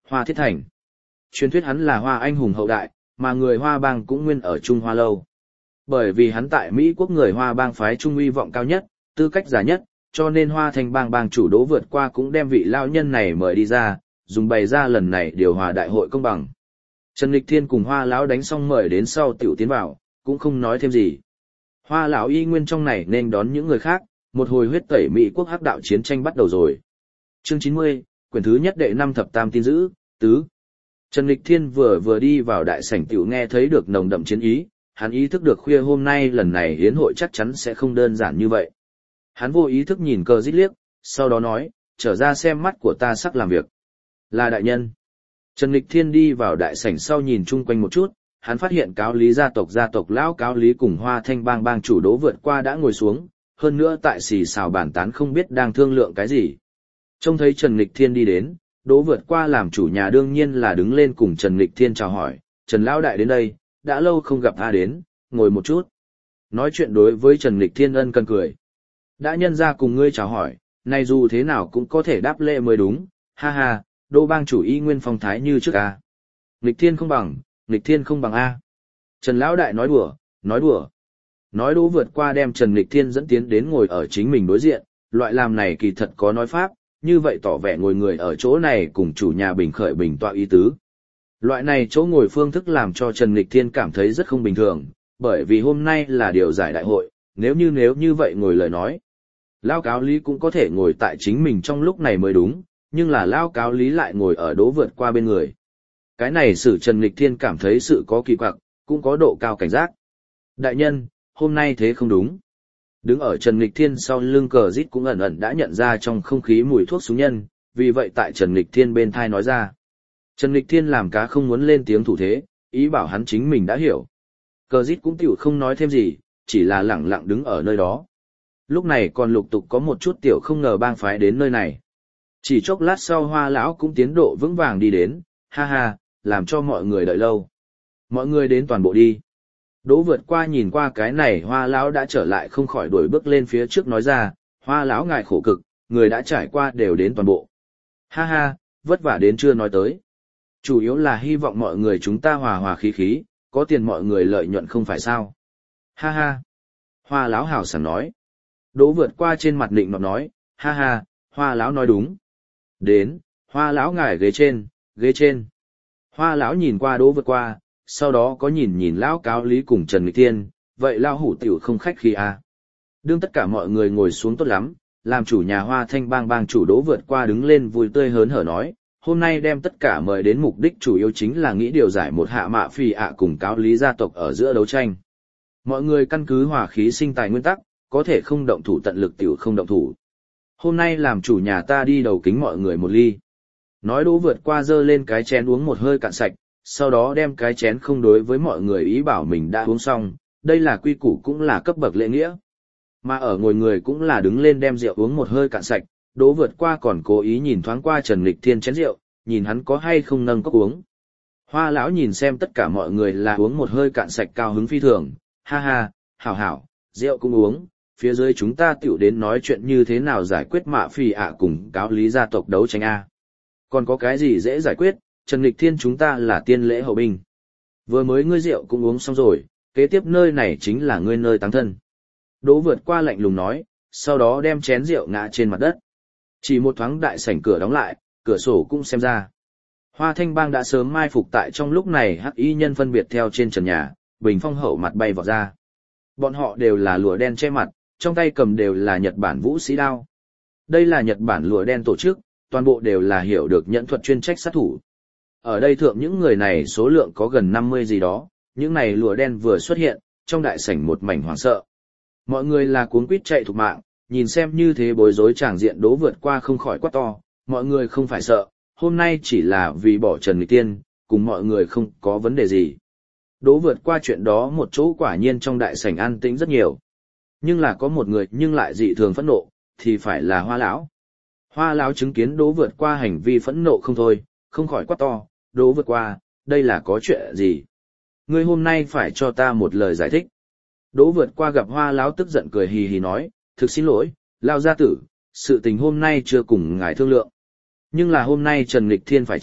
Hoa Thiết Thành. Truyền thuyết hắn là Hoa anh hùng hậu đại, mà người Hoa bang cũng nguyên ở Trung Hoa lâu. Bởi vì hắn tại Mỹ quốc người Hoa bang phái trung uy vọng cao nhất, tư cách giả nhất, cho nên Hoa Thanh bang bang chủ Đỗ Vượt Qua cũng đem vị lao nhân này mời đi ra, dùng bày ra lần này điều hòa đại hội công bằng. Trần Lịch Thiên cùng Hoa lão đánh xong mời đến sau tiểu tiến vào, cũng không nói thêm gì. Hoa lão y nguyên trong này nên đón những người khác, một hồi huyết tẩy Mỹ quốc hắc đạo chiến tranh bắt đầu rồi. Chương chín mươi, quyển thứ nhất đệ năm thập tam tin dữ, tứ. Trần Lịch Thiên vừa vừa đi vào đại sảnh tiểu nghe thấy được nồng đậm chiến ý, hắn ý thức được khuya hôm nay lần này hiến hội chắc chắn sẽ không đơn giản như vậy. Hắn vô ý thức nhìn cờ dít liếc, sau đó nói, trở ra xem mắt của ta sắc làm việc. Là đại nhân. Trần Lịch Thiên đi vào đại sảnh sau nhìn chung quanh một chút, hắn phát hiện cáo lý gia tộc gia tộc lão cáo lý cùng Hoa Thanh bang bang chủ Đỗ Vượt Qua đã ngồi xuống, hơn nữa tại xì xào bàn tán không biết đang thương lượng cái gì. Trông thấy Trần Lịch Thiên đi đến, Đỗ Vượt Qua làm chủ nhà đương nhiên là đứng lên cùng Trần Lịch Thiên chào hỏi, Trần lão đại đến đây, đã lâu không gặp a đến, ngồi một chút. Nói chuyện đối với Trần Lịch Thiên ân cần cười. Đã nhân ra cùng ngươi chào hỏi, này dù thế nào cũng có thể đáp lễ mới đúng, ha ha, Đỗ bang chủ y nguyên phong thái như trước a. Lịch Thiên không bằng, Lịch Thiên không bằng a. Trần lão đại nói đùa, nói đùa. Nói Đỗ Vượt Qua đem Trần Lịch Thiên dẫn tiến đến ngồi ở chính mình đối diện, loại làm này kỳ thật có nói pháp, như vậy tỏ vẻ ngồi người ở chỗ này cùng chủ nhà bình khởi bình tọa ý tứ. Loại này chỗ ngồi phương thức làm cho Trần Lịch Thiên cảm thấy rất không bình thường, bởi vì hôm nay là điều giải đại hội, nếu như nếu như vậy ngồi lời nói. Lao cáo lý cũng có thể ngồi tại chính mình trong lúc này mới đúng, nhưng là Lao cáo lý lại ngồi ở Đỗ Vượt Qua bên người. Cái này使Trần Lịch Thiên cảm thấy sự có kỳ quặc, cũng có độ cao cảnh giác. Đại nhân, hôm nay thế không đúng. Đứng ở Trần Lịch Thiên sau lưng cờ rít cũng ẩn ẩn đã nhận ra trong không khí mùi thuốc súng nhân, vì vậy tại Trần Lịch Thiên bên thai nói ra. Trần Lịch Thiên làm cá không muốn lên tiếng thủ thế, ý bảo hắn chính mình đã hiểu. Cờ rít cũng tiểu không nói thêm gì, chỉ là lẳng lặng đứng ở nơi đó. Lúc này còn lục tục có một chút tiểu không ngờ bang phái đến nơi này. Chỉ chốc lát sau Hoa lão cũng tiến độ vững vàng đi đến, ha ha, làm cho mọi người đợi lâu. Mọi người đến toàn bộ đi. Đỗ Vượt Qua nhìn qua cái này Hoa lão đã trở lại không khỏi đuổi bước lên phía trước nói ra, Hoa lão ngài khổ cực, người đã trải qua đều đến toàn bộ. Ha ha, vất vả đến chưa nói tới. Chủ yếu là hy vọng mọi người chúng ta hòa hòa khí khí, có tiền mọi người lợi nhuận không phải sao. Ha ha. Hoa lão hào sảng nói. Đỗ Vượt Qua trên mặt định nọt nói, ha ha, Hoa lão nói đúng. Đến, Hoa lão ngài ghế trên, ghế trên. Hoa lão nhìn qua Đỗ Vượt Qua, sau đó có nhìn nhìn lão cáo lý cùng Trần Lịch Thiên, vậy lão hủ tiểu không khách khí à. Đương tất cả mọi người ngồi xuống tốt lắm, làm chủ nhà Hoa Thanh bang bang chủ Đỗ Vượt Qua đứng lên vui tươi hớn hở nói, hôm nay đem tất cả mời đến mục đích chủ yếu chính là nghĩ điều giải một hạ mạ phì ạ cùng cáo lý gia tộc ở giữa đấu tranh. Mọi người căn cứ hòa khí sinh tài nguyên tắc, có thể không động thủ tận lực tiểu không động thủ. Hôm nay làm chủ nhà ta đi đầu kính mọi người một ly. Nói Đỗ Vượt Qua dơ lên cái chén uống một hơi cạn sạch, sau đó đem cái chén không đối với mọi người ý bảo mình đã uống xong, đây là quy củ cũng là cấp bậc lễ nghĩa. Mà ở ngồi người cũng là đứng lên đem rượu uống một hơi cạn sạch, Đỗ Vượt Qua còn cố ý nhìn thoáng qua Trần Lịch Thiên chén rượu, nhìn hắn có hay không nâng cốc uống. Hoa lão nhìn xem tất cả mọi người là uống một hơi cạn sạch cao hứng phi thường, ha ha, hảo hảo, rượu cũng uống, phía dưới chúng ta tiểu đến nói chuyện như thế nào giải quyết mạ phì ạ cùng cáo lý gia tộc đấu tranh a. Còn có cái gì dễ giải quyết, Trần Lịch Thiên chúng ta là tiên lễ hậu binh. Vừa mới ngươi rượu cũng uống xong rồi, kế tiếp nơi này chính là ngươi nơi táng thân. Đỗ Vượt Qua lạnh lùng nói, sau đó đem chén rượu ngã trên mặt đất. Chỉ một thoáng đại sảnh cửa đóng lại, cửa sổ cũng xem ra. Hoa Thanh bang đã sớm mai phục tại trong lúc này hắc y nhân phân biệt theo trên trần nhà, bình phong hậu mặt bay vào ra. Bọn họ đều là lụa đen che mặt, trong tay cầm đều là Nhật Bản vũ sĩ đao. Đây là Nhật Bản lụa đen tổ chức, toàn bộ đều là hiểu được nhẫn thuật chuyên trách sát thủ. Ở đây thượng những người này số lượng có gần năm mươi gì đó, những này lụa đen vừa xuất hiện, trong đại sảnh một mảnh hoảng sợ. Mọi người là cuống quýt chạy thục mạng, nhìn xem như thế bối rối tràng diện Đỗ Vượt Qua không khỏi quát to, mọi người không phải sợ, hôm nay chỉ là vì bỏ Trần Lịch Thiên, cùng mọi người không có vấn đề gì. Đỗ Vượt Qua chuyện đó một chỗ quả nhiên trong đại sảnh an tĩnh rất nhiều. Nhưng là có một người nhưng lại dị thường phẫn nộ, thì phải là Hoa lão. Hoa lão chứng kiến Đỗ Vượt Qua hành vi phẫn nộ không thôi, không khỏi quát to, Đỗ Vượt Qua, đây là có chuyện gì? Ngươi hôm nay phải cho ta một lời giải thích. Đỗ Vượt Qua gặp Hoa lão tức giận cười hì hì nói, thực xin lỗi, Lão gia tử, sự tình hôm nay chưa cùng ngài thương lượng. Nhưng là hôm nay Trần Lịch Thiên phải chết,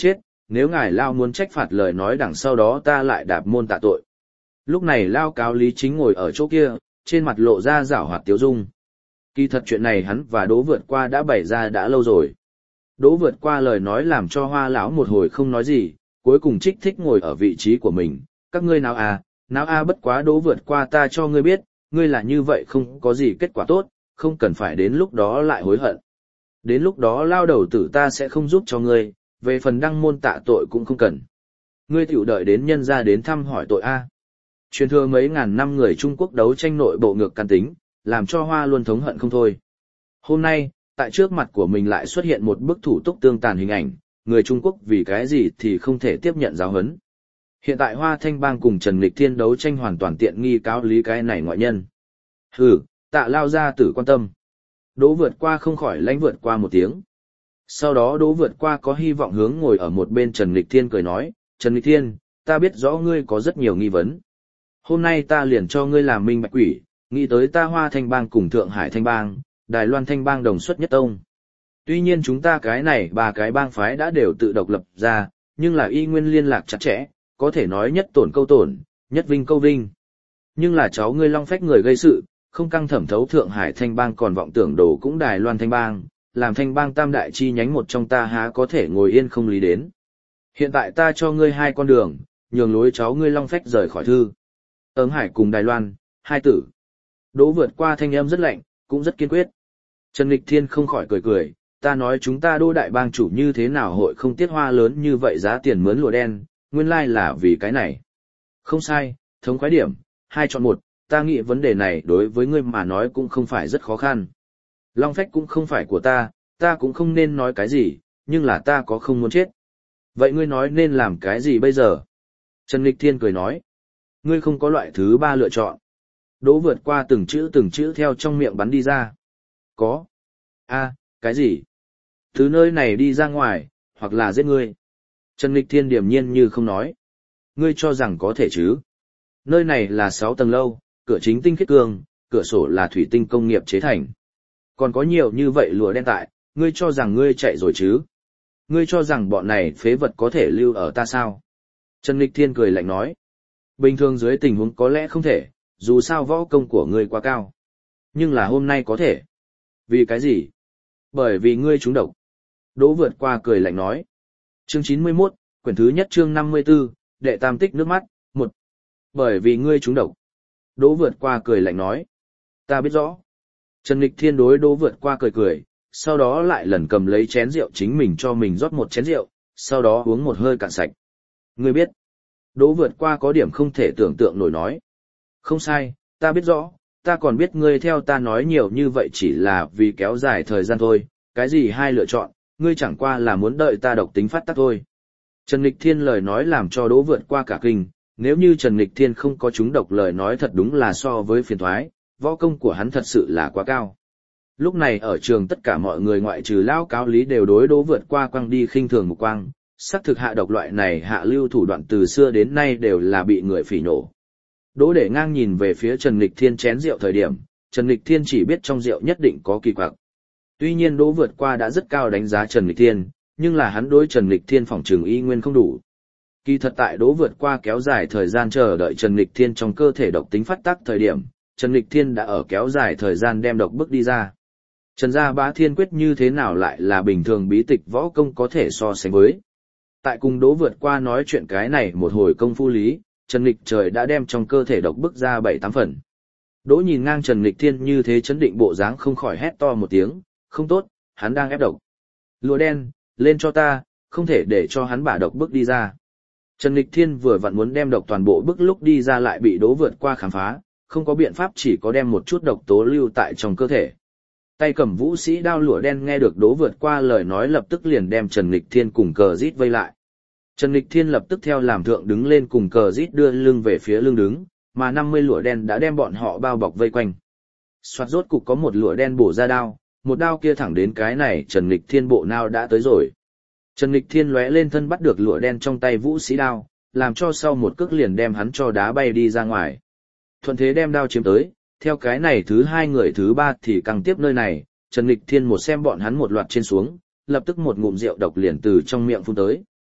nếu ngài Lao muốn trách phạt lời nói đằng sau đó ta lại đạp môn tạ tội. Lúc này Lao cáo lý chính ngồi ở chỗ kia, trên mặt lộ ra giảo hoạt tiếu dung. Kỳ thật chuyện này hắn và Đỗ vượt qua đã bày ra đã lâu rồi. Đỗ vượt qua lời nói làm cho Hoa lão một hồi không nói gì, cuối cùng Trích Thích ngồi ở vị trí của mình. Các ngươi nào à, nào a bất quá Đỗ vượt qua ta cho ngươi biết, ngươi là như vậy không có gì kết quả tốt, không cần phải đến lúc đó lại hối hận. Đến lúc đó lao đầu tử ta sẽ không giúp cho ngươi, về phần đăng môn tạ tội cũng không cần. Ngươi tiểu đợi đến nhân ra đến thăm hỏi tội a. Truyền thừa mấy ngàn năm người Trung Quốc đấu tranh nội bộ ngược căn tính, làm cho Hoa luôn thống hận không thôi. Hôm nay, tại trước mặt của mình lại xuất hiện một bức thủ tục tương tàn hình ảnh, người Trung Quốc vì cái gì thì không thể tiếp nhận giáo huấn. Hiện tại Hoa Thanh Bang cùng Trần Nghịch Thiên đấu tranh hoàn toàn tiện nghi cáo lý cái này ngoại nhân. Hừ, Tạ lao ra tử quan tâm. Đỗ vượt qua không khỏi lãnh vượt qua một tiếng. Sau đó Đỗ vượt qua có hy vọng hướng ngồi ở một bên Trần Nghịch Thiên cười nói, Trần Nghịch Thiên, ta biết rõ ngươi có rất nhiều nghi vấn. Hôm nay ta liền cho ngươi làm minh bạch quỷ, nghĩ tới ta Hoa Thanh Bang cùng Thượng Hải Thanh Bang, Đài Loan Thanh Bang đồng xuất nhất tông. Tuy nhiên chúng ta cái này ba cái bang phái đã đều tự độc lập ra, nhưng là y nguyên liên lạc chặt chẽ, có thể nói nhất tổn câu tổn, nhất vinh câu vinh. Nhưng là cháu ngươi Long Phách người gây sự, không căng thẩm thấu Thượng Hải Thanh Bang còn vọng tưởng đồ cũng Đài Loan Thanh Bang, làm Thanh Bang tam đại chi nhánh một trong ta há có thể ngồi yên không lý đến. Hiện tại ta cho ngươi hai con đường, nhường lối cháu ngươi Long Phách rời khỏi thư. Ấn Hải cùng Đài Loan, hai tử. Đỗ vượt qua thanh âm rất lạnh, cũng rất kiên quyết. Trần Nghịch Thiên không khỏi cười cười, ta nói chúng ta Đô đại bang chủ như thế nào hội không tiết hoa lớn như vậy giá tiền mướn lụa đen, nguyên lai là vì cái này. Không sai, thống khoái điểm, hai chọn một, ta nghĩ vấn đề này đối với ngươi mà nói cũng không phải rất khó khăn. Long Phách cũng không phải của ta, ta cũng không nên nói cái gì, nhưng là ta có không muốn chết. Vậy ngươi nói nên làm cái gì bây giờ? Trần Nghịch Thiên cười nói, ngươi không có loại thứ ba lựa chọn. Đỗ vượt qua từng chữ từng chữ theo trong miệng bắn đi ra. Có. A, cái gì? Thứ nơi này đi ra ngoài, hoặc là giết ngươi. Trần Nghịch Thiên điềm nhiên như không nói. Ngươi cho rằng có thể chứ? Nơi này là sáu tầng lâu, cửa chính tinh khiết cương, cửa sổ là thủy tinh công nghiệp chế thành. Còn có nhiều như vậy lụa đen tại, ngươi cho rằng ngươi chạy rồi chứ? Ngươi cho rằng bọn này phế vật có thể lưu ở ta sao? Trần Nghịch Thiên cười lạnh nói. Bình thường dưới tình huống có lẽ không thể, dù sao võ công của ngươi quá cao. Nhưng là hôm nay có thể. Vì cái gì? Bởi vì ngươi trúng độc. Đỗ vượt qua cười lạnh nói. Chương chín mươi mốt, quyển thứ nhất chương năm mươi tư, đệ tam tích nước mắt, một. Bởi vì ngươi trúng độc. Đỗ vượt qua cười lạnh nói. Ta biết rõ. Trần Nghịch Thiên đối Đỗ vượt qua cười cười, sau đó lại lần cầm lấy chén rượu chính mình cho mình rót một chén rượu, sau đó uống một hơi cạn sạch. Ngươi biết. Đỗ vượt qua có điểm không thể tưởng tượng nổi nói. Không sai, ta biết rõ, ta còn biết ngươi theo ta nói nhiều như vậy chỉ là vì kéo dài thời gian thôi, cái gì hai lựa chọn, ngươi chẳng qua là muốn đợi ta độc tính phát tác thôi. Trần Nghịch Thiên lời nói làm cho Đỗ vượt qua cả kinh, nếu như Trần Nghịch Thiên không có chúng độc lời nói thật đúng là so với phiền thoái, võ công của hắn thật sự là quá cao. Lúc này ở trường tất cả mọi người ngoại trừ lão cáo lý đều đối Đỗ vượt qua quăng đi khinh thường một quang, xác thực hạ độc loại này hạ lưu thủ đoạn từ xưa đến nay đều là bị người phỉ nổ. Đỗ Để Ngang nhìn về phía Trần Nghịch Thiên chén rượu thời điểm, Trần Nghịch Thiên chỉ biết trong rượu nhất định có kỳ quặc. Tuy nhiên Đỗ vượt qua đã rất cao đánh giá Trần Nghịch Thiên, nhưng là hắn đối Trần Nghịch Thiên phỏng trường y nguyên không đủ. Kỳ thật tại Đỗ vượt qua kéo dài thời gian chờ đợi Trần Nghịch Thiên trong cơ thể độc tính phát tác thời điểm, Trần Nghịch Thiên đã ở kéo dài thời gian đem độc bức đi ra. Trần gia Bá Thiên quyết như thế nào lại là bình thường bí tịch võ công có thể so sánh với. Tại cùng Đỗ vượt qua nói chuyện cái này một hồi công phu lý, Trần Nghịch trời đã đem trong cơ thể độc bức ra bảy tám phần. Đỗ nhìn ngang Trần Nghịch Thiên như thế chấn định bộ dáng không khỏi hét to một tiếng, không tốt, hắn đang ép độc. Lụa đen, lên cho ta, không thể để cho hắn bả độc bức đi ra. Trần Nghịch Thiên vừa vặn muốn đem độc toàn bộ bức lúc đi ra lại bị Đỗ vượt qua khám phá, không có biện pháp chỉ có đem một chút độc tố lưu tại trong cơ thể. Tay cầm vũ sĩ đao lụa đen nghe được Đỗ vượt qua lời nói lập tức liền đem Trần Nghịch Thiên cùng cờ rít vây lại. Trần Nghịch Thiên lập tức theo làm thượng đứng lên cùng cờ rít đưa lưng về phía lưng đứng, mà năm mươi lụa đen đã đem bọn họ bao bọc vây quanh. Soạt rốt cục có một lụa đen bổ ra đao, một đao kia thẳng đến cái này Trần Nghịch Thiên bộ nao đã tới rồi. Trần Nghịch Thiên lóe lên thân bắt được lụa đen trong tay vũ sĩ đao, làm cho sau một cước liền đem hắn cho đá bay đi ra ngoài. Thuận thế đem đao chiếm tới, theo cái này thứ hai người thứ ba thì càng tiếp nơi này, Trần Nghịch Thiên một xem bọn hắn một loạt trên xuống, lập tức một ngụm rượu độc liền từ trong miệng phun tới.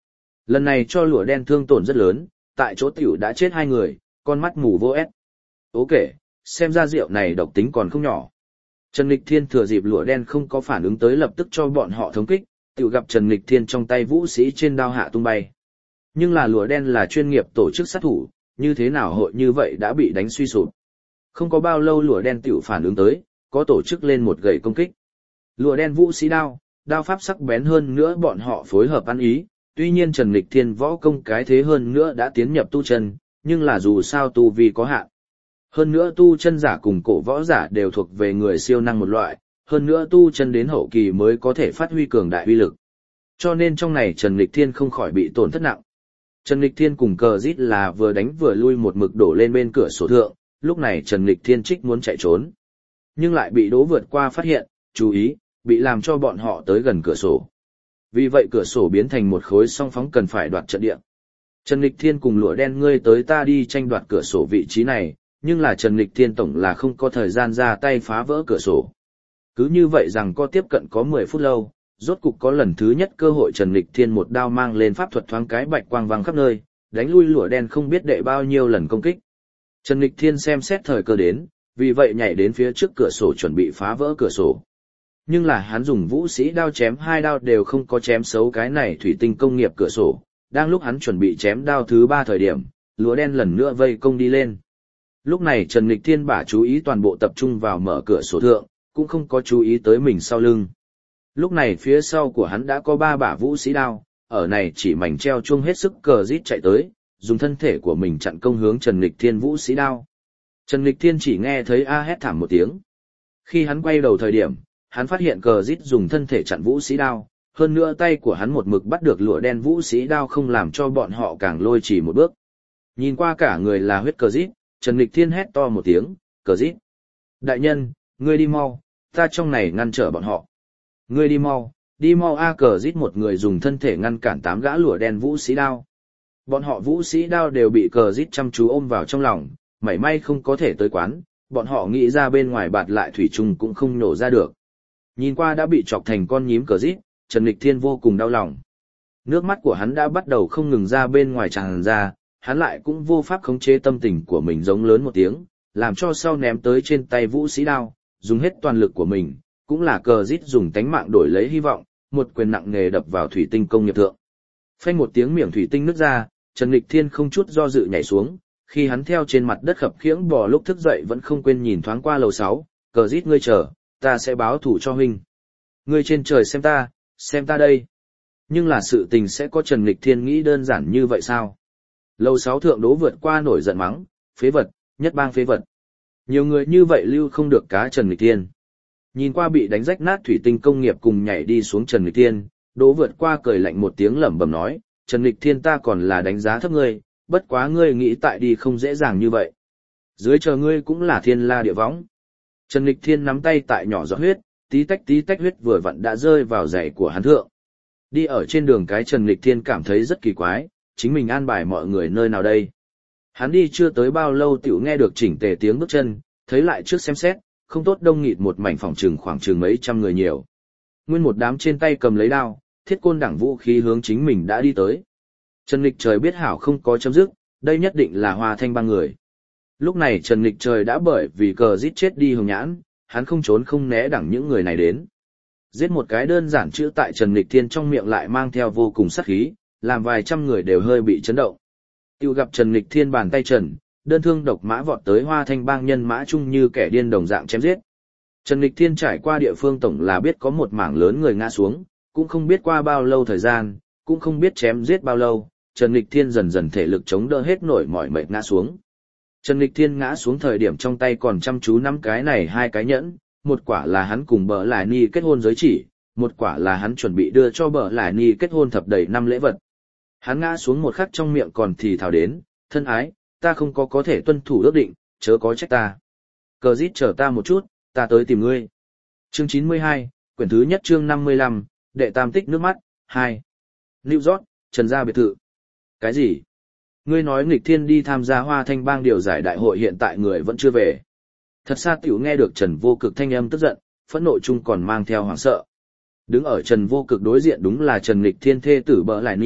Lần này cho lụa đen thương tổn rất lớn, tại chỗ tiểu đã chết hai người, con mắt mù vô ép. Ố kể, xem ra rượu này độc tính còn không nhỏ. Trần Nghịch Thiên thừa dịp lụa đen không có phản ứng tới lập tức cho bọn họ thống kích, tiểu gặp Trần Nghịch Thiên trong tay vũ sĩ trên đao hạ tung bay. Nhưng là lụa đen là chuyên nghiệp tổ chức sát thủ, như thế nào hội như vậy đã bị đánh suy sụp. Không có bao lâu lụa đen tiểu phản ứng tới, có tổ chức lên một gậy công kích. Lụa đen vũ sĩ đao, đao pháp sắc bén hơn nữa bọn họ phối hợp ăn ý, tuy nhiên Trần Nghịch Thiên võ công cái thế hơn nữa đã tiến nhập tu chân, nhưng là dù sao tu vi có hạn. Hơn nữa tu chân giả cùng cổ võ giả đều thuộc về người siêu năng một loại, hơn nữa tu chân đến hậu kỳ mới có thể phát huy cường đại uy lực. Cho nên trong này Trần Nghịch Thiên không khỏi bị tổn thất nặng. Trần Nghịch Thiên cùng cờ rít là vừa đánh vừa lui một mực đổ lên bên cửa sổ thượng, lúc này Trần Nghịch Thiên trích muốn chạy trốn. Nhưng lại bị Đỗ vượt qua phát hiện, chú ý, bị làm cho bọn họ tới gần cửa sổ. Vì vậy cửa sổ biến thành một khối song phóng cần phải đoạt trận địa. Trần Nghịch Thiên cùng lụa đen ngươi tới ta đi tranh đoạt cửa sổ vị trí này, nhưng là Trần Nghịch Thiên tổng là không có thời gian ra tay phá vỡ cửa sổ. Cứ như vậy rằng có tiếp cận có mười phút lâu, rốt cục có lần thứ nhất cơ hội Trần Nghịch Thiên một đao mang lên pháp thuật thoáng cái bạch quang vàng khắp nơi, đánh lui lụa đen không biết đệ bao nhiêu lần công kích. Trần Nghịch Thiên xem xét thời cơ đến, vì vậy nhảy đến phía trước cửa sổ chuẩn bị phá vỡ cửa sổ. Nhưng là hắn dùng vũ sĩ đao chém hai đao đều không có chém xấu cái này thủy tinh công nghiệp cửa sổ. Đang lúc hắn chuẩn bị chém đao thứ ba thời điểm, lụa đen lần nữa vây công đi lên. Lúc này Trần Nghịch Thiên bả chú ý toàn bộ tập trung vào mở cửa sổ thượng, cũng không có chú ý tới mình sau lưng. Lúc này phía sau của hắn đã có ba bả vũ sĩ đao, ở này chỉ mảnh treo chuông hết sức cờ rít chạy tới, dùng thân thể của mình chặn công hướng Trần Nghịch Thiên vũ sĩ đao. Trần Nghịch Thiên chỉ nghe thấy a hét thảm một tiếng. Khi hắn quay đầu thời điểm, hắn phát hiện cờ rít dùng thân thể chặn vũ sĩ đao, hơn nữa tay của hắn một mực bắt được lụa đen vũ sĩ đao không làm cho bọn họ càng lôi chỉ một bước. Nhìn qua cả người là huyết cờ rít, Trần Nghịch Thiên hét to một tiếng, cờ rít. Đại nhân, ngươi đi mau, ta trong này ngăn trở bọn họ. Ngươi đi mau, đi mau a cờ rít một người dùng thân thể ngăn cản tám gã lụa đen vũ sĩ đao. Bọn họ vũ sĩ đao đều bị cờ rít chăm chú ôm vào trong lòng, mảy may không có thể tới quán, bọn họ nghĩ ra bên ngoài bạt lại thủy trùng cũng không nổ ra được. Nhìn qua đã bị chọc thành con nhím cờ rít, Trần Nghịch Thiên vô cùng đau lòng. Nước mắt của hắn đã bắt đầu không ngừng ra bên ngoài tràn ra, hắn lại cũng vô pháp khống chế tâm tình của mình giống lớn một tiếng, làm cho sau ném tới trên tay vũ sĩ đao, dùng hết toàn lực của mình, cũng là cờ rít dùng tánh mạng đổi lấy hy vọng, một quyền nặng nề đập vào thủy tinh công nghiệp thượng. Phanh một tiếng miệng thủy tinh nứt ra, Trần Nghịch Thiên không chút do dự nhảy xuống, khi hắn theo trên mặt đất khập khiễng bò lúc thức dậy vẫn không quên nhìn thoáng qua lầu sáu, cờ rít ngươi chờ, ta sẽ báo thủ cho huynh. Ngươi trên trời xem ta, xem ta đây. Nhưng là sự tình sẽ có Trần Nghịch Thiên nghĩ đơn giản như vậy sao? Lầu sáu thượng Đỗ vượt qua nổi giận mắng, phế vật, nhất bang phế vật. Nhiều người như vậy lưu không được cá Trần Nghịch Thiên. Nhìn qua bị đánh rách nát thủy tinh công nghiệp cùng nhảy đi xuống Trần Nghịch Thiên, Đỗ vượt qua cười lạnh một tiếng lẩm bẩm nói, Trần Nghịch Thiên ta còn là đánh giá thấp ngươi, bất quá ngươi nghĩ tại đi không dễ dàng như vậy. Dưới chờ ngươi cũng là thiên la địa võng. Trần Nghịch Thiên nắm tay tại nhỏ giọt huyết, tí tách tí tách huyết vừa vặn đã rơi vào giày của hắn thượng. Đi ở trên đường cái Trần Nghịch Thiên cảm thấy rất kỳ quái, chính mình an bài mọi người nơi nào đây. Hắn đi chưa tới bao lâu tiểu nghe được chỉnh tề tiếng bước chân, thấy lại trước xem xét, không tốt đông nghịt một mảnh phòng trừng khoảng chừng mấy trăm người nhiều. Nguyên một đám trên tay cầm lấy đao, thiết côn đẳng vũ khí hướng chính mình đã đi tới. Trần Nghịch Trời biết hảo không có chấm dứt, đây nhất định là Hoa Thanh ba người. Lúc này Trần Nghịch Trời đã bởi vì cờ giết chết đi Hồng Nhãn, hắn không trốn không né đẳng những người này đến. Giết một cái đơn giản chữ tại Trần Nghịch Thiên trong miệng lại mang theo vô cùng sát khí, làm vài trăm người đều hơi bị chấn động. Tiêu gặp Trần Nghịch Thiên bàn tay trần, đơn thương độc mã vọt tới Hoa Thanh bang nhân mã chung như kẻ điên đồng dạng chém giết. Trần Nghịch Thiên trải qua địa phương tổng là biết có một mảng lớn người ngã xuống, cũng không biết qua bao lâu thời gian, cũng không biết chém giết bao lâu, Trần Nghịch Thiên dần dần thể lực chống đỡ hết nổi mỏi mệt ngã xuống. Trần Nghịch Thiên ngã xuống thời điểm trong tay còn chăm chú nắm cái này hai cái nhẫn, một quả là hắn cùng Bờ Lại Ni kết hôn giới chỉ, một quả là hắn chuẩn bị đưa cho Bờ Lại Ni kết hôn thập đầy năm lễ vật. Hắn ngã xuống một khắc trong miệng còn thì thào đến, thân ái, ta không có có thể tuân thủ ước định, chớ có trách ta. Cờ rít chờ ta một chút, ta tới tìm ngươi. Chương chín mươi hai, quyển thứ nhất chương năm mươi lăm, đệ tam tích nước mắt, hai. New York, Trần gia biệt thự. Cái gì? Ngươi nói Nghịch Thiên đi tham gia Hoa Thanh bang điều giải đại hội hiện tại người vẫn chưa về. Thật xa tiểu nghe được Trần Vô Cực thanh âm tức giận, phẫn nộ chung còn mang theo hoảng sợ. Đứng ở Trần Vô Cực đối diện đúng là Trần Nghịch Thiên thê tử Bỡ Lại Nhi,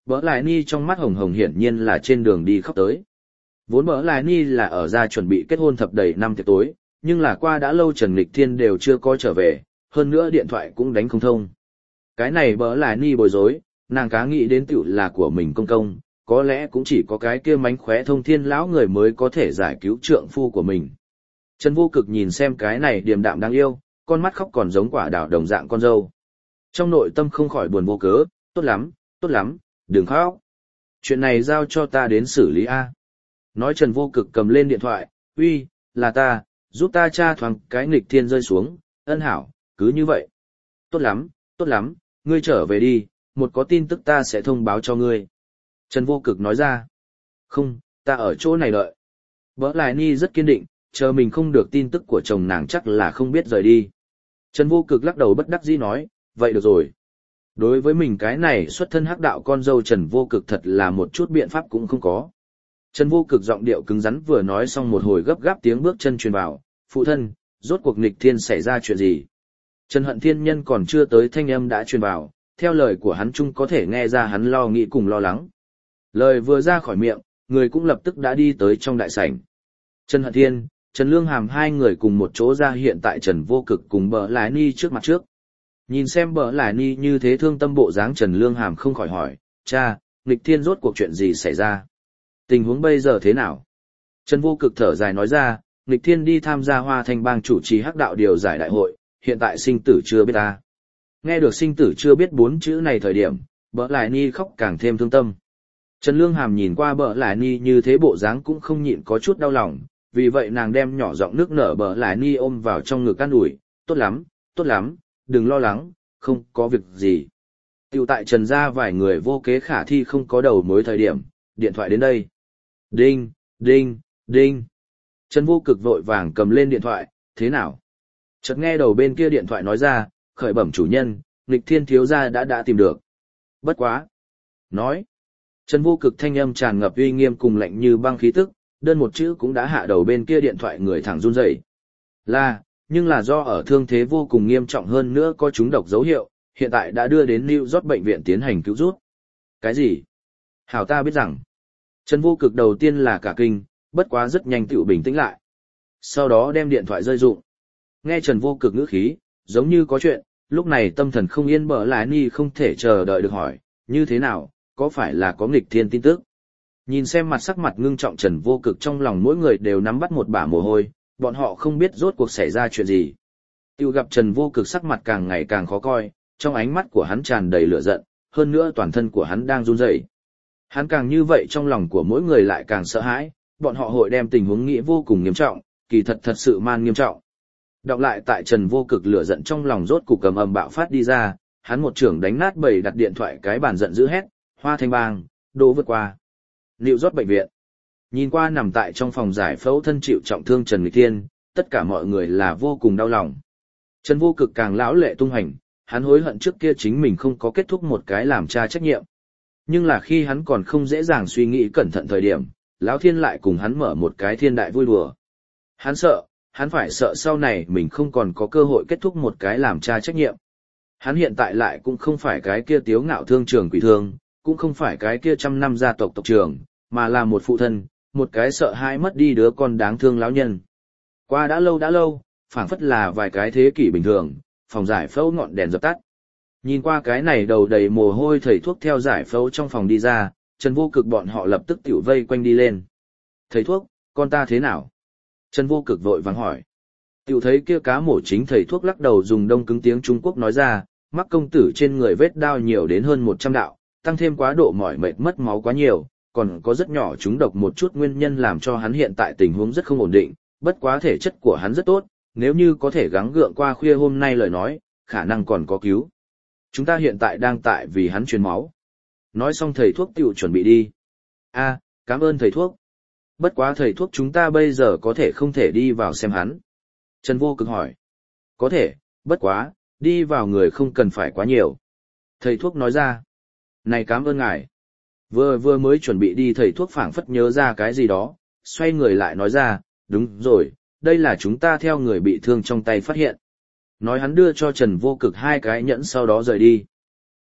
Bỡ Lại Ni trong mắt hồng hồng hiển nhiên là trên đường đi khóc tới. Vốn Bỡ Lại Ni là ở ra chuẩn bị kết hôn thập đầy năm tiệc tối, nhưng là qua đã lâu Trần Nghịch Thiên đều chưa có trở về, hơn nữa điện thoại cũng đánh không thông. Cái này Bỡ Lại Ni bối rối, nàng cá nghĩ đến tiểu là của mình công công, có lẽ cũng chỉ có cái kia mánh khóe thông thiên lão người mới có thể giải cứu trượng phu của mình. Trần Vô Cực nhìn xem cái này điềm đạm đáng yêu, con mắt khóc còn giống quả đào đồng dạng con dâu. Trong nội tâm không khỏi buồn vô cớ, tốt lắm, tốt lắm, đừng khóc. Chuyện này giao cho ta đến xử lý A. Nói Trần Vô Cực cầm lên điện thoại, uy, là ta, giúp ta tra thoáng cái Nghịch Thiên rơi xuống, ân hảo, cứ như vậy. Tốt lắm, tốt lắm, ngươi trở về đi, một có tin tức ta sẽ thông báo cho ngươi. Trần Vô Cực nói ra. Không, ta ở chỗ này đợi. Bỡ Lại Ni rất kiên định, chờ mình không được tin tức của chồng nàng chắc là không biết rời đi. Trần Vô Cực lắc đầu bất đắc dĩ nói, vậy được rồi. Đối với mình cái này xuất thân hắc đạo con dâu Trần Vô Cực thật là một chút biện pháp cũng không có. Trần Vô Cực giọng điệu cứng rắn vừa nói xong một hồi gấp gáp tiếng bước chân truyền vào, phụ thân, rốt cuộc Nghịch Thiên xảy ra chuyện gì? Trần Hận Thiên Nhân còn chưa tới thanh âm đã truyền vào, theo lời của hắn chung có thể nghe ra hắn lo nghĩ cùng lo lắng. Lời vừa ra khỏi miệng, người cũng lập tức đã đi tới trong đại sảnh. Trần Hận Thiên, Trần Lương Hàm hai người cùng một chỗ ra hiện tại Trần Vô Cực cùng Bỡ Lại Ni trước mặt trước. Nhìn xem Bỡ Lại Ni như thế thương tâm bộ dáng Trần Lương Hàm không khỏi hỏi, cha, Nghịch Thiên rốt cuộc chuyện gì xảy ra? Tình huống bây giờ thế nào? Trần Vô Cực thở dài nói ra, Nghịch Thiên đi tham gia Hoa Thanh Bang chủ trì hắc đạo điều giải đại hội, hiện tại sinh tử chưa biết ta. Nghe được sinh tử chưa biết bốn chữ này thời điểm, Bỡ Lại Ni khóc càng thêm thương tâm. Trần Lương Hàm nhìn qua Bỡ Lại Ni như thế bộ dáng cũng không nhịn có chút đau lòng, vì vậy nàng đem nhỏ giọng nước nở Bỡ Lại Ni ôm vào trong ngực an ủi, tốt lắm, tốt lắm, đừng lo lắng, không có việc gì. Tiểu tại Trần gia vài người vô kế khả thi không có đầu mối thời điểm, điện thoại đến đây. Đinh, đinh, đinh. Trần Vô Cực vội vàng cầm lên điện thoại, thế nào? Chợt nghe đầu bên kia điện thoại nói ra, khởi bẩm chủ nhân, Nghịch Thiên thiếu gia đã đã tìm được. Bất quá. Nói. Trần Vô Cực thanh âm tràn ngập uy nghiêm cùng lạnh như băng khí tức, đơn một chữ cũng đã hạ đầu bên kia điện thoại người thẳng run rẩy. Là, nhưng là do ở thương thế vô cùng nghiêm trọng hơn nữa có trúng độc dấu hiệu, hiện tại đã đưa đến New York bệnh viện tiến hành cứu rút. Cái gì? Hảo ta biết rằng. Trần Vô Cực đầu tiên là cả kinh, bất quá rất nhanh tựu bình tĩnh lại. Sau đó đem điện thoại rơi rụng. Nghe Trần Vô Cực ngữ khí, giống như có chuyện, lúc này tâm thần không yên Bỡ Lại Ni không thể chờ đợi được hỏi, như thế nào, có phải là có Nghịch Thiên tin tức? Nhìn xem mặt sắc mặt ngưng trọng Trần Vô Cực trong lòng mỗi người đều nắm bắt một bả mồ hôi, bọn họ không biết rốt cuộc xảy ra chuyện gì. Tiêu gặp Trần Vô Cực sắc mặt càng ngày càng khó coi, trong ánh mắt của hắn tràn đầy lửa giận, hơn nữa toàn thân của hắn đang run rẩy. Hắn càng như vậy trong lòng của mỗi người lại càng sợ hãi, bọn họ hội đem tình huống nghĩ vô cùng nghiêm trọng, kỳ thật thật sự man nghiêm trọng. Đọc lại tại Trần Vô Cực lửa giận trong lòng rốt cục cầm ầm bạo phát đi ra, hắn một trưởng đánh nát bầy đặt điện thoại cái bàn giận dữ hét, Hoa Thanh Bang, đổ vượt qua. Liệu rót bệnh viện. Nhìn qua nằm tại trong phòng giải phẫu thân chịu trọng thương Trần Nghịch Thiên, tất cả mọi người là vô cùng đau lòng. Trần Vô Cực càng lão lệ tung hành, hắn hối hận trước kia chính mình không có kết thúc một cái làm cha trách nhiệm. Nhưng là khi hắn còn không dễ dàng suy nghĩ cẩn thận thời điểm, Lão Thiên lại cùng hắn mở một cái thiên đại vui đùa. Hắn sợ, hắn phải sợ sau này mình không còn có cơ hội kết thúc một cái làm cha trách nhiệm. Hắn hiện tại lại cũng không phải cái kia tiếu ngạo thương trường quỷ thương, cũng không phải cái kia trăm năm gia tộc tộc trưởng, mà là một phụ thân, một cái sợ hãi mất đi đứa con đáng thương lão nhân. Qua đã lâu đã lâu, phảng phất là vài cái thế kỷ bình thường, phòng giải phẫu ngọn đèn dập tắt. Nhìn qua cái này đầu đầy mồ hôi thầy thuốc theo giải phẫu trong phòng đi ra, Trần Vô Cực bọn họ lập tức tiểu vây quanh đi lên. Thầy thuốc, con ta thế nào? Trần Vô Cực vội vàng hỏi. Tiểu thấy kia cá mổ chính thầy thuốc lắc đầu dùng đông cứng tiếng Trung Quốc nói ra, mắc công tử trên người vết đao nhiều đến hơn một trăm đạo, tăng thêm quá độ mỏi mệt mất máu quá nhiều, còn có rất nhỏ trúng độc một chút nguyên nhân làm cho hắn hiện tại tình huống rất không ổn định, bất quá thể chất của hắn rất tốt, nếu như có thể gắng gượng qua khuya hôm nay lời nói, khả năng còn có cứu. Chúng ta hiện tại đang tại vì hắn truyền máu. Nói xong thầy thuốc tiểu chuẩn bị đi. A, cảm ơn thầy thuốc. Bất quá thầy thuốc chúng ta bây giờ có thể không thể đi vào xem hắn. Trần Vô Cực hỏi. Có thể, bất quá, đi vào người không cần phải quá nhiều. Thầy thuốc nói ra. Này cảm ơn ngài. Vừa vừa mới chuẩn bị đi thầy thuốc phảng phất nhớ ra cái gì đó, xoay người lại nói ra, đúng rồi, đây là chúng ta theo người bị thương trong tay phát hiện. Nói hắn đưa cho Trần Vô Cực hai cái nhẫn sau đó rời đi.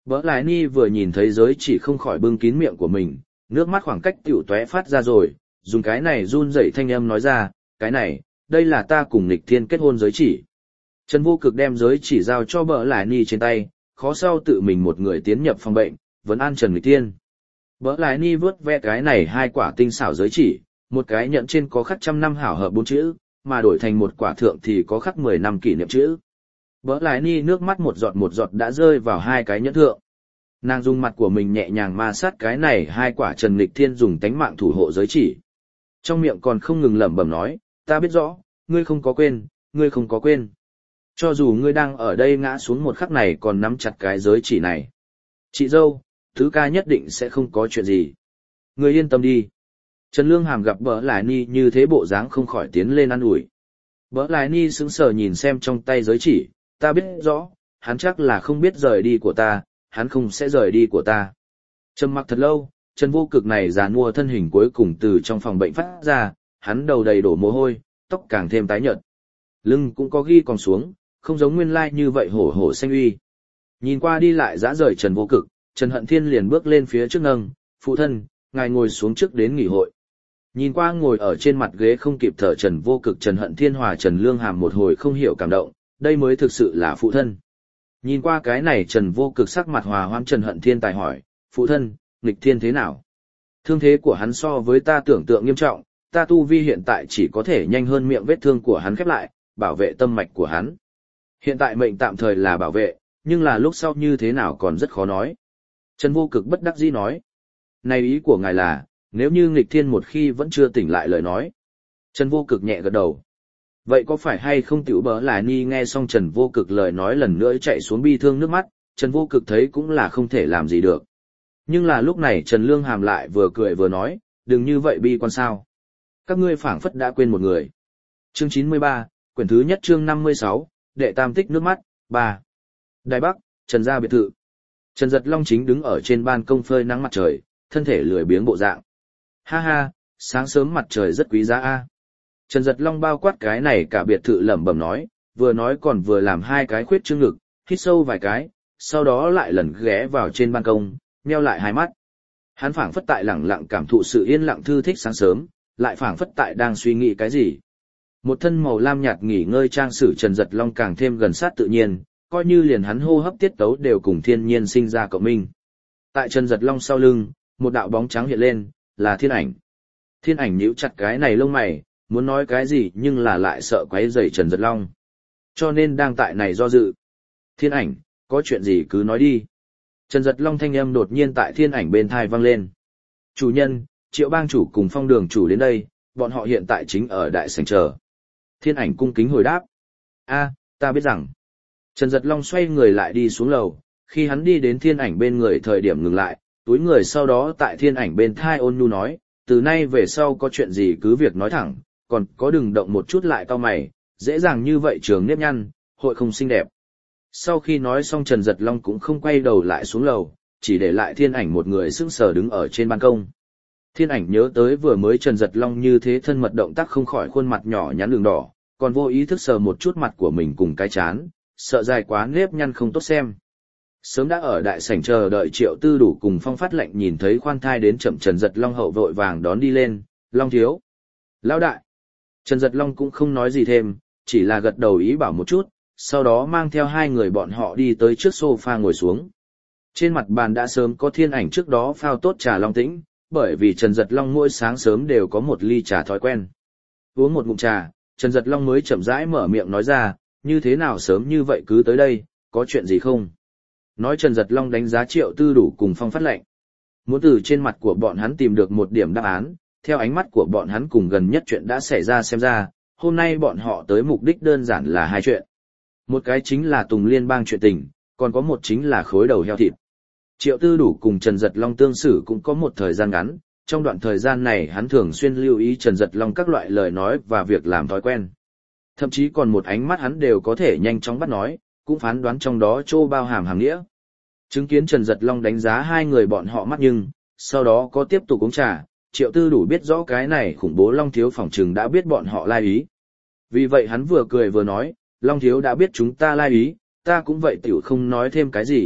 Bỡ Lại Ni vừa nhìn thấy giới chỉ không khỏi bưng kín miệng của mình, nước mắt khoảng cách tiểu tóe phát ra rồi, dùng cái này run rẩy thanh âm nói ra, cái này, đây là ta cùng Lịch Thiên kết hôn giới chỉ. Trần Vô Cực đem giới chỉ giao cho Bỡ Lại Ni trên tay, khó sau tự mình một người tiến nhập phòng bệnh, vấn an Trần Lịch Thiên. Bỡ Lại Ni vớt ve cái này hai quả tinh xảo giới chỉ, một cái nhận trên có khắc trăm năm hảo hợp bốn chữ, mà đổi thành một quả thượng thì có khắc mười năm kỷ niệm chữ. Bỡ Lại Ni nước mắt một giọt một giọt đã rơi vào hai cái nhẫn thượng. Nàng dùng mặt của mình nhẹ nhàng ma sát cái này hai quả Trần Lịch Thiên dùng tánh mạng thủ hộ giới chỉ. Trong miệng còn không ngừng lẩm bẩm nói, ta biết rõ, ngươi không có quên, ngươi không có quên. Cho dù ngươi đang ở đây ngã xuống một khắc này còn nắm chặt cái giới chỉ này. Chị dâu, thứ ca nhất định sẽ không có chuyện gì. Ngươi yên tâm đi. Trần Lương Hàm gặp Bỡ Lại Ni như thế bộ dáng không khỏi tiến lên ăn ủi. Bỡ Lại Ni sững sờ nhìn xem trong tay giới chỉ, ta biết rõ, hắn chắc là không biết rời đi của ta, hắn không sẽ rời đi của ta. Trầm mặc thật lâu, Trần Vô Cực này già nua thân hình cuối cùng từ trong phòng bệnh phát ra, hắn đầu đầy đổ mồ hôi, tóc càng thêm tái nhợt. Lưng cũng có ghi còn xuống, không giống nguyên lai như vậy hổ hổ xanh uy. Nhìn qua đi lại dã rời Trần Vô Cực, Trần Hận Thiên liền bước lên phía trước nâng, phụ thân, ngài ngồi xuống trước đến nghỉ hội. Nhìn qua ngồi ở trên mặt ghế không kịp thở Trần Vô Cực, Trần Hận Thiên hòa Trần Lương Hàm một hồi không hiểu cảm động, đây mới thực sự là phụ thân. Nhìn qua cái này Trần Vô Cực sắc mặt hòa hoãn, Trần Hận Thiên tài hỏi, phụ thân, Nghịch Thiên thế nào? Thương thế của hắn so với ta tưởng tượng nghiêm trọng, ta tu vi hiện tại chỉ có thể nhanh hơn miệng vết thương của hắn khép lại, bảo vệ tâm mạch của hắn. Hiện tại mệnh tạm thời là bảo vệ, nhưng là lúc sau như thế nào còn rất khó nói. Trần Vô Cực bất đắc dĩ nói, này ý của ngài là, nếu như Nghịch Thiên một khi vẫn chưa tỉnh lại lời nói. Trần Vô Cực nhẹ gật đầu. Vậy có phải hay không tiểu Bỡ Lại Ni nghe xong Trần Vô Cực lời nói lần nữa chạy xuống bi thương nước mắt, Trần Vô Cực thấy cũng là không thể làm gì được. Nhưng là lúc này Trần Lương Hàm lại vừa cười vừa nói, đừng như vậy bi quan sao. Các ngươi phảng phất đã quên một người. Chương chín mươi ba, quyển thứ nhất chương năm mươi sáu, đệ tam tích nước mắt, ba. Đài Bắc, Trần gia biệt thự. Trần Giật Long chính đứng ở trên ban công phơi nắng mặt trời, thân thể lười biếng bộ dạng. Ha ha, sáng sớm mặt trời rất quý giá a. Trần Giật Long bao quát cái này cả biệt thự lẩm bẩm nói, vừa nói còn vừa làm hai cái khuyết trương ngực, hít sâu vài cái, sau đó lại lần ghé vào trên ban công, nheo lại hai mắt. Hắn phảng phất tại lặng lặng cảm thụ sự yên lặng thư thích sáng sớm, lại phảng phất tại đang suy nghĩ cái gì. Một thân màu lam nhạt nghỉ ngơi trang sử Trần Giật Long càng thêm gần sát tự nhiên, coi như liền hắn hô hấp tiết tấu đều cùng thiên nhiên sinh ra cộng minh. Tại Trần Giật Long sau lưng, một đạo bóng trắng hiện lên, là Thiên Ảnh. Thiên Ảnh nhíu chặt cái này lông mày, muốn nói cái gì nhưng là lại sợ quấy rầy Trần Giật Long. Cho nên đang tại này do dự. Thiên Ảnh, có chuyện gì cứ nói đi. Trần Giật Long thanh âm đột nhiên tại Thiên Ảnh bên thai vang lên. Chủ nhân, Triệu bang chủ cùng Phong đường chủ đến đây, bọn họ hiện tại chính ở đại sảnh chờ. Thiên Ảnh cung kính hồi đáp. A, ta biết rằng. Trần Giật Long xoay người lại đi xuống lầu, khi hắn đi đến Thiên Ảnh bên người thời điểm ngừng lại, túi người sau đó tại Thiên Ảnh bên thai ôn nhu nói, từ nay về sau có chuyện gì cứ việc nói thẳng, còn có đừng động một chút lại cau mày, dễ dàng như vậy trường nếp nhăn, hội không xinh đẹp. Sau khi nói xong Trần Giật Long cũng không quay đầu lại xuống lầu, chỉ để lại Thiên Ảnh một người sững sờ đứng ở trên ban công. Thiên Ảnh nhớ tới vừa mới Trần Giật Long như thế thân mật động tác không khỏi khuôn mặt nhỏ nhắn đường đỏ, còn vô ý thức sờ một chút mặt của mình cùng cái chán, sợ dài quá nếp nhăn không tốt xem. Sớm đã ở đại sảnh chờ đợi Triệu Tư Đủ cùng Phong Phát Lệnh nhìn thấy khoan thai đến chậm Trần Giật Long hậu vội vàng đón đi lên, Long thiếu. Lão đại. Trần Giật Long cũng không nói gì thêm, chỉ là gật đầu ý bảo một chút, sau đó mang theo hai người bọn họ đi tới trước sofa ngồi xuống. Trên mặt bàn đã sớm có Thiên Ảnh trước đó phao tốt trà long tĩnh, bởi vì Trần Giật Long mỗi sáng sớm đều có một ly trà thói quen. Uống một ngụm trà, Trần Giật Long mới chậm rãi mở miệng nói ra, như thế nào sớm như vậy cứ tới đây, có chuyện gì không? Nói Trần Giật Long đánh giá Triệu Tư Đủ cùng Phong Phát Lệnh. Muốn từ trên mặt của bọn hắn tìm được một điểm đáp án, theo ánh mắt của bọn hắn cùng gần nhất chuyện đã xảy ra xem ra, hôm nay bọn họ tới mục đích đơn giản là hai chuyện. Một cái chính là Tùng Liên bang chuyện tình, còn có một chính là khối đầu heo thịt. Triệu Tư Đủ cùng Trần Giật Long tương xử cũng có một thời gian ngắn, trong đoạn thời gian này hắn thường xuyên lưu ý Trần Giật Long các loại lời nói và việc làm thói quen. Thậm chí còn một ánh mắt hắn đều có thể nhanh chóng bắt nói, cũng phán đoán trong đó trô bao hàm hàm nghĩa. Chứng kiến Trần Giật Long đánh giá hai người bọn họ mắt nhưng, sau đó có tiếp tục uống trà, Triệu Tư Đủ biết rõ cái này khủng bố Long Thiếu phỏng chừng đã biết bọn họ lai ý. Vì vậy hắn vừa cười vừa nói, Long Thiếu đã biết chúng ta lai ý, ta cũng vậy tiểu không nói thêm cái gì,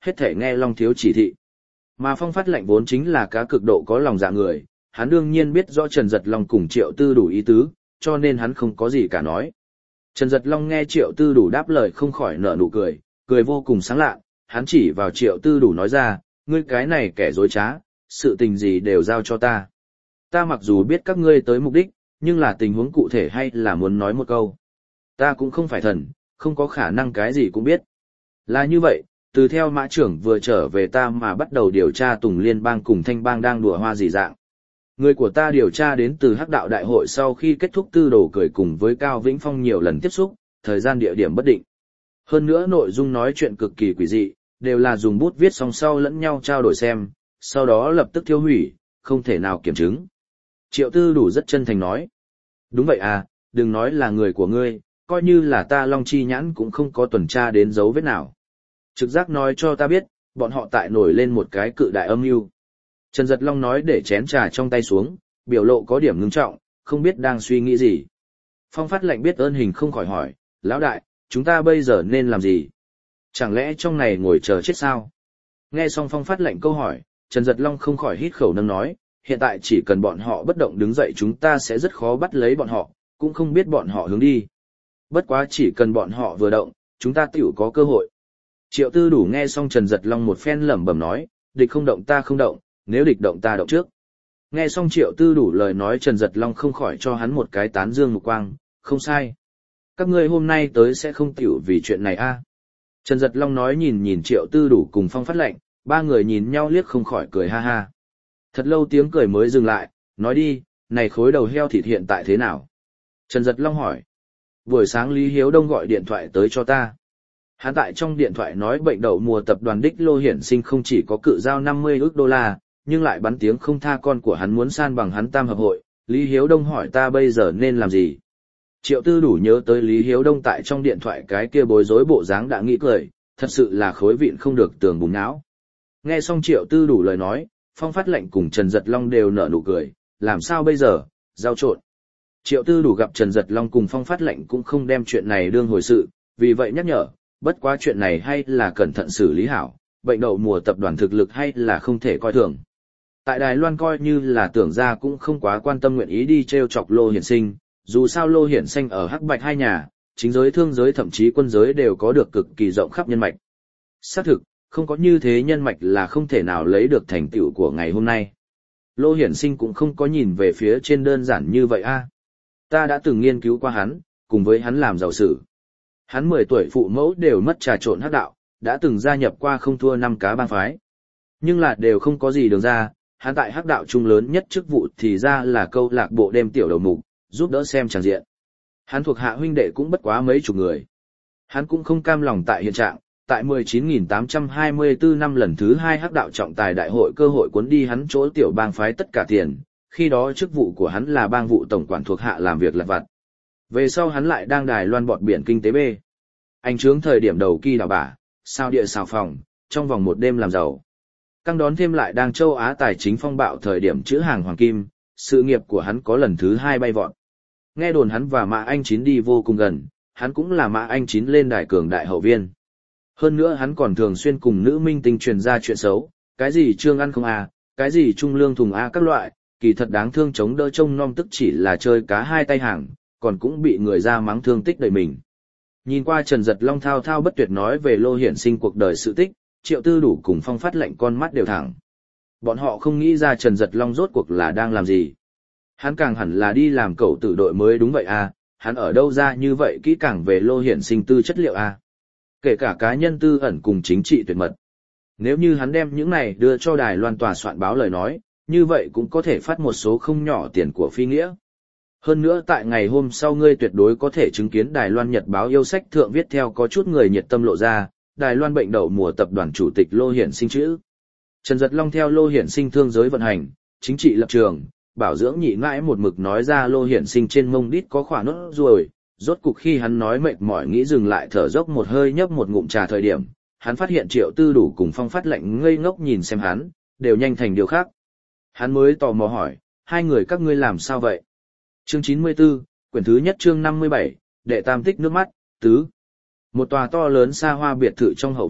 hết thể nghe Long Thiếu chỉ thị. Mà Phong Phát Lệnh vốn chính là cá cực độ có lòng dạ người, hắn đương nhiên biết rõ Trần Giật Long cùng Triệu Tư Đủ ý tứ, cho nên hắn không có gì cả nói. Trần Giật Long nghe Triệu Tư Đủ đáp lời không khỏi nở nụ cười, cười vô cùng sáng lạ, hắn chỉ vào Triệu Tư Đủ nói ra, ngươi cái này kẻ dối trá, sự tình gì đều giao cho ta. Ta mặc dù biết các ngươi tới mục đích, nhưng là tình huống cụ thể hay là muốn nói một câu. Ta cũng không phải thần, không có khả năng cái gì cũng biết. Là như vậy, từ theo mã trưởng vừa trở về ta mà bắt đầu điều tra Tùng Liên bang cùng Thanh bang đang đùa hoa gì dạng. Người của ta điều tra đến từ Hắc đạo đại hội sau khi kết thúc Tư Đồ cười cùng với Cao Vĩnh Phong nhiều lần tiếp xúc, thời gian địa điểm bất định. Hơn nữa nội dung nói chuyện cực kỳ quỷ dị, đều là dùng bút viết song sau lẫn nhau trao đổi xem, sau đó lập tức tiêu hủy, không thể nào kiểm chứng. Triệu Tư Đủ rất chân thành nói. Đúng vậy à, đừng nói là người của ngươi, coi như là ta Long Chi Nhãn cũng không có tuần tra đến dấu vết nào. Trực giác nói cho ta biết, bọn họ tại nổi lên một cái cự đại âm mưu. Trần Giật Long nói để chén trà trong tay xuống, biểu lộ có điểm ngưng trọng, không biết đang suy nghĩ gì. Phong Phát Lệnh biết ơn hình không khỏi hỏi, lão đại, chúng ta bây giờ nên làm gì? Chẳng lẽ trong này ngồi chờ chết sao? Nghe xong Phong Phát Lệnh câu hỏi, Trần Giật Long không khỏi hít khẩu nâng nói, hiện tại chỉ cần bọn họ bất động đứng dậy chúng ta sẽ rất khó bắt lấy bọn họ, cũng không biết bọn họ hướng đi. Bất quá chỉ cần bọn họ vừa động, chúng ta tiểu có cơ hội. Triệu Tư Đủ nghe xong Trần Giật Long một phen lẩm bẩm nói, địch không động ta không động, nếu địch động ta động trước. Nghe xong Triệu Tư Đủ lời nói Trần Giật Long không khỏi cho hắn một cái tán dương mục quang, không sai. Các ngươi hôm nay tới sẽ không tiểu vì chuyện này a? Trần Giật Long nói nhìn nhìn Triệu Tư Đủ cùng Phong Phát Lệnh, ba người nhìn nhau liếc không khỏi cười ha ha. Thật lâu tiếng cười mới dừng lại, nói đi, này khối đầu heo thịt hiện tại thế nào? Trần Giật Long hỏi. Buổi sáng Lý Hiếu Đông gọi điện thoại tới cho ta. Hắn tại trong điện thoại nói bệnh đậu mùa tập đoàn đích Lô Hiển Sinh không chỉ có cự giao năm mươi ức đô la, nhưng lại bắn tiếng không tha con của hắn muốn san bằng hắn tam hợp hội. Lý Hiếu Đông hỏi ta bây giờ nên làm gì? Triệu Tư Đủ nhớ tới Lý Hiếu Đông tại trong điện thoại cái kia bối rối bộ dáng đã nghĩ cười, thật sự là khối vịn không được tường bùng não. Nghe xong Triệu Tư Đủ lời nói, Phong Phát Lệnh cùng Trần Giật Long đều nở nụ cười, làm sao bây giờ, giao trộn. Triệu Tư Đủ gặp Trần Giật Long cùng Phong Phát Lệnh cũng không đem chuyện này đương hồi sự, vì vậy nhắc nhở, bất quá chuyện này hay là cẩn thận xử lý hảo, bệnh đậu mùa tập đoàn thực lực hay là không thể coi thường. Tại Đài Loan coi như là tưởng ra cũng không quá quan tâm nguyện ý đi treo chọc Lô Hiển Sinh, dù sao Lô Hiển Sinh ở Hắc Bạch hai nhà, chính giới thương giới thậm chí quân giới đều có được cực kỳ rộng khắp nhân mạch. Xác thực, không có như thế nhân mạch là không thể nào lấy được thành tựu của ngày hôm nay. Lô Hiển Sinh cũng không có nhìn về phía trên đơn giản như vậy a. Ta đã từng nghiên cứu qua hắn, cùng với hắn làm giàu sử. Hắn mười tuổi phụ mẫu đều mất trà trộn hắc đạo, đã từng gia nhập qua không thua năm cá bang phái. Nhưng là đều không có gì đường ra, hắn tại hắc đạo trung lớn nhất chức vụ thì ra là câu lạc bộ đêm tiểu đầu mục, giúp đỡ xem tràng diện. Hắn thuộc hạ huynh đệ cũng bất quá mấy chục người. Hắn cũng không cam lòng tại hiện trạng, tại mười chín nghìn tám trăm hai mươi tư năm lần thứ hai hắc đạo trọng tài đại hội cơ hội cuốn đi hắn chỗ tiểu bang phái tất cả tiền, khi đó chức vụ của hắn là bang vụ tổng quản thuộc hạ làm việc lặt vặt. Về sau hắn lại đang Đài Loan bọt biển kinh tế B. Anh trướng thời điểm đầu kỳ đảo bả, sao địa xào phòng, trong vòng một đêm làm giàu. Căng đón thêm lại đang châu Á tài chính phong bạo thời điểm chữ hàng hoàng kim, sự nghiệp của hắn có lần thứ hai bay vọt. Nghe đồn hắn và Mã Anh Chín đi vô cùng gần, hắn cũng là Mã Anh Chín lên đài cường đại hậu viên. Hơn nữa hắn còn thường xuyên cùng nữ minh tinh truyền ra chuyện xấu, cái gì trương ăn không à, cái gì trung lương thùng a các loại, kỳ thật đáng thương chống đỡ trông nom tức chỉ là chơi cá hai tay hàng, còn cũng bị người ra mắng thương tích đầy mình. Nhìn qua Trần Giật Long thao thao bất tuyệt nói về Lô Hiển Sinh cuộc đời sự tích, Triệu Tư Đủ cùng Phong Phát Lệnh con mắt đều thẳng. Bọn họ không nghĩ ra Trần Giật Long rốt cuộc là đang làm gì. Hắn càng hẳn là đi làm cậu tử đội mới đúng vậy à, hắn ở đâu ra như vậy kỹ càng về Lô Hiển Sinh tư chất liệu à. Kể cả cá nhân tư ẩn cùng chính trị tuyệt mật. Nếu như hắn đem những này đưa cho Đài Loan tòa soạn báo lời nói, như vậy cũng có thể phát một số không nhỏ tiền của phi nghĩa. Hơn nữa tại ngày hôm sau ngươi tuyệt đối có thể chứng kiến Đài Loan Nhật báo yêu sách thượng viết theo có chút người nhiệt tâm lộ ra, Đài Loan bệnh đậu mùa tập đoàn chủ tịch Lô Hiển Sinh chữ. Trần Giật Long theo Lô Hiển Sinh thương giới vận hành, chính trị lập trường, bảo dưỡng nhị mãi một mực nói ra Lô Hiển Sinh trên mông đít có khỏa nốt ruồi, rốt cục khi hắn nói mệt mỏi nghĩ dừng lại thở dốc một hơi nhấp một ngụm trà thời điểm, hắn phát hiện Triệu Tư Đủ cùng Phong Phát Lệnh ngây ngốc nhìn xem hắn, đều nhanh thành điều khác. Hắn mới tò mò hỏi, hai người các ngươi làm sao vậy? Chương chín mươi tư, quyển thứ nhất chương năm mươi bảy, đệ tam tích nước mắt, tứ. Một tòa to lớn xa hoa biệt thự trong hậu viện,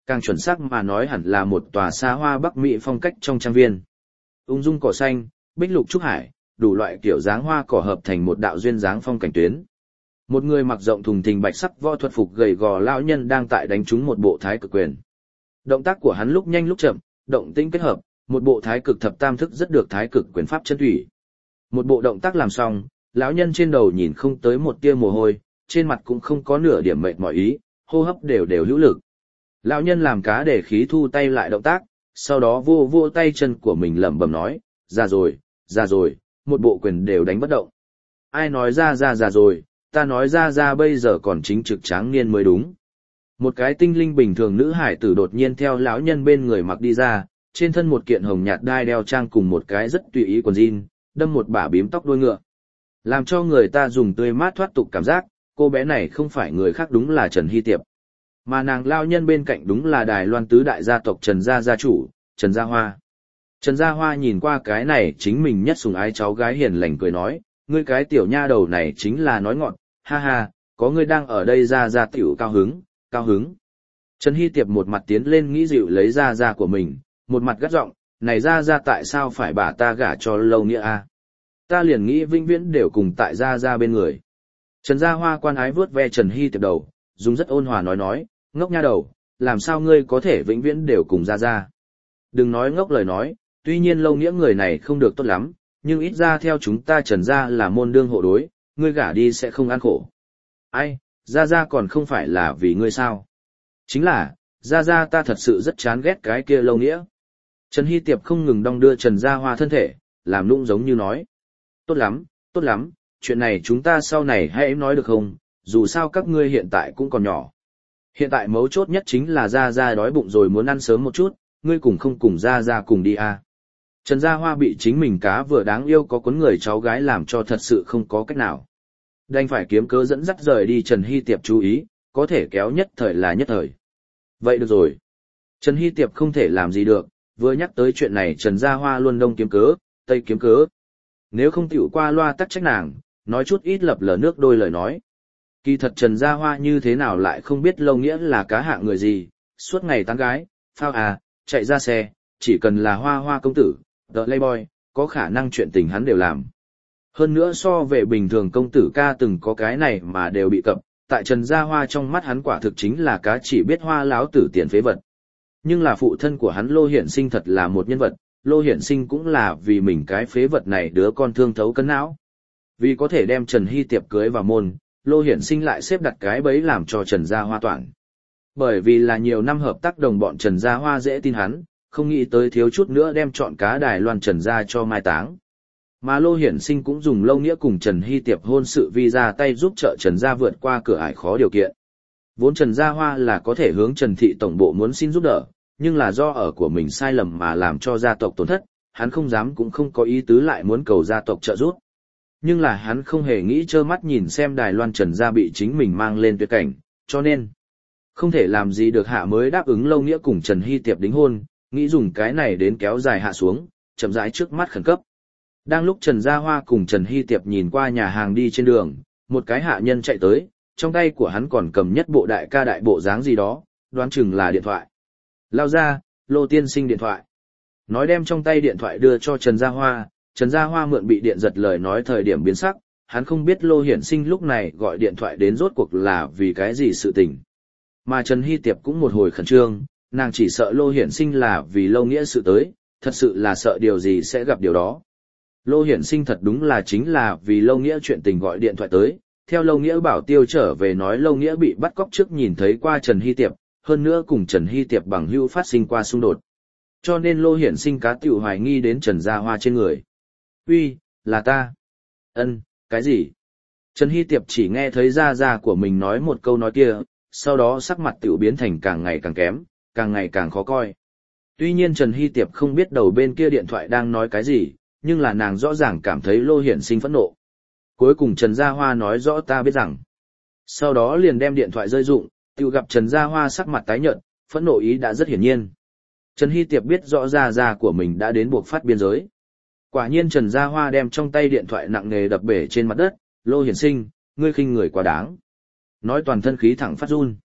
càng chuẩn xác mà nói hẳn là một tòa xa hoa Bắc Mỹ phong cách trong trang viên. Ung dung cỏ xanh, bích lục trúc hải, đủ loại kiểu dáng hoa cỏ hợp thành một đạo duyên dáng phong cảnh tuyến. Một người mặc rộng thùng thình bạch sắc võ thuật phục gầy gò lão nhân đang tại đánh trúng một bộ thái cực quyền. Động tác của hắn lúc nhanh lúc chậm, động tĩnh kết hợp, một bộ thái cực thập tam thức rất được thái cực quyền pháp chân thủy. Một bộ động tác làm xong, lão nhân trên đầu nhìn không tới một tia mồ hôi, trên mặt cũng không có nửa điểm mệt mỏi ý, hô hấp đều đều hữu lực. Lão nhân làm cá để khí thu tay lại động tác, sau đó vô vô tay chân của mình lẩm bẩm nói, ra rồi, ra rồi, một bộ quyền đều đánh bất động. Ai nói ra ra ra rồi, ta nói ra ra bây giờ còn chính trực tráng niên mới đúng. Một cái tinh linh bình thường nữ hải tử đột nhiên theo lão nhân bên người mặc đi ra, trên thân một kiện hồng nhạt đai đeo trang cùng một cái rất tùy ý quần jean, đâm một bả bím tóc đuôi ngựa. Làm cho người ta dùng tươi mát thoát tục cảm giác, cô bé này không phải người khác đúng là Trần Hy Tiệp. Mà nàng lao nhân bên cạnh đúng là Đài Loan tứ đại gia tộc Trần Gia gia chủ, Trần Gia Hoa. Trần Gia Hoa nhìn qua cái này chính mình nhất sủng ái cháu gái hiền lành cười nói, ngươi cái tiểu nha đầu này chính là nói ngọn, ha ha, có ngươi đang ở đây ra ra tiểu cao hứng, cao hứng. Trần Hy Tiệp một mặt tiến lên nghĩ dịu lấy ra ra của mình, một mặt gắt giọng, này ra ra tại sao phải bà ta gả cho Lâu Nghĩa a? Ta liền nghĩ vĩnh viễn đều cùng tại ra ra bên người. Trần Gia Hoa quan ái vướt ve Trần Hy Tiệp đầu, dùng rất ôn hòa nói nói, ngốc nha đầu, làm sao ngươi có thể vĩnh viễn đều cùng ra ra. Đừng nói ngốc lời nói, tuy nhiên Lâu Nghĩa người này không được tốt lắm, nhưng ít ra theo chúng ta Trần Gia là môn đương hộ đối, ngươi gả đi sẽ không ăn khổ. Ai, ra ra còn không phải là vì ngươi sao? Chính là, ra ra ta thật sự rất chán ghét cái kia Lâu Nghĩa. Trần Hy Tiệp không ngừng đong đưa Trần Gia Hoa thân thể, làm nũng giống như nói. Tốt lắm, tốt lắm, chuyện này chúng ta sau này hãy nói được không, dù sao các ngươi hiện tại cũng còn nhỏ. Hiện tại mấu chốt nhất chính là Gia Gia đói bụng rồi muốn ăn sớm một chút, ngươi cùng không cùng Gia Gia cùng đi à. Trần Gia Hoa bị chính mình cá vừa đáng yêu có cuốn người cháu gái làm cho thật sự không có cách nào. Đành phải kiếm cớ dẫn dắt rời đi Trần Hy Tiệp chú ý, có thể kéo nhất thời là nhất thời. Vậy được rồi. Trần Hy Tiệp không thể làm gì được, vừa nhắc tới chuyện này Trần Gia Hoa luôn đông kiếm cớ, tây kiếm cớ. Nếu không tiểu qua loa tắc trách nàng, nói chút ít lập lờ nước đôi lời nói. Kỳ thật Trần Gia Hoa như thế nào lại không biết Lâu Nghĩa là cá hạng người gì, suốt ngày tán gái, phao à, chạy ra xe, chỉ cần là Hoa Hoa công tử, The Playboy, có khả năng chuyện tình hắn đều làm. Hơn nữa so về bình thường công tử ca từng có cái này mà đều bị cập, tại Trần Gia Hoa trong mắt hắn quả thực chính là cá chỉ biết hoa láo tử tiền phế vật. Nhưng là phụ thân của hắn Lô Hiển Sinh thật là một nhân vật, Lô Hiển Sinh cũng là vì mình cái phế vật này đứa con thương thấu cân não. Vì có thể đem Trần Hy Tiệp cưới vào môn, Lô Hiển Sinh lại xếp đặt cái bẫy làm cho Trần Gia Hoa toản. Bởi vì là nhiều năm hợp tác đồng bọn Trần Gia Hoa dễ tin hắn, không nghĩ tới thiếu chút nữa đem chọn cá Đài Loan Trần Gia cho mai táng. Mà Lô Hiển Sinh cũng dùng Lâu Nghĩa cùng Trần Hy Tiệp hôn sự vi ra tay giúp trợ Trần Gia vượt qua cửa ải khó điều kiện. Vốn Trần Gia Hoa là có thể hướng Trần Thị Tổng Bộ muốn xin giúp đỡ, nhưng là do ở của mình sai lầm mà làm cho gia tộc tổn thất, hắn không dám cũng không có ý tứ lại muốn cầu gia tộc trợ giúp. Nhưng là hắn không hề nghĩ trơ mắt nhìn xem Đài Loan Trần Gia bị chính mình mang lên tuyệt cảnh, cho nên không thể làm gì được hạ mới đáp ứng Lâu Nghĩa cùng Trần Hy Tiệp đính hôn, nghĩ dùng cái này đến kéo dài hạ xuống, chậm rãi trước mắt khẩn cấp. Đang lúc Trần Gia Hoa cùng Trần Hy Tiệp nhìn qua nhà hàng đi trên đường, một cái hạ nhân chạy tới, trong tay của hắn còn cầm nhất bộ đại ca đại bộ dáng gì đó, đoán chừng là điện thoại. Lao ra, Lô tiên sinh điện thoại. Nói đem trong tay điện thoại đưa cho Trần Gia Hoa, Trần Gia Hoa mượn bị điện giật lời nói thời điểm biến sắc, hắn không biết Lô Hiển Sinh lúc này gọi điện thoại đến rốt cuộc là vì cái gì sự tình. Mà Trần Hy Tiệp cũng một hồi khẩn trương, nàng chỉ sợ Lô Hiển Sinh là vì Lâu Nghĩa sự tới, thật sự là sợ điều gì sẽ gặp điều đó. Lô Hiển Sinh thật đúng là chính là vì Lâu Nghĩa chuyện tình gọi điện thoại tới, theo Lâu Nghĩa bảo tiêu trở về nói Lâu Nghĩa bị bắt cóc trước nhìn thấy qua Trần Hy Tiệp, hơn nữa cùng Trần Hy Tiệp bằng hữu phát sinh qua xung đột. Cho nên Lô Hiển Sinh cá tiểu hoài nghi đến Trần Gia Hoa trên người. Uy, là ta. Ân, cái gì? Trần Hy Tiệp chỉ nghe thấy Gia Gia của mình nói một câu nói kia, sau đó sắc mặt tiểu biến thành càng ngày càng kém, càng ngày càng khó coi. Tuy nhiên Trần Hy Tiệp không biết đầu bên kia điện thoại đang nói cái gì, nhưng là nàng rõ ràng cảm thấy Lô Hiển Sinh phẫn nộ. Cuối cùng Trần Gia Hoa nói rõ ta biết rằng. Sau đó liền đem điện thoại rơi rụng, tiểu gặp Trần Gia Hoa sắc mặt tái nhợt, phẫn nộ ý đã rất hiển nhiên. Trần Hy Tiệp biết rõ Gia Gia của mình đã đến buộc phát biên giới. Quả nhiên Trần Gia Hoa đem trong tay điện thoại nặng nề đập bể trên mặt đất, Lô Hiển Sinh, ngươi khinh người quá đáng. Nói toàn thân khí thẳng phát run.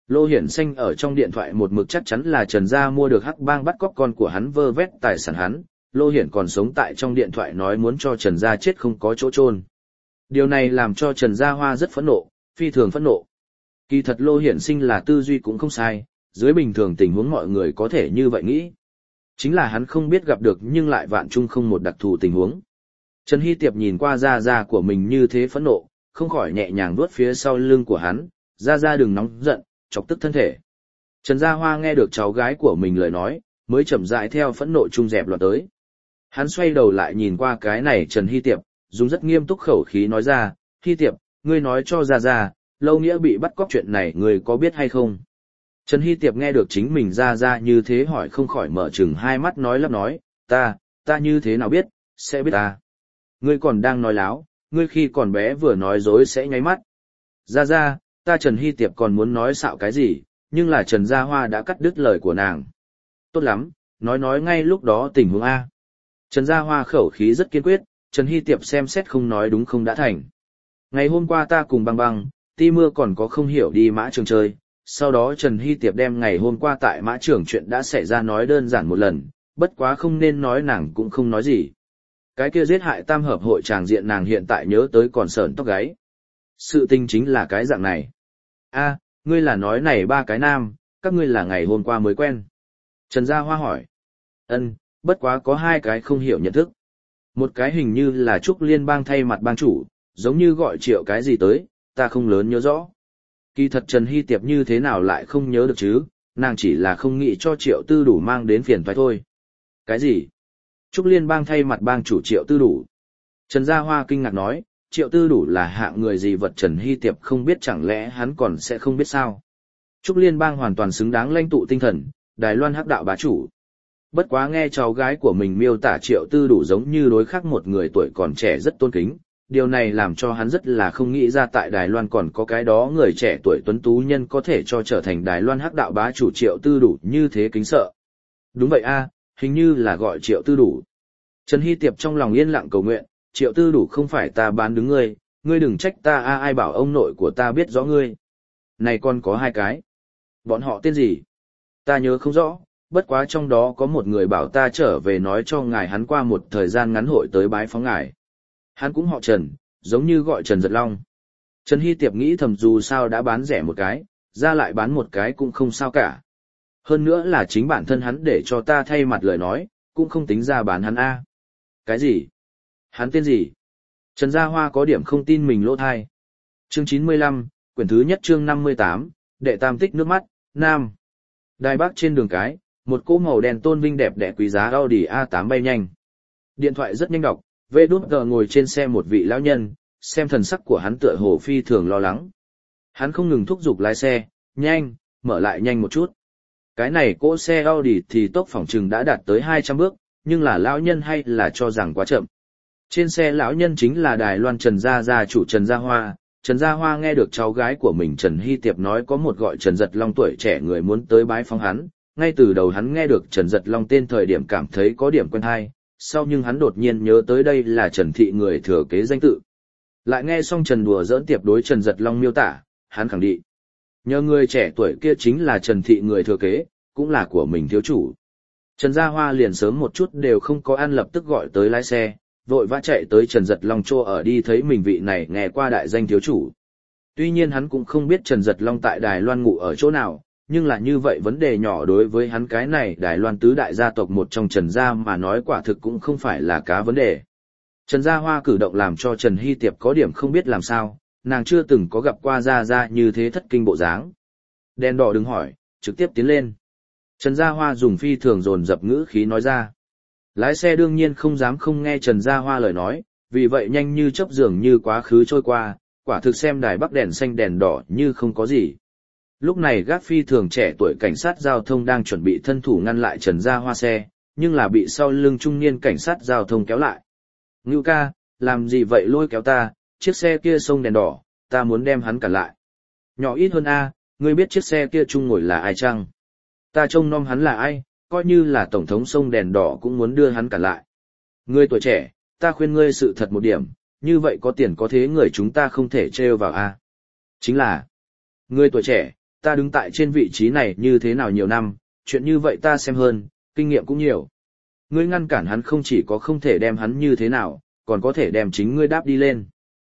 Lô Hiển Xanh ở trong điện thoại một mực chắc chắn là Trần Gia mua được hắc bang bắt cóc con của hắn vơ vét tài sản hắn, Lô Hiển còn sống tại trong điện thoại nói muốn cho Trần Gia chết không có chỗ chôn. Điều này làm cho Trần Gia Hoa rất phẫn nộ, phi thường phẫn nộ. Kỳ thật Lô Hiển Sinh là tư duy cũng không sai, dưới bình thường tình huống mọi người có thể như vậy nghĩ. Chính là hắn không biết gặp được nhưng lại vạn chung không một đặc thù tình huống. Trần Hy Tiệp nhìn qua Gia Gia của mình như thế phẫn nộ, không khỏi nhẹ nhàng vuốt phía sau lưng của hắn, Gia Gia đừng nóng giận, chọc tức thân thể. Trần Gia Hoa nghe được cháu gái của mình lời nói, mới chậm rãi theo phẫn nộ trung dẹp loạt tới. Hắn xoay đầu lại nhìn qua cái này Trần Hy Tiệp, dùng rất nghiêm túc khẩu khí nói ra, Hy Tiệp, ngươi nói cho Gia Gia, Lâu Nghĩa bị bắt cóc chuyện này ngươi có biết hay không? Trần Hy Tiệp nghe được chính mình Gia Gia như thế hỏi không khỏi mở trừng hai mắt nói lắp nói, ta, ta như thế nào biết, sẽ biết ta. Ngươi còn đang nói láo, ngươi khi còn bé vừa nói dối sẽ nháy mắt. Gia Gia, ta Trần Hy Tiệp còn muốn nói xạo cái gì, nhưng là Trần Gia Hoa đã cắt đứt lời của nàng. Tốt lắm, nói nói ngay lúc đó tình huống A. Trần Gia Hoa khẩu khí rất kiên quyết, Trần Hy Tiệp xem xét không nói đúng không đã thành. Ngày hôm qua ta cùng băng băng, ti mưa còn có không hiểu đi mã trường chơi, sau đó Trần Hy Tiệp đem ngày hôm qua tại mã trường chuyện đã xảy ra nói đơn giản một lần, bất quá không nên nói nàng cũng không nói gì. Cái kia giết hại tam hợp hội tràng diện nàng hiện tại nhớ tới còn sởn tóc gáy. Sự tình chính là cái dạng này. A, ngươi là nói này ba cái nam, các ngươi là ngày hôm qua mới quen. Trần Gia Hoa hỏi. Ân, bất quá có hai cái không hiểu nhận thức. Một cái hình như là Trúc Liên bang thay mặt bang chủ, giống như gọi Triệu cái gì tới, ta không lớn nhớ rõ. Kỳ thật Trần Hy Tiệp như thế nào lại không nhớ được chứ, nàng chỉ là không nghĩ cho Triệu Tư Đủ mang đến phiền toái thôi. Cái gì? Trúc Liên bang thay mặt bang chủ Triệu Tư Đủ. Trần Gia Hoa kinh ngạc nói, Triệu Tư Đủ là hạng người gì vật Trần Hy Tiệp không biết chẳng lẽ hắn còn sẽ không biết sao. Trúc Liên bang hoàn toàn xứng đáng lãnh tụ tinh thần, Đài Loan hắc đạo bá chủ. Bất quá nghe cháu gái của mình miêu tả Triệu Tư Đủ giống như đối khác một người tuổi còn trẻ rất tôn kính, điều này làm cho hắn rất là không nghĩ ra tại Đài Loan còn có cái đó người trẻ tuổi tuấn tú nhân có thể cho trở thành Đài Loan hắc đạo bá chủ Triệu Tư Đủ như thế kính sợ. Đúng vậy a, hình như là gọi Triệu Tư Đủ. Trần Hy Tiệp trong lòng yên lặng cầu nguyện, Triệu Tư Đủ không phải ta bán đứng ngươi, ngươi đừng trách ta a, ai bảo ông nội của ta biết rõ ngươi. Này còn có hai cái. Bọn họ tên gì? Ta nhớ không rõ, bất quá trong đó có một người bảo ta trở về nói cho ngài hắn qua một thời gian ngắn hội tới bái phóng ngài. Hắn cũng họ Trần, giống như gọi Trần Giật Long. Trần Hy Tiệp nghĩ thầm dù sao đã bán rẻ một cái, ra lại bán một cái cũng không sao cả. Hơn nữa là chính bản thân hắn để cho ta thay mặt lời nói, cũng không tính ra bán hắn a. Cái gì? Hắn tên gì? Trần Gia Hoa có điểm không tin mình lỗ thai. Chương chín mươi lăm, quyển thứ nhất chương năm mươi tám, đệ tam tích nước mắt, Nam. Đài Bắc trên đường cái, một cỗ màu đen tôn vinh đẹp đẽ quý giá Audi a tám bay nhanh. Điện thoại rất nhanh đọc, vê đút gờ ngồi trên xe một vị lão nhân, xem thần sắc của hắn tựa hồ phi thường lo lắng. Hắn không ngừng thúc giục lái xe, nhanh, mở lại nhanh một chút. Cái này cỗ xe Audi thì tốc phỏng chừng đã đạt tới hai trăm bước, nhưng là lão nhân hay là cho rằng quá chậm. Trên xe lão nhân chính là Đài Loan Trần Gia Gia chủ Trần Gia Hoa. Trần Gia Hoa nghe được cháu gái của mình Trần Hy Tiệp nói có một gọi Trần Giật Long tuổi trẻ người muốn tới bái phóng hắn, ngay từ đầu hắn nghe được Trần Giật Long tên thời điểm cảm thấy có điểm quen hay, sau nhưng hắn đột nhiên nhớ tới đây là Trần Thị người thừa kế danh tự. Lại nghe xong Trần đùa giỡn Tiệp đối Trần Giật Long miêu tả, hắn khẳng định. Nhờ người trẻ tuổi kia chính là Trần Thị người thừa kế, cũng là của mình thiếu chủ. Trần Gia Hoa liền sớm một chút đều không có ăn lập tức gọi tới lái xe, vội vã chạy tới Trần Giật Long chỗ ở đi thấy mình vị này nghe qua đại danh thiếu chủ. Tuy nhiên hắn cũng không biết Trần Giật Long tại Đài Loan ngủ ở chỗ nào, nhưng là như vậy vấn đề nhỏ đối với hắn cái này Đài Loan tứ đại gia tộc một trong Trần Gia mà nói quả thực cũng không phải là cá vấn đề. Trần Gia Hoa cử động làm cho Trần Hy Tiệp có điểm không biết làm sao, nàng chưa từng có gặp qua Gia Gia như thế thất kinh bộ dáng. Đèn đỏ đừng hỏi, trực tiếp tiến lên. Trần Gia Hoa dùng phi thường dồn dập ngữ khí nói ra. Lái xe đương nhiên không dám không nghe Trần Gia Hoa lời nói, vì vậy nhanh như chớp dường như quá khứ trôi qua, quả thực xem Đài Bắc đèn xanh đèn đỏ như không có gì. Lúc này gác phi thường trẻ tuổi cảnh sát giao thông đang chuẩn bị thân thủ ngăn lại Trần Gia Hoa xe, nhưng là bị sau lưng trung niên cảnh sát giao thông kéo lại. Ngưu ca, làm gì vậy lôi kéo ta, chiếc xe kia xông đèn đỏ, ta muốn đem hắn cản lại. Nhỏ ít hơn a, ngươi biết chiếc xe kia chung ngồi là ai chăng? Ta trông nom hắn là ai, coi như là tổng thống sông đèn đỏ cũng muốn đưa hắn cản lại. Ngươi tuổi trẻ, ta khuyên ngươi sự thật một điểm, như vậy có tiền có thế người chúng ta không thể trêu vào a. Chính là, ngươi tuổi trẻ, ta đứng tại trên vị trí này như thế nào nhiều năm, chuyện như vậy ta xem hơn, kinh nghiệm cũng nhiều. Ngươi ngăn cản hắn không chỉ có không thể đem hắn như thế nào, còn có thể đem chính ngươi đáp đi lên.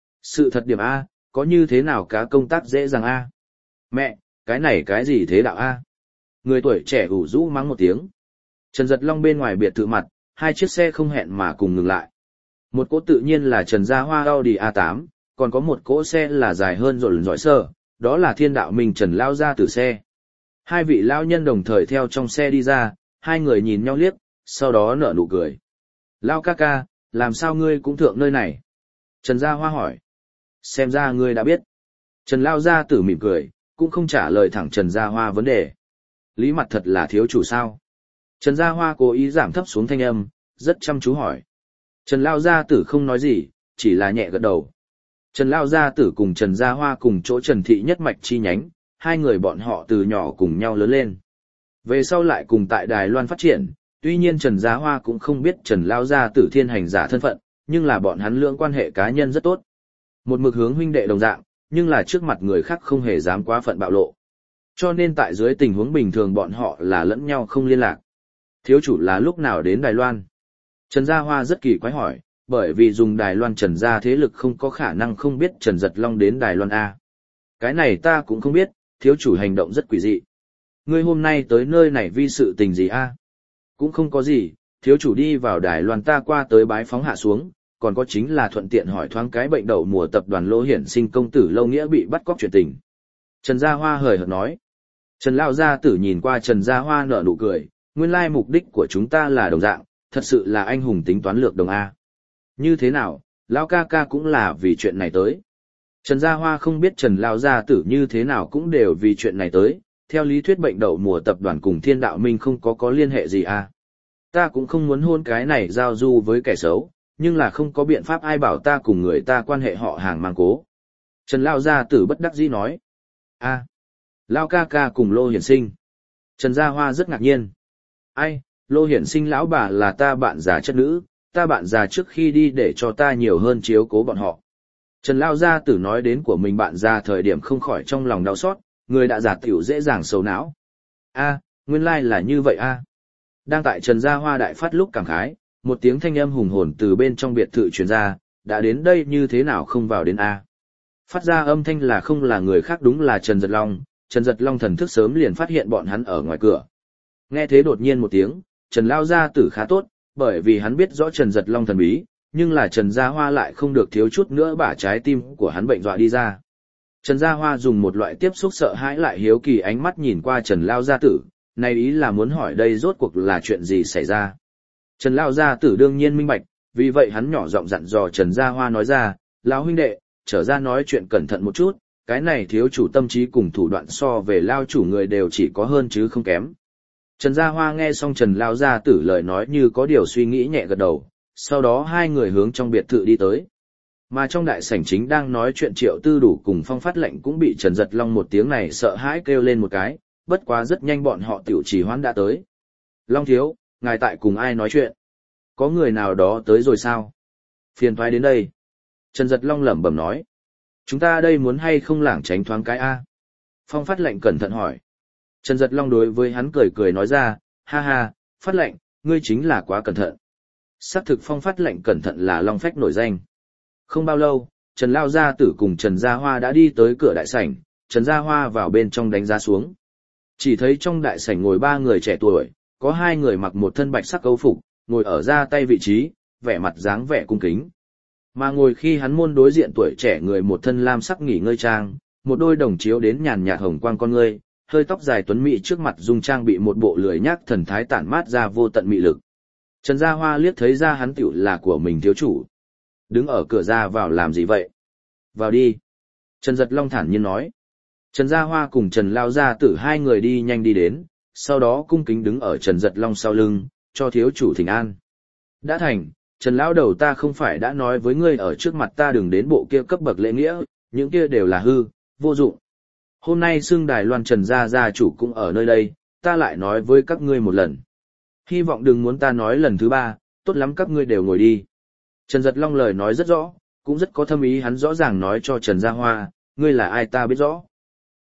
Sự thật điểm A, có như thế nào cá công tác dễ dàng A. Mẹ, cái này cái gì thế đạo A. Người tuổi trẻ ủ rũ mắng một tiếng. Trần Giật Long bên ngoài biệt thự mặt, hai chiếc xe không hẹn mà cùng ngừng lại. Một cỗ tự nhiên là Trần Gia Hoa Audi a tám, còn có một cỗ xe là dài hơn rồi giỏi sơ, đó là Thiên Đạo Minh Trần lao ra từ xe. Hai vị lão nhân đồng thời theo trong xe đi ra, hai người nhìn nhau liếc, sau đó nở nụ cười. Lao ca ca, làm sao ngươi cũng thượng nơi này? Trần Gia Hoa hỏi. Xem ra ngươi đã biết. Trần lao gia tử mỉm cười, cũng không trả lời thẳng Trần Gia Hoa vấn đề. Lý mặt thật là thiếu chủ sao? Trần Gia Hoa cố ý giảm thấp xuống thanh âm, rất chăm chú hỏi. Trần lao gia tử không nói gì, chỉ là nhẹ gật đầu. Trần lao gia tử cùng Trần Gia Hoa cùng chỗ Trần Thị nhất mạch chi nhánh, hai người bọn họ từ nhỏ cùng nhau lớn lên. Về sau lại cùng tại Đài Loan phát triển, tuy nhiên Trần Gia Hoa cũng không biết Trần lao gia tử thiên hành giả thân phận, nhưng là bọn hắn lưỡng quan hệ cá nhân rất tốt. Một mực hướng huynh đệ đồng dạng, nhưng là trước mặt người khác không hề dám quá phận bạo lộ. Cho nên tại dưới tình huống bình thường bọn họ là lẫn nhau không liên lạc. Thiếu chủ là lúc nào đến Đài Loan? Trần Gia Hoa rất kỳ quái hỏi, bởi vì dùng Đài Loan Trần Gia thế lực không có khả năng không biết Trần Giật Long đến Đài Loan A. Cái này ta cũng không biết, thiếu chủ hành động rất quỷ dị. Ngươi hôm nay tới nơi này vì sự tình gì A? Cũng không có gì, thiếu chủ đi vào Đài Loan ta qua tới bái phóng hạ xuống, còn có chính là thuận tiện hỏi thoáng cái bệnh đậu mùa tập đoàn Lô Hiển Sinh công tử Lâu Nghĩa bị bắt cóc chuyện tình. Trần Gia Hoa hời hợt nói. Trần Lão Gia tử nhìn qua Trần Gia Hoa nở nụ cười, nguyên lai mục đích của chúng ta là đồng dạng, thật sự là anh hùng tính toán lược đồng A. Như thế nào, Lão ca ca cũng là vì chuyện này tới. Trần Gia Hoa không biết Trần Lão Gia tử như thế nào cũng đều vì chuyện này tới, theo lý thuyết bệnh đậu mùa tập đoàn cùng Thiên Đạo Minh không có có liên hệ gì A. Ta cũng không muốn hôn cái này giao du với kẻ xấu, nhưng là không có biện pháp ai bảo ta cùng người ta quan hệ họ hàng mang cố. Trần Lão Gia tử bất đắc dĩ nói. A. Lão ca ca cùng Lô Hiển Sinh. Trần Gia Hoa rất ngạc nhiên. Ai, Lô Hiển Sinh lão bà là ta bạn già chất nữ, ta bạn già trước khi đi để cho ta nhiều hơn chiếu cố bọn họ. Trần Lão Gia tử nói đến của mình bạn già thời điểm không khỏi trong lòng đau xót, người đã già tiểu dễ dàng sầu não. A, nguyên lai là như vậy a. Đang tại Trần Gia Hoa đại phát lúc cảm khái, một tiếng thanh âm hùng hồn từ bên trong biệt thự truyền ra, đã đến đây như thế nào không vào đến a. Phát ra âm thanh là không là người khác đúng là Trần Giật Long, Trần Giật Long thần thức sớm liền phát hiện bọn hắn ở ngoài cửa. Nghe thế đột nhiên một tiếng, Trần Lao Gia tử khá tốt, bởi vì hắn biết rõ Trần Giật Long thần bí, nhưng là Trần Gia Hoa lại không được thiếu chút nữa bả trái tim của hắn bệnh dọa đi ra. Trần Gia Hoa dùng một loại tiếp xúc sợ hãi lại hiếu kỳ ánh mắt nhìn qua Trần Lao Gia tử, này ý là muốn hỏi đây rốt cuộc là chuyện gì xảy ra. Trần Lao Gia tử đương nhiên minh bạch, vì vậy hắn nhỏ giọng dặn dò Trần Gia Hoa nói ra, Lão huynh đệ, trở ra nói chuyện cẩn thận một chút, cái này thiếu chủ tâm trí cùng thủ đoạn so về Lao chủ người đều chỉ có hơn chứ không kém. Trần Gia Hoa nghe xong Trần Lao Gia tử lời nói như có điều suy nghĩ nhẹ gật đầu, sau đó hai người hướng trong biệt thự đi tới. Mà trong đại sảnh chính đang nói chuyện Triệu Tư Đủ cùng Phong Phát Lệnh cũng bị Trần Giật Long một tiếng này sợ hãi kêu lên một cái, bất quá rất nhanh bọn họ tiểu trì hoãn đã tới. Long thiếu, ngài tại cùng ai nói chuyện? Có người nào đó tới rồi sao? Phiền thoái đến đây. Trần Giật Long lẩm bẩm nói. Chúng ta đây muốn hay không lảng tránh thoáng cái A? Phong Phát Lệnh cẩn thận hỏi. Trần Giật Long đối với hắn cười cười nói ra, ha ha, Phát Lệnh, ngươi chính là quá cẩn thận. Xác thực Phong Phát Lệnh cẩn thận là Long Phách nổi danh. Không bao lâu, Trần Lao Gia tử cùng Trần Gia Hoa đã đi tới cửa đại sảnh, Trần Gia Hoa vào bên trong đánh giá xuống. Chỉ thấy trong đại sảnh ngồi ba người trẻ tuổi, có hai người mặc một thân bạch sắc câu phục, ngồi ở ra tay vị trí, vẻ mặt dáng vẻ cung kính. Mà ngồi khi hắn môn đối diện tuổi trẻ người một thân lam sắc nghỉ ngơi trang, một đôi đồng chiếu đến nhàn nhạt hồng quang con ngươi, hơi tóc dài tuấn mỹ trước mặt dung trang bị một bộ lười nhác thần thái tản mát ra vô tận mị lực. Trần Gia Hoa liếc thấy ra hắn tiểu là của mình thiếu chủ. Đứng ở cửa ra vào làm gì vậy? Vào đi. Trần Giật Long thản nhiên nói. Trần Gia Hoa cùng Trần Lao Gia tử hai người đi nhanh đi đến, sau đó cung kính đứng ở Trần Giật Long sau lưng, cho thiếu chủ thỉnh an. Đã thành, Trần Lão đầu ta không phải đã nói với ngươi ở trước mặt ta đừng đến bộ kia cấp bậc lễ nghĩa, những kia đều là hư, vô dụng. Hôm nay xưng Đài Loan Trần Gia Gia chủ cũng ở nơi đây, ta lại nói với các ngươi một lần. Hy vọng đừng muốn ta nói lần thứ ba, tốt lắm các ngươi đều ngồi đi. Trần Giật Long lời nói rất rõ, cũng rất có thâm ý hắn rõ ràng nói cho Trần Gia Hoa, ngươi là ai ta biết rõ.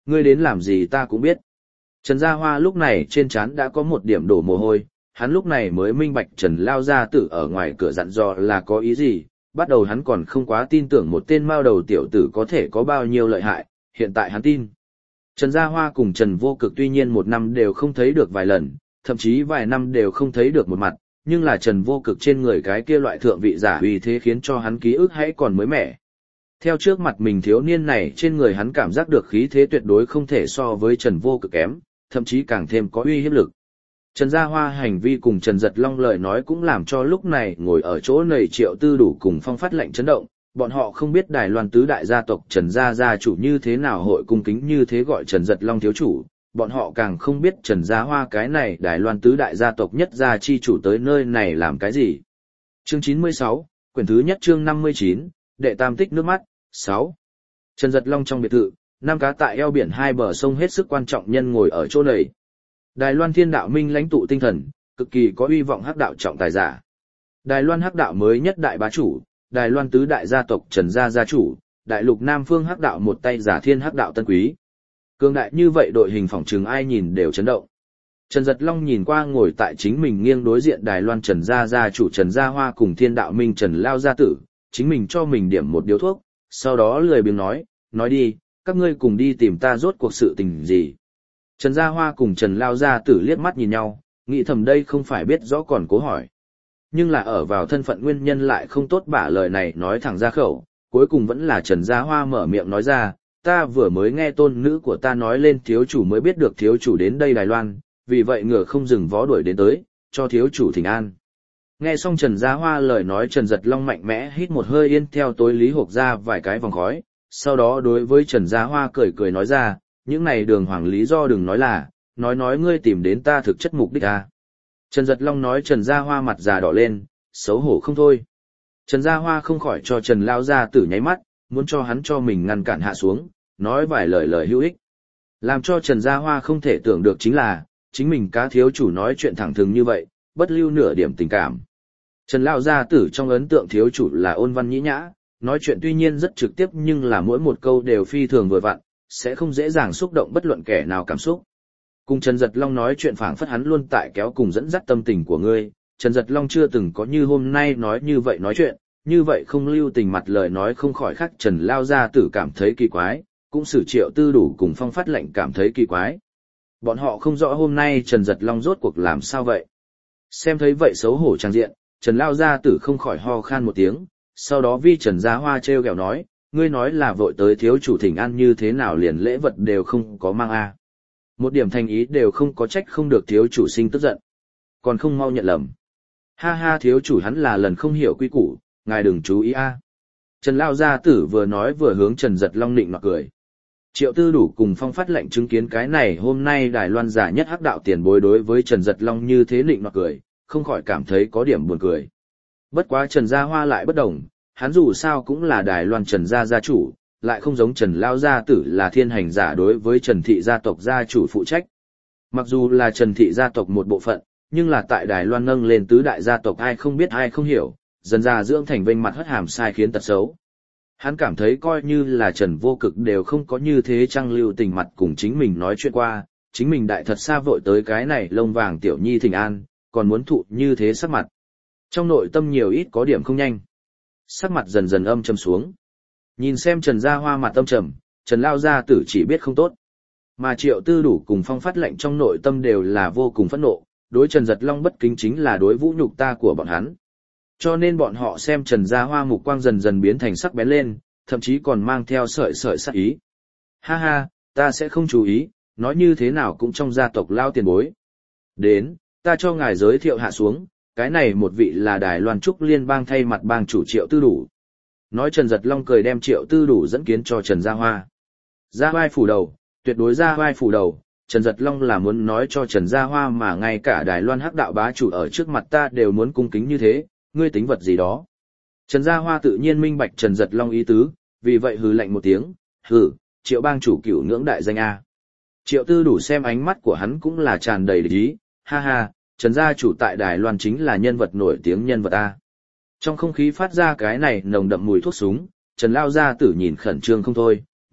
ngươi đến làm gì ta cũng biết. Trần Gia Hoa lúc này trên trán đã có một điểm đổ mồ hôi, hắn lúc này mới minh bạch Trần Lao Gia Tử ở ngoài cửa dặn dò là có ý gì, bắt đầu hắn còn không quá tin tưởng một tên mao đầu tiểu tử có thể có bao nhiêu lợi hại, hiện tại hắn tin. Trần Gia Hoa cùng Trần Vô Cực tuy nhiên một năm đều không thấy được vài lần, thậm chí vài năm đều không thấy được một mặt, nhưng là Trần Vô Cực trên người cái kia loại thượng vị giả uy thế khiến cho hắn ký ức hãy còn mới mẻ. Theo trước mặt mình thiếu niên này trên người hắn cảm giác được khí thế tuyệt đối không thể so với Trần Vô Cực kém, thậm chí càng thêm có uy hiếp lực. Trần Gia Hoa hành vi cùng Trần Giật Long lời nói cũng làm cho lúc này ngồi ở chỗ này Triệu Tư Đủ cùng Phong Phát lệnh chấn động, bọn họ không biết Đài Loan tứ đại gia tộc Trần Gia gia chủ như thế nào hội cung kính như thế gọi Trần Giật Long thiếu chủ, bọn họ càng không biết Trần Gia Hoa cái này Đài Loan tứ đại gia tộc nhất gia chi chủ tới nơi này làm cái gì. Chương chín mươi sáu, quyển thứ nhất chương năm mươi chín, đệ tam tích nước mắt, sáu. Trần Giật Long trong biệt thự, năm cá tại eo biển hai bờ sông hết sức quan trọng nhân ngồi ở chỗ này. Đài Loan Thiên Đạo Minh lãnh tụ tinh thần, cực kỳ có uy vọng hắc đạo trọng tài giả. Đài Loan hắc đạo mới nhất đại bá chủ, Đài Loan tứ đại gia tộc Trần gia gia chủ, đại lục Nam Phương hắc đạo một tay giả thiên hắc đạo tân quý. Cường đại như vậy đội hình phỏng trừng ai nhìn đều chấn động. Trần Giật Long nhìn qua ngồi tại chính mình nghiêng đối diện Đài Loan Trần gia gia chủ Trần Gia Hoa cùng Thiên Đạo Minh Trần Lao gia tử, chính mình cho mình điểm một điếu thuốc, sau đó lười biếng nói, nói đi, các ngươi cùng đi tìm ta rốt cuộc sự tình gì. Trần Gia Hoa cùng Trần Lao gia tử liếc mắt nhìn nhau, nghĩ thầm đây không phải biết rõ còn cố hỏi. Nhưng là ở vào thân phận nguyên nhân lại không tốt bả lời này nói thẳng ra khẩu, cuối cùng vẫn là Trần Gia Hoa mở miệng nói ra, ta vừa mới nghe tôn nữ của ta nói lên thiếu chủ mới biết được thiếu chủ đến đây Đài Loan, vì vậy ngựa không dừng vó đuổi đến tới, cho thiếu chủ thỉnh an. Nghe xong Trần Gia Hoa lời nói Trần Giật Long mạnh mẽ hít một hơi yên theo tối lý hộp ra vài cái vòng khói, sau đó đối với Trần Gia Hoa cười cười nói ra, những này đường hoàng lý do đừng nói là, nói nói ngươi tìm đến ta thực chất mục đích à. Trần Giật Long nói Trần Gia Hoa mặt già đỏ lên, xấu hổ không thôi. Trần Gia Hoa không khỏi cho Trần Lao gia tử nháy mắt, muốn cho hắn cho mình ngăn cản hạ xuống, nói vài lời lời hữu ích. Làm cho Trần Gia Hoa không thể tưởng được chính là, chính mình cá thiếu chủ nói chuyện thẳng thừng như vậy, bất lưu nửa điểm tình cảm. Trần Lao gia tử trong ấn tượng thiếu chủ là ôn văn nhĩ nhã, nói chuyện tuy nhiên rất trực tiếp nhưng là mỗi một câu đều phi thường vừa vặn, sẽ không dễ dàng xúc động bất luận kẻ nào cảm xúc. Cùng Trần Giật Long nói chuyện phảng phất hắn luôn tại kéo cùng dẫn dắt tâm tình của ngươi, Trần Giật Long chưa từng có như hôm nay nói như vậy nói chuyện, như vậy không lưu tình mặt lời nói không khỏi khác Trần Lao gia tử cảm thấy kỳ quái, cũng sử Triệu Tư Đủ cùng Phong Phát lệnh cảm thấy kỳ quái. Bọn họ không rõ hôm nay Trần Giật Long rốt cuộc làm sao vậy. Xem thấy vậy xấu hổ trang diện, Trần Lao gia tử không khỏi ho khan một tiếng, sau đó vi Trần Gia Hoa treo gẹo nói, ngươi nói là vội tới thiếu chủ thỉnh an như thế nào liền lễ vật đều không có mang a. Một điểm thành ý đều không có trách không được thiếu chủ sinh tức giận. Còn không mau nhận lầm. Ha ha thiếu chủ hắn là lần không hiểu quy củ, ngài đừng chú ý a. Trần Lao gia tử vừa nói vừa hướng Trần Giật Long nịnh nọt cười. Triệu Tư Đủ cùng Phong Phát lệnh chứng kiến cái này hôm nay Đài Loan giả nhất hắc đạo tiền bối đối với Trần Giật Long như thế nịnh nọt cười, không khỏi cảm thấy có điểm buồn cười. Bất quá Trần Gia Hoa lại bất đồng, hắn dù sao cũng là Đài Loan Trần gia gia chủ, lại không giống Trần Lao gia tử là thiên hành giả đối với Trần thị gia tộc gia chủ phụ trách. Mặc dù là Trần thị gia tộc một bộ phận, nhưng là tại Đài Loan nâng lên tứ đại gia tộc ai không biết ai không hiểu, dần ra dưỡng thành vênh mặt hất hàm sai khiến tật xấu. Hắn cảm thấy coi như là Trần Vô Cực đều không có như thế trăng lưu tình mặt cùng chính mình nói chuyện qua, chính mình đại thật xa vội tới cái này lông vàng tiểu nhi thỉnh an, còn muốn thụ như thế sắc mặt. Trong nội tâm nhiều ít có điểm không nhanh. Sắc mặt dần dần âm trầm xuống. Nhìn xem Trần Gia Hoa mặt âm trầm, Trần Lao gia tử chỉ biết không tốt. Mà Triệu Tư Đủ cùng Phong Phát lệnh trong nội tâm đều là vô cùng phẫn nộ, đối Trần Giật Long bất kính chính là đối vũ nhục ta của bọn hắn. Cho nên bọn họ xem Trần Gia Hoa mục quang dần dần biến thành sắc bén lên, thậm chí còn mang theo sợi sợi sát ý. Ha ha, ta sẽ không chú ý, nói như thế nào cũng trong gia tộc Lao tiền bối. Đến, ta cho ngài giới thiệu hạ xuống, cái này một vị là Đài Loan Trúc Liên bang thay mặt bang chủ Triệu Tư Đủ. Nói Trần Giật Long cười đem Triệu Tư Đủ dẫn kiến cho Trần Gia Hoa. Gia vai phủ đầu, tuyệt đối gia vai phủ đầu, Trần Giật Long là muốn nói cho Trần Gia Hoa mà ngay cả Đài Loan hắc đạo bá chủ ở trước mặt ta đều muốn cung kính như thế, ngươi tính vật gì đó. Trần Gia Hoa tự nhiên minh bạch Trần Giật Long ý tứ, vì vậy hừ lạnh một tiếng, hừ, Triệu bang chủ cửu ngưỡng đại danh A. Triệu Tư Đủ xem ánh mắt của hắn cũng là tràn đầy địch ý, ha ha, Trần gia chủ tại Đài Loan chính là nhân vật nổi tiếng nhân vật A. Trong không khí phát ra cái này nồng đậm mùi thuốc súng, Trần Lao gia tử nhìn khẩn trương không thôi,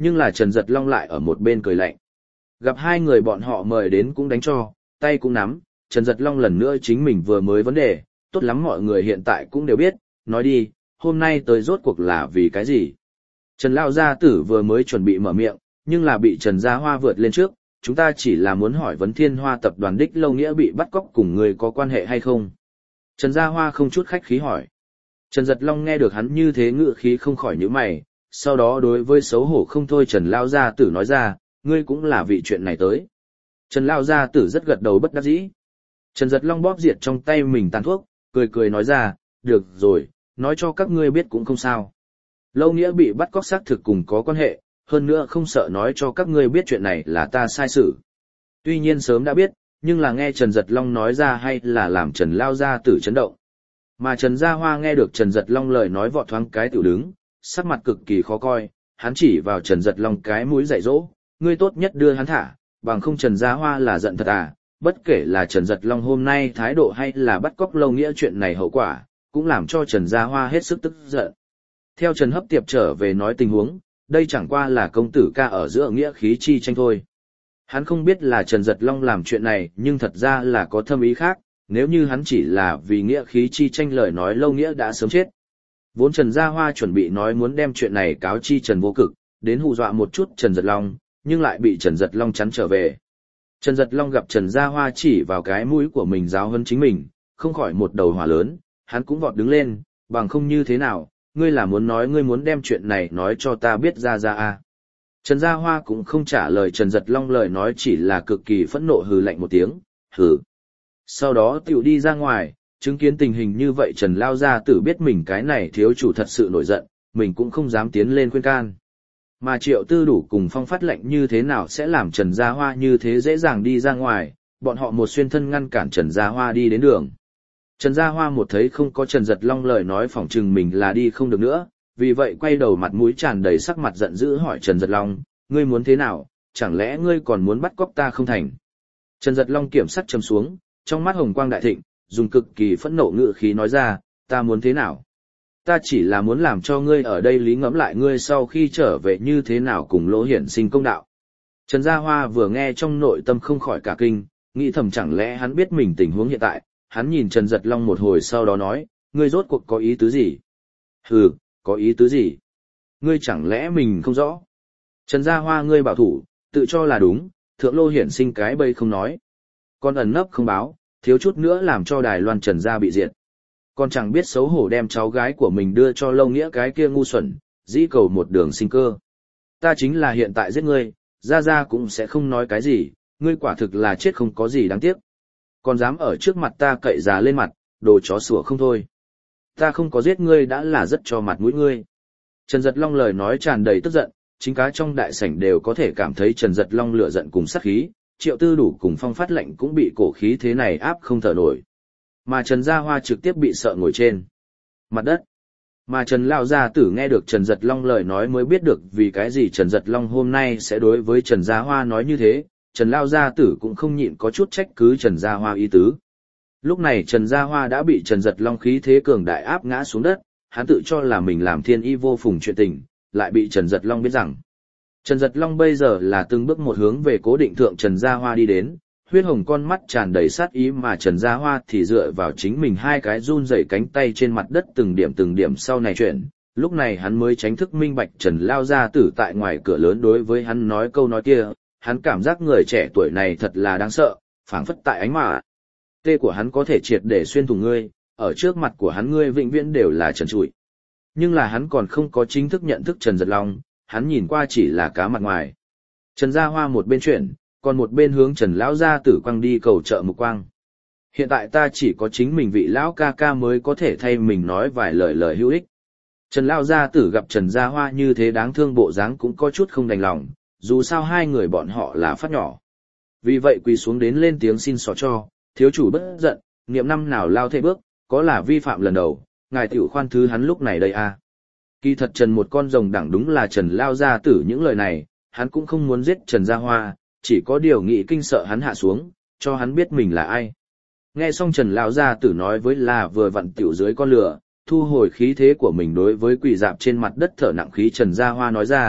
nhưng là Trần Giật Long lại ở một bên cười lạnh. Gặp hai người bọn họ mời đến cũng đánh cho, tay cũng nắm, Trần Giật Long lần nữa chính mình vừa mới vấn đề, tốt lắm mọi người hiện tại cũng đều biết, nói đi, hôm nay tới rốt cuộc là vì cái gì? Trần Lao Gia Tử vừa mới chuẩn bị mở miệng, nhưng là bị Trần Gia Hoa vượt lên trước, chúng ta chỉ là muốn hỏi vấn Thiên Hoa tập đoàn đích Lâu Nghĩa bị bắt cóc cùng người có quan hệ hay không? Trần Gia Hoa không chút khách khí hỏi. Trần Giật Long nghe được hắn như thế ngự khí không khỏi nhíu mày, sau đó đối với xấu hổ không thôi Trần Lao Gia Tử nói ra, ngươi cũng là vị chuyện này tới. Trần Lao Gia Tử rất gật đầu bất đắc dĩ. Trần Giật Long bóp diệt trong tay mình tàn thuốc, cười cười nói ra, được rồi, nói cho các ngươi biết cũng không sao. Lâu Nghĩa bị bắt cóc xác thực cùng có quan hệ, hơn nữa không sợ nói cho các ngươi biết chuyện này là ta sai sự. Tuy nhiên sớm đã biết, nhưng là nghe Trần Giật Long nói ra hay là làm Trần Lao Gia Tử chấn động. Mà Trần Gia Hoa nghe được Trần Giật Long lời nói vọt thoáng cái tiểu đứng, sắc mặt cực kỳ khó coi, hắn chỉ vào Trần Giật Long cái mũi dạy dỗ, ngươi tốt nhất đưa hắn thả, bằng không Trần Gia Hoa là giận thật à, bất kể là Trần Giật Long hôm nay thái độ hay là bắt cóc Lâu Nghĩa chuyện này hậu quả, cũng làm cho Trần Gia Hoa hết sức tức giận. Theo Trần Hấp Tiệp trở về nói tình huống, đây chẳng qua là công tử ca ở giữa nghĩa khí chi tranh thôi. Hắn không biết là Trần Giật Long làm chuyện này nhưng thật ra là có thâm ý khác, nếu như hắn chỉ là vì nghĩa khí chi tranh lời nói Lâu Nghĩa đã sớm chết. Vốn Trần Gia Hoa chuẩn bị nói muốn đem chuyện này cáo chi Trần Vô Cực, đến hù dọa một chút Trần Giật Long, nhưng lại bị Trần Giật Long chắn trở về. Trần Giật Long gặp Trần Gia Hoa chỉ vào cái mũi của mình giáo hơn chính mình, không khỏi một đầu hỏa lớn, hắn cũng vọt đứng lên, bằng không như thế nào, ngươi là muốn nói ngươi muốn đem chuyện này nói cho ta biết ra ra à. Trần Gia Hoa cũng không trả lời Trần Giật Long lời nói chỉ là cực kỳ phẫn nộ hừ lạnh một tiếng, hừ. Sau đó tiểu đi ra ngoài, chứng kiến tình hình như vậy Trần Lao Gia Tử biết mình cái này thiếu chủ thật sự nổi giận, mình cũng không dám tiến lên khuyên can. Mà Triệu Tư Đủ cùng Phong Phát lệnh như thế nào sẽ làm Trần Gia Hoa như thế dễ dàng đi ra ngoài, bọn họ một xuyên thân ngăn cản Trần Gia Hoa đi đến đường. Trần Gia Hoa một thấy không có Trần Giật Long lời nói phỏng chừng mình là đi không được nữa, vì vậy quay đầu mặt mũi tràn đầy sắc mặt giận dữ hỏi Trần Giật Long, ngươi muốn thế nào, chẳng lẽ ngươi còn muốn bắt cóc ta không thành? Trần Giật Long kiểm sắc trầm xuống, trong mắt hồng quang đại thịnh, dùng cực kỳ phẫn nộ ngữ khí nói ra, ta muốn thế nào? Ta chỉ là muốn làm cho ngươi ở đây lý ngẫm lại ngươi sau khi trở về như thế nào cùng Lỗ Hiển sinh công đạo. Trần Gia Hoa vừa nghe trong nội tâm không khỏi cả kinh, nghĩ thầm chẳng lẽ hắn biết mình tình huống hiện tại, hắn nhìn Trần Giật Long một hồi sau đó nói, ngươi rốt cuộc có ý tứ gì? Hừ, có ý tứ gì? Ngươi chẳng lẽ mình không rõ? Trần Gia Hoa ngươi bảo thủ, tự cho là đúng, thượng Lô Hiển sinh cái bây không nói. Còn ẩn nấp không báo, thiếu chút nữa làm cho Đài Loan Trần Gia bị diệt. Còn chẳng biết xấu hổ đem cháu gái của mình đưa cho Lâu Nghĩa cái kia ngu xuẩn, dĩ cầu một đường sinh cơ. Ta chính là hiện tại giết ngươi, Gia Gia cũng sẽ không nói cái gì, ngươi quả thực là chết không có gì đáng tiếc. Còn dám ở trước mặt ta cậy già lên mặt, đồ chó sủa không thôi. Ta không có giết ngươi đã là rất cho mặt mũi ngươi. Trần Giật Long lời nói tràn đầy tức giận, chính cá trong đại sảnh đều có thể cảm thấy Trần Giật Long lửa giận cùng sát khí, Triệu Tư Đủ cùng Phong Phát lệnh cũng bị cổ khí thế này áp không thở nổi. Mà Trần Gia Hoa trực tiếp bị sợ ngồi trên mặt đất. Mà Trần Lao Gia Tử nghe được Trần Giật Long lời nói mới biết được vì cái gì Trần Giật Long hôm nay sẽ đối với Trần Gia Hoa nói như thế, Trần Lao Gia Tử cũng không nhịn có chút trách cứ Trần Gia Hoa ý tứ. Lúc này Trần Gia Hoa đã bị Trần Giật Long khí thế cường đại áp ngã xuống đất, hắn tự cho là mình làm thiên y vô phùng chuyện tình, lại bị Trần Giật Long biết rằng. Trần Giật Long bây giờ là từng bước một hướng về cố định thượng Trần Gia Hoa đi đến, huyết hồng con mắt tràn đầy sát ý mà Trần Gia Hoa thì dựa vào chính mình hai cái run rẩy cánh tay trên mặt đất từng điểm từng điểm sau này chuyển. Lúc này hắn mới tránh thức minh bạch Trần Lao Gia Tử tại ngoài cửa lớn đối với hắn nói câu nói kia, hắn cảm giác người trẻ tuổi này thật là đáng sợ, phảng phất tại ánh mà. Tê của hắn có thể triệt để xuyên thủng ngươi, ở trước mặt của hắn ngươi vĩnh viễn đều là trần trụi. Nhưng là hắn còn không có chính thức nhận thức Trần Giật Long, hắn nhìn qua chỉ là cá mặt ngoài. Trần Gia Hoa một bên chuyển, còn một bên hướng Trần Lão Gia Tử quăng đi cầu trợ mục quang. Hiện tại ta chỉ có chính mình vị lão ca ca mới có thể thay mình nói vài lời lời hữu ích. Trần Lão Gia Tử gặp Trần Gia Hoa như thế đáng thương bộ dáng cũng có chút không đành lòng, dù sao hai người bọn họ là phát nhỏ. Vì vậy quỳ xuống đến lên tiếng xin xỏ cho, thiếu chủ bất giận, niệm năm nào lao thê bước, có là vi phạm lần đầu, ngài tiểu khoan thứ hắn lúc này đây à. Kỳ thật Trần một con rồng đẳng đúng là Trần Lao Gia Tử những lời này, hắn cũng không muốn giết Trần Gia Hoa, chỉ có điều nghị kinh sợ hắn hạ xuống, cho hắn biết mình là ai. Nghe xong Trần Lao Gia Tử nói với là vừa vặn tiểu dưới con lửa, thu hồi khí thế của mình đối với quỳ dạp trên mặt đất thở nặng khí Trần Gia Hoa nói ra,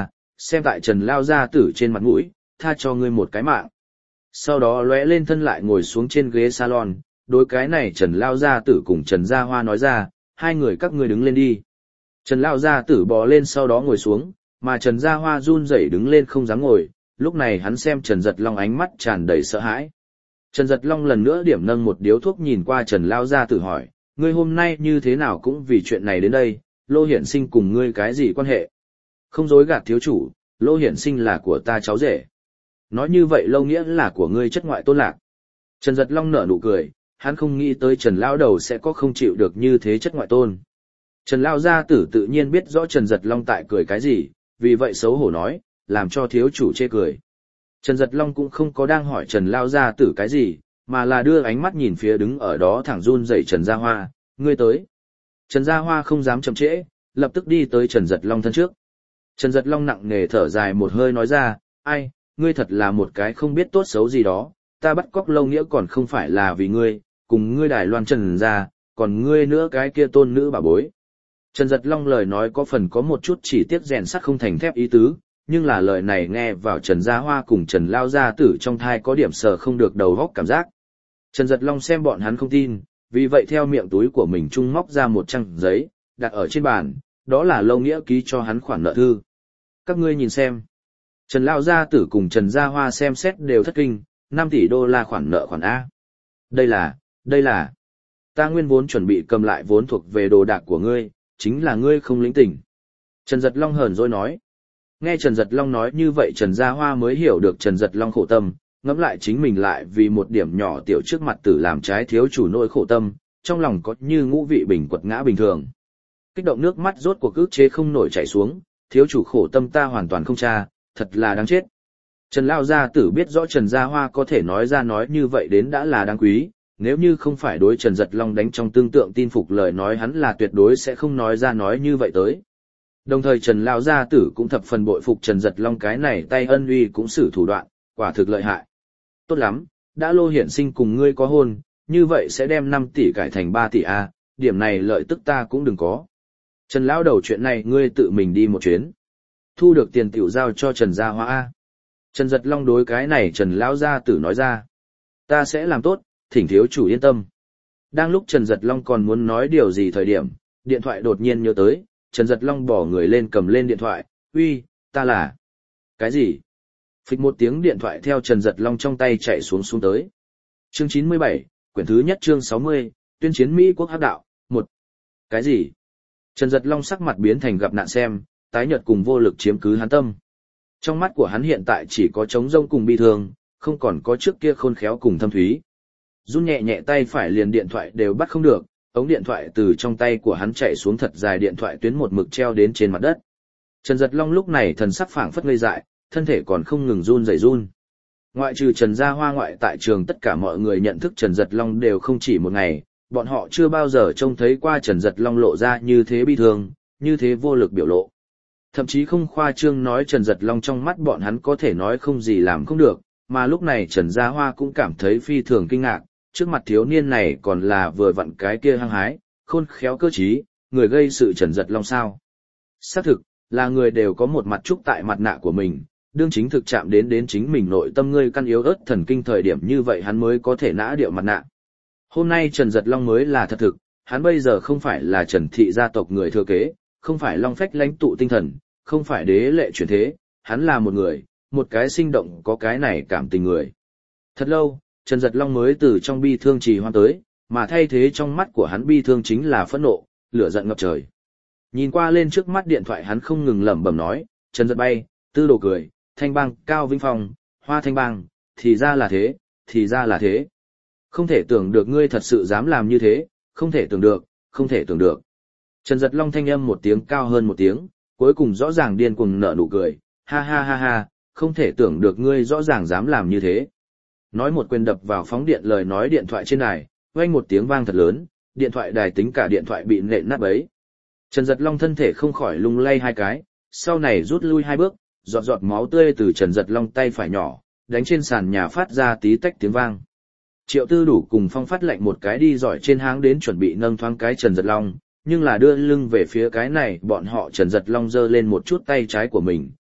xem tại Trần Lao Gia Tử trên mặt mũi, tha cho ngươi một cái mạng. Sau đó lóe lên thân lại ngồi xuống trên ghế salon, đối cái này Trần Lao Gia Tử cùng Trần Gia Hoa nói ra, hai người các ngươi đứng lên đi. Trần Lao Gia Tử bò lên sau đó ngồi xuống, mà Trần Gia Hoa run rẩy đứng lên không dám ngồi, lúc này hắn xem Trần Giật Long ánh mắt tràn đầy sợ hãi. Trần Giật Long lần nữa điểm nâng một điếu thuốc nhìn qua Trần Lao Gia Tử hỏi, ngươi hôm nay như thế nào cũng vì chuyện này đến đây, Lô Hiển Sinh cùng ngươi cái gì quan hệ? Không dối gạt thiếu chủ, Lô Hiển Sinh là của ta cháu rể. Nói như vậy lâu nghĩa là của ngươi chất ngoại tôn lạc. Trần Giật Long nở nụ cười, hắn không nghĩ tới Trần Lao Đầu sẽ có không chịu được như thế chất ngoại tôn. Trần Lao Gia Tử tự nhiên biết rõ Trần Giật Long tại cười cái gì, vì vậy xấu hổ nói, làm cho thiếu chủ chê cười. Trần Giật Long cũng không có đang hỏi Trần Lao Gia Tử cái gì, mà là đưa ánh mắt nhìn phía đứng ở đó thẳng run rẩy Trần Gia Hoa, ngươi tới. Trần Gia Hoa không dám chậm trễ, lập tức đi tới Trần Giật Long thân trước. Trần Giật Long nặng nề thở dài một hơi nói ra, ai, ngươi thật là một cái không biết tốt xấu gì đó, ta bắt cóc Lâu Nghĩa còn không phải là vì ngươi, cùng ngươi Đài Loan Trần gia, còn ngươi nữa cái kia tôn nữ bà bối. Trần Giật Long lời nói có phần có một chút chỉ tiếc rèn sắt không thành thép ý tứ, nhưng là lời này nghe vào Trần Gia Hoa cùng Trần Lao Gia Tử trong thai có điểm sờ không được đầu góc cảm giác. Trần Giật Long xem bọn hắn không tin, vì vậy theo miệng túi của mình trung móc ra một trang giấy, đặt ở trên bàn, đó là Lâu Nghĩa ký cho hắn khoản nợ thư. Các ngươi nhìn xem. Trần Lao Gia Tử cùng Trần Gia Hoa xem xét đều thất kinh, năm tỷ đô la khoản nợ khoản A. Đây là, đây là, ta nguyên vốn chuẩn bị cầm lại vốn thuộc về đồ đạc của ngươi, chính là ngươi không lĩnh tỉnh. Trần Giật Long hờn dỗi nói. Nghe Trần Giật Long nói như vậy Trần Gia Hoa mới hiểu được Trần Giật Long khổ tâm, ngẫm lại chính mình lại vì một điểm nhỏ tiểu trước mặt tử làm trái thiếu chủ nỗi khổ tâm, trong lòng có như ngũ vị bình quật ngã bình thường. Kích động nước mắt rốt cuộc ức chế không nổi chảy xuống, thiếu chủ khổ tâm ta hoàn toàn không tra, thật là đáng chết. Trần Lao Gia Tử biết rõ Trần Gia Hoa có thể nói ra nói như vậy đến đã là đáng quý, nếu như không phải đối Trần Giật Long đánh trong tương tượng tin phục lời nói hắn là tuyệt đối sẽ không nói ra nói như vậy tới. Đồng thời Trần Lao Gia Tử cũng thập phần bội phục Trần Giật Long cái này tay ân uy cũng xử thủ đoạn, quả thực lợi hại. Tốt lắm, đã Lô Hiển Sinh cùng ngươi có hôn, như vậy sẽ đem năm tỷ cải thành ba tỷ A, điểm này lợi tức ta cũng đừng có. Trần Lão Đầu chuyện này ngươi tự mình đi một chuyến. Thu được tiền tiểu giao cho Trần Gia Hoa A. Trần Giật Long đối cái này Trần Lão Gia Tử nói ra. Ta sẽ làm tốt, thỉnh thiếu chủ yên tâm. Đang lúc Trần Giật Long còn muốn nói điều gì thời điểm, điện thoại đột nhiên nhớ tới, Trần Giật Long bỏ người lên cầm lên điện thoại, uy, ta là... Cái gì? Phịch một tiếng điện thoại theo Trần Giật Long trong tay chạy xuống xuống tới. Chương chín mươi bảy, quyển thứ nhất chương sáu mươi, tuyên chiến Mỹ quốc hắc đạo, một. Cái gì? Trần Giật Long sắc mặt biến thành gặp nạn xem, tái nhợt cùng vô lực chiếm cứ hắn tâm. Trong mắt của hắn hiện tại chỉ có trống rông cùng bi thương, không còn có trước kia khôn khéo cùng thâm thúy. Run nhẹ nhẹ tay phải liền điện thoại đều bắt không được, ống điện thoại từ trong tay của hắn chạy xuống thật dài điện thoại tuyến một mực treo đến trên mặt đất. Trần Giật Long lúc này thần sắc phảng phất ngây dại, thân thể còn không ngừng run rẩy run. Ngoại trừ Trần Gia Hoa ngoại tại trường tất cả mọi người nhận thức Trần Giật Long đều không chỉ một ngày, bọn họ chưa bao giờ trông thấy qua Trần Giật Long lộ ra như thế bi thương, như thế vô lực biểu lộ. Thậm chí không khoa trương nói Trần Giật Long trong mắt bọn hắn có thể nói không gì làm không được, mà lúc này Trần Gia Hoa cũng cảm thấy phi thường kinh ngạc, trước mặt thiếu niên này còn là vừa vặn cái kia hăng hái, khôn khéo cơ trí, người gây sự Trần Giật Long sao. Xác thực, là người đều có một mặt trúc tại mặt nạ của mình, đương chính thực chạm đến đến chính mình nội tâm ngươi căn yếu ớt thần kinh thời điểm như vậy hắn mới có thể nã điệu mặt nạ. Hôm nay Trần Giật Long mới là thật thực, hắn bây giờ không phải là Trần thị gia tộc người thừa kế, không phải long phách lãnh tụ tinh thần, không phải đế lệ chuyển thế, hắn là một người, một cái sinh động có cái này cảm tình người. Thật lâu, Trần Giật Long mới từ trong bi thương trì hoan tới, mà thay thế trong mắt của hắn bi thương chính là phẫn nộ, lửa giận ngập trời. Nhìn qua lên trước mắt điện thoại hắn không ngừng lẩm bẩm nói, Trần Giật bay, Tư Đồ cười, Thanh Bang, Cao Vinh Phong, Hoa Thanh Bang, thì ra là thế, thì ra là thế. Không thể tưởng được ngươi thật sự dám làm như thế, không thể tưởng được, không thể tưởng được. Trần Giật Long thanh âm một tiếng cao hơn một tiếng, cuối cùng rõ ràng điên cuồng nở nụ cười, ha ha ha ha, không thể tưởng được ngươi rõ ràng dám làm như thế. Nói một quyền đập vào phóng điện lời nói điện thoại trên đài, vang một tiếng vang thật lớn, điện thoại đài tính cả điện thoại bị nện nát bấy. Trần Giật Long thân thể không khỏi lung lay hai cái, sau này rút lui hai bước, giọt giọt máu tươi từ Trần Giật Long tay phải nhỏ, đánh trên sàn nhà phát ra tí tách tiếng vang. Triệu Tư Đủ cùng Phong phát lệnh một cái đi giỏi trên háng đến chuẩn bị nâng thoáng cái Trần Giật Long, nhưng là đưa lưng về phía cái này bọn họ Trần Giật Long giơ lên một chút tay trái của mình,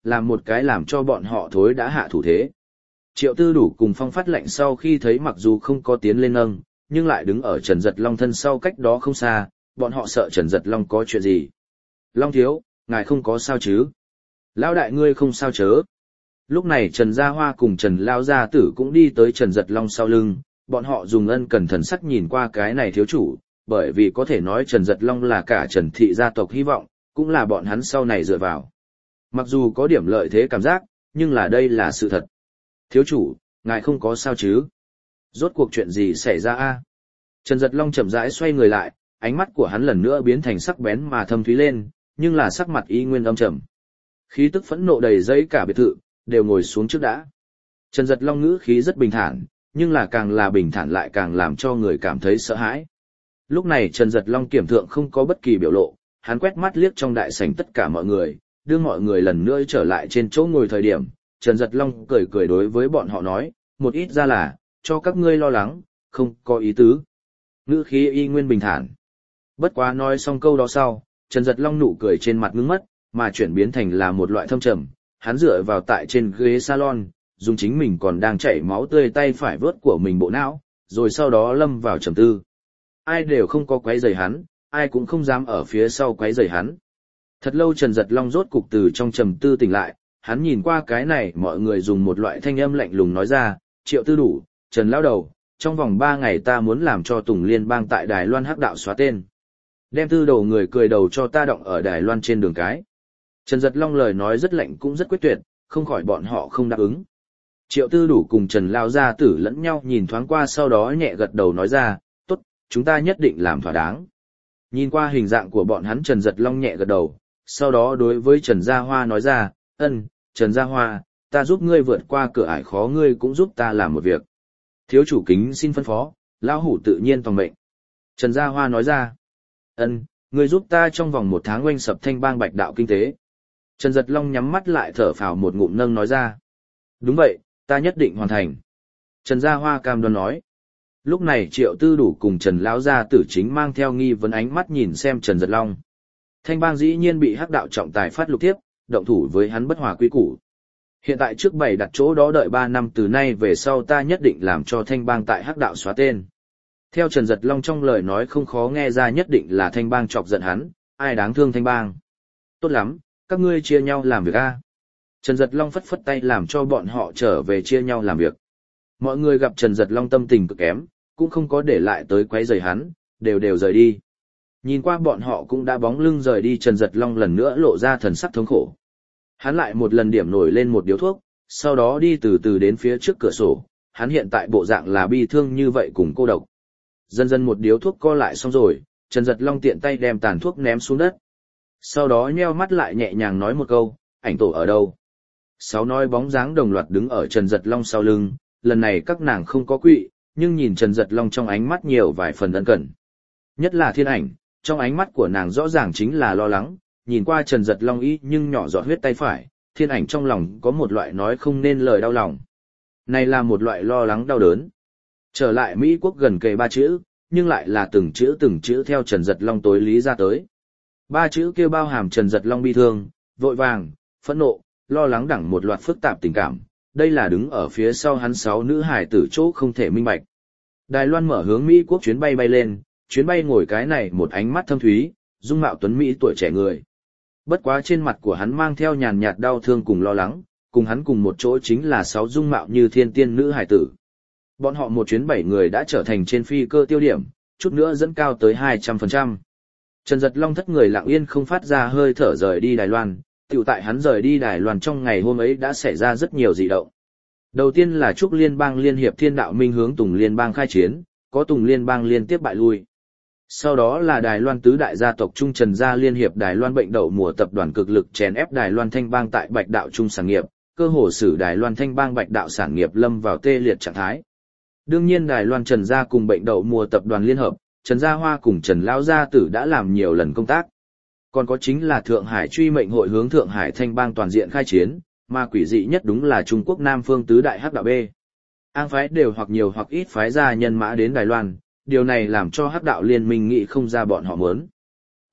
làm một cái làm cho bọn họ thối đã hạ thủ thế. Triệu Tư Đủ cùng Phong Phát Lệnh sau khi thấy mặc dù không có tiến lên nâng, nhưng lại đứng ở Trần Giật Long thân sau cách đó không xa, bọn họ sợ Trần Giật Long có chuyện gì. Long thiếu, ngài không có sao chứ? Lão đại ngươi không sao chớ? Lúc này Trần Gia Hoa cùng Trần Lao Gia Tử cũng đi tới Trần Giật Long sau lưng, bọn họ dùng ân cần thần sắc nhìn qua cái này thiếu chủ, bởi vì có thể nói Trần Giật Long là cả Trần thị gia tộc hy vọng, cũng là bọn hắn sau này dựa vào. Mặc dù có điểm lợi thế cảm giác, nhưng là đây là sự thật. Thiếu chủ, ngài không có sao chứ? Rốt cuộc chuyện gì xảy ra a? Trần Giật Long chậm rãi xoay người lại, ánh mắt của hắn lần nữa biến thành sắc bén mà thâm thúy lên, nhưng là sắc mặt y nguyên âm trầm. Khí tức phẫn nộ đầy dẫy cả biệt thự, đều ngồi xuống trước đã. Trần Giật Long ngữ khí rất bình thản, nhưng là càng là bình thản lại càng làm cho người cảm thấy sợ hãi. Lúc này Trần Giật Long kiểm thượng không có bất kỳ biểu lộ, hắn quét mắt liếc trong đại sảnh tất cả mọi người, đưa mọi người lần nữa trở lại trên chỗ ngồi thời điểm. Trần Giật Long cười cười đối với bọn họ nói, một ít ra là, cho các ngươi lo lắng, không có ý tứ. Ngữ khí y nguyên bình thản. Bất quá nói xong câu đó sau, Trần Giật Long nụ cười trên mặt ngưng mất, mà chuyển biến thành là một loại thâm trầm. Hắn dựa vào tại trên ghế salon, dùng chính mình còn đang chảy máu tươi tay phải vớt của mình bộ não, rồi sau đó lâm vào trầm tư. Ai đều không có quấy rầy hắn, ai cũng không dám ở phía sau quấy rầy hắn. Thật lâu Trần Giật Long rốt cục từ trong trầm tư tỉnh lại, hắn nhìn qua cái này mọi người dùng một loại thanh âm lạnh lùng nói ra, Triệu Tư Đủ, Trần Lão Đầu, trong vòng ba ngày ta muốn làm cho Tùng Liên bang tại Đài Loan hắc đạo xóa tên. Đem tư đầu người cười đầu cho ta động ở Đài Loan trên đường cái. Trần Giật Long lời nói rất lạnh cũng rất quyết tuyệt, không khỏi bọn họ không đáp ứng. Triệu Tư Đủ cùng Trần Lao Gia Tử lẫn nhau nhìn thoáng qua sau đó nhẹ gật đầu nói ra, tốt, chúng ta nhất định làm thỏa đáng. Nhìn qua hình dạng của bọn hắn Trần Giật Long nhẹ gật đầu, sau đó đối với Trần Gia Hoa nói ra, ân, Trần Gia Hoa, ta giúp ngươi vượt qua cửa ải khó ngươi cũng giúp ta làm một việc. Thiếu chủ kính xin phân phó, lão hủ tự nhiên toàn mệnh. Trần Gia Hoa nói ra, ân, ngươi giúp ta trong vòng một tháng oanh sập Thanh Bang Bạch Đạo kinh tế. Trần Giật Long nhắm mắt lại thở phào một ngụm nâng nói ra, đúng vậy, ta nhất định hoàn thành. Trần Gia Hoa cam đoan nói. Lúc này Triệu Tư Đủ cùng Trần Lão Gia Tử chính mang theo nghi vấn ánh mắt nhìn xem Trần Giật Long. Thanh Bang dĩ nhiên bị hắc đạo trọng tài phát lục tiếp, động thủ với hắn bất hòa quy củ. Hiện tại trước bảy đặt chỗ đó đợi ba năm từ nay về sau ta nhất định làm cho Thanh Bang tại hắc đạo xóa tên. Theo Trần Giật Long trong lời nói không khó nghe ra nhất định là Thanh Bang chọc giận hắn, ai đáng thương Thanh Bang. Tốt lắm, các ngươi chia nhau làm việc a. Trần Giật Long phất phất tay làm cho bọn họ trở về chia nhau làm việc. Mọi người gặp Trần Giật Long tâm tình cực kém, cũng không có để lại tới quấy rầy hắn, đều đều rời đi. Nhìn qua bọn họ cũng đã bóng lưng rời đi Trần Giật Long lần nữa lộ ra thần sắc thống khổ. Hắn lại một lần điểm nổi lên một điếu thuốc, sau đó đi từ từ đến phía trước cửa sổ, hắn hiện tại bộ dạng là bi thương như vậy cùng cô độc. Dần dần một điếu thuốc co lại xong rồi, Trần Giật Long tiện tay đem tàn thuốc ném xuống đất. Sau đó nheo mắt lại nhẹ nhàng nói một câu, ảnh tổ ở đâu? Sáu nói bóng dáng đồng loạt đứng ở Trần Giật Long sau lưng, lần này các nàng không có quỵ, nhưng nhìn Trần Giật Long trong ánh mắt nhiều vài phần ân cần. Nhất là Thiên Ảnh, trong ánh mắt của nàng rõ ràng chính là lo lắng, nhìn qua Trần Giật Long ý nhưng nhỏ giọt huyết tay phải, Thiên Ảnh trong lòng có một loại nói không nên lời đau lòng. Này là một loại lo lắng đau đớn. Trở lại Mỹ quốc gần kề ba chữ, nhưng lại là từng chữ từng chữ theo Trần Giật Long tối lý ra tới. Ba chữ kêu bao hàm Trần Giật Long bi thương, vội vàng, phẫn nộ, lo lắng đẳng một loạt phức tạp tình cảm. Đây là đứng ở phía sau hắn sáu nữ hải tử chỗ không thể minh bạch. Đài Loan mở hướng Mỹ quốc chuyến bay bay lên, chuyến bay ngồi cái này một ánh mắt thâm thúy, dung mạo tuấn Mỹ tuổi trẻ người. Bất quá trên mặt của hắn mang theo nhàn nhạt đau thương cùng lo lắng, cùng hắn cùng một chỗ chính là sáu dung mạo như thiên tiên nữ hải tử. Bọn họ một chuyến bảy người đã trở thành trên phi cơ tiêu điểm, chút nữa dẫn cao tới hai trăm phần trăm. Trần Giật Long thất người lặng yên không phát ra hơi thở rời đi Đài Loan, tiểu tại hắn rời đi Đài Loan trong ngày hôm ấy đã xảy ra rất nhiều dị động. Đầu tiên là Trúc Liên bang liên hiệp Thiên Đạo Minh hướng Tùng Liên bang khai chiến, có Tùng Liên bang liên tiếp bại lui. Sau đó là Đài Loan tứ đại gia tộc Trung Trần gia liên hiệp Đài Loan bệnh đậu mùa tập đoàn cực lực chèn ép Đài Loan Thanh bang tại Bạch Đạo Trung sản nghiệp, cơ hồ xử Đài Loan Thanh bang Bạch Đạo sản nghiệp lâm vào tê liệt trạng thái. Đương nhiên Đài Loan Trần gia cùng bệnh đậu mùa tập đoàn liên hợp, Trần Gia Hoa cùng Trần Lão Gia Tử đã làm nhiều lần công tác. Còn có chính là Thượng Hải truy mệnh hội hướng Thượng Hải Thanh bang toàn diện khai chiến, mà quỷ dị nhất đúng là Trung Quốc Nam phương tứ đại hắc đạo B. Ang phái đều hoặc nhiều hoặc ít phái ra nhân mã đến Đài Loan, điều này làm cho hắc đạo liên minh nghị không ra bọn họ muốn.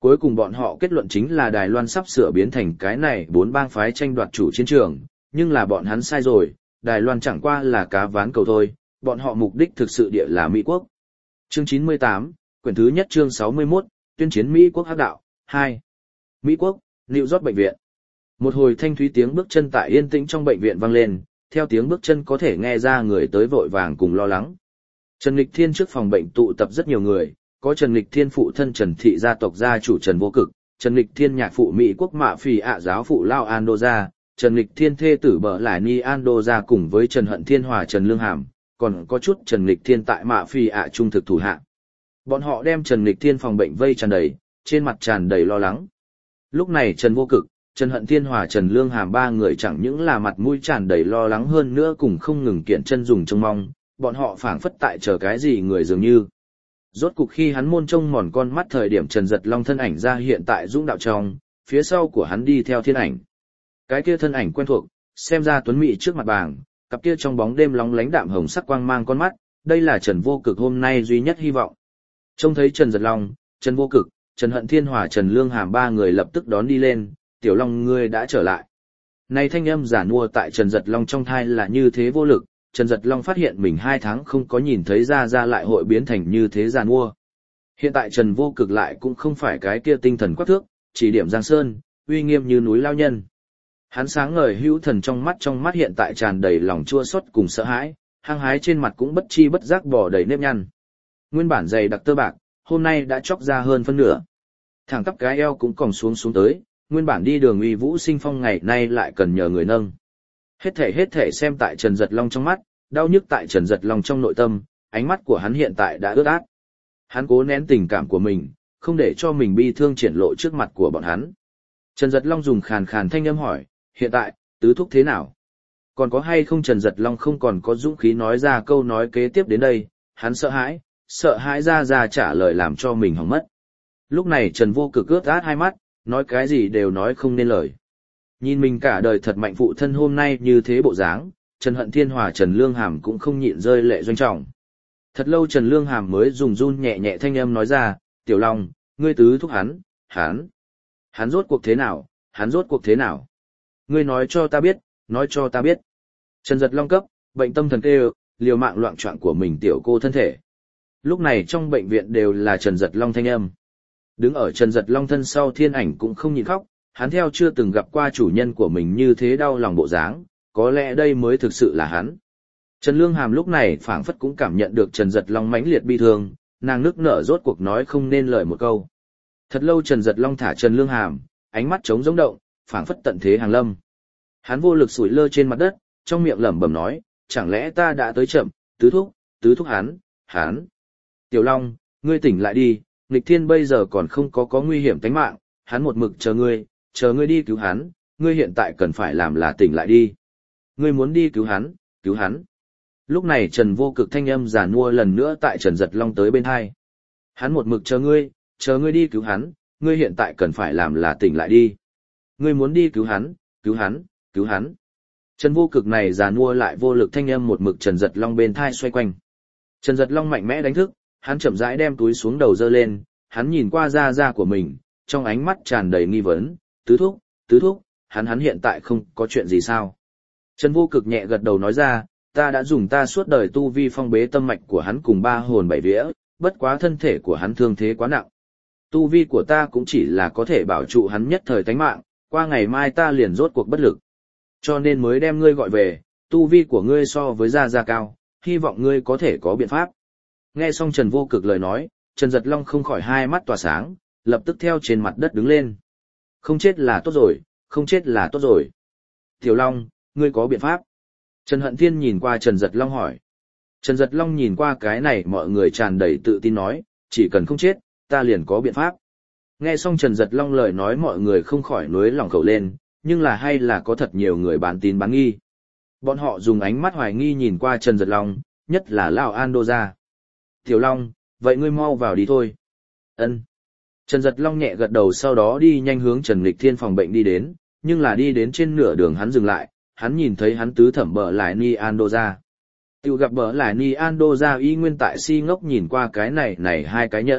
Cuối cùng bọn họ kết luận chính là Đài Loan sắp sửa biến thành cái này bốn bang phái tranh đoạt chủ chiến trường, nhưng là bọn hắn sai rồi, Đài Loan chẳng qua là cá ván cầu thôi, bọn họ mục đích thực sự địa là Mỹ quốc. Chương chín mươi tám, quyển thứ nhất chương sáu mươi mốt, tuyên chiến Mỹ quốc hắc đạo, hai. Mỹ quốc, New York bệnh viện. Một hồi thanh thúy tiếng bước chân tại yên tĩnh trong bệnh viện vang lên, theo tiếng bước chân có thể nghe ra người tới vội vàng cùng lo lắng. Trần Lịch Thiên trước phòng bệnh tụ tập rất nhiều người, có Trần Lịch Thiên phụ thân Trần Thị gia tộc gia chủ Trần Vô Cực, Trần Lịch Thiên nhạc phụ Mỹ quốc mạ phì ạ giáo phụ Lao Ando gia, Trần Lịch Thiên thê tử Bờ Lại Ni Ando gia cùng với Trần Hận Thiên Hòa Trần Lương Hàm, còn có chút Trần Lịch Thiên tại mạ phì ạ trung thực thủ hạ. Bọn họ đem Trần Lịch Thiên phòng bệnh vây tràn đầy, trên mặt tràn đầy lo lắng. Lúc này Trần Vô Cực, Trần Hận Thiên Hòa Trần Lương Hàm ba người chẳng những là mặt mũi tràn đầy lo lắng hơn nữa cùng không ngừng kiện chân dùng trông mong, bọn họ phảng phất tại chờ cái gì người dường như. Rốt cục khi hắn môn trông mòn con mắt thời điểm Trần Giật Long thân ảnh ra hiện tại dũng đạo trong, phía sau của hắn đi theo thiên ảnh. Cái kia thân ảnh quen thuộc, xem ra tuấn mỹ trước mặt bàng, cặp kia trong bóng đêm lóng lánh đạm hồng sắc quang mang con mắt, đây là Trần Vô Cực hôm nay duy nhất hy vọng. Trông thấy Trần Giật Long, Trần Vô Cực, Trần Hận Thiên Hòa Trần Lương Hàm ba người lập tức đón đi lên, Tiểu Long ngươi đã trở lại. Này thanh âm giả nua tại Trần Giật Long trong thai là như thế vô lực, Trần Giật Long phát hiện mình hai tháng không có nhìn thấy ra ra lại hội biến thành như thế giả nua. Hiện tại Trần Vô Cực lại cũng không phải cái kia tinh thần quắc thước, chỉ điểm giang sơn, uy nghiêm như núi lao nhân. Hắn sáng ngời hữu thần trong mắt trong mắt hiện tại tràn đầy lòng chua xót cùng sợ hãi, hăng hái trên mặt cũng bất chi bất giác bò đầy nếp nhăn. Nguyên bản dày đặc tơ bạc, hôm nay đã chóc ra hơn phân nửa. Thẳng tắp cái eo cũng còng xuống xuống tới, nguyên bản đi đường uy vũ sinh phong ngày nay lại cần nhờ người nâng. Hết thể hết thể xem tại Trần Giật Long trong mắt, đau nhức tại Trần Giật Long trong nội tâm, ánh mắt của hắn hiện tại đã ướt át. Hắn cố nén tình cảm của mình, không để cho mình bi thương triển lộ trước mặt của bọn hắn. Trần Giật Long dùng khàn khàn thanh âm hỏi, hiện tại, tứ thúc thế nào? Còn có hay không? Trần Giật Long không còn có dũng khí nói ra câu nói kế tiếp đến đây, hắn sợ hãi, sợ hãi ra ra trả lời làm cho mình hỏng mất. Lúc này Trần Vô Cực ướt át hai mắt, nói cái gì đều nói không nên lời. Nhìn mình cả đời thật mạnh phụ thân hôm nay như thế bộ dáng, Trần Hận Thiên Hòa Trần Lương Hàm cũng không nhịn rơi lệ doanh trọng. Thật lâu Trần Lương Hàm mới dùng run nhẹ nhẹ thanh âm nói ra, Tiểu Long, ngươi tứ thúc hắn, hắn, hắn rốt cuộc thế nào, hắn rốt cuộc thế nào? Ngươi nói cho ta biết, nói cho ta biết. Trần Giật Long cấp, bệnh tâm thần kêu, liều mạng loạn choạng của mình tiểu cô thân thể. Lúc này trong bệnh viện đều là Trần Giật Long thanh âm. Đứng ở Trần Giật Long thân sau thiên ảnh cũng không nhịn khóc, hắn theo chưa từng gặp qua chủ nhân của mình như thế đau lòng bộ dáng, có lẽ đây mới thực sự là hắn. Trần Lương Hàm lúc này phảng phất cũng cảm nhận được Trần Giật Long mãnh liệt bi thương, nàng nức nở rốt cuộc nói không nên lời một câu. Thật lâu Trần Giật Long thả Trần Lương Hàm, ánh mắt trống rỗng động, phảng phất tận thế hàng lâm. Hắn vô lực sủi lơ trên mặt đất, trong miệng lẩm bẩm nói, chẳng lẽ ta đã tới chậm, tứ thúc, tứ thúc hắn, hắn. Tiểu Long, ngươi tỉnh lại đi, Nghịch Thiên bây giờ còn không có có nguy hiểm tính mạng, hắn một mực chờ ngươi, chờ ngươi đi cứu hắn, ngươi hiện tại cần phải làm là tỉnh lại đi. Ngươi muốn đi cứu hắn, cứu hắn. Lúc này Trần Vô Cực thanh âm giàn mua lần nữa tại Trần Giật Long tới bên hai. Hắn một mực chờ ngươi, chờ ngươi đi cứu hắn, ngươi hiện tại cần phải làm là tỉnh lại đi. Ngươi muốn đi cứu hắn, cứu hắn, cứu hắn. Trần Vô Cực này giàn mua lại vô lực thanh âm một mực Trần Giật Long bên thai xoay quanh. Trần Giật Long mạnh mẽ đánh thức, hắn chậm rãi đem túi xuống đầu dơ lên, hắn nhìn qua da da của mình, trong ánh mắt tràn đầy nghi vấn, tứ thúc, tứ thúc, hắn hắn hiện tại không có chuyện gì sao. Trần Vô Cực nhẹ gật đầu nói ra, ta đã dùng ta suốt đời tu vi phong bế tâm mạch của hắn cùng ba hồn bảy vía, bất quá thân thể của hắn thương thế quá nặng. Tu vi của ta cũng chỉ là có thể bảo trụ hắn nhất thời tánh mạng, qua ngày mai ta liền rốt cuộc bất lực. Cho nên mới đem ngươi gọi về, tu vi của ngươi so với gia gia cao, hy vọng ngươi có thể có biện pháp. Nghe xong Trần Vô Cực lời nói, Trần Giật Long không khỏi hai mắt tỏa sáng, lập tức theo trên mặt đất đứng lên. Không chết là tốt rồi, không chết là tốt rồi. Tiểu Long, ngươi có biện pháp? Trần Hận Thiên nhìn qua Trần Giật Long hỏi. Trần Giật Long nhìn qua cái này mọi người tràn đầy tự tin nói, chỉ cần không chết, ta liền có biện pháp. Nghe xong Trần Giật Long lời nói mọi người không khỏi nuối lòng khẩu lên, nhưng là hay là có thật nhiều người bán tín bán nghi. Bọn họ dùng ánh mắt hoài nghi nhìn qua Trần Giật Long, nhất là Lão Ando ra. Tiểu Long, vậy ngươi mau vào đi thôi. Ân. Trần Giật Long nhẹ gật đầu sau đó đi nhanh hướng Trần Lịch Thiên phòng bệnh đi đến, nhưng là đi đến trên nửa đường hắn dừng lại, hắn nhìn thấy hắn tứ thẩm Bờ Lại Ni Ando ra. Tiểu gặp Bờ Lại Ni Ando ra y nguyên tại si ngốc nhìn qua cái này này hai cái nhẫn,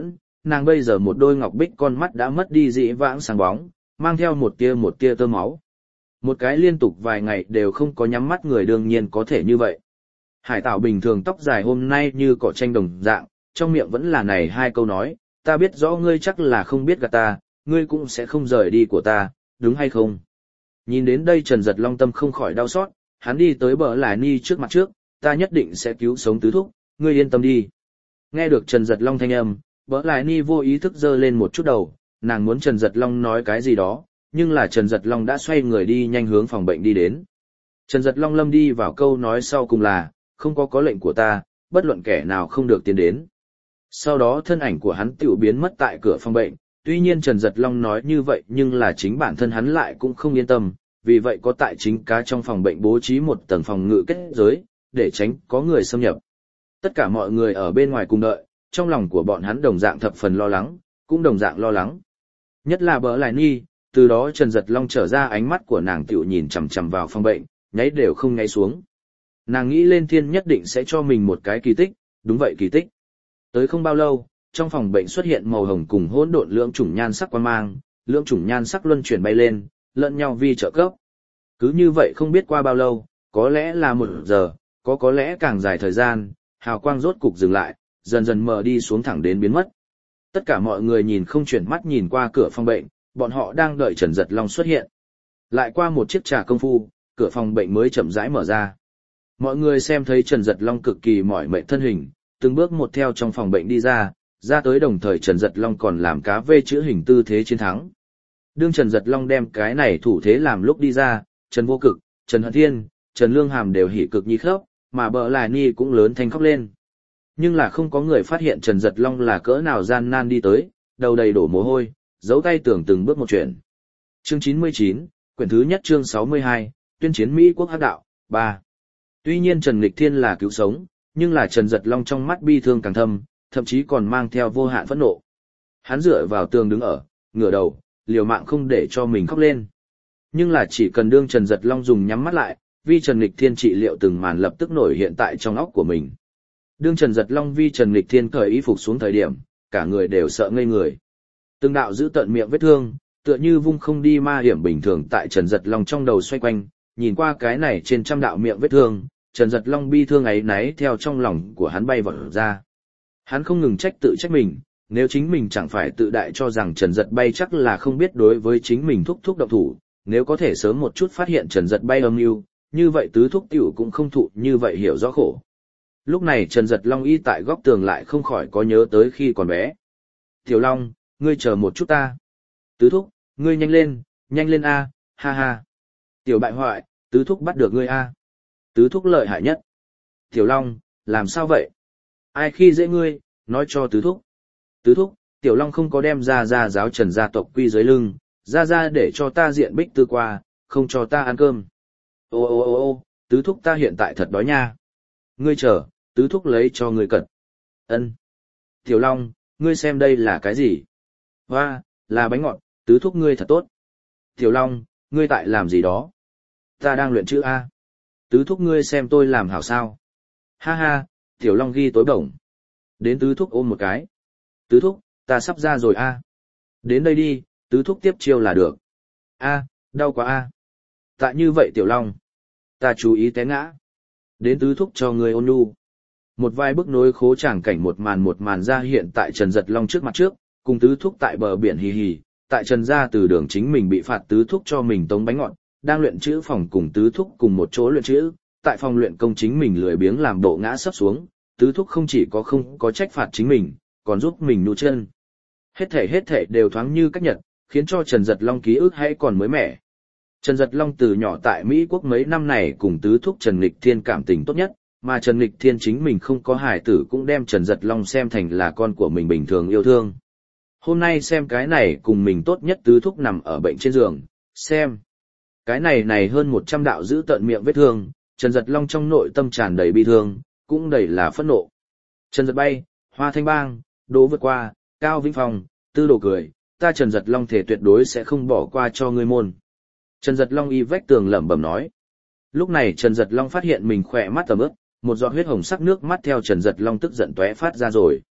nàng bây giờ một đôi ngọc bích con mắt đã mất đi dĩ vãng sáng bóng, mang theo một tia một tia tơ máu. Một cái liên tục vài ngày đều không có nhắm mắt người đương nhiên có thể như vậy. Hải Tảo bình thường tóc dài hôm nay như cỏ tranh đồng dạng, trong miệng vẫn là này hai câu nói, ta biết rõ ngươi chắc là không biết gạt ta, ngươi cũng sẽ không rời đi của ta, đúng hay không? Nhìn đến đây Trần Giật Long tâm không khỏi đau xót, hắn đi tới bờ lại ni trước mặt trước, ta nhất định sẽ cứu sống tứ thúc, ngươi yên tâm đi. Nghe được Trần Giật Long thanh âm, bờ lại ni vô ý thức giơ lên một chút đầu, nàng muốn Trần Giật Long nói cái gì đó, nhưng là Trần Giật Long đã xoay người đi nhanh hướng phòng bệnh đi đến. Trần Giật Long lâm đi vào câu nói sau cùng là, không có có lệnh của ta, bất luận kẻ nào không được tiến đến. Sau đó thân ảnh của hắn tiểu biến mất tại cửa phòng bệnh, tuy nhiên Trần Giật Long nói như vậy nhưng là chính bản thân hắn lại cũng không yên tâm, vì vậy có tại chính cá trong phòng bệnh bố trí một tầng phòng ngự kết giới, để tránh có người xâm nhập. Tất cả mọi người ở bên ngoài cùng đợi, trong lòng của bọn hắn đồng dạng thập phần lo lắng, cũng đồng dạng lo lắng. Nhất là bỡ lại ni, từ đó Trần Giật Long trở ra ánh mắt của nàng tiểu nhìn chằm chằm vào phòng bệnh, nháy đều không nháy xuống. Nàng nghĩ lên thiên nhất định sẽ cho mình một cái kỳ tích, đúng vậy kỳ tích. Tới không bao lâu, trong phòng bệnh xuất hiện màu hồng cùng hỗn độn lưỡng chủng nhan sắc quang mang, lưỡng chủng nhan sắc luân chuyển bay lên, lẫn nhau vi trợ cấp. Cứ như vậy không biết qua bao lâu, có lẽ là một giờ, có có lẽ càng dài thời gian, hào quang rốt cục dừng lại, dần dần mờ đi xuống thẳng đến biến mất. Tất cả mọi người nhìn không chuyển mắt nhìn qua cửa phòng bệnh, bọn họ đang đợi Trần Giật Long xuất hiện. Lại qua một chiếc trà công phu, cửa phòng bệnh mới chậm rãi mở ra. Mọi người xem thấy Trần Giật Long cực kỳ mỏi mệt thân hình, từng bước một theo trong phòng bệnh đi ra, ra tới đồng thời Trần Giật Long còn làm cá vê chữ hình tư thế chiến thắng. Đương Trần Giật Long đem cái này thủ thế làm lúc đi ra, Trần Vô Cực, Trần Hận Thiên, Trần Lương Hàm đều hỉ cực nhi khóc, mà bờ lại ni cũng lớn thanh khóc lên. Nhưng là không có người phát hiện Trần Giật Long là cỡ nào gian nan đi tới, đầu đầy đổ mồ hôi, giấu tay tưởng từng bước một chuyện. Chương chín mươi chín, quyển thứ nhất chương sáu mươi hai, tuyên chiến Mỹ quốc hắc đạo, ba. Tuy nhiên Trần Nghịch Thiên là cứu sống, nhưng là Trần Giật Long trong mắt bi thương càng thâm, thậm chí còn mang theo vô hạn phẫn nộ. Hắn dựa vào tường đứng ở, ngửa đầu, liều mạng không để cho mình khóc lên. Nhưng là chỉ cần đương Trần Giật Long dùng nhắm mắt lại, vi Trần Nghịch Thiên trị liệu từng màn lập tức nổi hiện tại trong óc của mình. Đương Trần Giật Long vi Trần Nghịch Thiên cởi y phục xuống thời điểm, cả người đều sợ ngây người. Từng đạo giữ tận miệng vết thương, tựa như vung không đi ma hiểm bình thường tại Trần Giật Long trong đầu xoay quanh, nhìn qua cái này trên trăm đạo miệng vết thương, Trần Giật Long bi thương ấy náy theo trong lòng của hắn bay vọt ra. Hắn không ngừng trách tự trách mình, nếu chính mình chẳng phải tự đại cho rằng Trần Giật bay chắc là không biết đối với chính mình thúc thúc động thủ, nếu có thể sớm một chút phát hiện Trần Giật bay âm mưu, như vậy tứ thúc tiểu cũng không thụ như vậy hiểu rõ khổ. Lúc này Trần Giật Long y tại góc tường lại không khỏi có nhớ tới khi còn bé. Tiểu Long, ngươi chờ một chút ta. Tứ thúc, ngươi nhanh lên, nhanh lên a, ha ha. Tiểu bại hoại, tứ thúc bắt được ngươi a. Tứ thúc lợi hại nhất. Tiểu Long, làm sao vậy? Ai khi dễ ngươi, nói cho tứ thúc. Tứ thúc, Tiểu Long không có đem ra ra giáo Trần gia tộc quy dưới lưng, ra ra để cho ta diện bích tư qua, không cho ta ăn cơm. Ô ô ô ô, tứ thúc ta hiện tại thật đói nha. Ngươi chờ, tứ thúc lấy cho ngươi cật. Ân. Tiểu Long, ngươi xem đây là cái gì? Hoa, là bánh ngọt, tứ thúc ngươi thật tốt. Tiểu Long, ngươi tại làm gì đó? Ta đang luyện chữ A. Tứ thúc ngươi xem tôi làm hảo sao? Ha ha, Tiểu Long ghi tối bổng. Đến tứ thúc ôm một cái. Tứ thúc, ta sắp ra rồi A. Đến đây đi, tứ thúc tiếp chiêu là được. A, đau quá A. Tại như vậy Tiểu Long. Ta chú ý té ngã. Đến tứ thúc cho ngươi ôn nhu. Một vài bức nối khố tràng cảnh một màn một màn ra hiện tại Trần Giật Long trước mặt trước, cùng tứ thúc tại bờ biển hì hì, tại Trần gia từ đường chính mình bị phạt tứ thúc cho mình tống bánh ngọt, đang luyện chữ phòng cùng tứ thúc cùng một chỗ luyện chữ, tại phòng luyện công chính mình lười biếng làm bộ ngã sấp xuống, tứ thúc không chỉ có không có trách phạt chính mình, còn giúp mình nụ chân. Hết thể hết thể đều thoáng như cách nhật, khiến cho Trần Giật Long ký ức hãy còn mới mẻ. Trần Giật Long từ nhỏ tại Mỹ quốc mấy năm này cùng tứ thúc Trần Nghịch Thiên cảm tình tốt nhất, mà Trần Nghịch Thiên chính mình không có hài tử cũng đem Trần Giật Long xem thành là con của mình bình thường yêu thương. Hôm nay xem cái này cùng mình tốt nhất tứ thúc nằm ở bệnh trên giường, xem. Cái này này hơn một trăm đạo giữ tận miệng vết thương, Trần Giật Long trong nội tâm tràn đầy bi thương, cũng đầy là phẫn nộ. Trần Giật bay, Hoa Thanh Bang, Đỗ vượt qua, Cao Vĩnh Phong, Tư Đồ cười, ta Trần Giật Long thể tuyệt đối sẽ không bỏ qua cho ngươi môn. Trần Giật Long y vách tường lẩm bẩm nói. Lúc này Trần Giật Long phát hiện mình khỏe mắt tầm ướt, một giọt huyết hồng sắc nước mắt theo Trần Giật Long tức giận tóe phát ra rồi.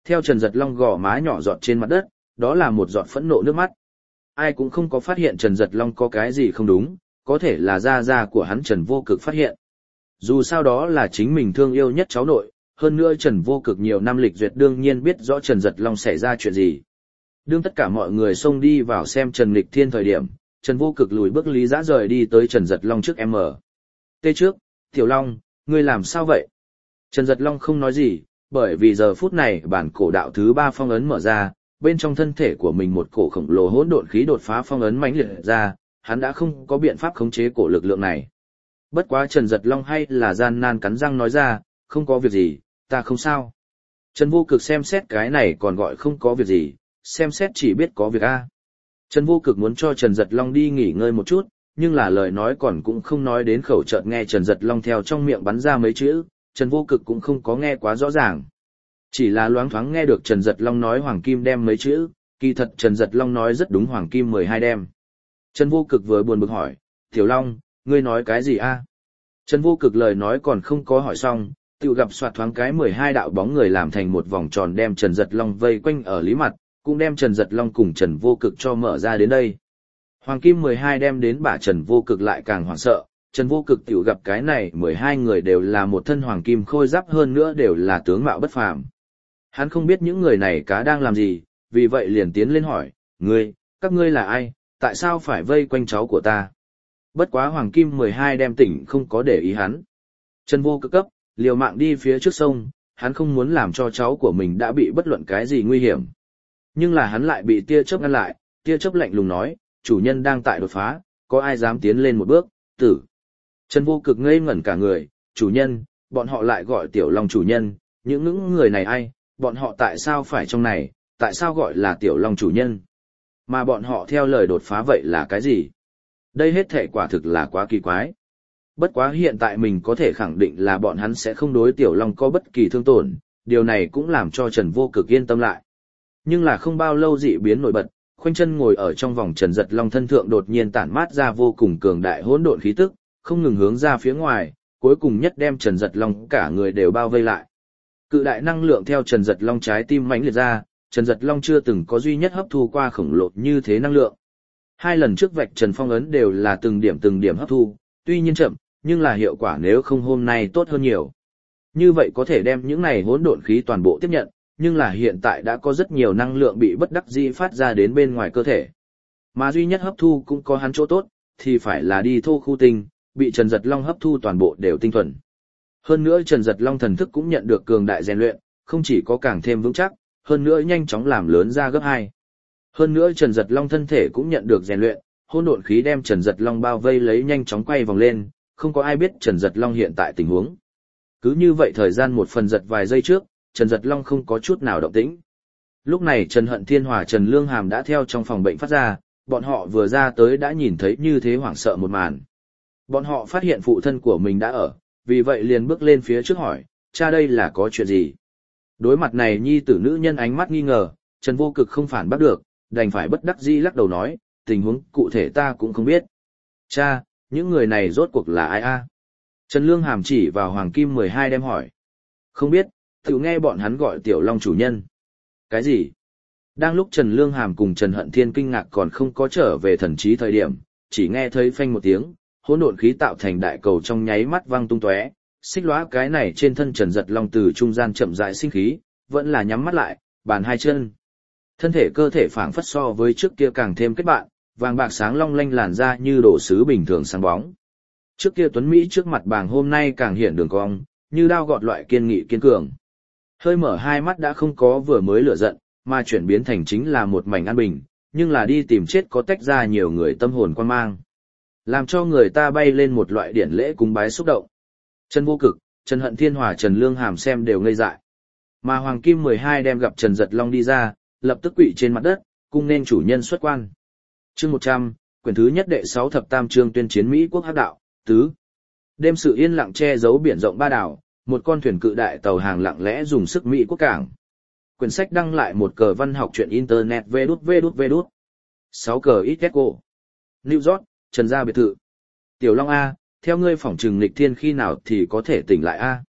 Theo Trần Giật Long gò má nhỏ giọt trên mặt đất, đó là một giọt phẫn nộ nước mắt. Ai cũng không có phát hiện Trần Giật Long có cái gì không đúng, có thể là gia gia của hắn Trần Vô Cực phát hiện. Dù sao đó là chính mình thương yêu nhất cháu nội, hơn nữa Trần Vô Cực nhiều năm lịch duyệt đương nhiên biết rõ Trần Giật Long xảy ra chuyện gì. Đương tất cả mọi người xông đi vào xem Trần Nghịch Thiên thời điểm, Trần Vô Cực lùi bước Lý Dã rời đi tới Trần Giật Long trước em ở. Tê trước, Tiểu Long, ngươi làm sao vậy? Trần Giật Long không nói gì, bởi vì giờ phút này bản cổ đạo thứ ba phong ấn mở ra, bên trong thân thể của mình một cổ khổng lồ hỗn độn khí đột phá phong ấn mãnh liệt ra, hắn đã không có biện pháp khống chế cổ lực lượng này. Bất quá Trần Giật Long hay là gian nan cắn răng nói ra, không có việc gì, ta không sao. Trần Vô Cực xem xét cái này còn gọi không có việc gì, xem xét chỉ biết có việc a. Trần Vô Cực muốn cho Trần Giật Long đi nghỉ ngơi một chút, nhưng là lời nói còn cũng không nói đến khẩu, chợt nghe Trần Giật Long theo trong miệng bắn ra mấy chữ, Trần Vô Cực cũng không có nghe quá rõ ràng. Chỉ là loáng thoáng nghe được Trần Giật Long nói Hoàng Kim đem mấy chữ, kỳ thật Trần Giật Long nói rất đúng, Hoàng Kim mười hai đem. Trần Vô Cực vừa buồn bực hỏi, Tiểu Long, ngươi nói cái gì a? Trần Vô Cực lời nói còn không có hỏi xong, tự gặp soạt thoáng cái mười hai đạo bóng người làm thành một vòng tròn đem Trần Giật Long vây quanh ở lý mặt, cũng đem Trần Giật Long cùng Trần Vô Cực cho mở ra đến đây. Hoàng Kim mười hai đem đến bả Trần Vô Cực lại càng hoảng sợ, Trần Vô Cực tiểu gặp cái này mười hai người đều là một thân hoàng kim khôi giáp, hơn nữa đều là tướng mạo bất phàm. Hắn không biết những người này cá đang làm gì, vì vậy liền tiến lên hỏi, ngươi, các ngươi là ai, tại sao phải vây quanh cháu của ta? Bất quá Hoàng Kim mười hai đem tỉnh không có để ý hắn. Trần Vô Cực cấp, liều mạng đi phía trước sông, hắn không muốn làm cho cháu của mình đã bị bất luận cái gì nguy hiểm. Nhưng là hắn lại bị tia chớp ngăn lại, tia chớp lạnh lùng nói, chủ nhân đang tại đột phá, có ai dám tiến lên một bước, tử. Trần Vô Cực ngây ngẩn cả người, chủ nhân, bọn họ lại gọi Tiểu Long chủ nhân, những những người này ai, bọn họ tại sao phải trong này, tại sao gọi là Tiểu Long chủ nhân? Mà bọn họ theo lời đột phá vậy là cái gì? Đây hết thể quả thực là quá kỳ quái. Bất quá hiện tại mình có thể khẳng định là bọn hắn sẽ không đối Tiểu Long có bất kỳ thương tổn, điều này cũng làm cho Trần Vô Cực yên tâm lại. Nhưng là không bao lâu dị biến nổi bật, khoanh chân ngồi ở trong vòng Trần Giật Long thân thượng đột nhiên tản mát ra vô cùng cường đại hỗn độn khí tức, không ngừng hướng ra phía ngoài, cuối cùng nhất đem Trần Giật Long cả người đều bao vây lại. Cự đại năng lượng theo Trần Giật Long trái tim mãnh liệt ra, Trần Giật Long chưa từng có duy nhất hấp thu qua khổng lồ như thế năng lượng. Hai lần trước vạch Trần phong ấn đều là từng điểm từng điểm hấp thu, tuy nhiên chậm, nhưng là hiệu quả nếu không hôm nay tốt hơn nhiều. Như vậy có thể đem những này hỗn độn khí toàn bộ tiếp nhận, nhưng là hiện tại đã có rất nhiều năng lượng bị bất đắc dĩ phát ra đến bên ngoài cơ thể. Mà duy nhất hấp thu cũng có hắn chỗ tốt, thì phải là đi thô khu tinh, bị Trần Giật Long hấp thu toàn bộ đều tinh thuần. Hơn nữa Trần Giật Long thần thức cũng nhận được cường đại rèn luyện, không chỉ có càng thêm vững chắc, hơn nữa nhanh chóng làm lớn ra gấp hai. Hơn nữa Trần Giật Long thân thể cũng nhận được rèn luyện, hỗn độn khí đem Trần Giật Long bao vây lấy nhanh chóng quay vòng lên, không có ai biết Trần Giật Long hiện tại tình huống. Cứ như vậy thời gian một phần giật vài giây trước, Trần Giật Long không có chút nào động tĩnh. Lúc này Trần Hận Thiên Hòa Trần Lương Hàm đã theo trong phòng bệnh phát ra, bọn họ vừa ra tới đã nhìn thấy như thế hoảng sợ một màn. Bọn họ phát hiện phụ thân của mình đã ở, vì vậy liền bước lên phía trước hỏi, cha đây là có chuyện gì? Đối mặt này nhi tử nữ nhân ánh mắt nghi ngờ, Trần Vô Cực không phản bắt được, đành phải bất đắc dĩ lắc đầu nói, tình huống cụ thể ta cũng không biết. Cha, những người này rốt cuộc là ai a? Trần Lương Hàm chỉ vào Hoàng Kim mười hai đem hỏi. Không biết, tự nghe bọn hắn gọi Tiểu Long chủ nhân. Cái gì? Đang lúc Trần Lương Hàm cùng Trần Hận Thiên kinh ngạc còn không có trở về thần trí thời điểm, chỉ nghe thấy phanh một tiếng, hỗn độn khí tạo thành đại cầu trong nháy mắt văng tung tóe, xích lóa cái này trên thân Trần Giật Long từ trung gian chậm rãi sinh khí, vẫn là nhắm mắt lại, bàn hai chân. Thân thể cơ thể phảng phất so với trước kia càng thêm kết bạn, vàng bạc sáng long lanh làn da như đổ sứ bình thường sáng bóng. Trước kia tuấn Mỹ trước mặt bàng hôm nay càng hiện đường cong, như đao gọt loại kiên nghị kiên cường. Hơi mở hai mắt đã không có vừa mới lửa giận, mà chuyển biến thành chính là một mảnh an bình, nhưng là đi tìm chết có tách ra nhiều người tâm hồn quan mang. Làm cho người ta bay lên một loại điển lễ cúng bái xúc động. Trần Vô Cực, Trần Hận Thiên Hòa Trần Lương Hàm xem đều ngây dại. Mà Hoàng Kim mười hai đem gặp Trần Giật Long đi ra, lập tức quỵ trên mặt đất, cung nên chủ nhân xuất quan. Chương một trăm, quyển thứ nhất đệ sáu thập tam chương tuyên chiến Mỹ quốc hắc đạo, tứ. Đêm sự yên lặng che giấu biển rộng ba đảo, một con thuyền cự đại tàu hàng lặng lẽ dùng sức Mỹ quốc cảng. Quyển sách đăng lại một cờ văn học truyện internet vê đút vê đút vê đút. sáu cờ ít kết cô. New York, Trần gia biệt thự. Tiểu Long A, theo ngươi phỏng trừng nghịch thiên khi nào thì có thể tỉnh lại A.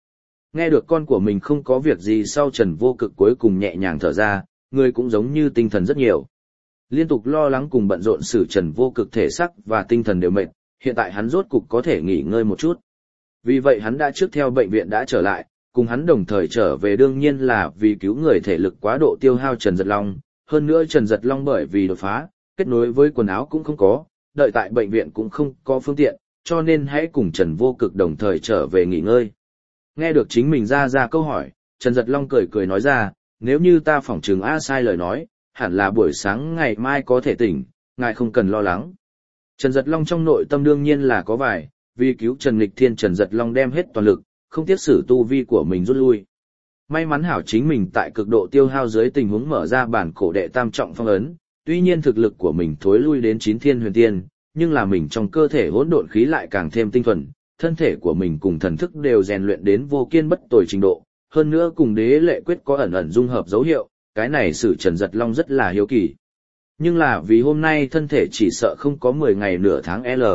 Nghe được con của mình không có việc gì sau Trần Vô Cực cuối cùng nhẹ nhàng thở ra, người cũng giống như tinh thần rất nhiều. Liên tục lo lắng cùng bận rộn xử Trần Vô Cực thể xác và tinh thần đều mệt, hiện tại hắn rốt cục có thể nghỉ ngơi một chút. Vì vậy hắn đã trước theo bệnh viện đã trở lại, cùng hắn đồng thời trở về đương nhiên là vì cứu người thể lực quá độ tiêu hao Trần Giật Long, hơn nữa Trần Giật Long bởi vì đột phá, kết nối với quần áo cũng không có, đợi tại bệnh viện cũng không có phương tiện, cho nên hãy cùng Trần Vô Cực đồng thời trở về nghỉ ngơi. Nghe được chính mình ra ra câu hỏi, Trần Giật Long cười cười nói ra, nếu như ta phỏng chừng A sai lời nói, hẳn là buổi sáng ngày mai có thể tỉnh, ngài không cần lo lắng. Trần Giật Long trong nội tâm đương nhiên là có vài, vì cứu Trần Nghịch Thiên Trần Giật Long đem hết toàn lực, không tiếc sử tu vi của mình rút lui. May mắn hảo chính mình tại cực độ tiêu hao dưới tình huống mở ra bản cổ đệ tam trọng phong ấn, tuy nhiên thực lực của mình thối lui đến chín thiên huyền tiên, nhưng là mình trong cơ thể hỗn độn khí lại càng thêm tinh thuần, thân thể của mình cùng thần thức đều rèn luyện đến vô kiên bất tồi trình độ, hơn nữa cùng đế lệ quyết có ẩn ẩn dung hợp dấu hiệu, cái này sự Trần Giật Long rất là hiếu kỳ. Nhưng là vì hôm nay thân thể chỉ sợ không có mười ngày nửa tháng L.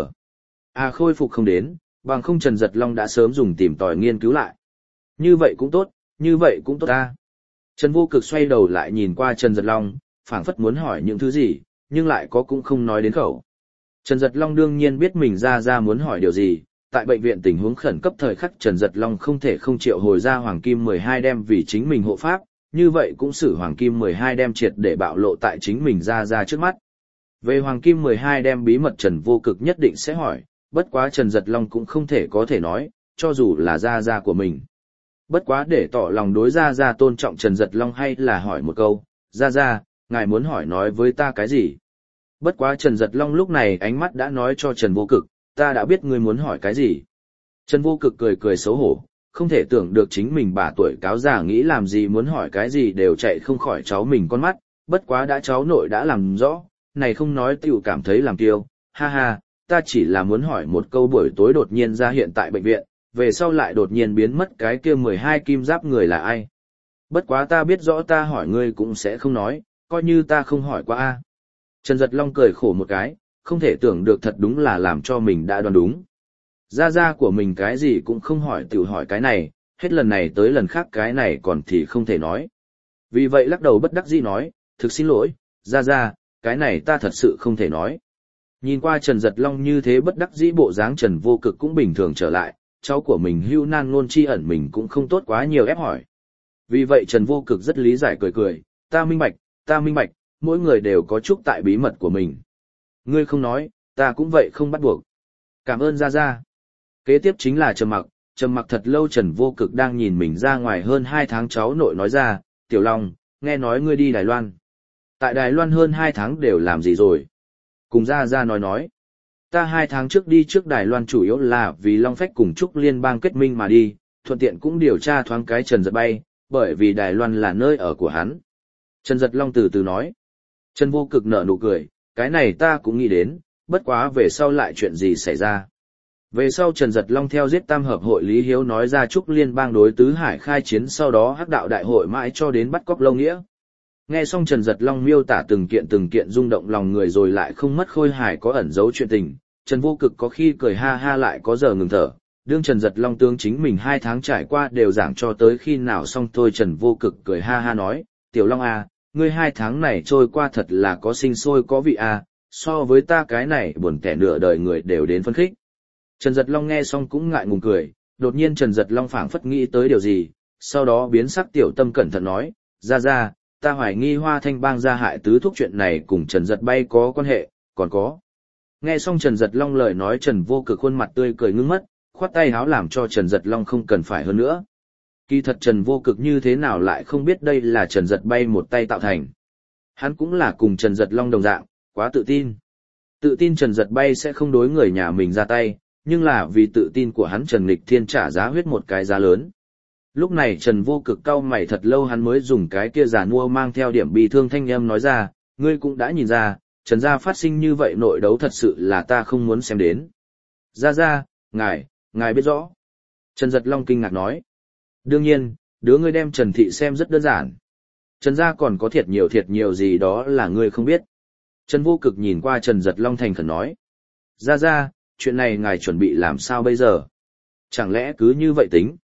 À khôi phục không đến, bằng không Trần Giật Long đã sớm dùng tìm tòi nghiên cứu lại. Như vậy cũng tốt, như vậy cũng tốt ta. Trần Vô Cực xoay đầu lại nhìn qua Trần Giật Long, phảng phất muốn hỏi những thứ gì, nhưng lại có cũng không nói đến khẩu. Trần Giật Long đương nhiên biết mình ra ra muốn hỏi điều gì, tại bệnh viện tình huống khẩn cấp thời khắc Trần Giật Long không thể không triệu hồi ra Hoàng Kim mười hai đem vì chính mình hộ pháp, như vậy cũng xử Hoàng Kim mười hai đem triệt để bạo lộ tại chính mình ra ra trước mắt. Về Hoàng Kim mười hai đem bí mật Trần Vô Cực nhất định sẽ hỏi, bất quá Trần Giật Long cũng không thể có thể nói, cho dù là ra ra của mình. Bất quá để tỏ lòng đối ra ra tôn trọng Trần Giật Long hay là hỏi một câu, ra ra, ngài muốn hỏi nói với ta cái gì? Bất quá Trần Giật Long lúc này ánh mắt đã nói cho Trần Vô Cực, ta đã biết ngươi muốn hỏi cái gì. Trần Vô Cực cười cười xấu hổ, không thể tưởng được chính mình bà tuổi cáo già nghĩ làm gì muốn hỏi cái gì đều chạy không khỏi cháu mình con mắt, bất quá đã cháu nội đã làm rõ, này không nói tiểu cảm thấy làm kiêu, ha ha, ta chỉ là muốn hỏi một câu buổi tối đột nhiên ra hiện tại bệnh viện, về sau lại đột nhiên biến mất cái kia mười hai kim giáp người là ai. Bất quá ta biết rõ ta hỏi ngươi cũng sẽ không nói, coi như ta không hỏi qua a. Trần Giật Long cười khổ một cái, không thể tưởng được thật đúng là làm cho mình đã đoán đúng. Gia gia của mình cái gì cũng không hỏi tự hỏi cái này, hết lần này tới lần khác cái này còn thì không thể nói. Vì vậy lắc đầu bất đắc dĩ nói, thực xin lỗi, Gia Gia, cái này ta thật sự không thể nói. Nhìn qua Trần Giật Long như thế bất đắc dĩ bộ dáng Trần Vô Cực cũng bình thường trở lại, cháu của mình hưu nan ngôn chi ẩn mình cũng không tốt quá nhiều ép hỏi. Vì vậy Trần Vô Cực rất lý giải cười cười, ta minh bạch, ta minh bạch, mỗi người đều có chút tại bí mật của mình. Ngươi không nói, ta cũng vậy không bắt buộc. Cảm ơn Gia Gia. Kế tiếp chính là trầm mặc, trầm mặc thật lâu Trần Vô Cực đang nhìn mình ra ngoài hơn hai tháng cháu nội nói ra, Tiểu Long, nghe nói ngươi đi Đài Loan. Tại Đài Loan hơn hai tháng đều làm gì rồi? Cùng Gia Gia nói nói. Ta hai tháng trước đi trước Đài Loan chủ yếu là vì Long Phách cùng Trúc Liên bang kết minh mà đi, thuận tiện cũng điều tra thoáng cái Trần Giật bay, bởi vì Đài Loan là nơi ở của hắn. Trần Giật Long từ từ nói. Trần Vô Cực nở nụ cười, cái này ta cũng nghĩ đến, bất quá về sau lại chuyện gì xảy ra. Về sau Trần Giật Long theo giết tam hợp hội Lý Hiếu nói ra Trúc Liên bang đối tứ hải khai chiến sau đó hắc đạo đại hội mãi cho đến bắt cóc Lâu Nghĩa. Nghe xong Trần Giật Long miêu tả từng kiện từng kiện rung động lòng người rồi lại không mất khôi hài có ẩn giấu chuyện tình, Trần Vô Cực có khi cười ha ha lại có giờ ngừng thở, đương Trần Giật Long tướng chính mình hai tháng trải qua đều giảng cho tới khi nào xong thôi Trần Vô Cực cười ha ha nói, Tiểu Long à, ngươi hai tháng này trôi qua thật là có sinh sôi có vị à, so với ta cái này buồn kẻ nửa đời người đều đến phân khích. Trần Giật Long nghe xong cũng ngại ngùng cười, đột nhiên Trần Giật Long phảng phất nghĩ tới điều gì, sau đó biến sắc tiểu tâm cẩn thận nói, ra ra, ta hoài nghi Hoa Thanh bang gia hại tứ thúc chuyện này cùng Trần Giật bay có quan hệ, còn có. Nghe xong Trần Giật Long lời nói Trần Vô Cực khuôn mặt tươi cười ngưng mất, khoát tay háo làm cho Trần Giật Long không cần phải hơn nữa. Kỳ thật Trần Vô Cực như thế nào lại không biết đây là Trần Giật bay một tay tạo thành. Hắn cũng là cùng Trần Giật Long đồng dạng, quá tự tin. Tự tin Trần Giật bay sẽ không đối người nhà mình ra tay, nhưng là vì tự tin của hắn Trần Nghịch Thiên trả giá huyết một cái giá lớn. Lúc này Trần Vô Cực cau mày thật lâu hắn mới dùng cái kia giả mua mang theo điểm bi thương thanh âm nói ra, ngươi cũng đã nhìn ra, Trần gia phát sinh như vậy nội đấu thật sự là ta không muốn xem đến. Ra ra, ngài, ngài biết rõ. Trần Giật Long kinh ngạc nói. Đương nhiên, đứa ngươi đem Trần Thị xem rất đơn giản. Trần gia còn có thiệt nhiều thiệt nhiều gì đó là ngươi không biết. Trần Vô Cực nhìn qua Trần Giật Long thành khẩn nói. Ra ra, chuyện này ngài chuẩn bị làm sao bây giờ? Chẳng lẽ cứ như vậy tính?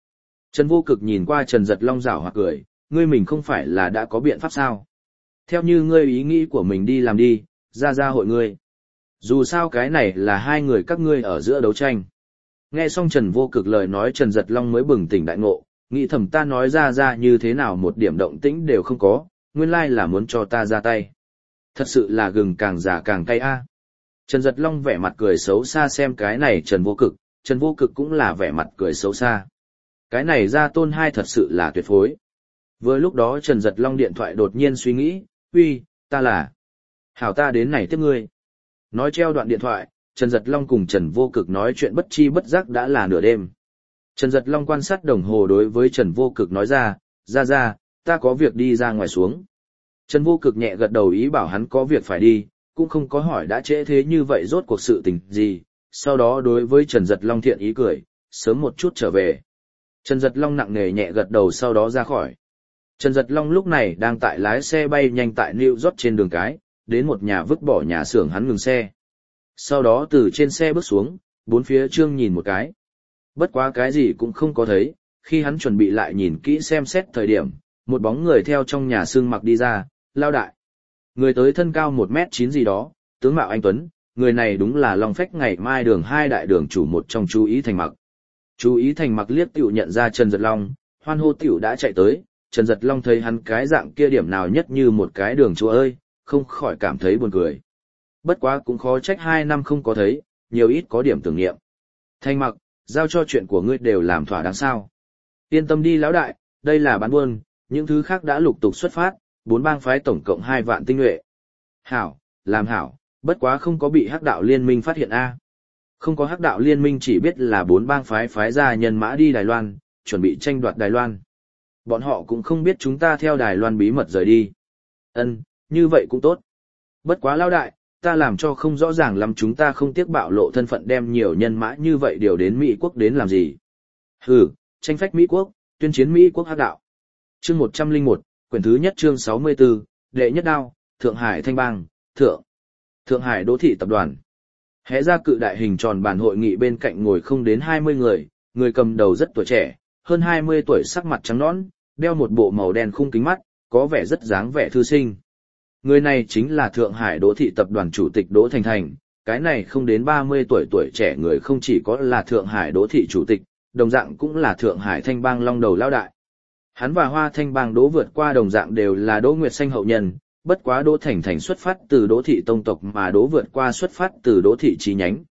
Trần Vô Cực nhìn qua Trần Giật Long rảo hoặc cười, ngươi mình không phải là đã có biện pháp sao? Theo như ngươi ý nghĩ của mình đi làm đi, ra ra hội ngươi. Dù sao cái này là hai người các ngươi ở giữa đấu tranh. Nghe xong Trần Vô Cực lời nói, Trần Giật Long mới bừng tỉnh đại ngộ, nghĩ thầm ta nói ra ra như thế nào một điểm động tĩnh đều không có, nguyên lai là muốn cho ta ra tay. Thật sự là gừng càng già càng cay a. Trần Giật Long vẻ mặt cười xấu xa xem cái này Trần Vô Cực, Trần Vô Cực cũng là vẻ mặt cười xấu xa. Cái này ra tôn hai thật sự là tuyệt phối. Vừa lúc đó Trần Giật Long điện thoại đột nhiên suy nghĩ, uy, ta là... Hảo ta đến này tiếp ngươi. Nói treo đoạn điện thoại, Trần Giật Long cùng Trần Vô Cực nói chuyện bất chi bất giác đã là nửa đêm. Trần Giật Long quan sát đồng hồ đối với Trần Vô Cực nói ra, ra ra, ta có việc đi ra ngoài xuống. Trần Vô Cực nhẹ gật đầu ý bảo hắn có việc phải đi, cũng không có hỏi đã trễ thế như vậy rốt cuộc sự tình gì, sau đó đối với Trần Giật Long thiện ý cười, sớm một chút trở về. Trần Giật Long nặng nề nhẹ gật đầu sau đó ra khỏi. Trần Giật Long lúc này đang tại lái xe bay nhanh tại New York trên đường cái, đến một nhà vứt bỏ nhà xưởng hắn ngừng xe. Sau đó từ trên xe bước xuống, bốn phía trương nhìn một cái. Bất quá cái gì cũng không có thấy, khi hắn chuẩn bị lại nhìn kỹ xem xét thời điểm, một bóng người theo trong nhà xương mặc đi ra, lao đại. Người tới thân cao một mét chín gì đó, tướng mạo anh tuấn, người này đúng là Long Phách ngày mai đường hai đại đường chủ một trong chú ý thành mặc. Chú ý thành mặc liếc tiểu nhận ra Trần Giật Long, hoan hô tiểu đã chạy tới, Trần Giật Long thấy hắn cái dạng kia điểm nào nhất như một cái đường chúa ơi, không khỏi cảm thấy buồn cười. Bất quá cũng khó trách hai năm không có thấy, nhiều ít có điểm tưởng niệm. Thành mặc, giao cho chuyện của ngươi đều làm thỏa đáng sao. Yên tâm đi lão đại, đây là bán buôn, những thứ khác đã lục tục xuất phát, bốn bang phái tổng cộng hai vạn tinh nhuệ. Hảo, làm hảo, bất quá không có bị hắc đạo liên minh phát hiện a. Không có hắc đạo liên minh chỉ biết là bốn bang phái phái ra nhân mã đi Đài Loan, chuẩn bị tranh đoạt Đài Loan. Bọn họ cũng không biết chúng ta theo Đài Loan bí mật rời đi. Ân, như vậy cũng tốt. Bất quá lão đại, ta làm cho không rõ ràng lắm chúng ta không tiếc bạo lộ thân phận đem nhiều nhân mã như vậy điều đến Mỹ quốc đến làm gì. Hừ, tranh phách Mỹ quốc, tuyên chiến Mỹ quốc hắc đạo. Chương một trăm lẻ một, quyển thứ nhất chương sáu mươi tư, đệ nhất đao, Thượng Hải Thanh Bang, Thượng. Thượng Hải Đỗ thị tập đoàn. Hẽ ra cự đại hình tròn bàn hội nghị bên cạnh ngồi không đến hai mươi người, người cầm đầu rất tuổi trẻ, hơn hai mươi tuổi sắc mặt trắng nõn, đeo một bộ màu đen khung kính mắt, có vẻ rất dáng vẻ thư sinh. Người này chính là Thượng Hải Đỗ thị tập đoàn chủ tịch Đỗ Thành Thành, cái này không đến ba mươi tuổi tuổi trẻ người không chỉ có là Thượng Hải Đỗ thị chủ tịch, đồng dạng cũng là Thượng Hải Thanh Bang long đầu lão đại. Hắn và Hoa Thanh Bang Đỗ vượt qua đồng dạng đều là Đỗ Nguyệt Xanh hậu nhân, bất quá Đỗ Thành Thành xuất phát từ Đỗ thị tông tộc mà Đỗ vượt qua xuất phát từ Đỗ thị chi nhánh,